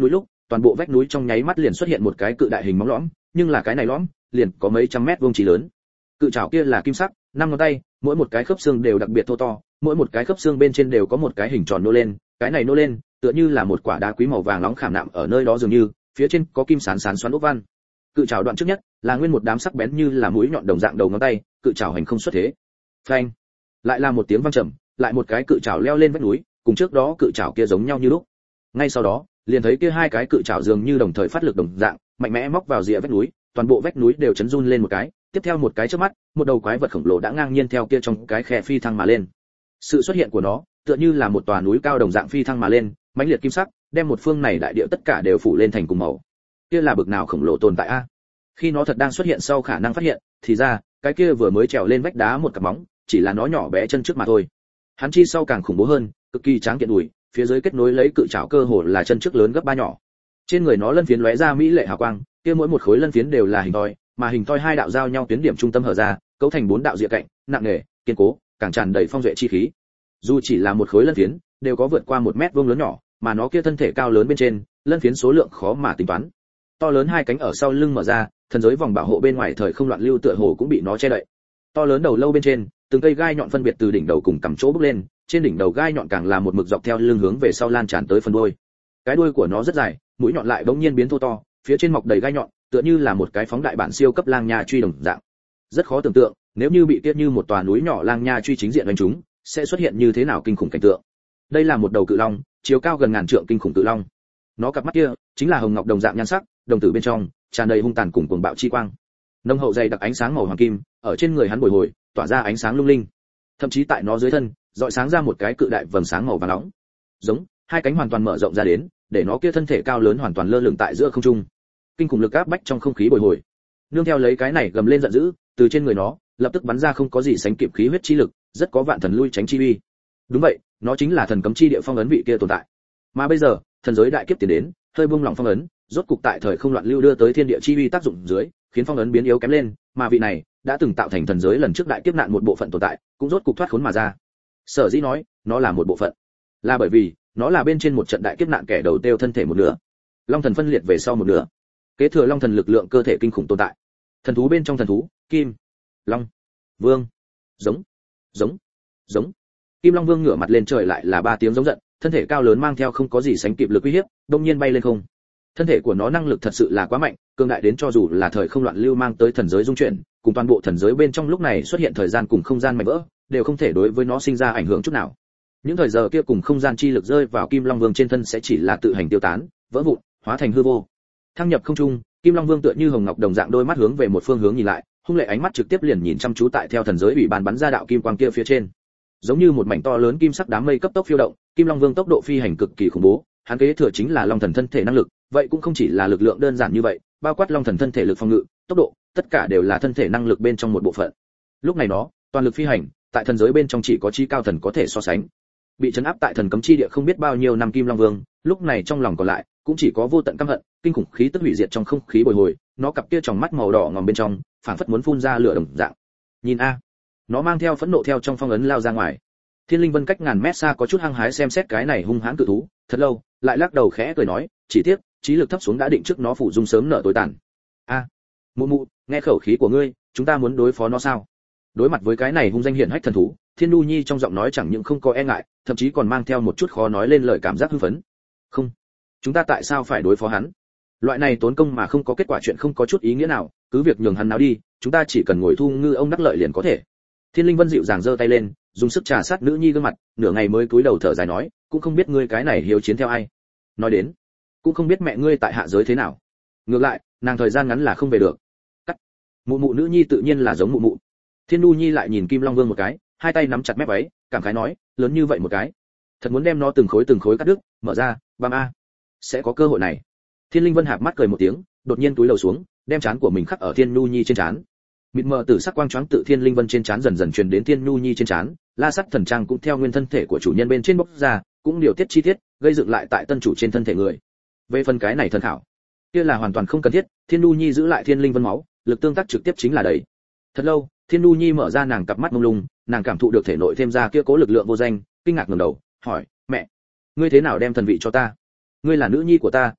toàn bộ vách núi trong nháy mắt liền xuất hiện một cái cự đại hình móng lõm, nhưng là cái này lõm liền có mấy trăm mét vuông trí lớn. Cự trảo kia là kim sắc, năm ngón tay, mỗi một cái khớp xương đều đặc biệt thô to, mỗi một cái khớp xương bên trên đều có một cái hình tròn nô lên, cái này nô lên tựa như là một quả đá quý màu vàng nóng khảm nạm ở nơi đó dường như, phía trên có kim sán sán xoắn ốc văn. Cự trảo đoạn trước nhất là nguyên một đám sắc bén như là mũi nhọn đồng dạng đầu ngón tay, cự trảo hành không xuất thế. Phanh! Lại là một tiếng vang trầm, lại một cái cự trảo leo lên vách núi, cùng trước đó cự trảo kia giống nhau như lúc. Ngay sau đó, liền thấy kia hai cái cự trảo dường như đồng thời phát lực đồng dạng, mạnh mẽ móc vào rìa vách núi, toàn bộ vách núi đều chấn run lên một cái, tiếp theo một cái chớp mắt, một đầu quái vật khổng lồ đã ngang nhiên theo kia trong cái khe phi thăng mà lên. Sự xuất hiện của nó, tựa như là một tòa núi cao đồng dạng phi thăng mà lên, mãnh liệt kim sắc, đem một phương này đại địa tất cả đều phủ lên thành cùng màu. Kia là bực nào khổng lồ tồn tại a? Khi nó thật đang xuất hiện sau khả năng phát hiện, thì ra, cái kia vừa mới trèo lên vách đá một cặp móng, chỉ là nó nhỏ bé chân trước mà thôi. Hắn chi sau càng khủng bố hơn, cực kỳ tráng kiện đùi, phía dưới kết nối lấy cự trảo cơ hồ là chân trước lớn gấp ba nhỏ. Trên người nó lân phiến lóe ra mỹ lệ hào quang, kia mỗi một khối lân phiến đều là hình thoi, mà hình thoi hai đạo giao nhau tuyến điểm trung tâm hở ra, cấu thành bốn đạo rìa cạnh, nặng nề, kiên cố, càng tràn đầy phong duệ chi khí. Dù chỉ là một khối lân phiến, đều có vượt qua một mét vuông lớn nhỏ, mà nó kia thân thể cao lớn bên trên, lân phiến số lượng khó mà tính toán. To lớn hai cánh ở sau lưng mở ra, thần giới vòng bảo hộ bên ngoài thời không loạn lưu tựa hồ cũng bị nó che đậy. To lớn đầu lâu bên trên, từng cây gai nhọn phân biệt từ đỉnh đầu cùng cằm chỗ bước lên, trên đỉnh đầu gai nhọn càng là một mực dọc theo lưng hướng về sau lan tràn tới phần đuôi. Cái đuôi của nó rất dài, mũi nhọn lại bỗng nhiên biến thô to, phía trên mọc đầy gai nhọn, tựa như là một cái phóng đại bản siêu cấp lang nha truy đồng dạng. Rất khó tưởng tượng, nếu như bị tiếp như một tòa núi nhỏ lang nha truy chính diện đánh chúng, sẽ xuất hiện như thế nào kinh khủng cảnh tượng. Đây là một đầu cự long, chiều cao gần ngàn trượng kinh khủng cự long. Nó cặp mắt kia chính là hồng ngọc đồng dạng nhan sắc, đồng tử bên trong tràn đầy hung tàn cùng cuồng bạo chi quang. Nông hậu dày đặc ánh sáng màu hoàng kim, ở trên người hắn bồi hồi, tỏa ra ánh sáng lung linh. Thậm chí tại nó dưới thân, rọi sáng ra một cái cự đại vầng sáng màu vàng nóng. Giống, hai cánh hoàn toàn mở rộng ra đến, để nó kia thân thể cao lớn hoàn toàn lơ lửng tại giữa không trung. Kinh khủng lực áp bách trong không khí bồi hồi. Nương theo lấy cái này gầm lên giận dữ, từ trên người nó, lập tức bắn ra không có gì sánh kịp khí huyết chi lực, rất có vạn thần lui tránh chi uy. Đúng vậy, nó chính là thần cấm chi địa phong ấn vị kia tồn tại. Mà bây giờ, thần giới đại kiếp tiến đến, hơi buông lỏng phong ấn, rốt cục tại thời không loạn lưu đưa tới thiên địa chi uy tác dụng dưới, khiến phong ấn biến yếu kém lên, mà vị này đã từng tạo thành thần giới lần trước đại kiếp nạn một bộ phận tồn tại, cũng rốt cục thoát khốn mà ra. Sở dĩ nói, nó là một bộ phận, là bởi vì nó là bên trên một trận đại kiếp nạn kẻ đầu tiêu thân thể một nửa, long thần phân liệt về sau một nửa, kế thừa long thần lực lượng cơ thể kinh khủng tồn tại. Thần thú bên trong thần thú, kim, long, vương, giống, giống, giống. Kim Long Vương ngửa mặt lên trời lại là ba tiếng giống giận, thân thể cao lớn mang theo không có gì sánh kịp lực uy hiếp, đột nhiên bay lên không. Thân thể của nó năng lực thật sự là quá mạnh, cường đại đến cho dù là thời không loạn lưu mang tới thần giới dung chuyển, cùng toàn bộ thần giới bên trong lúc này xuất hiện thời gian cùng không gian mảnh vỡ, đều không thể đối với nó sinh ra ảnh hưởng chút nào. Những thời giờ kia cùng không gian chi lực rơi vào Kim Long Vương trên thân sẽ chỉ là tự hành tiêu tán, vỡ vụn, hóa thành hư vô. Thăng nhập không trung, Kim Long Vương tựa như hồng ngọc đồng dạng đôi mắt hướng về một phương hướng nhìn lại, hung lệ ánh mắt trực tiếp liền nhìn chăm chú tại theo thần giới ủy ban bắn ra đạo kim quang kia phía trên. Giống như một mảnh to lớn kim sắc đám mây cấp tốc phiêu động, Kim Long Vương tốc độ phi hành cực kỳ khủng bố, hắn kế thừa chính là Long Thần thân thể năng lực, vậy cũng không chỉ là lực lượng đơn giản như vậy, bao quát Long Thần thân thể lực phòng ngự, tốc độ, tất cả đều là thân thể năng lực bên trong một bộ phận. Lúc này nó, toàn lực phi hành, tại thần giới bên trong chỉ có chí cao thần có thể so sánh. Bị trấn áp tại thần cấm chi địa không biết bao nhiêu năm Kim Long Vương, lúc này trong lòng còn lại, cũng chỉ có vô tận căm hận, kinh khủng khí tức hủy diệt trong không khí bồi hồi, nó cặp kia tròng mắt màu đỏ ngòm bên trong, phảng phất muốn phun ra lửa đồng dạng. Nhìn a, nó mang theo phẫn nộ theo trong phong ấn lao ra ngoài. Thiên Linh Vân cách ngàn mét xa có chút hăng hái xem xét cái này hung hãn cự thú, thật lâu, lại lắc đầu khẽ cười nói, chỉ tiếc, trí lực thấp xuống đã định trước nó phủ dung sớm nợ tối tàn. A, mụ mụ, nghe khẩu khí của ngươi, chúng ta muốn đối phó nó sao? Đối mặt với cái này hung danh hiển hách thần thú, Thiên Nu Nhi trong giọng nói chẳng những không có e ngại, thậm chí còn mang theo một chút khó nói lên lời cảm giác hưng phấn. Không, chúng ta tại sao phải đối phó hắn? Loại này tốn công mà không có kết quả chuyện không có chút ý nghĩa nào, cứ việc nhường hắn nào đi, chúng ta chỉ cần ngồi thu ngư ông đắc lợi liền có thể. Thiên Linh Vân dịu dàng giơ tay lên, dùng sức trà sát nữ nhi gương mặt, nửa ngày mới cúi đầu thở dài nói, cũng không biết ngươi cái này hiếu chiến theo ai. Nói đến, cũng không biết mẹ ngươi tại hạ giới thế nào. Ngược lại, nàng thời gian ngắn là không về được. Cắt. Mụ mụ nữ nhi tự nhiên là giống mụ mụ. Thiên Nu Nhi lại nhìn Kim Long Vương một cái, hai tay nắm chặt mép váy, cảm khái nói, lớn như vậy một cái, thật muốn đem nó từng khối từng khối cắt đứt, mở ra, băm a. Sẽ có cơ hội này. Thiên Linh Vân hạp mắt cười một tiếng, đột nhiên túi lầu xuống, đem trán của mình khắc ở Thiên Nu Nhi trên trán. Mịt mờ tử sắc quang choáng tự Thiên Linh Vân trên trán dần dần truyền đến Thiên Nu Nhi trên trán, La Sắt Thần Trang cũng theo nguyên thân thể của chủ nhân bên trên bốc ra, cũng điều tiết chi tiết, gây dựng lại tại tân chủ trên thân thể người. Về phần cái này thần khảo, kia là hoàn toàn không cần thiết, Thiên Nu Nhi giữ lại Thiên Linh Vân máu, lực tương tác trực tiếp chính là đầy. Thật lâu, Thiên Nu Nhi mở ra nàng cặp mắt mông lung, nàng cảm thụ được thể nội thêm ra kia cố lực lượng vô danh, kinh ngạc ngẩng đầu, hỏi, "Mẹ, ngươi thế nào đem thần vị cho ta? Ngươi là nữ nhi của ta,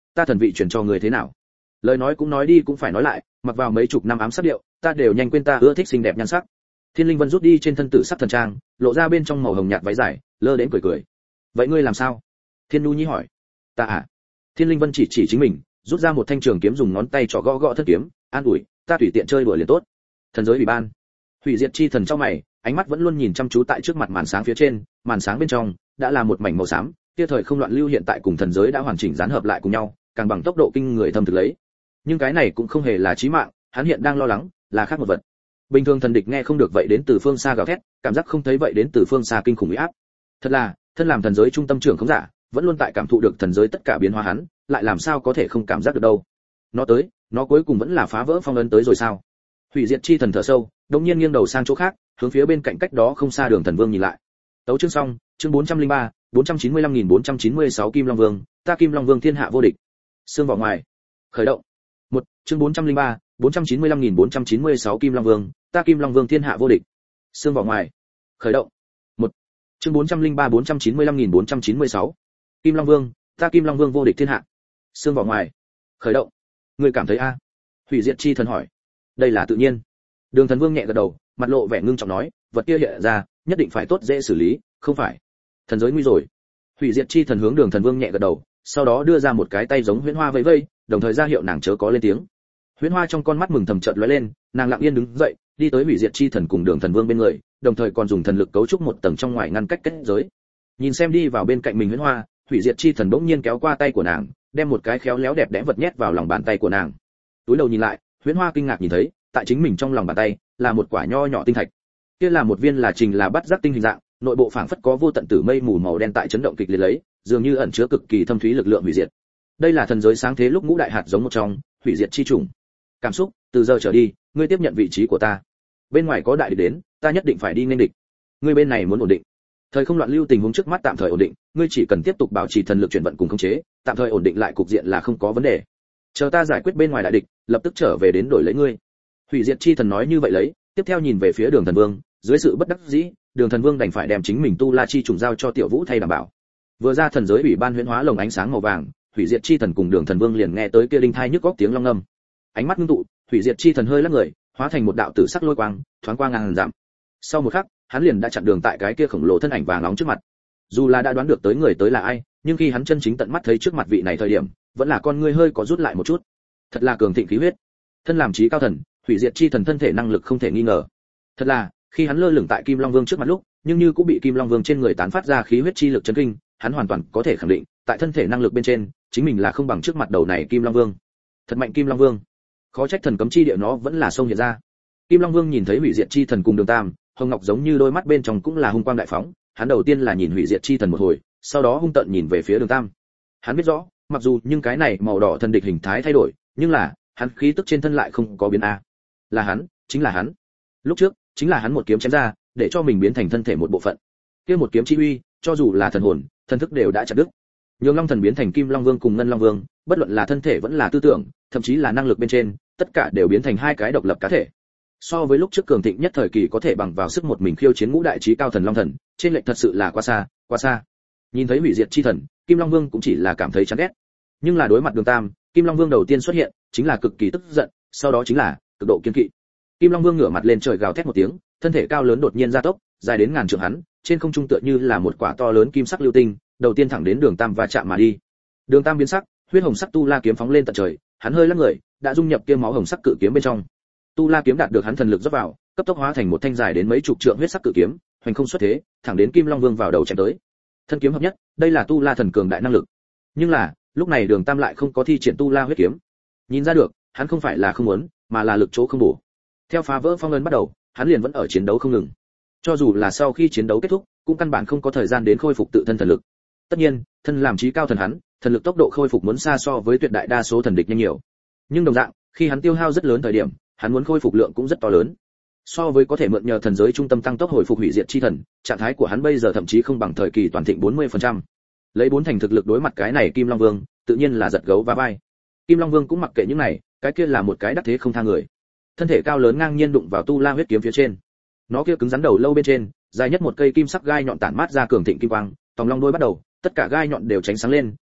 ta thần vị chuyển cho người thế nào? Lời nói cũng nói đi cũng phải nói lại, mặc vào mấy chục năm ám sắc điệu, ta đều nhanh quên ta ưa thích xinh đẹp nhan sắc. Thiên Linh Vân rút đi trên thân tử sắc thần trang, lộ ra bên trong màu hồng nhạt váy dài, lơ đến cười cười. Vậy ngươi làm sao? Thiên Nu Nhi hỏi. Ta à? Thiên Linh Vân chỉ chỉ chính mình, rút ra một thanh trường kiếm dùng ngón tay trỏ gõ gõ thân kiếm, an ủi, ta tùy tiện chơi đùa liền tốt. Thần giới ủy ban. Hủy diệt chi thần trong mày, ánh mắt vẫn luôn nhìn chăm chú tại trước mặt màn sáng phía trên, màn sáng bên trong đã là một mảnh màu xám, kia thời không loạn lưu hiện tại cùng thần giới đã hoàn chỉnh dán hợp lại cùng nhau, càng bằng tốc độ kinh người thâm thực lấy. Nhưng cái này cũng không hề là chí mạng, hắn hiện đang lo lắng là khác một vật. Bình thường thần địch nghe không được vậy đến từ phương xa gào thét, cảm giác không thấy vậy đến từ phương xa kinh khủng uy áp. Thật là, thân làm thần giới trung tâm trưởng không giả, vẫn luôn tại cảm thụ được thần giới tất cả biến hóa hắn, lại làm sao có thể không cảm giác được đâu. Nó tới, nó cuối cùng vẫn là phá vỡ phong ấn tới rồi sao? Hủy diệt chi thần thở sâu, đột nhiên nghiêng đầu sang chỗ khác, hướng phía bên cạnh cách đó không xa Đường Thần Vương nhìn lại. Tấu chương xong, chương bốn trăm lẻ ba, bốn trăm chín mươi lăm nghìn bốn trăm chín mươi sáu Kim Long Vương, ta Kim Long Vương thiên hạ vô địch. Xương vào ngoài. Khởi động. Một, chương bốn trăm lẻ ba, bốn trăm chín mươi lăm nghìn bốn trăm chín mươi sáu Kim Long Vương, ta Kim Long Vương thiên hạ vô địch. Xương vào ngoài. Khởi động. Một, chương bốn trăm lẻ ba bốn trăm chín mươi lăm nghìn bốn trăm chín mươi sáu Kim Long Vương, ta Kim Long Vương vô địch thiên hạ. Xương vào ngoài. Khởi động. Ngươi cảm thấy a? Hủy diệt chi thần hỏi. Đây là tự nhiên. Đường Thần Vương nhẹ gật đầu, mặt lộ vẻ ngưng trọng nói, vật kia hiện ra, nhất định phải tốt dễ xử lý, không phải? Thần giới nguy rồi. Hủy diệt chi thần hướng Đường Thần Vương nhẹ gật đầu, sau đó đưa ra một cái tay giống huyễn hoa vẫy vẫy, đồng thời ra hiệu nàng chớ có lên tiếng. Huyễn hoa trong con mắt mừng thầm chợt lóe lên, nàng lặng yên đứng dậy, đi tới hủy diệt chi thần cùng Đường Thần Vương bên người, đồng thời còn dùng thần lực cấu trúc một tầng trong ngoài ngăn cách kết giới. Nhìn xem đi vào bên cạnh mình huyễn hoa, hủy diệt chi thần bỗng nhiên kéo qua tay của nàng, đem một cái khéo léo đẹp đẽ vật nhét vào lòng bàn tay của nàng. Túi đầu nhìn lại, huyễn hoa kinh ngạc nhìn thấy, tại chính mình trong lòng bàn tay là một quả nho nhỏ tinh thạch. Kia là một viên là trình là bắt giác tinh hình dạng, nội bộ phảng phất có vô tận tử mây mù màu đen tại chấn động kịch liệt lấy, dường như ẩn chứa cực kỳ thâm thúy lực lượng hủy diệt. Đây là thần giới sáng thế lúc ngũ đại hạt giống một trong, hủy diệt chi trùng. Cảm xúc, từ giờ trở đi, ngươi tiếp nhận vị trí của ta. Bên ngoài có đại địch đến, ta nhất định phải đi nghênh địch. Ngươi bên này muốn ổn định. Thời không loạn lưu tình huống trước mắt tạm thời ổn định, ngươi chỉ cần tiếp tục bảo trì thần lực chuyển vận cùng khống chế, tạm thời ổn định lại cục diện là không có vấn đề. Chờ ta giải quyết bên ngoài đại địch, lập tức trở về đến đổi lấy ngươi. Hủy diệt chi thần nói như vậy lấy, tiếp theo nhìn về phía Đường Thần Vương, dưới sự bất đắc dĩ, Đường Thần Vương đành phải đem chính mình tu la chi trùng giao cho Tiểu Vũ thay đảm bảo. Vừa ra thần giới ủy ban huyễn hóa lồng ánh sáng màu vàng, hủy diệt chi thần cùng Đường Thần Vương liền nghe tới kia đinh thai nhức góc tiếng long ngâm. Ánh mắt ngưng tụ, hủy diệt chi thần hơi lắc người, hóa thành một đạo tử sắc lôi quang, thoáng qua ngàn dặm. Sau một khắc, hắn liền đã chặn đường tại cái kia khổng lồ thân ảnh vàng nóng trước mặt. Dù là đã đoán được tới người tới là ai, nhưng khi hắn chân chính tận mắt thấy trước mặt vị này thời điểm, vẫn là con ngươi hơi có rút lại một chút. Thật là cường thịnh khí huyết. Thân làm chí cao thần, hủy diệt chi thần thân thể năng lực không thể nghi ngờ. Thật là, khi hắn lơ lửng tại Kim Long Vương trước mặt lúc, nhưng như cũng bị Kim Long Vương trên người tán phát ra khí huyết chi lực chấn kinh, hắn hoàn toàn có thể khẳng định, tại thân thể năng lực bên trên, chính mình là không bằng trước mặt đầu này Kim Long Vương. Thật mạnh Kim Long Vương. Khó trách thần cấm chi địa nó vẫn là sông hiện ra. Kim Long Vương nhìn thấy hủy diệt chi thần cùng Đường Tam, hồng ngọc giống như đôi mắt bên trong cũng là hung quang đại phóng, hắn đầu tiên là nhìn hủy diệt chi thần một hồi, sau đó hung tợn nhìn về phía Đường Tam. Hắn biết rõ, mặc dù nhưng cái này màu đỏ thần địch hình thái thay đổi, nhưng là, hắn khí tức trên thân lại không có biến a. Là hắn, chính là hắn. Lúc trước, chính là hắn một kiếm chém ra, để cho mình biến thành thân thể một bộ phận. Kia một kiếm chi uy, cho dù là thần hồn, thần thức đều đã chặt đứt. Nhường Long Thần biến thành Kim Long Vương cùng Ngân Long Vương, bất luận là thân thể vẫn là tư tưởng, thậm chí là năng lực bên trên, tất cả đều biến thành hai cái độc lập cá thể. So với lúc trước cường thịnh nhất thời kỳ có thể bằng vào sức một mình khiêu chiến ngũ đại chí cao thần Long Thần, trên lệch thật sự là quá xa, quá xa. Nhìn thấy hủy diệt chi thần, Kim Long Vương cũng chỉ là cảm thấy chán ghét. Nhưng là đối mặt Đường Tam, Kim Long Vương đầu tiên xuất hiện, chính là cực kỳ tức giận, sau đó chính là cực độ kiên kỵ. Kim Long Vương ngửa mặt lên trời gào thét một tiếng, thân thể cao lớn đột nhiên gia tốc, dài đến ngàn trượng hắn, trên không trung tựa như là một quả to lớn kim sắc lưu tinh, đầu tiên thẳng đến Đường Tam va chạm mà đi. Đường Tam biến sắc, huyết hồng sắc tu la kiếm phóng lên tận trời, hắn hơi lắc người, đã dung nhập kia máu hồng sắc cự kiếm bên trong. Tu la kiếm đạt được hắn thần lực rót vào, cấp tốc hóa thành một thanh dài đến mấy chục trượng huyết sắc cự kiếm, hoành không xuất thế, thẳng đến Kim Long Vương vào đầu chém tới. Thân kiếm hợp nhất, đây là tu la thần cường đại năng lực. Nhưng là, lúc này Đường Tam lại không có thi triển tu la huyết kiếm. Nhìn ra được, hắn không phải là không muốn, mà là lực chỗ không đủ. Theo phá vỡ phong ấn bắt đầu, hắn liền vẫn ở chiến đấu không ngừng. Cho dù là sau khi chiến đấu kết thúc, cũng căn bản không có thời gian đến khôi phục tự thân thần lực. Tất nhiên, thân làm chí cao thần hắn, thần lực tốc độ khôi phục muốn xa so với tuyệt đại đa số thần địch nhanh nhiều. Nhưng đồng dạng, khi hắn tiêu hao rất lớn thời điểm, hắn muốn khôi phục lượng cũng rất to lớn. So với có thể mượn nhờ thần giới trung tâm tăng tốc hồi phục hủy diệt chi thần, trạng thái của hắn bây giờ thậm chí không bằng thời kỳ toàn thịnh bốn mươi phần trăm. Lấy bốn thành thực lực đối mặt cái này Kim Long Vương, tự nhiên là giật gấu và vai. Kim Long Vương cũng mặc kệ những này, cái kia là một cái đắc thế không tha người. Thân thể cao lớn ngang nhiên đụng vào tu la huyết kiếm phía trên. Nó kia cứng rắn đầu lâu bên trên, dài nhất một cây kim sắc gai nhọn tản mát ra cường thịnh kim quang, tòng long đôi bắt đầu, tất cả gai nhọn đều tránh sáng lên,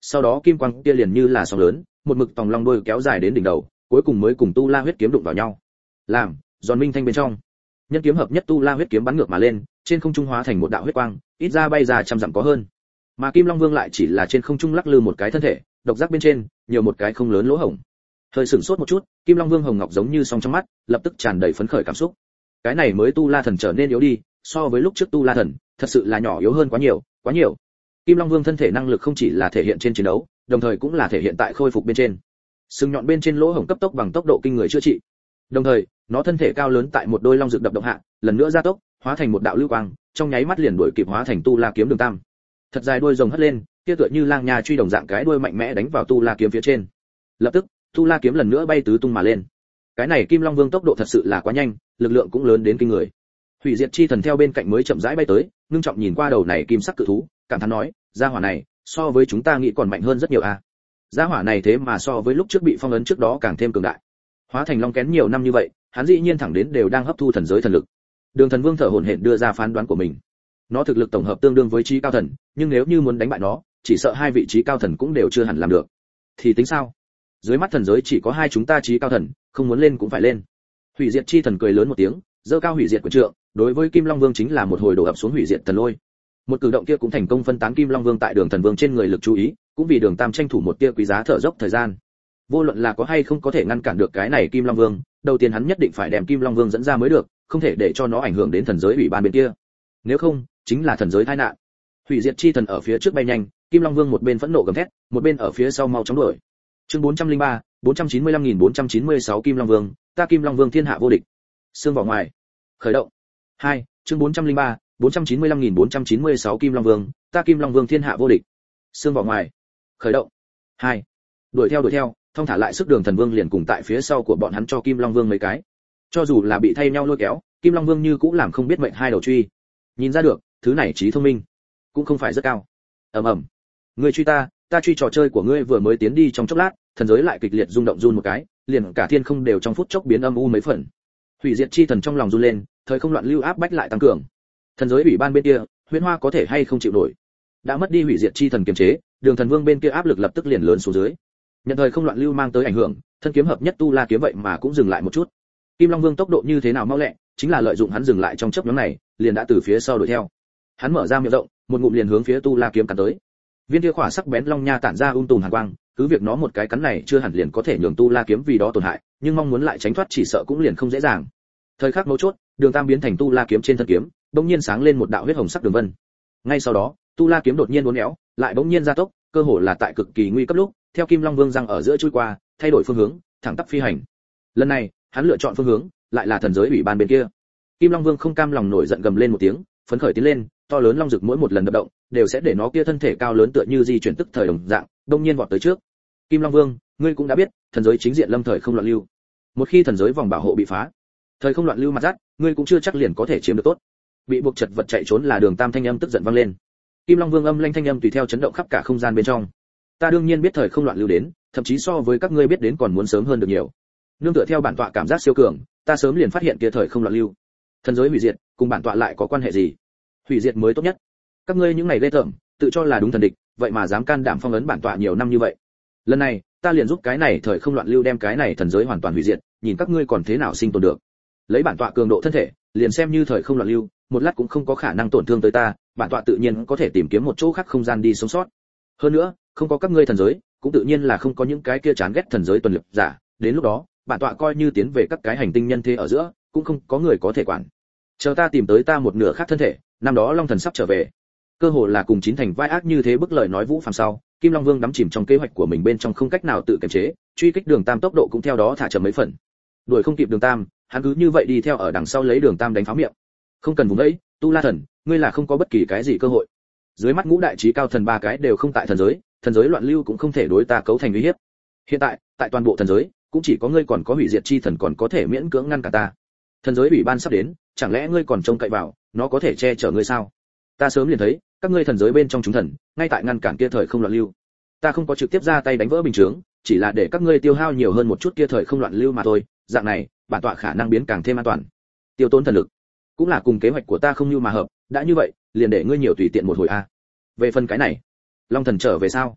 sau đó kim quang kia liền như là sóng lớn, một mực tòng long đuôi kéo dài đến đỉnh đầu, cuối cùng mới cùng tu la huyết kiếm đụng vào nhau. Làm, giòn minh thanh bên trong, nhân kiếm hợp nhất tu la huyết kiếm bắn ngược mà lên, trên không trung hóa thành một đạo huyết quang, ít ra bay ra trăm dặm có hơn. Mà Kim Long Vương lại chỉ là trên không trung lắc lư một cái thân thể, độc giác bên trên nhiều một cái không lớn lỗ hổng. Hơi sửng sốt một chút, Kim Long Vương hồng ngọc giống như song trong mắt, lập tức tràn đầy phấn khởi cảm xúc. Cái này mới tu la thần trở nên yếu đi, so với lúc trước tu la thần, thật sự là nhỏ yếu hơn quá nhiều, quá nhiều. Kim Long Vương thân thể năng lực không chỉ là thể hiện trên chiến đấu, đồng thời cũng là thể hiện tại khôi phục bên trên. Sừng nhọn bên trên lỗ hổng cấp tốc bằng tốc độ kinh người chữa trị. Đồng thời, nó thân thể cao lớn tại một đôi long dược đập động hạ, lần nữa gia tốc, hóa thành một đạo lưu quang, trong nháy mắt liền đuổi kịp hóa thành tu la kiếm đường tam. Thật dài đuôi rồng hất lên, kia tựa như lang nha truy đồng dạng cái đuôi mạnh mẽ đánh vào tu la kiếm phía trên. Lập tức, tu la kiếm lần nữa bay tứ tung mà lên. Cái này Kim Long Vương tốc độ thật sự là quá nhanh, lực lượng cũng lớn đến kinh người. Hủy diệt chi thần theo bên cạnh mới chậm rãi bay tới, ngưng trọng nhìn qua đầu này kim sắc cự thú, cảm thán nói, gia hỏa này, so với chúng ta nghĩ còn mạnh hơn rất nhiều a. À. Gia hỏa này thế mà so với lúc trước bị phong ấn trước đó càng thêm cường đại. Hóa thành long kén nhiều năm như vậy, hắn dĩ nhiên thẳng đến đều đang hấp thu thần giới thần lực. Đường Thần Vương thở hổn hển đưa ra phán đoán của mình. Nó thực lực tổng hợp tương đương với trí cao thần, nhưng nếu như muốn đánh bại nó, chỉ sợ hai vị trí cao thần cũng đều chưa hẳn làm được. Thì tính sao? Dưới mắt thần giới chỉ có hai chúng ta trí cao thần, không muốn lên cũng phải lên. Hủy diệt chi thần cười lớn một tiếng, giơ cao hủy diệt của trượng, đối với Kim Long Vương chính là một hồi đổ ập xuống hủy diệt thần lôi. Một cử động kia cũng thành công phân tán Kim Long Vương tại Đường Thần Vương trên người lực chú ý, cũng vì Đường Tam tranh thủ một tia quý giá thở dốc thời gian. Vô luận là có hay không có thể ngăn cản được cái này Kim Long Vương, đầu tiên hắn nhất định phải đem Kim Long Vương dẫn ra mới được, không thể để cho nó ảnh hưởng đến thần giới ủy ban bên kia. Nếu không, chính là thần giới tai nạn. Hủy diệt chi thần ở phía trước bay nhanh, Kim Long Vương một bên phẫn nộ gầm thét, một bên ở phía sau mau chóng đuổi. Chương bốn trăm lẻ ba, bốn trăm chín mươi lăm nghìn bốn trăm chín mươi sáu Kim Long Vương, ta Kim Long Vương thiên hạ vô địch. Xương vào ngoài. Khởi động. hai, chương bốn trăm lẻ ba, bốn trăm chín mươi lăm nghìn bốn trăm chín mươi sáu Kim Long Vương, ta Kim Long Vương thiên hạ vô địch. Xương vào ngoài. Khởi động. hai. Đuổi theo đuổi theo, thông thả lại sức Đường Thần Vương liền cùng tại phía sau của bọn hắn cho Kim Long Vương mấy cái. Cho dù là bị thay nhau lôi kéo, Kim Long Vương như cũng làm không biết mệnh hai đầu truy. Nhìn ra được, thứ này trí thông minh cũng không phải rất cao. Ầm ầm. Ngươi truy ta, ta truy trò chơi của ngươi vừa mới tiến đi trong chốc lát, thần giới lại kịch liệt rung động run một cái, liền cả thiên không đều trong phút chốc biến âm u mấy phần. Hủy diệt chi thần trong lòng run lên, thời không loạn lưu áp bách lại tăng cường. Thần giới ủy ban bên kia, Huyễn Hoa có thể hay không chịu nổi. Đã mất đi hủy diệt chi thần kiềm chế, Đường Thần Vương bên kia áp lực lập tức liền lớn xuống dưới. Nhận thời không loạn lưu mang tới ảnh hưởng, thân kiếm hợp nhất tu la kiếm vậy mà cũng dừng lại một chút. Kim Long Vương tốc độ như thế nào mau lẹ, chính là lợi dụng hắn dừng lại trong chớp nhoáng này, liền đã từ phía sau đuổi theo. Hắn mở ra miệng rộng, một ngụm liền hướng phía tu la kiếm cắn tới. Viên kia khỏa sắc bén long nha tản ra um tùm hàn quang, cứ việc nó một cái cắn này chưa hẳn liền có thể nhường tu la kiếm vì đó tổn hại, nhưng mong muốn lại tránh thoát chỉ sợ cũng liền không dễ dàng. Thời khắc mấu chốt, Đường Tam biến thành tu la kiếm trên thân kiếm, bỗng nhiên sáng lên một đạo huyết hồng sắc đường vân. Ngay sau đó, tu la kiếm đột nhiên uốn éo, lại bỗng nhiên gia tốc, cơ hồ là tại cực kỳ nguy cấp lúc, theo Kim Long Vương răng ở giữa chui qua, thay đổi phương hướng, thẳng tắp phi hành. Lần này, hắn lựa chọn phương hướng, lại là thần giới ủy ban bên kia. Kim Long Vương không cam lòng nổi giận gầm lên một tiếng, phấn khởi tiến lên, to lớn long rực mỗi một lần đập động, đều sẽ để nó kia thân thể cao lớn tựa như di chuyển tức thời đồng dạng, đông nhiên vọt tới trước. Kim Long Vương, ngươi cũng đã biết, thần giới chính diện lâm thời không loạn lưu. Một khi thần giới vòng bảo hộ bị phá, thời không loạn lưu mặt rát, ngươi cũng chưa chắc liền có thể chiếm được tốt. Bị buộc chật vật chạy trốn là Đường Tam thanh âm tức giận vang lên. Kim Long Vương âm lanh thanh âm tùy theo chấn động khắp cả không gian bên trong. Ta đương nhiên biết thời không loạn lưu đến, thậm chí so với các ngươi biết đến còn muốn sớm hơn được nhiều. Nương tựa theo bản tọa cảm giác siêu cường, ta sớm liền phát hiện kia thời không loạn lưu. Thần giới hủy diệt, cùng bản tọa lại có quan hệ gì? Hủy diệt mới tốt nhất. Các ngươi những ngày ghê tởm, tự cho là đúng thần địch, vậy mà dám can đảm phong ấn bản tọa nhiều năm như vậy. Lần này, ta liền giúp cái này thời không loạn lưu đem cái này thần giới hoàn toàn hủy diệt, nhìn các ngươi còn thế nào sinh tồn được. Lấy bản tọa cường độ thân thể, liền xem như thời không loạn lưu, một lát cũng không có khả năng tổn thương tới ta, bản tọa tự nhiên có thể tìm kiếm một chỗ khác không gian đi sống sót. Hơn nữa, không có các ngươi thần giới, cũng tự nhiên là không có những cái kia chán ghét thần giới tuần lực giả, đến lúc đó, bản tọa coi như tiến về các cái hành tinh nhân thế ở giữa, cũng không có người có thể quản. Chờ ta tìm tới ta một nửa khác thân thể, năm đó Long Thần sắp trở về. Cơ hồ là cùng chín thành vai ác như thế bức lời nói vũ phàm sau, Kim Long Vương đắm chìm trong kế hoạch của mình bên trong không cách nào tự kiềm chế, truy kích Đường Tam tốc độ cũng theo đó thả chậm mấy phần. Đuổi không kịp Đường Tam, hắn cứ như vậy đi theo ở đằng sau lấy Đường Tam đánh pháo miệng. Không cần vùng ấy, Tu La Thần, ngươi là không có bất kỳ cái gì cơ hội. Dưới mắt ngũ đại chí cao thần ba cái đều không tại thần giới, thần giới loạn lưu cũng không thể đối ta cấu thành uy hiếp. Hiện tại, tại toàn bộ thần giới, cũng chỉ có ngươi còn có hủy diệt chi thần còn có thể miễn cưỡng ngăn cả ta. Thần giới ủy ban sắp đến, chẳng lẽ ngươi còn trông cậy vào nó có thể che chở ngươi sao? Ta sớm liền thấy, các ngươi thần giới bên trong chúng thần, ngay tại ngăn cản kia thời không loạn lưu. Ta không có trực tiếp ra tay đánh vỡ bình chướng, chỉ là để các ngươi tiêu hao nhiều hơn một chút kia thời không loạn lưu mà thôi, dạng này, bản tọa khả năng biến càng thêm an toàn. Tiêu tốn thần lực, cũng là cùng kế hoạch của ta không như mà hợp, đã như vậy, liền để ngươi nhiều tùy tiện một hồi a. Về phần cái này, Long Thần trở về sao?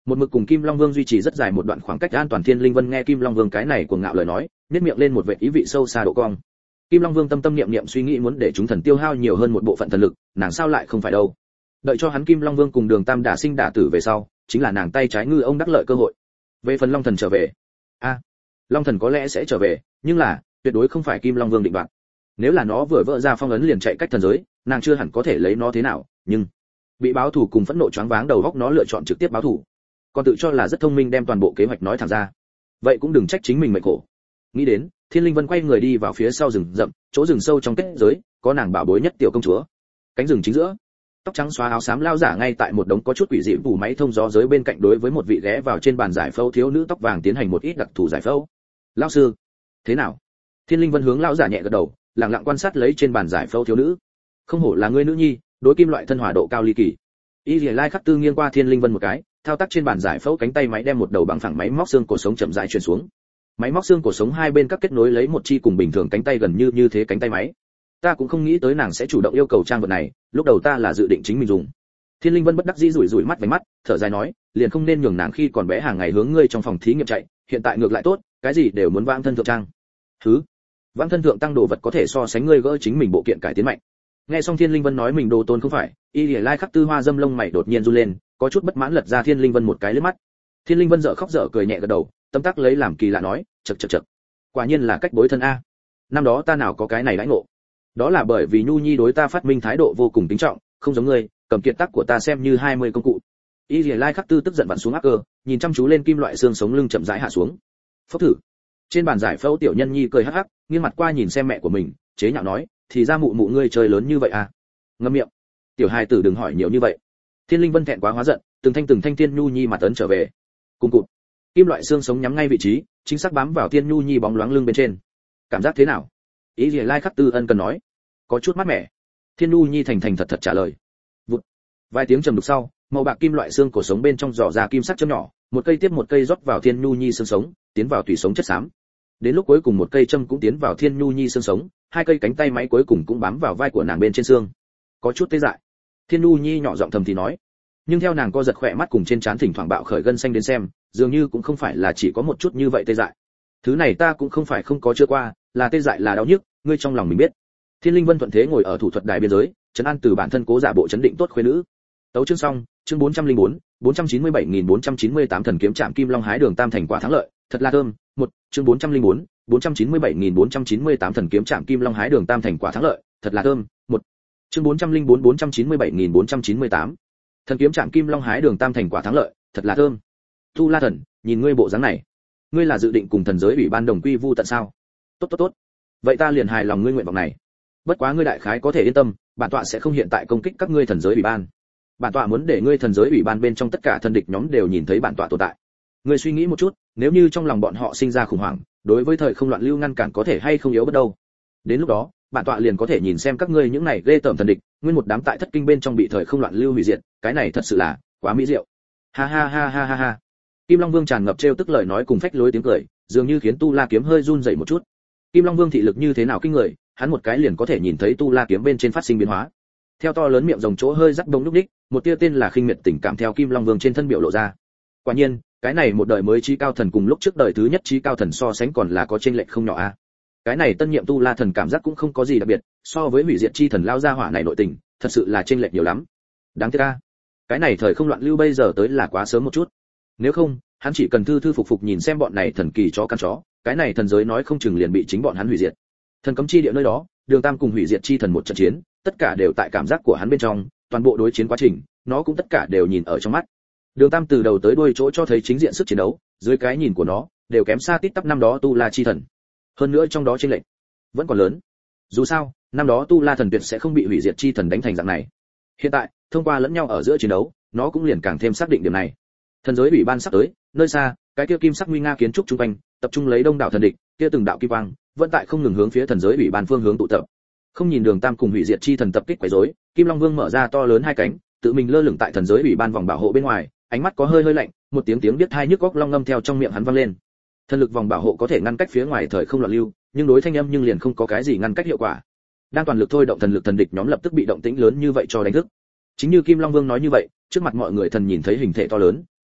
Một mực cùng Kim Long Vương duy trì rất dài một đoạn khoảng cách an toàn. Thiên Linh Vân nghe Kim Long Vương cái này cuồng ngạo lời nói, nhếch miệng lên một vệt ý vị sâu xa độ cong. Kim Long Vương tâm tâm niệm niệm suy nghĩ muốn để chúng thần tiêu hao nhiều hơn một bộ phận thần lực, nàng sao lại không phải đâu. Đợi cho hắn Kim Long Vương cùng Đường Tam đả sinh đả tử về sau, chính là nàng tay trái ngư ông đắc lợi cơ hội. Về phần Long Thần trở về, a, à, Long Thần có lẽ sẽ trở về, nhưng là tuyệt đối không phải Kim Long Vương định đoạt. Nếu là nó vừa vỡ ra phong ấn liền chạy cách thần giới, nàng chưa hẳn có thể lấy nó thế nào, nhưng bị báo thù cùng phẫn nộ choáng váng đầu óc nó lựa chọn trực tiếp báo thù. Còn tự cho là rất thông minh đem toàn bộ kế hoạch nói thẳng ra. Vậy cũng đừng trách chính mình mệnh khổ. Nghĩ đến, Thiên Linh Vân quay người đi vào phía sau rừng rậm, chỗ rừng sâu trong kết giới, có nàng bảo bối nhất tiểu công chúa. Cánh rừng chính giữa, tóc trắng xóa áo xám lao giả ngay tại một đống có chút quỷ dị phủ máy thông gió giới bên cạnh đối với một vị ghé vào trên bàn giải phẫu thiếu nữ tóc vàng tiến hành một ít đặc thù giải phẫu. Lão sư, thế nào? Thiên Linh Vân hướng lão giả nhẹ gật đầu, lặng lặng quan sát lấy trên bàn giải phẫu thiếu nữ. Không hổ là ngươi nữ nhi, đối kim loại thân hòa độ cao ly kỳ. Y Lệ Lai Khắc Tư nghiêng qua Thiên Linh Vân một cái, thao tác trên bàn giải phẫu cánh tay máy đem một đầu bằng phẳng máy móc xương cổ sống chậm rãi truyền xuống. Máy móc xương cổ sống hai bên các kết nối lấy một chi cùng bình thường cánh tay gần như như thế cánh tay máy. Ta cũng không nghĩ tới nàng sẽ chủ động yêu cầu trang vật này, lúc đầu ta là dự định chính mình dùng. Thiên Linh Vân bất đắc dĩ rủi rủi mắt vành mắt, thở dài nói, liền không nên nhường nàng khi còn bé hàng ngày hướng ngươi trong phòng thí nghiệm chạy, hiện tại ngược lại tốt, cái gì đều muốn vãng thân thượng trang. Hứ, vãng thân thượng tăng đồ vật có thể so sánh ngươi gỡ chính mình bộ kiện cải tiến mạnh. Nghe xong Thiên Linh Vân nói mình đồ tôn không phải, Y Lệ Lai Khắc Tư hoa dâm lông mày đột nhiên run lên, có chút bất mãn lật ra Thiên Linh Vân một cái liếc mắt. Thiên Linh Vân dở khóc dở cười nhẹ gật đầu, tâm tác lấy làm kỳ lạ nói, chậc chậc chậc, quả nhiên là cách bối thân a. Năm đó ta nào có cái này đãi ngộ. Đó là bởi vì Nhu Nhi đối ta phát minh thái độ vô cùng kính trọng, không giống ngươi, cầm kiệt tác của ta xem như hai mươi công cụ. Y Lệ Lai Khắc Tư tức giận vặn xuống ác cơ, nhìn chăm chú lên kim loại xương sống lưng chậm rãi hạ xuống. Phốc thử. Trên bàn giải phẫu tiểu nhân nhi cười hắc hắc, nghiêng mặt qua nhìn xem mẹ của mình, chế nhạo nói, thì ra mụ mụ ngươi chơi lớn như vậy à? Ngậm miệng. Tiểu hài tử đừng hỏi nhiều như vậy. Thiên Linh Vân thẹn quá hóa giận, từng thanh từng thanh Thiên Nhu Nhi mặt ấn trở về. Cùng cụt. Kim loại xương sống nhắm ngay vị trí, chính xác bám vào Thiên Nhu Nhi bóng loáng lưng bên trên. Cảm giác thế nào? Ý Lệ Lai Khắc Tư ân cần nói. Có chút mát mẻ. Thiên Nhu Nhi thành thành thật thật trả lời. Vụt. Vài tiếng trầm đục sau, màu bạc kim loại xương cổ sống bên trong giỏ ra kim sắc châm nhỏ, một cây tiếp một cây rót vào Thiên Nhu Nhi xương sống, tiến vào tủy sống chất xám. Đến lúc cuối cùng một cây châm cũng tiến vào Thiên Nhu Nhi xương sống, hai cây cánh tay máy cuối cùng cũng bám vào vai của nàng bên trên xương. Có chút tê dại. Thiên Nhu Nhi nhỏ giọng thầm thì nói. Nhưng theo nàng co giật khỏe mắt cùng trên trán thỉnh thoảng bạo khởi gân xanh đến xem, dường như cũng không phải là chỉ có một chút như vậy tê dại. Thứ này ta cũng không phải không có chưa qua, là tê dại là đau nhức, ngươi trong lòng mình biết. Thiên Linh Vân thuận thế ngồi ở thủ thuật đài biên giới, trấn an từ bản thân cố giả bộ chấn định tốt khuê nữ. Tấu chương xong, chương bốn trăm linh bốn, bốn trăm chín mươi bảy nghìn bốn trăm chín mươi tám thần kiếm trạm Kim Long hái đường tam thành quả thắng lợi, thật là thơm. Một, chương bốn trăm linh bốn, bốn trăm chín mươi bảy nghìn bốn trăm chín mươi tám thần kiếm trạm Kim Long hái đường tam thành quả thắng lợi, thật là thơm. Một, chương bốn trăm linh bốn, bốn trăm chín mươi bảy nghìn bốn trăm chín mươi tám thần kiếm trạm Kim Long hái đường tam thành quả thắng lợi, thật là thơm. Tu La Thần, nhìn ngươi bộ dáng này, ngươi là dự định cùng thần giới ủy ban đồng quy vu tận sao? Tốt tốt tốt, vậy ta liền hài lòng ngươi nguyện vọng này. Bất quá ngươi đại khái có thể yên tâm, bản tọa sẽ không hiện tại công kích các ngươi thần giới ủy ban. Bản tọa muốn để ngươi thần giới ủy ban bên trong tất cả thần địch nhóm đều nhìn thấy bản tọa tồn tại. Ngươi suy nghĩ một chút, nếu như trong lòng bọn họ sinh ra khủng hoảng, đối với thời không loạn lưu ngăn cản có thể hay không yếu bất đâu. Đến lúc đó, bản tọa liền có thể nhìn xem các ngươi những này ghê tởm thần địch, nguyên một đám tại thất kinh bên trong bị thời không loạn lưu hủy diệt, cái này thật sự là quá mỹ diệu. Ha ha ha ha ha ha. Kim Long Vương tràn ngập trêu tức lời nói cùng phách lối tiếng cười, dường như khiến Tu La kiếm hơi run rẩy một chút. Kim Long Vương thị lực như thế nào kinh người, hắn một cái liền có thể nhìn thấy Tu La kiếm bên trên phát sinh biến hóa. Theo to lớn miệng rồng chỗ hơi rắc đông lúc đích, một tia tên là khinh miệt tình cảm theo Kim Long Vương trên thân biểu lộ ra. Quả nhiên, cái này một đời mới chí cao thần cùng lúc trước đời thứ nhất chí cao thần so sánh còn là có chênh lệch không nhỏ a. Cái này tân nhiệm Tu La thần cảm giác cũng không có gì đặc biệt, so với hủy diệt chi thần lao ra hỏa này nội tình, thật sự là chênh lệch nhiều lắm. Đáng tiếc a. Cái này thời không loạn lưu bây giờ tới là quá sớm một chút. Nếu không, hắn chỉ cần thư thư phục phục nhìn xem bọn này thần kỳ chó căn chó, cái này thần giới nói không chừng liền bị chính bọn hắn hủy diệt. Thần cấm chi địa nơi đó, Đường Tam cùng hủy diệt chi thần một trận chiến, tất cả đều tại cảm giác của hắn bên trong, toàn bộ đối chiến quá trình, nó cũng tất cả đều nhìn ở trong mắt. Đường Tam từ đầu tới đuôi chỗ cho thấy chính diện sức chiến đấu, dưới cái nhìn của nó, đều kém xa tít tắp năm đó Tu La chi thần. Hơn nữa trong đó chênh lệch vẫn còn lớn. Dù sao, năm đó Tu La thần tuyệt sẽ không bị hủy diệt chi thần đánh thành dạng này. Hiện tại, thông qua lẫn nhau ở giữa chiến đấu, nó cũng liền càng thêm xác định điểm này. Thần giới ủy ban sắp tới, nơi xa, cái kia kim sắc nguy nga kiến trúc trung quanh, tập trung lấy đông đảo thần địch, kia từng đạo kim quang, vẫn tại không ngừng hướng phía thần giới ủy ban phương hướng tụ tập. Không nhìn Đường Tam cùng hủy diệt chi thần tập kích quấy rối, Kim Long Vương mở ra to lớn hai cánh, tự mình lơ lửng tại thần giới ủy ban vòng bảo hộ bên ngoài, ánh mắt có hơi hơi lạnh, một tiếng tiếng biết hai nhức góc long ngâm theo trong miệng hắn vang lên. Thần lực vòng bảo hộ có thể ngăn cách phía ngoài thời không loạn lưu, nhưng đối thanh âm nhưng liền không có cái gì ngăn cách hiệu quả. Đang toàn lực thôi động thần lực thần địch nhóm lập tức bị động tĩnh lớn như vậy cho đánh thức. Chính như Kim Long Vương nói như vậy, trước mặt mọi người thần nhìn thấy hình thể to lớn,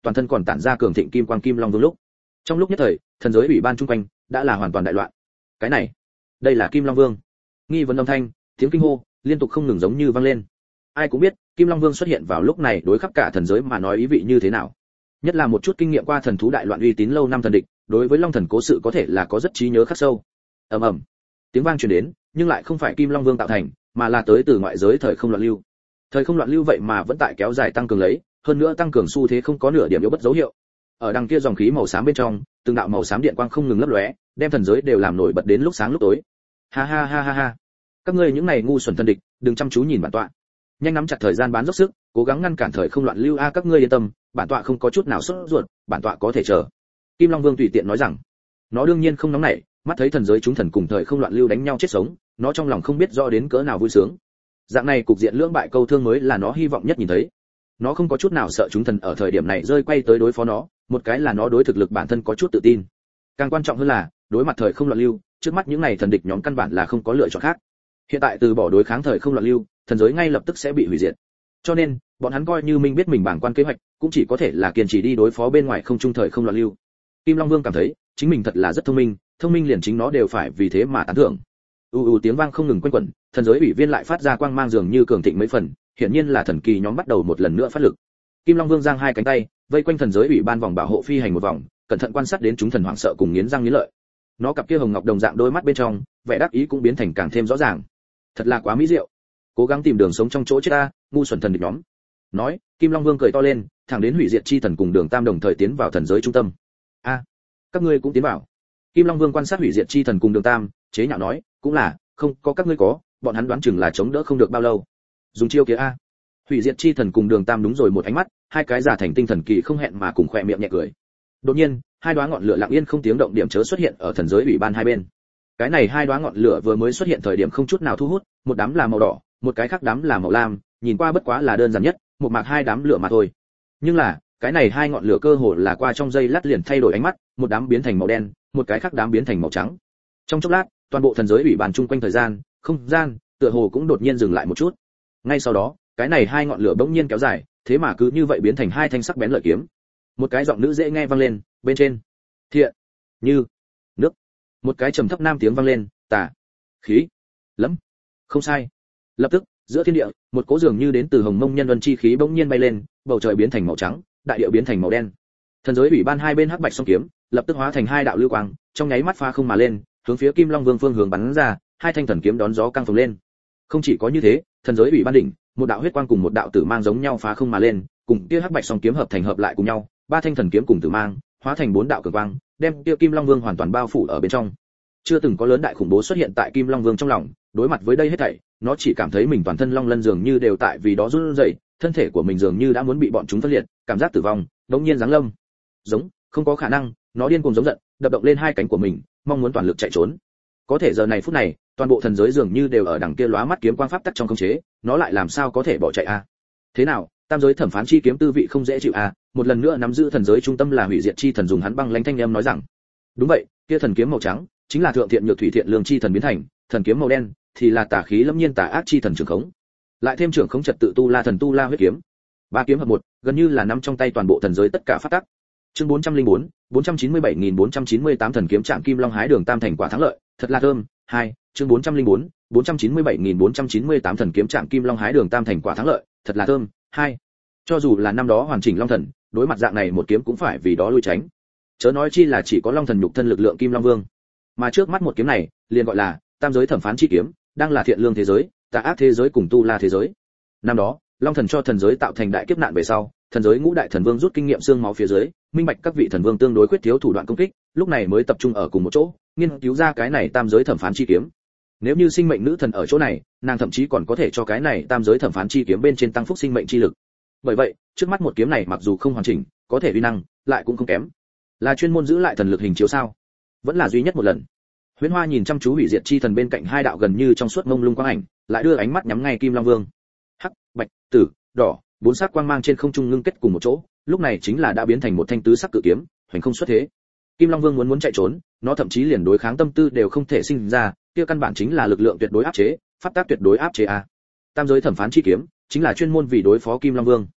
toàn thân còn tản ra cường thịnh kim quang Kim Long Vương lúc. Trong lúc nhất thời, thần giới ủy ban chung quanh đã là hoàn toàn đại loạn. Cái này, đây là Kim Long Vương. Nghi vấn âm thanh, tiếng kinh hô liên tục không ngừng giống như vang lên. Ai cũng biết, Kim Long Vương xuất hiện vào lúc này đối khắp cả thần giới mà nói ý vị như thế nào. Nhất là một chút kinh nghiệm qua thần thú đại loạn uy tín lâu năm thần địch, đối với Long Thần cố sự có thể là có rất trí nhớ khắc sâu. Ầm ầm, tiếng vang truyền đến, nhưng lại không phải Kim Long Vương tạo thành, mà là tới từ ngoại giới thời không loạn lưu. Thời không loạn lưu vậy mà vẫn tại kéo dài tăng cường lấy, hơn nữa tăng cường xu thế không có nửa điểm yếu bất dấu hiệu. Ở đằng kia dòng khí màu xám bên trong, từng đạo màu xám điện quang không ngừng lấp lóe, đem thần giới đều làm nổi bật đến lúc sáng lúc tối. Ha ha ha ha ha. Các ngươi những này ngu xuẩn thần địch, đừng chăm chú nhìn bản tọa. Nhanh nắm chặt thời gian bán dốc sức, cố gắng ngăn cản thời không loạn lưu a, các ngươi yên tâm, bản tọa không có chút nào sốt ruột, bản tọa có thể chờ. Kim Long Vương tùy tiện nói rằng, nó đương nhiên không nóng nảy, mắt thấy thần giới chúng thần cùng thời không loạn lưu đánh nhau chết sống, nó trong lòng không biết rõ đến cỡ nào vui sướng. Dạng này cục diện lưỡng bại câu thương mới là nó hy vọng nhất nhìn thấy. Nó không có chút nào sợ chúng thần ở thời điểm này rơi quay tới đối phó nó, một cái là nó đối thực lực bản thân có chút tự tin. Càng quan trọng hơn là, đối mặt thời không loạn lưu, trước mắt những này thần địch nhóm căn bản là không có lựa chọn khác. Hiện tại từ bỏ đối kháng thời không loạn lưu, thần giới ngay lập tức sẽ bị hủy diệt. Cho nên, bọn hắn coi như minh biết mình bảng quan kế hoạch, cũng chỉ có thể là kiên trì đi đối phó bên ngoài không trung thời không loạn lưu. Kim Long Vương cảm thấy, chính mình thật là rất thông minh, thông minh liền chính nó đều phải vì thế mà tán thưởng. U u tiếng vang không ngừng quanh quẩn, thần giới ủy viên lại phát ra quang mang dường như cường thịnh mấy phần, hiển nhiên là thần kỳ nhóm bắt đầu một lần nữa phát lực. Kim Long Vương giang hai cánh tay, vây quanh thần giới ủy ban vòng bảo hộ phi hành một vòng, cẩn thận quan sát đến chúng thần hoảng sợ cùng nghiến răng nghiến lợi. Nó cặp kia hồng ngọc đồng dạng đôi mắt bên trong, vẻ đắc ý cũng biến thành càng thêm rõ ràng. Thật là quá mỹ diệu. Cố gắng tìm đường sống trong chỗ chết ta, ngu xuẩn thần địch nhóm. Nói, Kim Long Vương cười to lên, thẳng đến hủy diệt chi thần cùng Đường Tam đồng thời tiến vào thần giới trung tâm. A, các ngươi cũng tiến vào. Kim Long Vương quan sát hủy diệt chi thần cùng Đường Tam, chế nhạo nói, cũng là, không, có các ngươi có, bọn hắn đoán chừng là chống đỡ không được bao lâu. Dùng chiêu kia a. Hủy diệt chi thần cùng Đường Tam đúng rồi một ánh mắt, hai cái giả thành tinh thần kỳ không hẹn mà cùng khỏe miệng nhẹ cười. Đột nhiên, hai đóa ngọn lửa lặng yên không tiếng động điểm chớ xuất hiện ở thần giới ủy ban hai bên. Cái này hai đóa ngọn lửa vừa mới xuất hiện thời điểm không chút nào thu hút, một đám là màu đỏ, một cái khác đám là màu lam, nhìn qua bất quá là đơn giản nhất, một mạc hai đám lửa mà thôi. Nhưng là, cái này hai ngọn lửa cơ hồ là qua trong giây lát liền thay đổi ánh mắt, một đám biến thành màu đen, một cái khác đám biến thành màu trắng. Trong chốc lát, toàn bộ thần giới ủy ban chung quanh thời gian, không gian, tựa hồ cũng đột nhiên dừng lại một chút. Ngay sau đó, cái này hai ngọn lửa bỗng nhiên kéo dài, thế mà cứ như vậy biến thành hai thanh sắc bén lợi kiếm. Một cái giọng nữ dễ nghe vang lên, bên trên, thiện, như, nước. Một cái trầm thấp nam tiếng vang lên, tà, khí, lẫm. Không sai. Lập tức, giữa thiên địa, một cỗ dường như đến từ hồng mông nhân luân chi khí bỗng nhiên bay lên, bầu trời biến thành màu trắng, đại địa biến thành màu đen. Thần giới ủy ban hai bên hắc bạch song kiếm, lập tức hóa thành hai đạo lưu quang, trong nháy mắt phá không mà lên, hướng phía Kim Long Vương phương hướng bắn ra, hai thanh thần kiếm đón gió căng phồng lên. Không chỉ có như thế, thần giới ủy ban đỉnh, một đạo huyết quang cùng một đạo tử mang giống nhau phá không mà lên, cùng kia hắc bạch song kiếm hợp thành hợp lại cùng nhau, ba thanh thần kiếm cùng tử mang, hóa thành bốn đạo cường quang, đem kia Kim Long Vương hoàn toàn bao phủ ở bên trong. Chưa từng có lớn đại khủng bố xuất hiện tại Kim Long Vương trong lòng, đối mặt với đây hết thảy, nó chỉ cảm thấy mình toàn thân long lân dường như đều tại vì đó run rẩy, thân thể của mình dường như đã muốn bị bọn chúng phân liệt, cảm giác tử vong, đống nhiên giáng lâm. Giống, không có khả năng, nó điên cuồng giống giận, đập động lên hai cánh của mình, mong muốn toàn lực chạy trốn. Có thể giờ này phút này, toàn bộ thần giới dường như đều ở đằng kia lóa mắt kiếm quang pháp tắc trong khống chế, nó lại làm sao có thể bỏ chạy a? Thế nào, tam giới thẩm phán chi kiếm tư vị không dễ chịu a? Một lần nữa nắm giữ thần giới trung tâm là hủy diệt chi thần dùng hắn băng lãnh thanh âm nói rằng. Đúng vậy, kia thần kiếm màu trắng chính là thượng thiện nhược thủy thiện lương chi thần biến thành, thần kiếm màu đen thì là tà khí lâm nhiên tà ác chi thần trưởng khống. Lại thêm trưởng khống trật tự tu la thần tu la huyết kiếm. Ba kiếm hợp một, gần như là nắm trong tay toàn bộ thần giới tất cả pháp tắc. Chương bốn trăm lẻ bốn, bốn trăm chín mươi bảy nghìn bốn trăm chín mươi tám thần kiếm Trạm Kim Long hái đường tam thành quả thắng lợi, thật là thơm. Hai, chương bốn trăm lẻ bốn, bốn trăm chín mươi bảy nghìn bốn trăm chín mươi tám thần kiếm Trạm Kim Long hái đường tam thành quả thắng lợi, thật là thơm. Hai, cho dù là năm đó hoàn chỉnh long thần, đối mặt dạng này một kiếm cũng phải vì đó lui tránh. Chớ nói chi là chỉ có long thần nhục thân lực lượng Kim Long Vương. Mà trước mắt một kiếm này, liền gọi là tam giới thẩm phán chi kiếm, đang là thiện lương thế giới, tà ác thế giới cùng tu la thế giới. Năm đó, long thần cho thần giới tạo thành đại kiếp nạn về sau, thần giới ngũ đại thần vương rút kinh nghiệm xương máu phía dưới, minh bạch các vị thần vương tương đối khuyết thiếu thủ đoạn công kích, lúc này mới tập trung ở cùng một chỗ, nghiên cứu ra cái này tam giới thẩm phán chi kiếm. Nếu như sinh mệnh nữ thần ở chỗ này, nàng thậm chí còn có thể cho cái này tam giới thẩm phán chi kiếm bên trên tăng phúc sinh mệnh chi lực. Bởi vậy, trước mắt một kiếm này mặc dù không hoàn chỉnh, có thể uy năng lại cũng không kém. Là chuyên môn giữ lại thần lực hình chiếu sao? Vẫn là duy nhất một lần. Huyễn Hoa nhìn chăm chú hủy diệt chi thần bên cạnh hai đạo gần như trong suốt mông lung quang ảnh, lại đưa ánh mắt nhắm ngay Kim Long Vương. Hắc, bạch, tử, đỏ, bốn sắc quang mang trên không trung ngưng kết cùng một chỗ, lúc này chính là đã biến thành một thanh tứ sắc cự kiếm, hoành không xuất thế. Kim Long Vương muốn muốn chạy trốn, nó thậm chí liền đối kháng tâm tư đều không thể sinh ra, kia căn bản chính là lực lượng tuyệt đối áp chế, pháp tắc tuyệt đối áp chế a. Tam giới thẩm phán chi kiếm, chính là chuyên môn vì đối phó Kim Long Vương.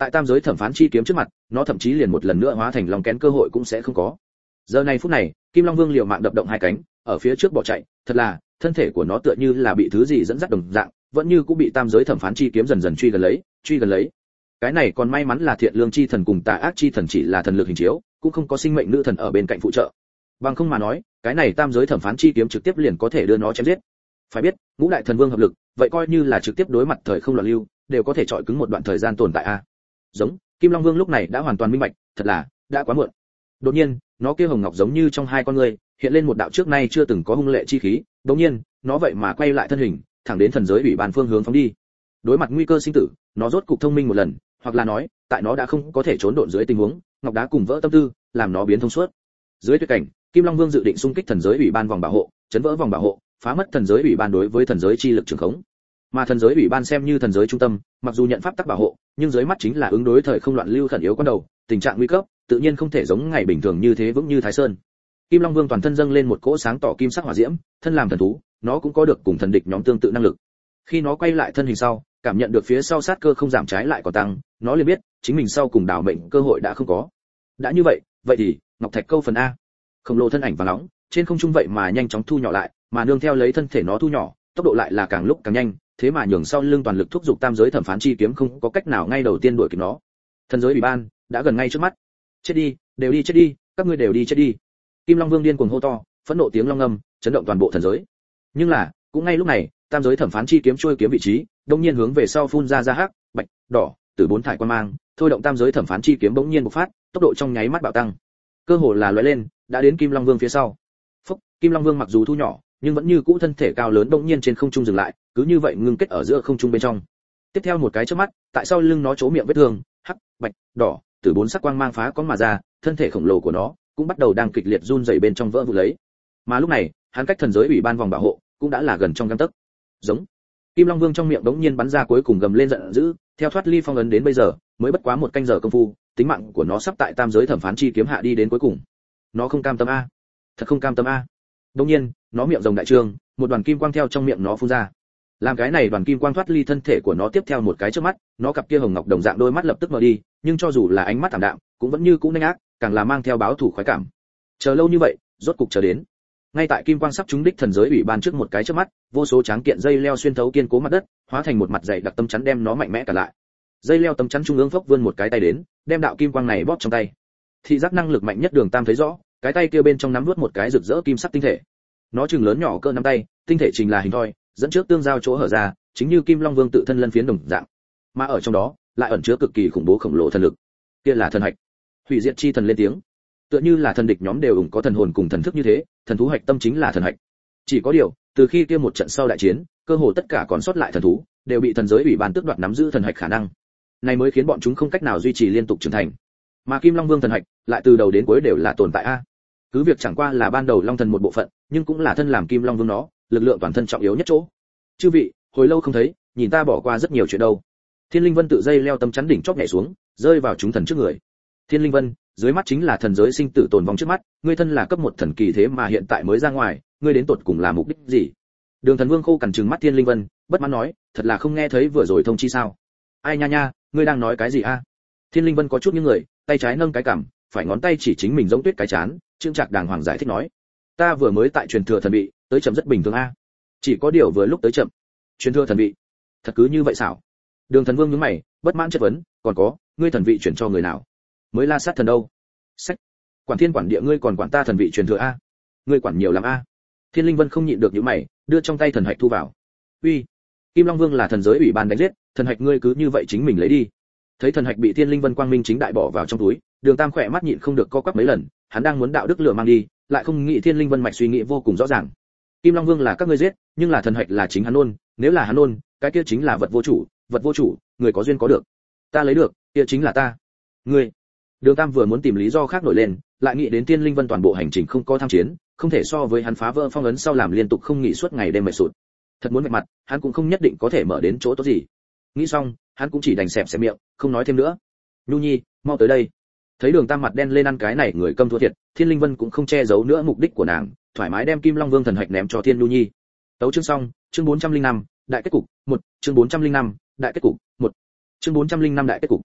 tại tam giới thẩm phán chi kiếm trước mặt, nó thậm chí liền một lần nữa hóa thành long kén cơ hội cũng sẽ không có. Giờ này phút này, Kim Long Vương liều mạng đập động hai cánh, ở phía trước bỏ chạy, thật là, thân thể của nó tựa như là bị thứ gì dẫn dắt đồng dạng, vẫn như cũng bị tam giới thẩm phán chi kiếm dần dần truy gần lấy, truy gần lấy. Cái này còn may mắn là thiện lương chi thần cùng tà ác chi thần chỉ là thần lực hình chiếu, cũng không có sinh mệnh nữ thần ở bên cạnh phụ trợ. Bằng không mà nói, cái này tam giới thẩm phán chi kiếm trực tiếp liền có thể đưa nó chém giết. Phải biết, ngũ đại thần vương hợp lực, vậy coi như là trực tiếp đối mặt thời không loạn lưu, đều có thể trọi cứng một đoạn thời gian tồn tại a. Giống, Kim Long Vương lúc này đã hoàn toàn minh bạch, thật là đã quá muộn. Đột nhiên, nó kia hồng ngọc giống như trong hai con người, hiện lên một đạo trước nay chưa từng có hung lệ chi khí, đột nhiên, nó vậy mà quay lại thân hình, thẳng đến thần giới ủy ban phương hướng phóng đi. Đối mặt nguy cơ sinh tử, nó rốt cục thông minh một lần, hoặc là nói, tại nó đã không có thể trốn độn dưới tình huống, ngọc đá cùng vỡ tâm tư, làm nó biến thông suốt. Dưới tuyệt cảnh, Kim Long Vương dự định xung kích thần giới ủy ban vòng bảo hộ, chấn vỡ vòng bảo hộ, phá mất thần giới ủy ban đối với thần giới chi lực trường khống. Mà thần giới ủy ban xem như thần giới trung tâm, mặc dù nhận pháp tắc bảo hộ, nhưng dưới mắt chính là ứng đối thời không loạn lưu khẩn yếu con đầu, tình trạng nguy cấp, tự nhiên không thể giống ngày bình thường như thế vững như Thái Sơn. Kim Long Vương toàn thân dâng lên một cỗ sáng tỏ kim sắc hỏa diễm, thân làm thần thú, nó cũng có được cùng thần địch nhóm tương tự năng lực. Khi nó quay lại thân hình sau, cảm nhận được phía sau sát cơ không giảm trái lại còn tăng, nó liền biết, chính mình sau cùng đảo mệnh cơ hội đã không có. Đã như vậy, vậy thì, Ngọc Thạch câu phần a. Khổng lồ thân ảnh vàng nóng, trên không trung vậy mà nhanh chóng thu nhỏ lại, mà nương theo lấy thân thể nó thu nhỏ, tốc độ lại là càng lúc càng nhanh, thế mà nhường sau lưng toàn lực thúc giục tam giới thẩm phán chi kiếm không có cách nào ngay đầu tiên đuổi kịp nó. Thần giới ủy ban đã gần ngay trước mắt. Chết đi, đều đi chết đi, các ngươi đều đi chết đi. Kim Long Vương điên cuồng hô to, phẫn nộ tiếng long ngâm, chấn động toàn bộ thần giới. Nhưng là, cũng ngay lúc này, tam giới thẩm phán chi kiếm trôi kiếm vị trí, đột nhiên hướng về sau phun ra ra hắc, bạch, đỏ, từ bốn thải quan mang, thôi động tam giới thẩm phán chi kiếm bỗng nhiên bộc phát, tốc độ trong nháy mắt bạo tăng. Cơ hồ là lóe lên, đã đến Kim Long Vương phía sau. Phúc, Kim Long Vương mặc dù thu nhỏ, nhưng vẫn như cũ thân thể cao lớn bỗng nhiên trên không trung dừng lại, cứ như vậy ngưng kết ở giữa không trung bên trong. Tiếp theo một cái chớp mắt, tại sau lưng nó chỗ miệng vết thương, hắc, bạch, đỏ, từ bốn sắc quang mang phá có mà ra, thân thể khổng lồ của nó cũng bắt đầu đang kịch liệt run rẩy bên trong vỡ vụn lấy. Mà lúc này, hắn cách thần giới ủy ban vòng bảo hộ cũng đã là gần trong gang tấc. Giống. Kim Long Vương trong miệng đống nhiên bắn ra cuối cùng gầm lên giận dữ, theo thoát ly phong ấn đến bây giờ, mới bất quá một canh giờ công phu, tính mạng của nó sắp tại tam giới thẩm phán chi kiếm hạ đi đến cuối cùng. Nó không cam tâm a, thật không cam tâm a. Đống nhiên, nó miệng rồng đại trương, một đoàn kim quang theo trong miệng nó phun ra. Làm cái này đoàn kim quang thoát ly thân thể của nó tiếp theo một cái trước mắt, nó cặp kia hồng ngọc đồng dạng đôi mắt lập tức mở đi, nhưng cho dù là ánh mắt thảm đạm, cũng vẫn như cũ nhanh ác, càng là mang theo báo thủ khoái cảm. Chờ lâu như vậy, rốt cục chờ đến. Ngay tại kim quang sắp trúng đích thần giới ủy ban trước một cái trước mắt, vô số tráng kiện dây leo xuyên thấu kiên cố mặt đất, hóa thành một mặt dày đặc tâm chắn đem nó mạnh mẽ cả lại. Dây leo tâm chắn trung ương phốc vươn một cái tay đến, đem đạo kim quang này bóp trong tay. Thị giác năng lực mạnh nhất Đường Tam thấy rõ, cái tay kia bên trong nắm nuốt một cái rực rỡ kim sắc tinh thể. Nó chừng lớn nhỏ cỡ nắm tay, tinh thể trình là hình thoi, dẫn trước tương giao chỗ hở ra, chính như Kim Long Vương tự thân lân phiến đồng dạng. Mà ở trong đó, lại ẩn chứa cực kỳ khủng bố khổng lồ thần lực. Kia là thần hạch. Hủy diệt chi thần lên tiếng. Tựa như là thần địch nhóm đều ủng có thần hồn cùng thần thức như thế, thần thú hạch tâm chính là thần hạch. Chỉ có điều, từ khi kia một trận sau đại chiến, cơ hồ tất cả còn sót lại thần thú đều bị thần giới ủy ban tước đoạt nắm giữ thần hạch khả năng. Này mới khiến bọn chúng không cách nào duy trì liên tục trưởng thành. Mà Kim Long Vương thần hạch lại từ đầu đến cuối đều là tồn tại a. Cứ việc chẳng qua là ban đầu Long thần một bộ phận, nhưng cũng là thân làm Kim Long Vương nó, lực lượng toàn thân trọng yếu nhất chỗ. Chư vị, hồi lâu không thấy, nhìn ta bỏ qua rất nhiều chuyện đâu. Thiên Linh Vân tự dây leo tấm chắn đỉnh chóp nhảy xuống, rơi vào chúng thần trước người. Thiên Linh Vân, dưới mắt chính là thần giới sinh tử tồn vong trước mắt, ngươi thân là cấp một thần kỳ thế mà hiện tại mới ra ngoài, ngươi đến tột cùng là mục đích gì? Đường Thần Vương khô cằn trừng mắt Thiên Linh Vân, bất mãn nói, thật là không nghe thấy vừa rồi thông chi sao? Ai nha nha, ngươi đang nói cái gì a? Thiên Linh Vân có chút những người, tay trái nâng cái cằm, phải ngón tay chỉ chính mình giống tuyết cái chán, trương trạc đàng hoàng giải thích nói, ta vừa mới tại truyền thừa thần vị, tới chậm rất bình thường a. Chỉ có điều vừa lúc tới chậm. Truyền thừa thần vị? Thật cứ như vậy sao? Đường Thần Vương nhướng mày, bất mãn chất vấn, còn có, ngươi thần vị chuyển cho người nào? Mới La Sát thần đâu? Sách. Quản thiên quản địa ngươi còn quản ta thần vị truyền thừa a? Ngươi quản nhiều lắm a. Thiên Linh Vân không nhịn được nhíu mày, đưa trong tay thần hạch thu vào. Uy, Kim Long Vương là thần giới ủy ban đánh giết, thần hạch ngươi cứ như vậy chính mình lấy đi. Thấy thần hạch bị Thiên Linh Vân quang minh chính đại bỏ vào trong túi, Đường Tam khỏe mắt nhịn không được co quắp mấy lần, hắn đang muốn đạo đức lửa mang đi, lại không nghĩ Thiên Linh Vân mạch suy nghĩ vô cùng rõ ràng. Kim Long Vương là các ngươi giết, nhưng là thần hạch là chính hắn ôn, nếu là hắn ôn, cái kia chính là vật vô chủ, vật vô chủ, người có duyên có được. Ta lấy được, kia chính là ta. Ngươi. Đường Tam vừa muốn tìm lý do khác nổi lên, lại nghĩ đến Thiên Linh Vân toàn bộ hành trình không có tham chiến, không thể so với hắn phá vỡ phong ấn sau làm liên tục không nghỉ suốt ngày đêm mệt sụt. Thật muốn vạch mặt, hắn cũng không nhất định có thể mở đến chỗ tốt gì. Nghĩ xong, hắn cũng chỉ đành xẹp xẹp miệng, không nói thêm nữa. Nhu Nhi, mau tới đây. Thấy Đường Tam mặt đen lên ăn cái này người câm thua thiệt, Thiên Linh Vân cũng không che giấu nữa mục đích của nàng, thoải mái đem Kim Long Vương thần hạch ném cho Thiên Nhu Nhi. Tấu chương xong, chương bốn trăm linh năm, đại kết cục, một, chương bốn trăm linh năm, đại kết cục, một, chương bốn trăm linh năm đại kết cục.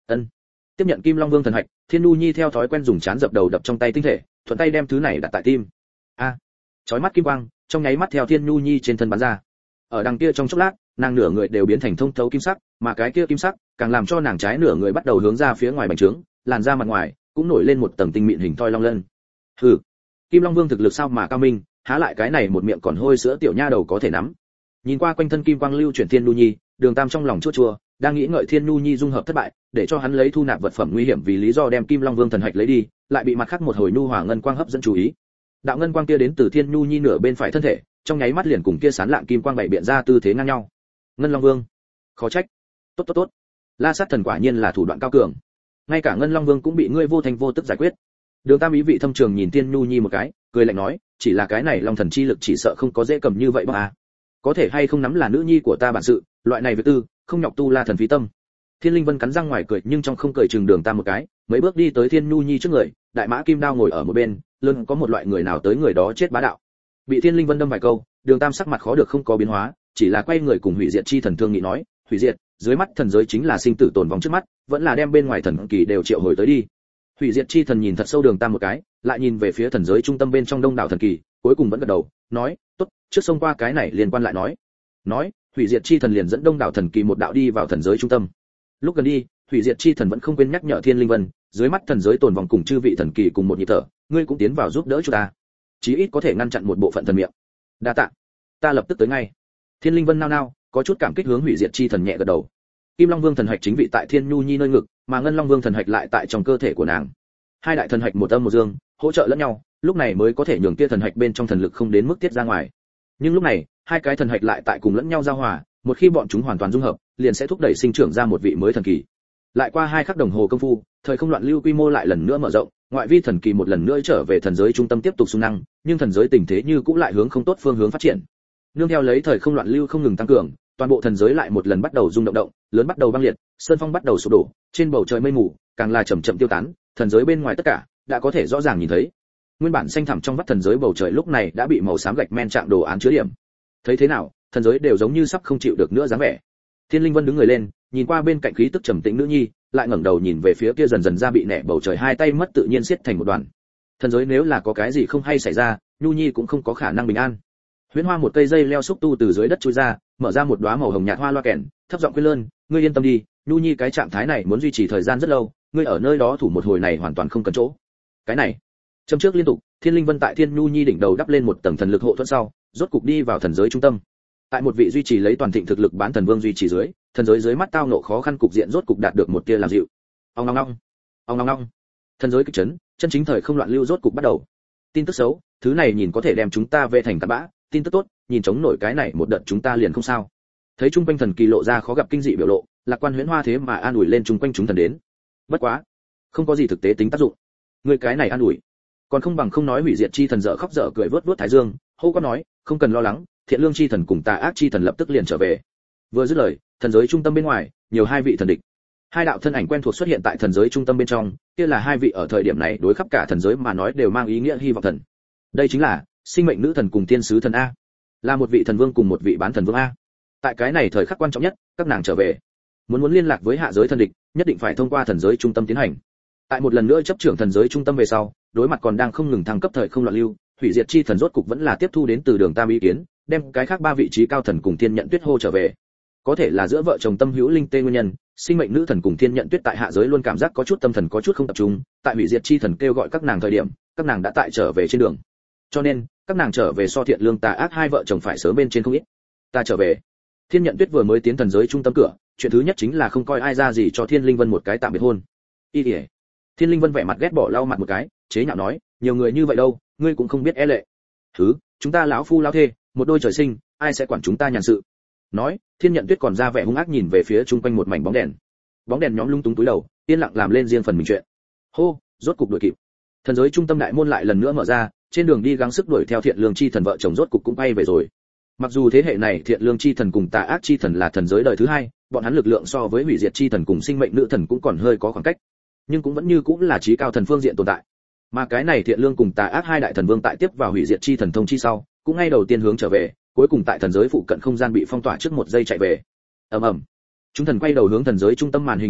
Ân. Tiếp nhận Kim Long Vương thần hạch, Thiên Nhu Nhi theo thói quen dùng chán dập đầu đập trong tay tinh thể, thuận tay đem thứ này đặt tại tim. A. Chói mắt kim quang, trong nháy mắt theo Thiên Nhu Nhi trên thân bắn ra. Ở đằng kia trong chốc lát, nàng nửa người đều biến thành thông thấu kim sắc, mà cái kia kim sắc càng làm cho nàng trái nửa người bắt đầu hướng ra phía ngoài bành trướng, làn da mặt ngoài cũng nổi lên một tầng tinh mịn hình thoi long lân. Hừ, Kim Long Vương thực lực sao mà cao minh, há lại cái này một miệng còn hôi sữa tiểu nha đầu có thể nắm. Nhìn qua quanh thân kim quang lưu chuyển Thiên Nhu Nhi, Đường Tam trong lòng chua chua, đang nghĩ ngợi Thiên Nhu Nhi dung hợp thất bại, để cho hắn lấy thu nạp vật phẩm nguy hiểm vì lý do đem Kim Long Vương thần hạch lấy đi, lại bị mặt khác một hồi nhu hòa ngân quang hấp dẫn chú ý. Đạo ngân quang kia đến từ Thiên Nhu Nhi nửa bên phải thân thể, trong nháy mắt liền cùng kia sán lạng kim quang bảy biện ra tư thế ngang nhau. Ngân Long Vương, khó trách. Tốt tốt tốt. La Sát Thần quả nhiên là thủ đoạn cao cường. Ngay cả Ngân Long Vương cũng bị ngươi vô thành vô tức giải quyết. Đường Tam ý vị thâm trường nhìn Thiên Nhu Nhi một cái, cười lạnh nói, chỉ là cái này Long Thần chi lực chỉ sợ không có dễ cầm như vậy mà. Có thể hay không nắm là nữ nhi của ta bản sự, loại này việc tư, không nhọc tu La Thần phí tâm. Thiên Linh Vân cắn răng ngoài cười nhưng trong không cười chừng Đường Tam một cái, mấy bước đi tới Thiên Nhu Nhi trước người, đại mã kim đao ngồi ở một bên, luôn có một loại người nào tới người đó chết bá đạo. Bị Thiên Linh Vân đâm vài câu, Đường Tam sắc mặt khó được không có biến hóa, chỉ là quay người cùng Hủy Diệt Chi Thần thương nghị nói, hủy diệt, dưới mắt thần giới chính là sinh tử tồn vong trước mắt, vẫn là đem bên ngoài thần kỳ đều triệu hồi tới đi. Hủy Diệt Chi Thần nhìn thật sâu Đường Tam một cái, lại nhìn về phía thần giới trung tâm bên trong đông đảo thần kỳ, cuối cùng vẫn gật đầu, nói, tốt, trước xông qua cái này liên quan lại nói. Nói, Hủy Diệt Chi Thần liền dẫn đông đảo thần kỳ một đạo đi vào thần giới trung tâm. Lúc gần đi, Hủy Diệt Chi Thần vẫn không quên nhắc nhở Thiên Linh Vân, dưới mắt thần giới tồn vong cùng chư vị thần kỳ cùng một nhịp thở, ngươi cũng tiến vào giúp đỡ chúng ta, chí ít có thể ngăn chặn một bộ phận thần miệng. Đa tạ, ta lập tức tới ngay. Thiên Linh Vân nao nao, có chút cảm kích hướng Hủy Diệt Chi Thần nhẹ gật đầu. Kim Long Vương thần hạch chính vị tại Thiên Nhu Nhi nơi ngực, mà Ngân Long Vương thần hạch lại tại trong cơ thể của nàng. Hai đại thần hạch một âm một dương, hỗ trợ lẫn nhau, lúc này mới có thể nhường kia thần hạch bên trong thần lực không đến mức tiết ra ngoài. Nhưng lúc này, hai cái thần hạch lại tại cùng lẫn nhau giao hòa, một khi bọn chúng hoàn toàn dung hợp, liền sẽ thúc đẩy sinh trưởng ra một vị mới thần kỳ. Lại qua hai khắc đồng hồ công phu, thời không loạn lưu quy mô lại lần nữa mở rộng, ngoại vi thần kỳ một lần nữa trở về thần giới trung tâm tiếp tục xung năng, nhưng thần giới tình thế như cũng lại hướng không tốt phương hướng phát triển. Nương theo lấy thời không loạn lưu không ngừng tăng cường, toàn bộ thần giới lại một lần bắt đầu rung động động, lớn bắt đầu băng liệt, sơn phong bắt đầu sụp đổ, trên bầu trời mây mù càng là chậm chậm tiêu tán, thần giới bên ngoài tất cả đã có thể rõ ràng nhìn thấy. Nguyên bản xanh thẳm trong vắt thần giới bầu trời lúc này đã bị màu xám gạch men trạng đồ án chứa điểm. Thấy thế nào, thần giới đều giống như sắp không chịu được nữa dáng vẻ. Thiên Linh Vân đứng người lên, nhìn qua bên cạnh khí tức trầm tĩnh nữ nhi, lại ngẩng đầu nhìn về phía kia dần dần ra bị nẻ bầu trời, hai tay mất tự nhiên siết thành một đoàn. Thần giới nếu là có cái gì không hay xảy ra, Nhu Nhi cũng không có khả năng bình an. Huyễn Hoa một cây dây leo xúc tu từ dưới đất chui ra, mở ra một đóa màu hồng nhạt hoa loa kèn, thấp giọng khuyên lơn, ngươi yên tâm đi, Nhu Nhi cái trạng thái này muốn duy trì thời gian rất lâu, ngươi ở nơi đó thủ một hồi này hoàn toàn không cần chỗ. Cái này, châm trước liên tục, Thiên Linh Vân tại Thiên Nhu Nhi đỉnh đầu đắp lên một tầng thần lực hộ thuẫn sau, rốt cục đi vào thần giới trung tâm. Tại một vị duy trì lấy toàn thịnh thực lực bán thần vương duy trì dưới, thần giới dưới mắt tao nộ khó khăn cục diện rốt cục đạt được một tia làm dịu. Ong ong ong, ong ong ong. Thần giới kịch chấn, chân chính thời không loạn lưu rốt cục bắt đầu. Tin tức xấu, thứ này nhìn có thể đem chúng ta về thành cát bã, tin tức tốt, nhìn chống nổi cái này một đợt chúng ta liền không sao. Thấy trung quanh thần kỳ lộ ra khó gặp kinh dị biểu lộ, Lạc Quan Huyễn Hoa thế mà an ủi lên trung quanh chúng thần đến. Bất quá, không có gì thực tế tính tác dụng. Người cái này an ủi, còn không bằng không nói. Hủy Diệt Chi Thần dở khóc dở cười vớt vớt thái dương, hô có nói, không cần lo lắng, Thiện Lương Chi Thần cùng Tà Ác Chi Thần lập tức liền trở về. Vừa dứt lời, thần giới trung tâm bên ngoài, nhiều hai vị thần địch. Hai đạo thân ảnh quen thuộc xuất hiện tại thần giới trung tâm bên trong, kia là hai vị ở thời điểm này đối khắp cả thần giới mà nói đều mang ý nghĩa hy vọng thần. Đây chính là Sinh Mệnh Nữ Thần cùng Tiên Sứ Thần a, là một vị thần vương cùng một vị bán thần vương a. Tại cái này thời khắc quan trọng nhất, các nàng trở về. Muốn muốn liên lạc với hạ giới thần địch, nhất định phải thông qua thần giới trung tâm tiến hành. Tại một lần nữa chấp trưởng thần giới trung tâm về sau, đối mặt còn đang không ngừng thăng cấp thời không loạn lưu, Hủy Diệt Chi Thần rốt cục vẫn là tiếp thu đến từ Đường Tam ý kiến, đem cái khác ba vị trí cao thần cùng Thiên Nhận Tuyết hô trở về. Có thể là giữa vợ chồng tâm hữu linh tê nguyên nhân, Sinh Mệnh Nữ Thần cùng Thiên Nhận Tuyết tại hạ giới luôn cảm giác có chút tâm thần có chút không tập trung, tại Hủy Diệt Chi Thần kêu gọi các nàng thời điểm, các nàng đã tại trở về trên đường. Cho nên, các nàng trở về so Thiện Lương Tà Ác hai vợ chồng phải sớm bên trên không ít. Ta trở về. Thiên Nhận Tuyết vừa mới tiến thần giới trung tâm cửa, chuyện thứ nhất chính là không coi ai ra gì cho Thiên Linh Vân một cái tạm biệt hôn. Y Điệp. Thiên Linh Vân vẻ mặt ghét bỏ lau mặt một cái, chế nhạo nói, nhiều người như vậy đâu, ngươi cũng không biết e lệ. Thứ, chúng ta lão phu lão thê, một đôi trời sinh, ai sẽ quản chúng ta nhàn sự. Nói, Thiên Nhận Tuyết còn ra vẻ hung ác nhìn về phía chung quanh một mảnh bóng đèn. Bóng đèn nhóm lung túng túi đầu, yên lặng làm lên riêng phần mình chuyện. Hô, rốt cục đuổi kịp. Thần giới trung tâm đại môn lại lần nữa mở ra, trên đường đi gắng sức đuổi theo Thiện Lương Chi Thần vợ chồng rốt cục cũng bay về rồi. Mặc dù thế hệ này Thiện Lương Chi Thần cùng Tà Ác Chi Thần là thần giới đời thứ hai, bọn hắn lực lượng so với Hủy Diệt Chi Thần cùng Sinh Mệnh Nữ Thần cũng còn hơi có khoảng cách, nhưng cũng vẫn như cũng là trí cao thần phương diện tồn tại. Mà cái này Thiện Lương cùng Tà Ác hai đại thần vương tại tiếp vào Hủy Diệt Chi Thần thông chi sau, cũng ngay đầu tiên hướng trở về, cuối cùng tại thần giới phụ cận không gian bị phong tỏa trước một giây chạy về. Ầm ầm. Chúng thần quay đầu hướng thần giới trung tâm màn hình nhìn lại,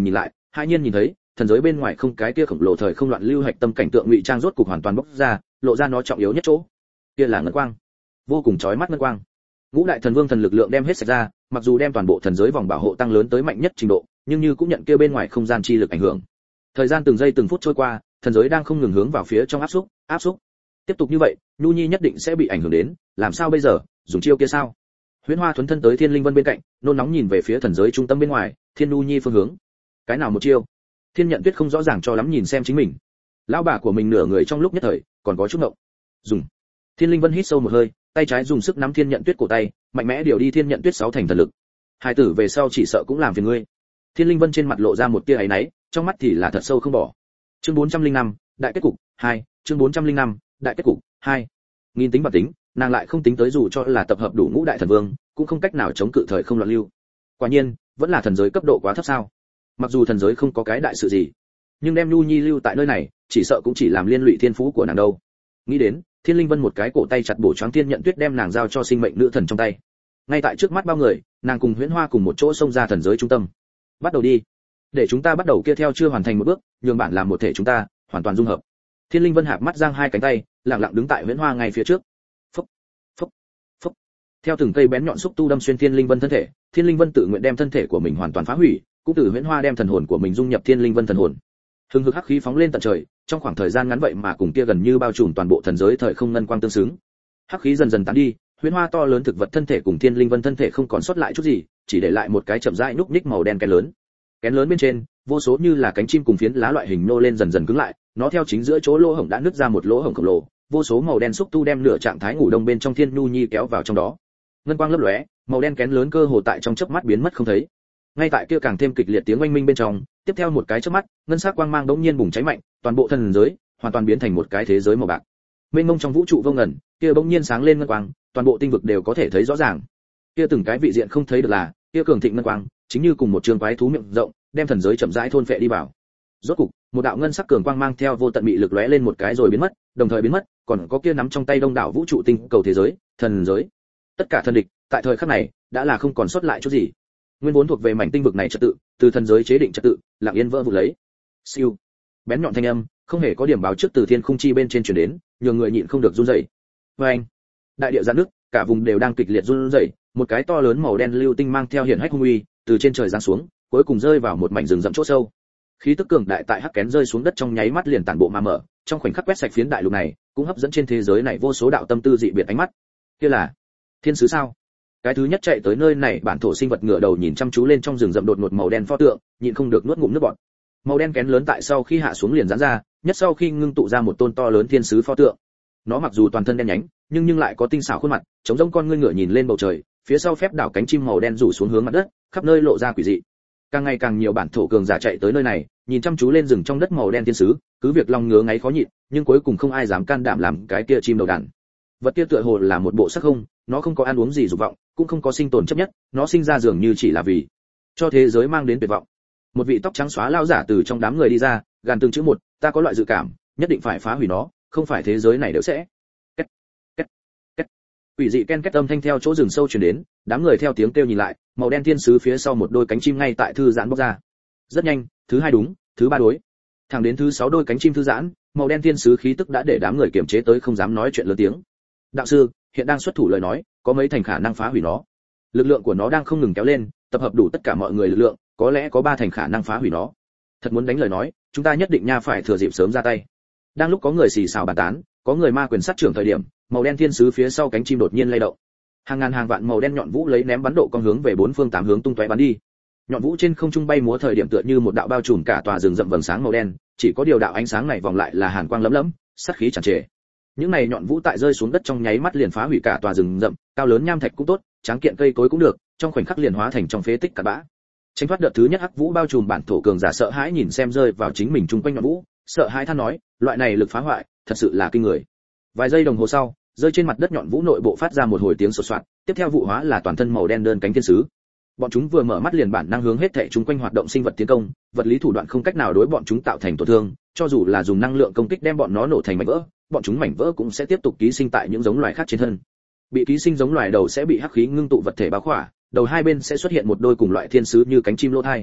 hai nhiên nhìn thấy thần giới bên ngoài không cái kia khổng lồ thời không loạn lưu hạch tâm cảnh tượng ngụy trang rốt cục hoàn toàn bốc ra, lộ ra nó trọng yếu nhất chỗ. Kia là ngân quang, vô cùng chói mắt ngân quang. Ngũ đại thần vương thần lực lượng đem hết sạch ra, mặc dù đem toàn bộ thần giới vòng bảo hộ tăng lớn tới mạnh nhất trình độ, nhưng như cũng nhận kia bên ngoài không gian chi lực ảnh hưởng. Thời gian từng giây từng phút trôi qua, thần giới đang không ngừng hướng vào phía trong áp xúc, áp xúc. Tiếp tục như vậy, Nhu Nhi nhất định sẽ bị ảnh hưởng đến, làm sao bây giờ, dùng chiêu kia sao? Huyễn Hoa thuấn thân tới Thiên Linh Vân bên cạnh, nôn nóng nhìn về phía thần giới trung tâm bên ngoài, Thiên Nhu Nhi phương hướng. Cái nào một chiêu? Thiên Nhận Tuyết không rõ ràng cho lắm nhìn xem chính mình. Lão bà của mình nửa người trong lúc nhất thời, còn có chút ngộng. Dùng. Thiên Linh Vân hít sâu một hơi, tay trái dùng sức nắm Thiên Nhận Tuyết cổ tay, mạnh mẽ điều đi Thiên Nhận Tuyết sáu thành thần lực. Hai tử về sau chỉ sợ cũng làm phiền ngươi. Thiên Linh Vân trên mặt lộ ra một tia áy náy, trong mắt thì là thật sâu không bỏ. Chương bốn trăm linh năm, đại kết cục hai, chương bốn trăm linh năm, đại kết cục hai. Nghìn tính và tính, nàng lại không tính tới dù cho là tập hợp đủ ngũ đại thần vương, cũng không cách nào chống cự thời không loạn lưu. Quả nhiên, vẫn là thần giới cấp độ quá thấp sao? Mặc dù thần giới không có cái đại sự gì, nhưng đem Nhu Nhi lưu tại nơi này, chỉ sợ cũng chỉ làm liên lụy thiên phú của nàng đâu. Nghĩ đến, Thiên Linh Vân một cái cổ tay chặt bổ choáng Thiên Nhận Tuyết đem nàng giao cho sinh mệnh nữ thần trong tay. Ngay tại trước mắt bao người, nàng cùng Huyễn Hoa cùng một chỗ xông ra thần giới trung tâm. Bắt đầu đi, để chúng ta bắt đầu kia theo chưa hoàn thành một bước, nhường bản làm một thể chúng ta hoàn toàn dung hợp. Thiên Linh Vân hạp mắt giang hai cánh tay, lặng lặng đứng tại Huyễn Hoa ngay phía trước. Phốc, phốc, phốc. Theo từng cây bén nhọn xúc tu đâm xuyên Thiên Linh Vân thân thể, Thiên Linh Vân tự nguyện đem thân thể của mình hoàn toàn phá hủy, cũng từ Huyễn Hoa đem thần hồn của mình dung nhập Thiên Linh Vân thần hồn. Hừng hực hắc khí phóng lên tận trời, trong khoảng thời gian ngắn vậy mà cùng kia gần như bao trùm toàn bộ thần giới thời không ngân quang tương xứng. Hắc khí dần dần tán đi, Huyễn Hoa to lớn thực vật thân thể cùng Thiên Linh Vân thân thể không còn sót lại chút gì, chỉ để lại một cái chậm rãi núc ních màu đen kén lớn. Kén lớn bên trên, vô số như là cánh chim cùng phiến lá loại hình nô lên dần dần cứng lại, nó theo chính giữa chỗ lỗ hổng đã nứt ra một lỗ hổng khổng lồ, vô số màu đen xúc tu đem nửa trạng thái ngủ đông bên trong Thiên Nhu Nhi kéo vào trong đó. Ngân quang lấp lóe, màu đen kén lớn cơ hồ tại trong chớp mắt biến mất không thấy. Ngay tại kia càng thêm kịch liệt tiếng oanh minh bên trong, tiếp theo một cái chớp mắt, ngân sắc quang mang đống nhiên bùng cháy mạnh, toàn bộ thần giới hoàn toàn biến thành một cái thế giới màu bạc. Mênh mông trong vũ trụ vô ngần, kia bỗng nhiên sáng lên ngân quang, toàn bộ tinh vực đều có thể thấy rõ ràng. Kia từng cái vị diện không thấy được là, kia cường thịnh ngân quang, chính như cùng một trường quái thú miệng rộng, đem thần giới chậm rãi thôn phệ đi vào. Rốt cục, một đạo ngân sắc cường quang mang theo vô tận mị lực lóe lên một cái rồi biến mất, đồng thời biến mất, còn có kia nắm trong tay đông đảo vũ trụ tinh cầu thế giới, thần giới. Tất cả thần địch, tại thời khắc này, đã là không còn sót lại chút gì. Nguyên vốn thuộc về mảnh tinh vực này trật tự, từ thần giới chế định trật tự, lặng yên vỡ vụn lấy. Siêu. Bén nhọn thanh âm, không hề có điểm báo trước từ thiên khung chi bên trên truyền đến, nhường người nhịn không được run rẩy. Oeng. Đại địa giãn nước, cả vùng đều đang kịch liệt run rẩy, một cái to lớn màu đen lưu tinh mang theo hiển hách hung uy, từ trên trời giáng xuống, cuối cùng rơi vào một mảnh rừng rậm chỗ sâu. Khí tức cường đại tại hắc kén rơi xuống đất trong nháy mắt liền tản bộ mà mở, trong khoảnh khắc quét sạch phiến đại lục này, cũng hấp dẫn trên thế giới này vô số đạo tâm tư dị biệt ánh mắt. Kia là thiên sứ sao? Cái thứ nhất chạy tới nơi này bản thổ sinh vật ngửa đầu nhìn chăm chú lên trong rừng rậm đột ngột màu đen pho tượng, nhịn không được nuốt ngụm nước bọt. Màu đen kén lớn tại sau khi hạ xuống liền giãn ra, nhất sau khi ngưng tụ ra một tôn to lớn thiên sứ pho tượng. Nó mặc dù toàn thân đen nhánh, nhưng nhưng lại có tinh xảo khuôn mặt, trống rỗng con ngươi ngửa nhìn lên bầu trời, phía sau phép đảo cánh chim màu đen rủ xuống hướng mặt đất, khắp nơi lộ ra quỷ dị. Càng ngày càng nhiều bản thổ cường giả chạy tới nơi này, nhìn chăm chú lên rừng trong đất màu đen thiên sứ, cứ việc lòng ngứa ngáy khó nhịn, nhưng cuối cùng không ai dám can đảm làm cái kia chim đầu đàn. Vật kia tựa hồ là một bộ sắc không, nó không có ăn uống gì dục vọng, cũng không có sinh tồn chấp nhất, nó sinh ra dường như chỉ là vì cho thế giới mang đến tuyệt vọng. Một vị tóc trắng xóa lao giả từ trong đám người đi ra, gàn từng chữ một, ta có loại dự cảm, nhất định phải phá hủy nó, không phải thế giới này đều sẽ. Két, két, két. Quỷ dị ken két âm thanh theo chỗ rừng sâu truyền đến, đám người theo tiếng kêu nhìn lại, màu đen thiên sứ phía sau một đôi cánh chim ngay tại thư giãn bốc ra. Rất nhanh, thứ hai đúng, thứ ba đối. Thẳng đến thứ sáu đôi cánh chim thư giãn, màu đen thiên sứ khí tức đã để đám người kiềm chế tới không dám nói chuyện lớn tiếng. Đạo sư, hiện đang xuất thủ lời nói, có mấy thành khả năng phá hủy nó. Lực lượng của nó đang không ngừng kéo lên, tập hợp đủ tất cả mọi người lực lượng, có lẽ có ba thành khả năng phá hủy nó. Thật muốn đánh lời nói, chúng ta nhất định nha phải thừa dịp sớm ra tay. Đang lúc có người xì xào bàn tán, có người ma quyền sát trưởng thời điểm, màu đen thiên sứ phía sau cánh chim đột nhiên lay động. Hàng ngàn hàng vạn màu đen nhọn vũ lấy ném bắn độ con hướng về bốn phương tám hướng tung tóe bắn đi. Nhọn vũ trên không trung bay múa thời điểm tựa như một đạo bao trùm cả tòa rừng rậm vầng sáng màu đen, chỉ có điều đạo ánh sáng này vòng lại là hàn quang lấm lấm, sát khí tràn trề. Những này nhọn vũ tại rơi xuống đất trong nháy mắt liền phá hủy cả tòa rừng rậm, cao lớn nham thạch cũng tốt, tráng kiện cây cối cũng được, trong khoảnh khắc liền hóa thành trong phế tích cát bã. Tránh thoát đợt thứ nhất hắc vũ bao trùm bản thổ cường giả sợ hãi nhìn xem rơi vào chính mình chung quanh nhọn vũ, sợ hãi than nói, loại này lực phá hoại, thật sự là kinh người. Vài giây đồng hồ sau, rơi trên mặt đất nhọn vũ nội bộ phát ra một hồi tiếng sột soạt, tiếp theo vụ hóa là toàn thân màu đen đơn cánh thiên sứ. Bọn chúng vừa mở mắt liền bản năng hướng hết thảy chúng quanh hoạt động sinh vật tiến công, vật lý thủ đoạn không cách nào đối bọn chúng tạo thành tổn thương, cho dù là dùng năng lượng công kích đem bọn nó nổ thành mảnh vỡ, bọn chúng mảnh vỡ cũng sẽ tiếp tục ký sinh tại những giống loài khác trên thân. Bị ký sinh giống loài đầu sẽ bị hắc khí ngưng tụ vật thể bao khỏa, đầu hai bên sẽ xuất hiện một đôi cùng loại thiên sứ như cánh chim lỗ thai.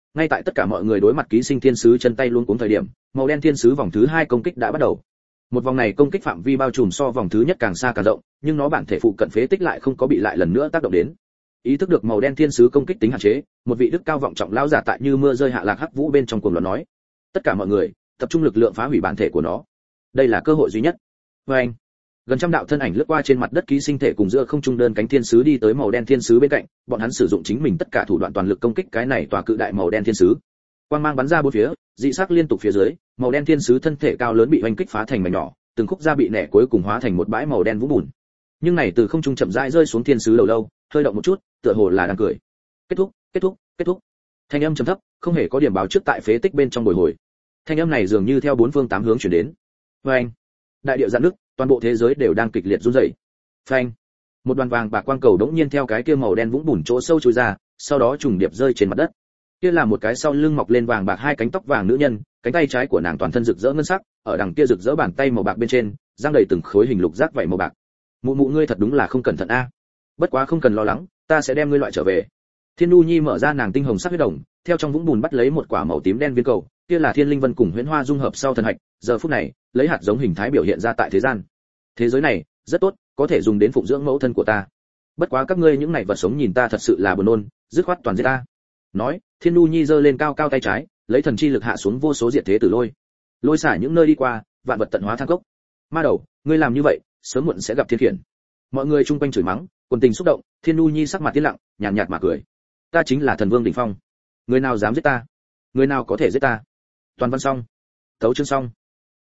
Ngay tại tất cả mọi người đối mặt ký sinh thiên sứ chân tay luống cuống thời điểm, màu đen thiên sứ vòng thứ hai công kích đã bắt đầu. Một vòng này công kích phạm vi bao trùm so vòng thứ nhất càng xa càng rộng, nhưng nó bản thể phụ cận phế tích lại không có bị lại lần nữa tác động đến. Ý thức được màu đen thiên sứ công kích tính hạn chế, một vị đức cao vọng trọng lão giả tại như mưa rơi hạ lạc hắc vũ bên trong cuồng loạn nói: tất cả mọi người tập trung lực lượng phá hủy bản thể của nó, đây là cơ hội duy nhất. Và anh, gần trăm đạo thân ảnh lướt qua trên mặt đất ký sinh thể cùng giữa không trung đơn cánh thiên sứ đi tới màu đen thiên sứ bên cạnh, bọn hắn sử dụng chính mình tất cả thủ đoạn toàn lực công kích cái này tòa cự đại màu đen thiên sứ. Quang mang bắn ra bốn phía, dị sắc liên tục phía dưới, màu đen thiên sứ thân thể cao lớn bị hoành kích phá thành mảnh nhỏ, từng khúc da bị nẻ cuối cùng hóa thành một bãi màu đen vũng bùn. Nhưng này từ không trung chậm rãi rơi xuống thiên sứ đầu lâu, hơi động một chút, tựa hồ là đang cười. Kết thúc, kết thúc, kết thúc. Thanh âm trầm thấp, không hề có điểm báo trước tại phế tích bên trong bồi hồi. Thanh âm này dường như theo bốn phương tám hướng truyền đến. Phanh! Đại địa giãn nứt, toàn bộ thế giới đều đang kịch liệt run rẩy. Phanh! Một đoàn vàng bạc quang cầu đống nhiên theo cái kia màu đen vũng bùn chỗ sâu chui ra, sau đó trùng điệp rơi trên mặt đất. Kia là một cái sau lưng mọc lên vàng bạc hai cánh tóc vàng nữ nhân, cánh tay trái của nàng toàn thân rực rỡ ngân sắc, ở đằng kia rực rỡ bàn tay màu bạc bên trên, giăng đầy từng khối hình lục giác vảy màu bạc. Mụ mụ ngươi thật đúng là không cẩn thận a. Bất quá không cần lo lắng, ta sẽ đem ngươi loại trở về. Thiên Nu Nhi mở ra nàng tinh hồng sắc huyết đồng, theo trong vũng bùn bắt lấy một quả màu tím đen viên cầu, kia là Thiên Linh Vân cùng Huyễn Hoa dung hợp sau thần hạch, giờ phút này, lấy hạt giống hình thái biểu hiện ra tại thế gian. Thế giới này, rất tốt, có thể dùng đến phụng dưỡng mẫu thân của ta. Bất quá các ngươi những này vật sống nhìn ta thật sự là buồn nôn, dứt khoát toàn giết ta. Nói, Thiên Nu Nhi giơ lên cao cao tay trái, lấy thần chi lực hạ xuống vô số diệt thế tử lôi. Lôi xả những nơi đi qua, vạn vật tận hóa than cốc. Ma đầu, ngươi làm như vậy, sớm muộn sẽ gặp thiên khiển. Mọi người chung quanh chửi mắng, quần tình xúc động, Thiên Nu Nhi sắc mặt tiến lặng, nhàn nhạt mà cười. Ta chính là thần vương đỉnh phong, người nào dám giết ta, người nào có thể giết ta. Toàn văn xong, tấu chương xong.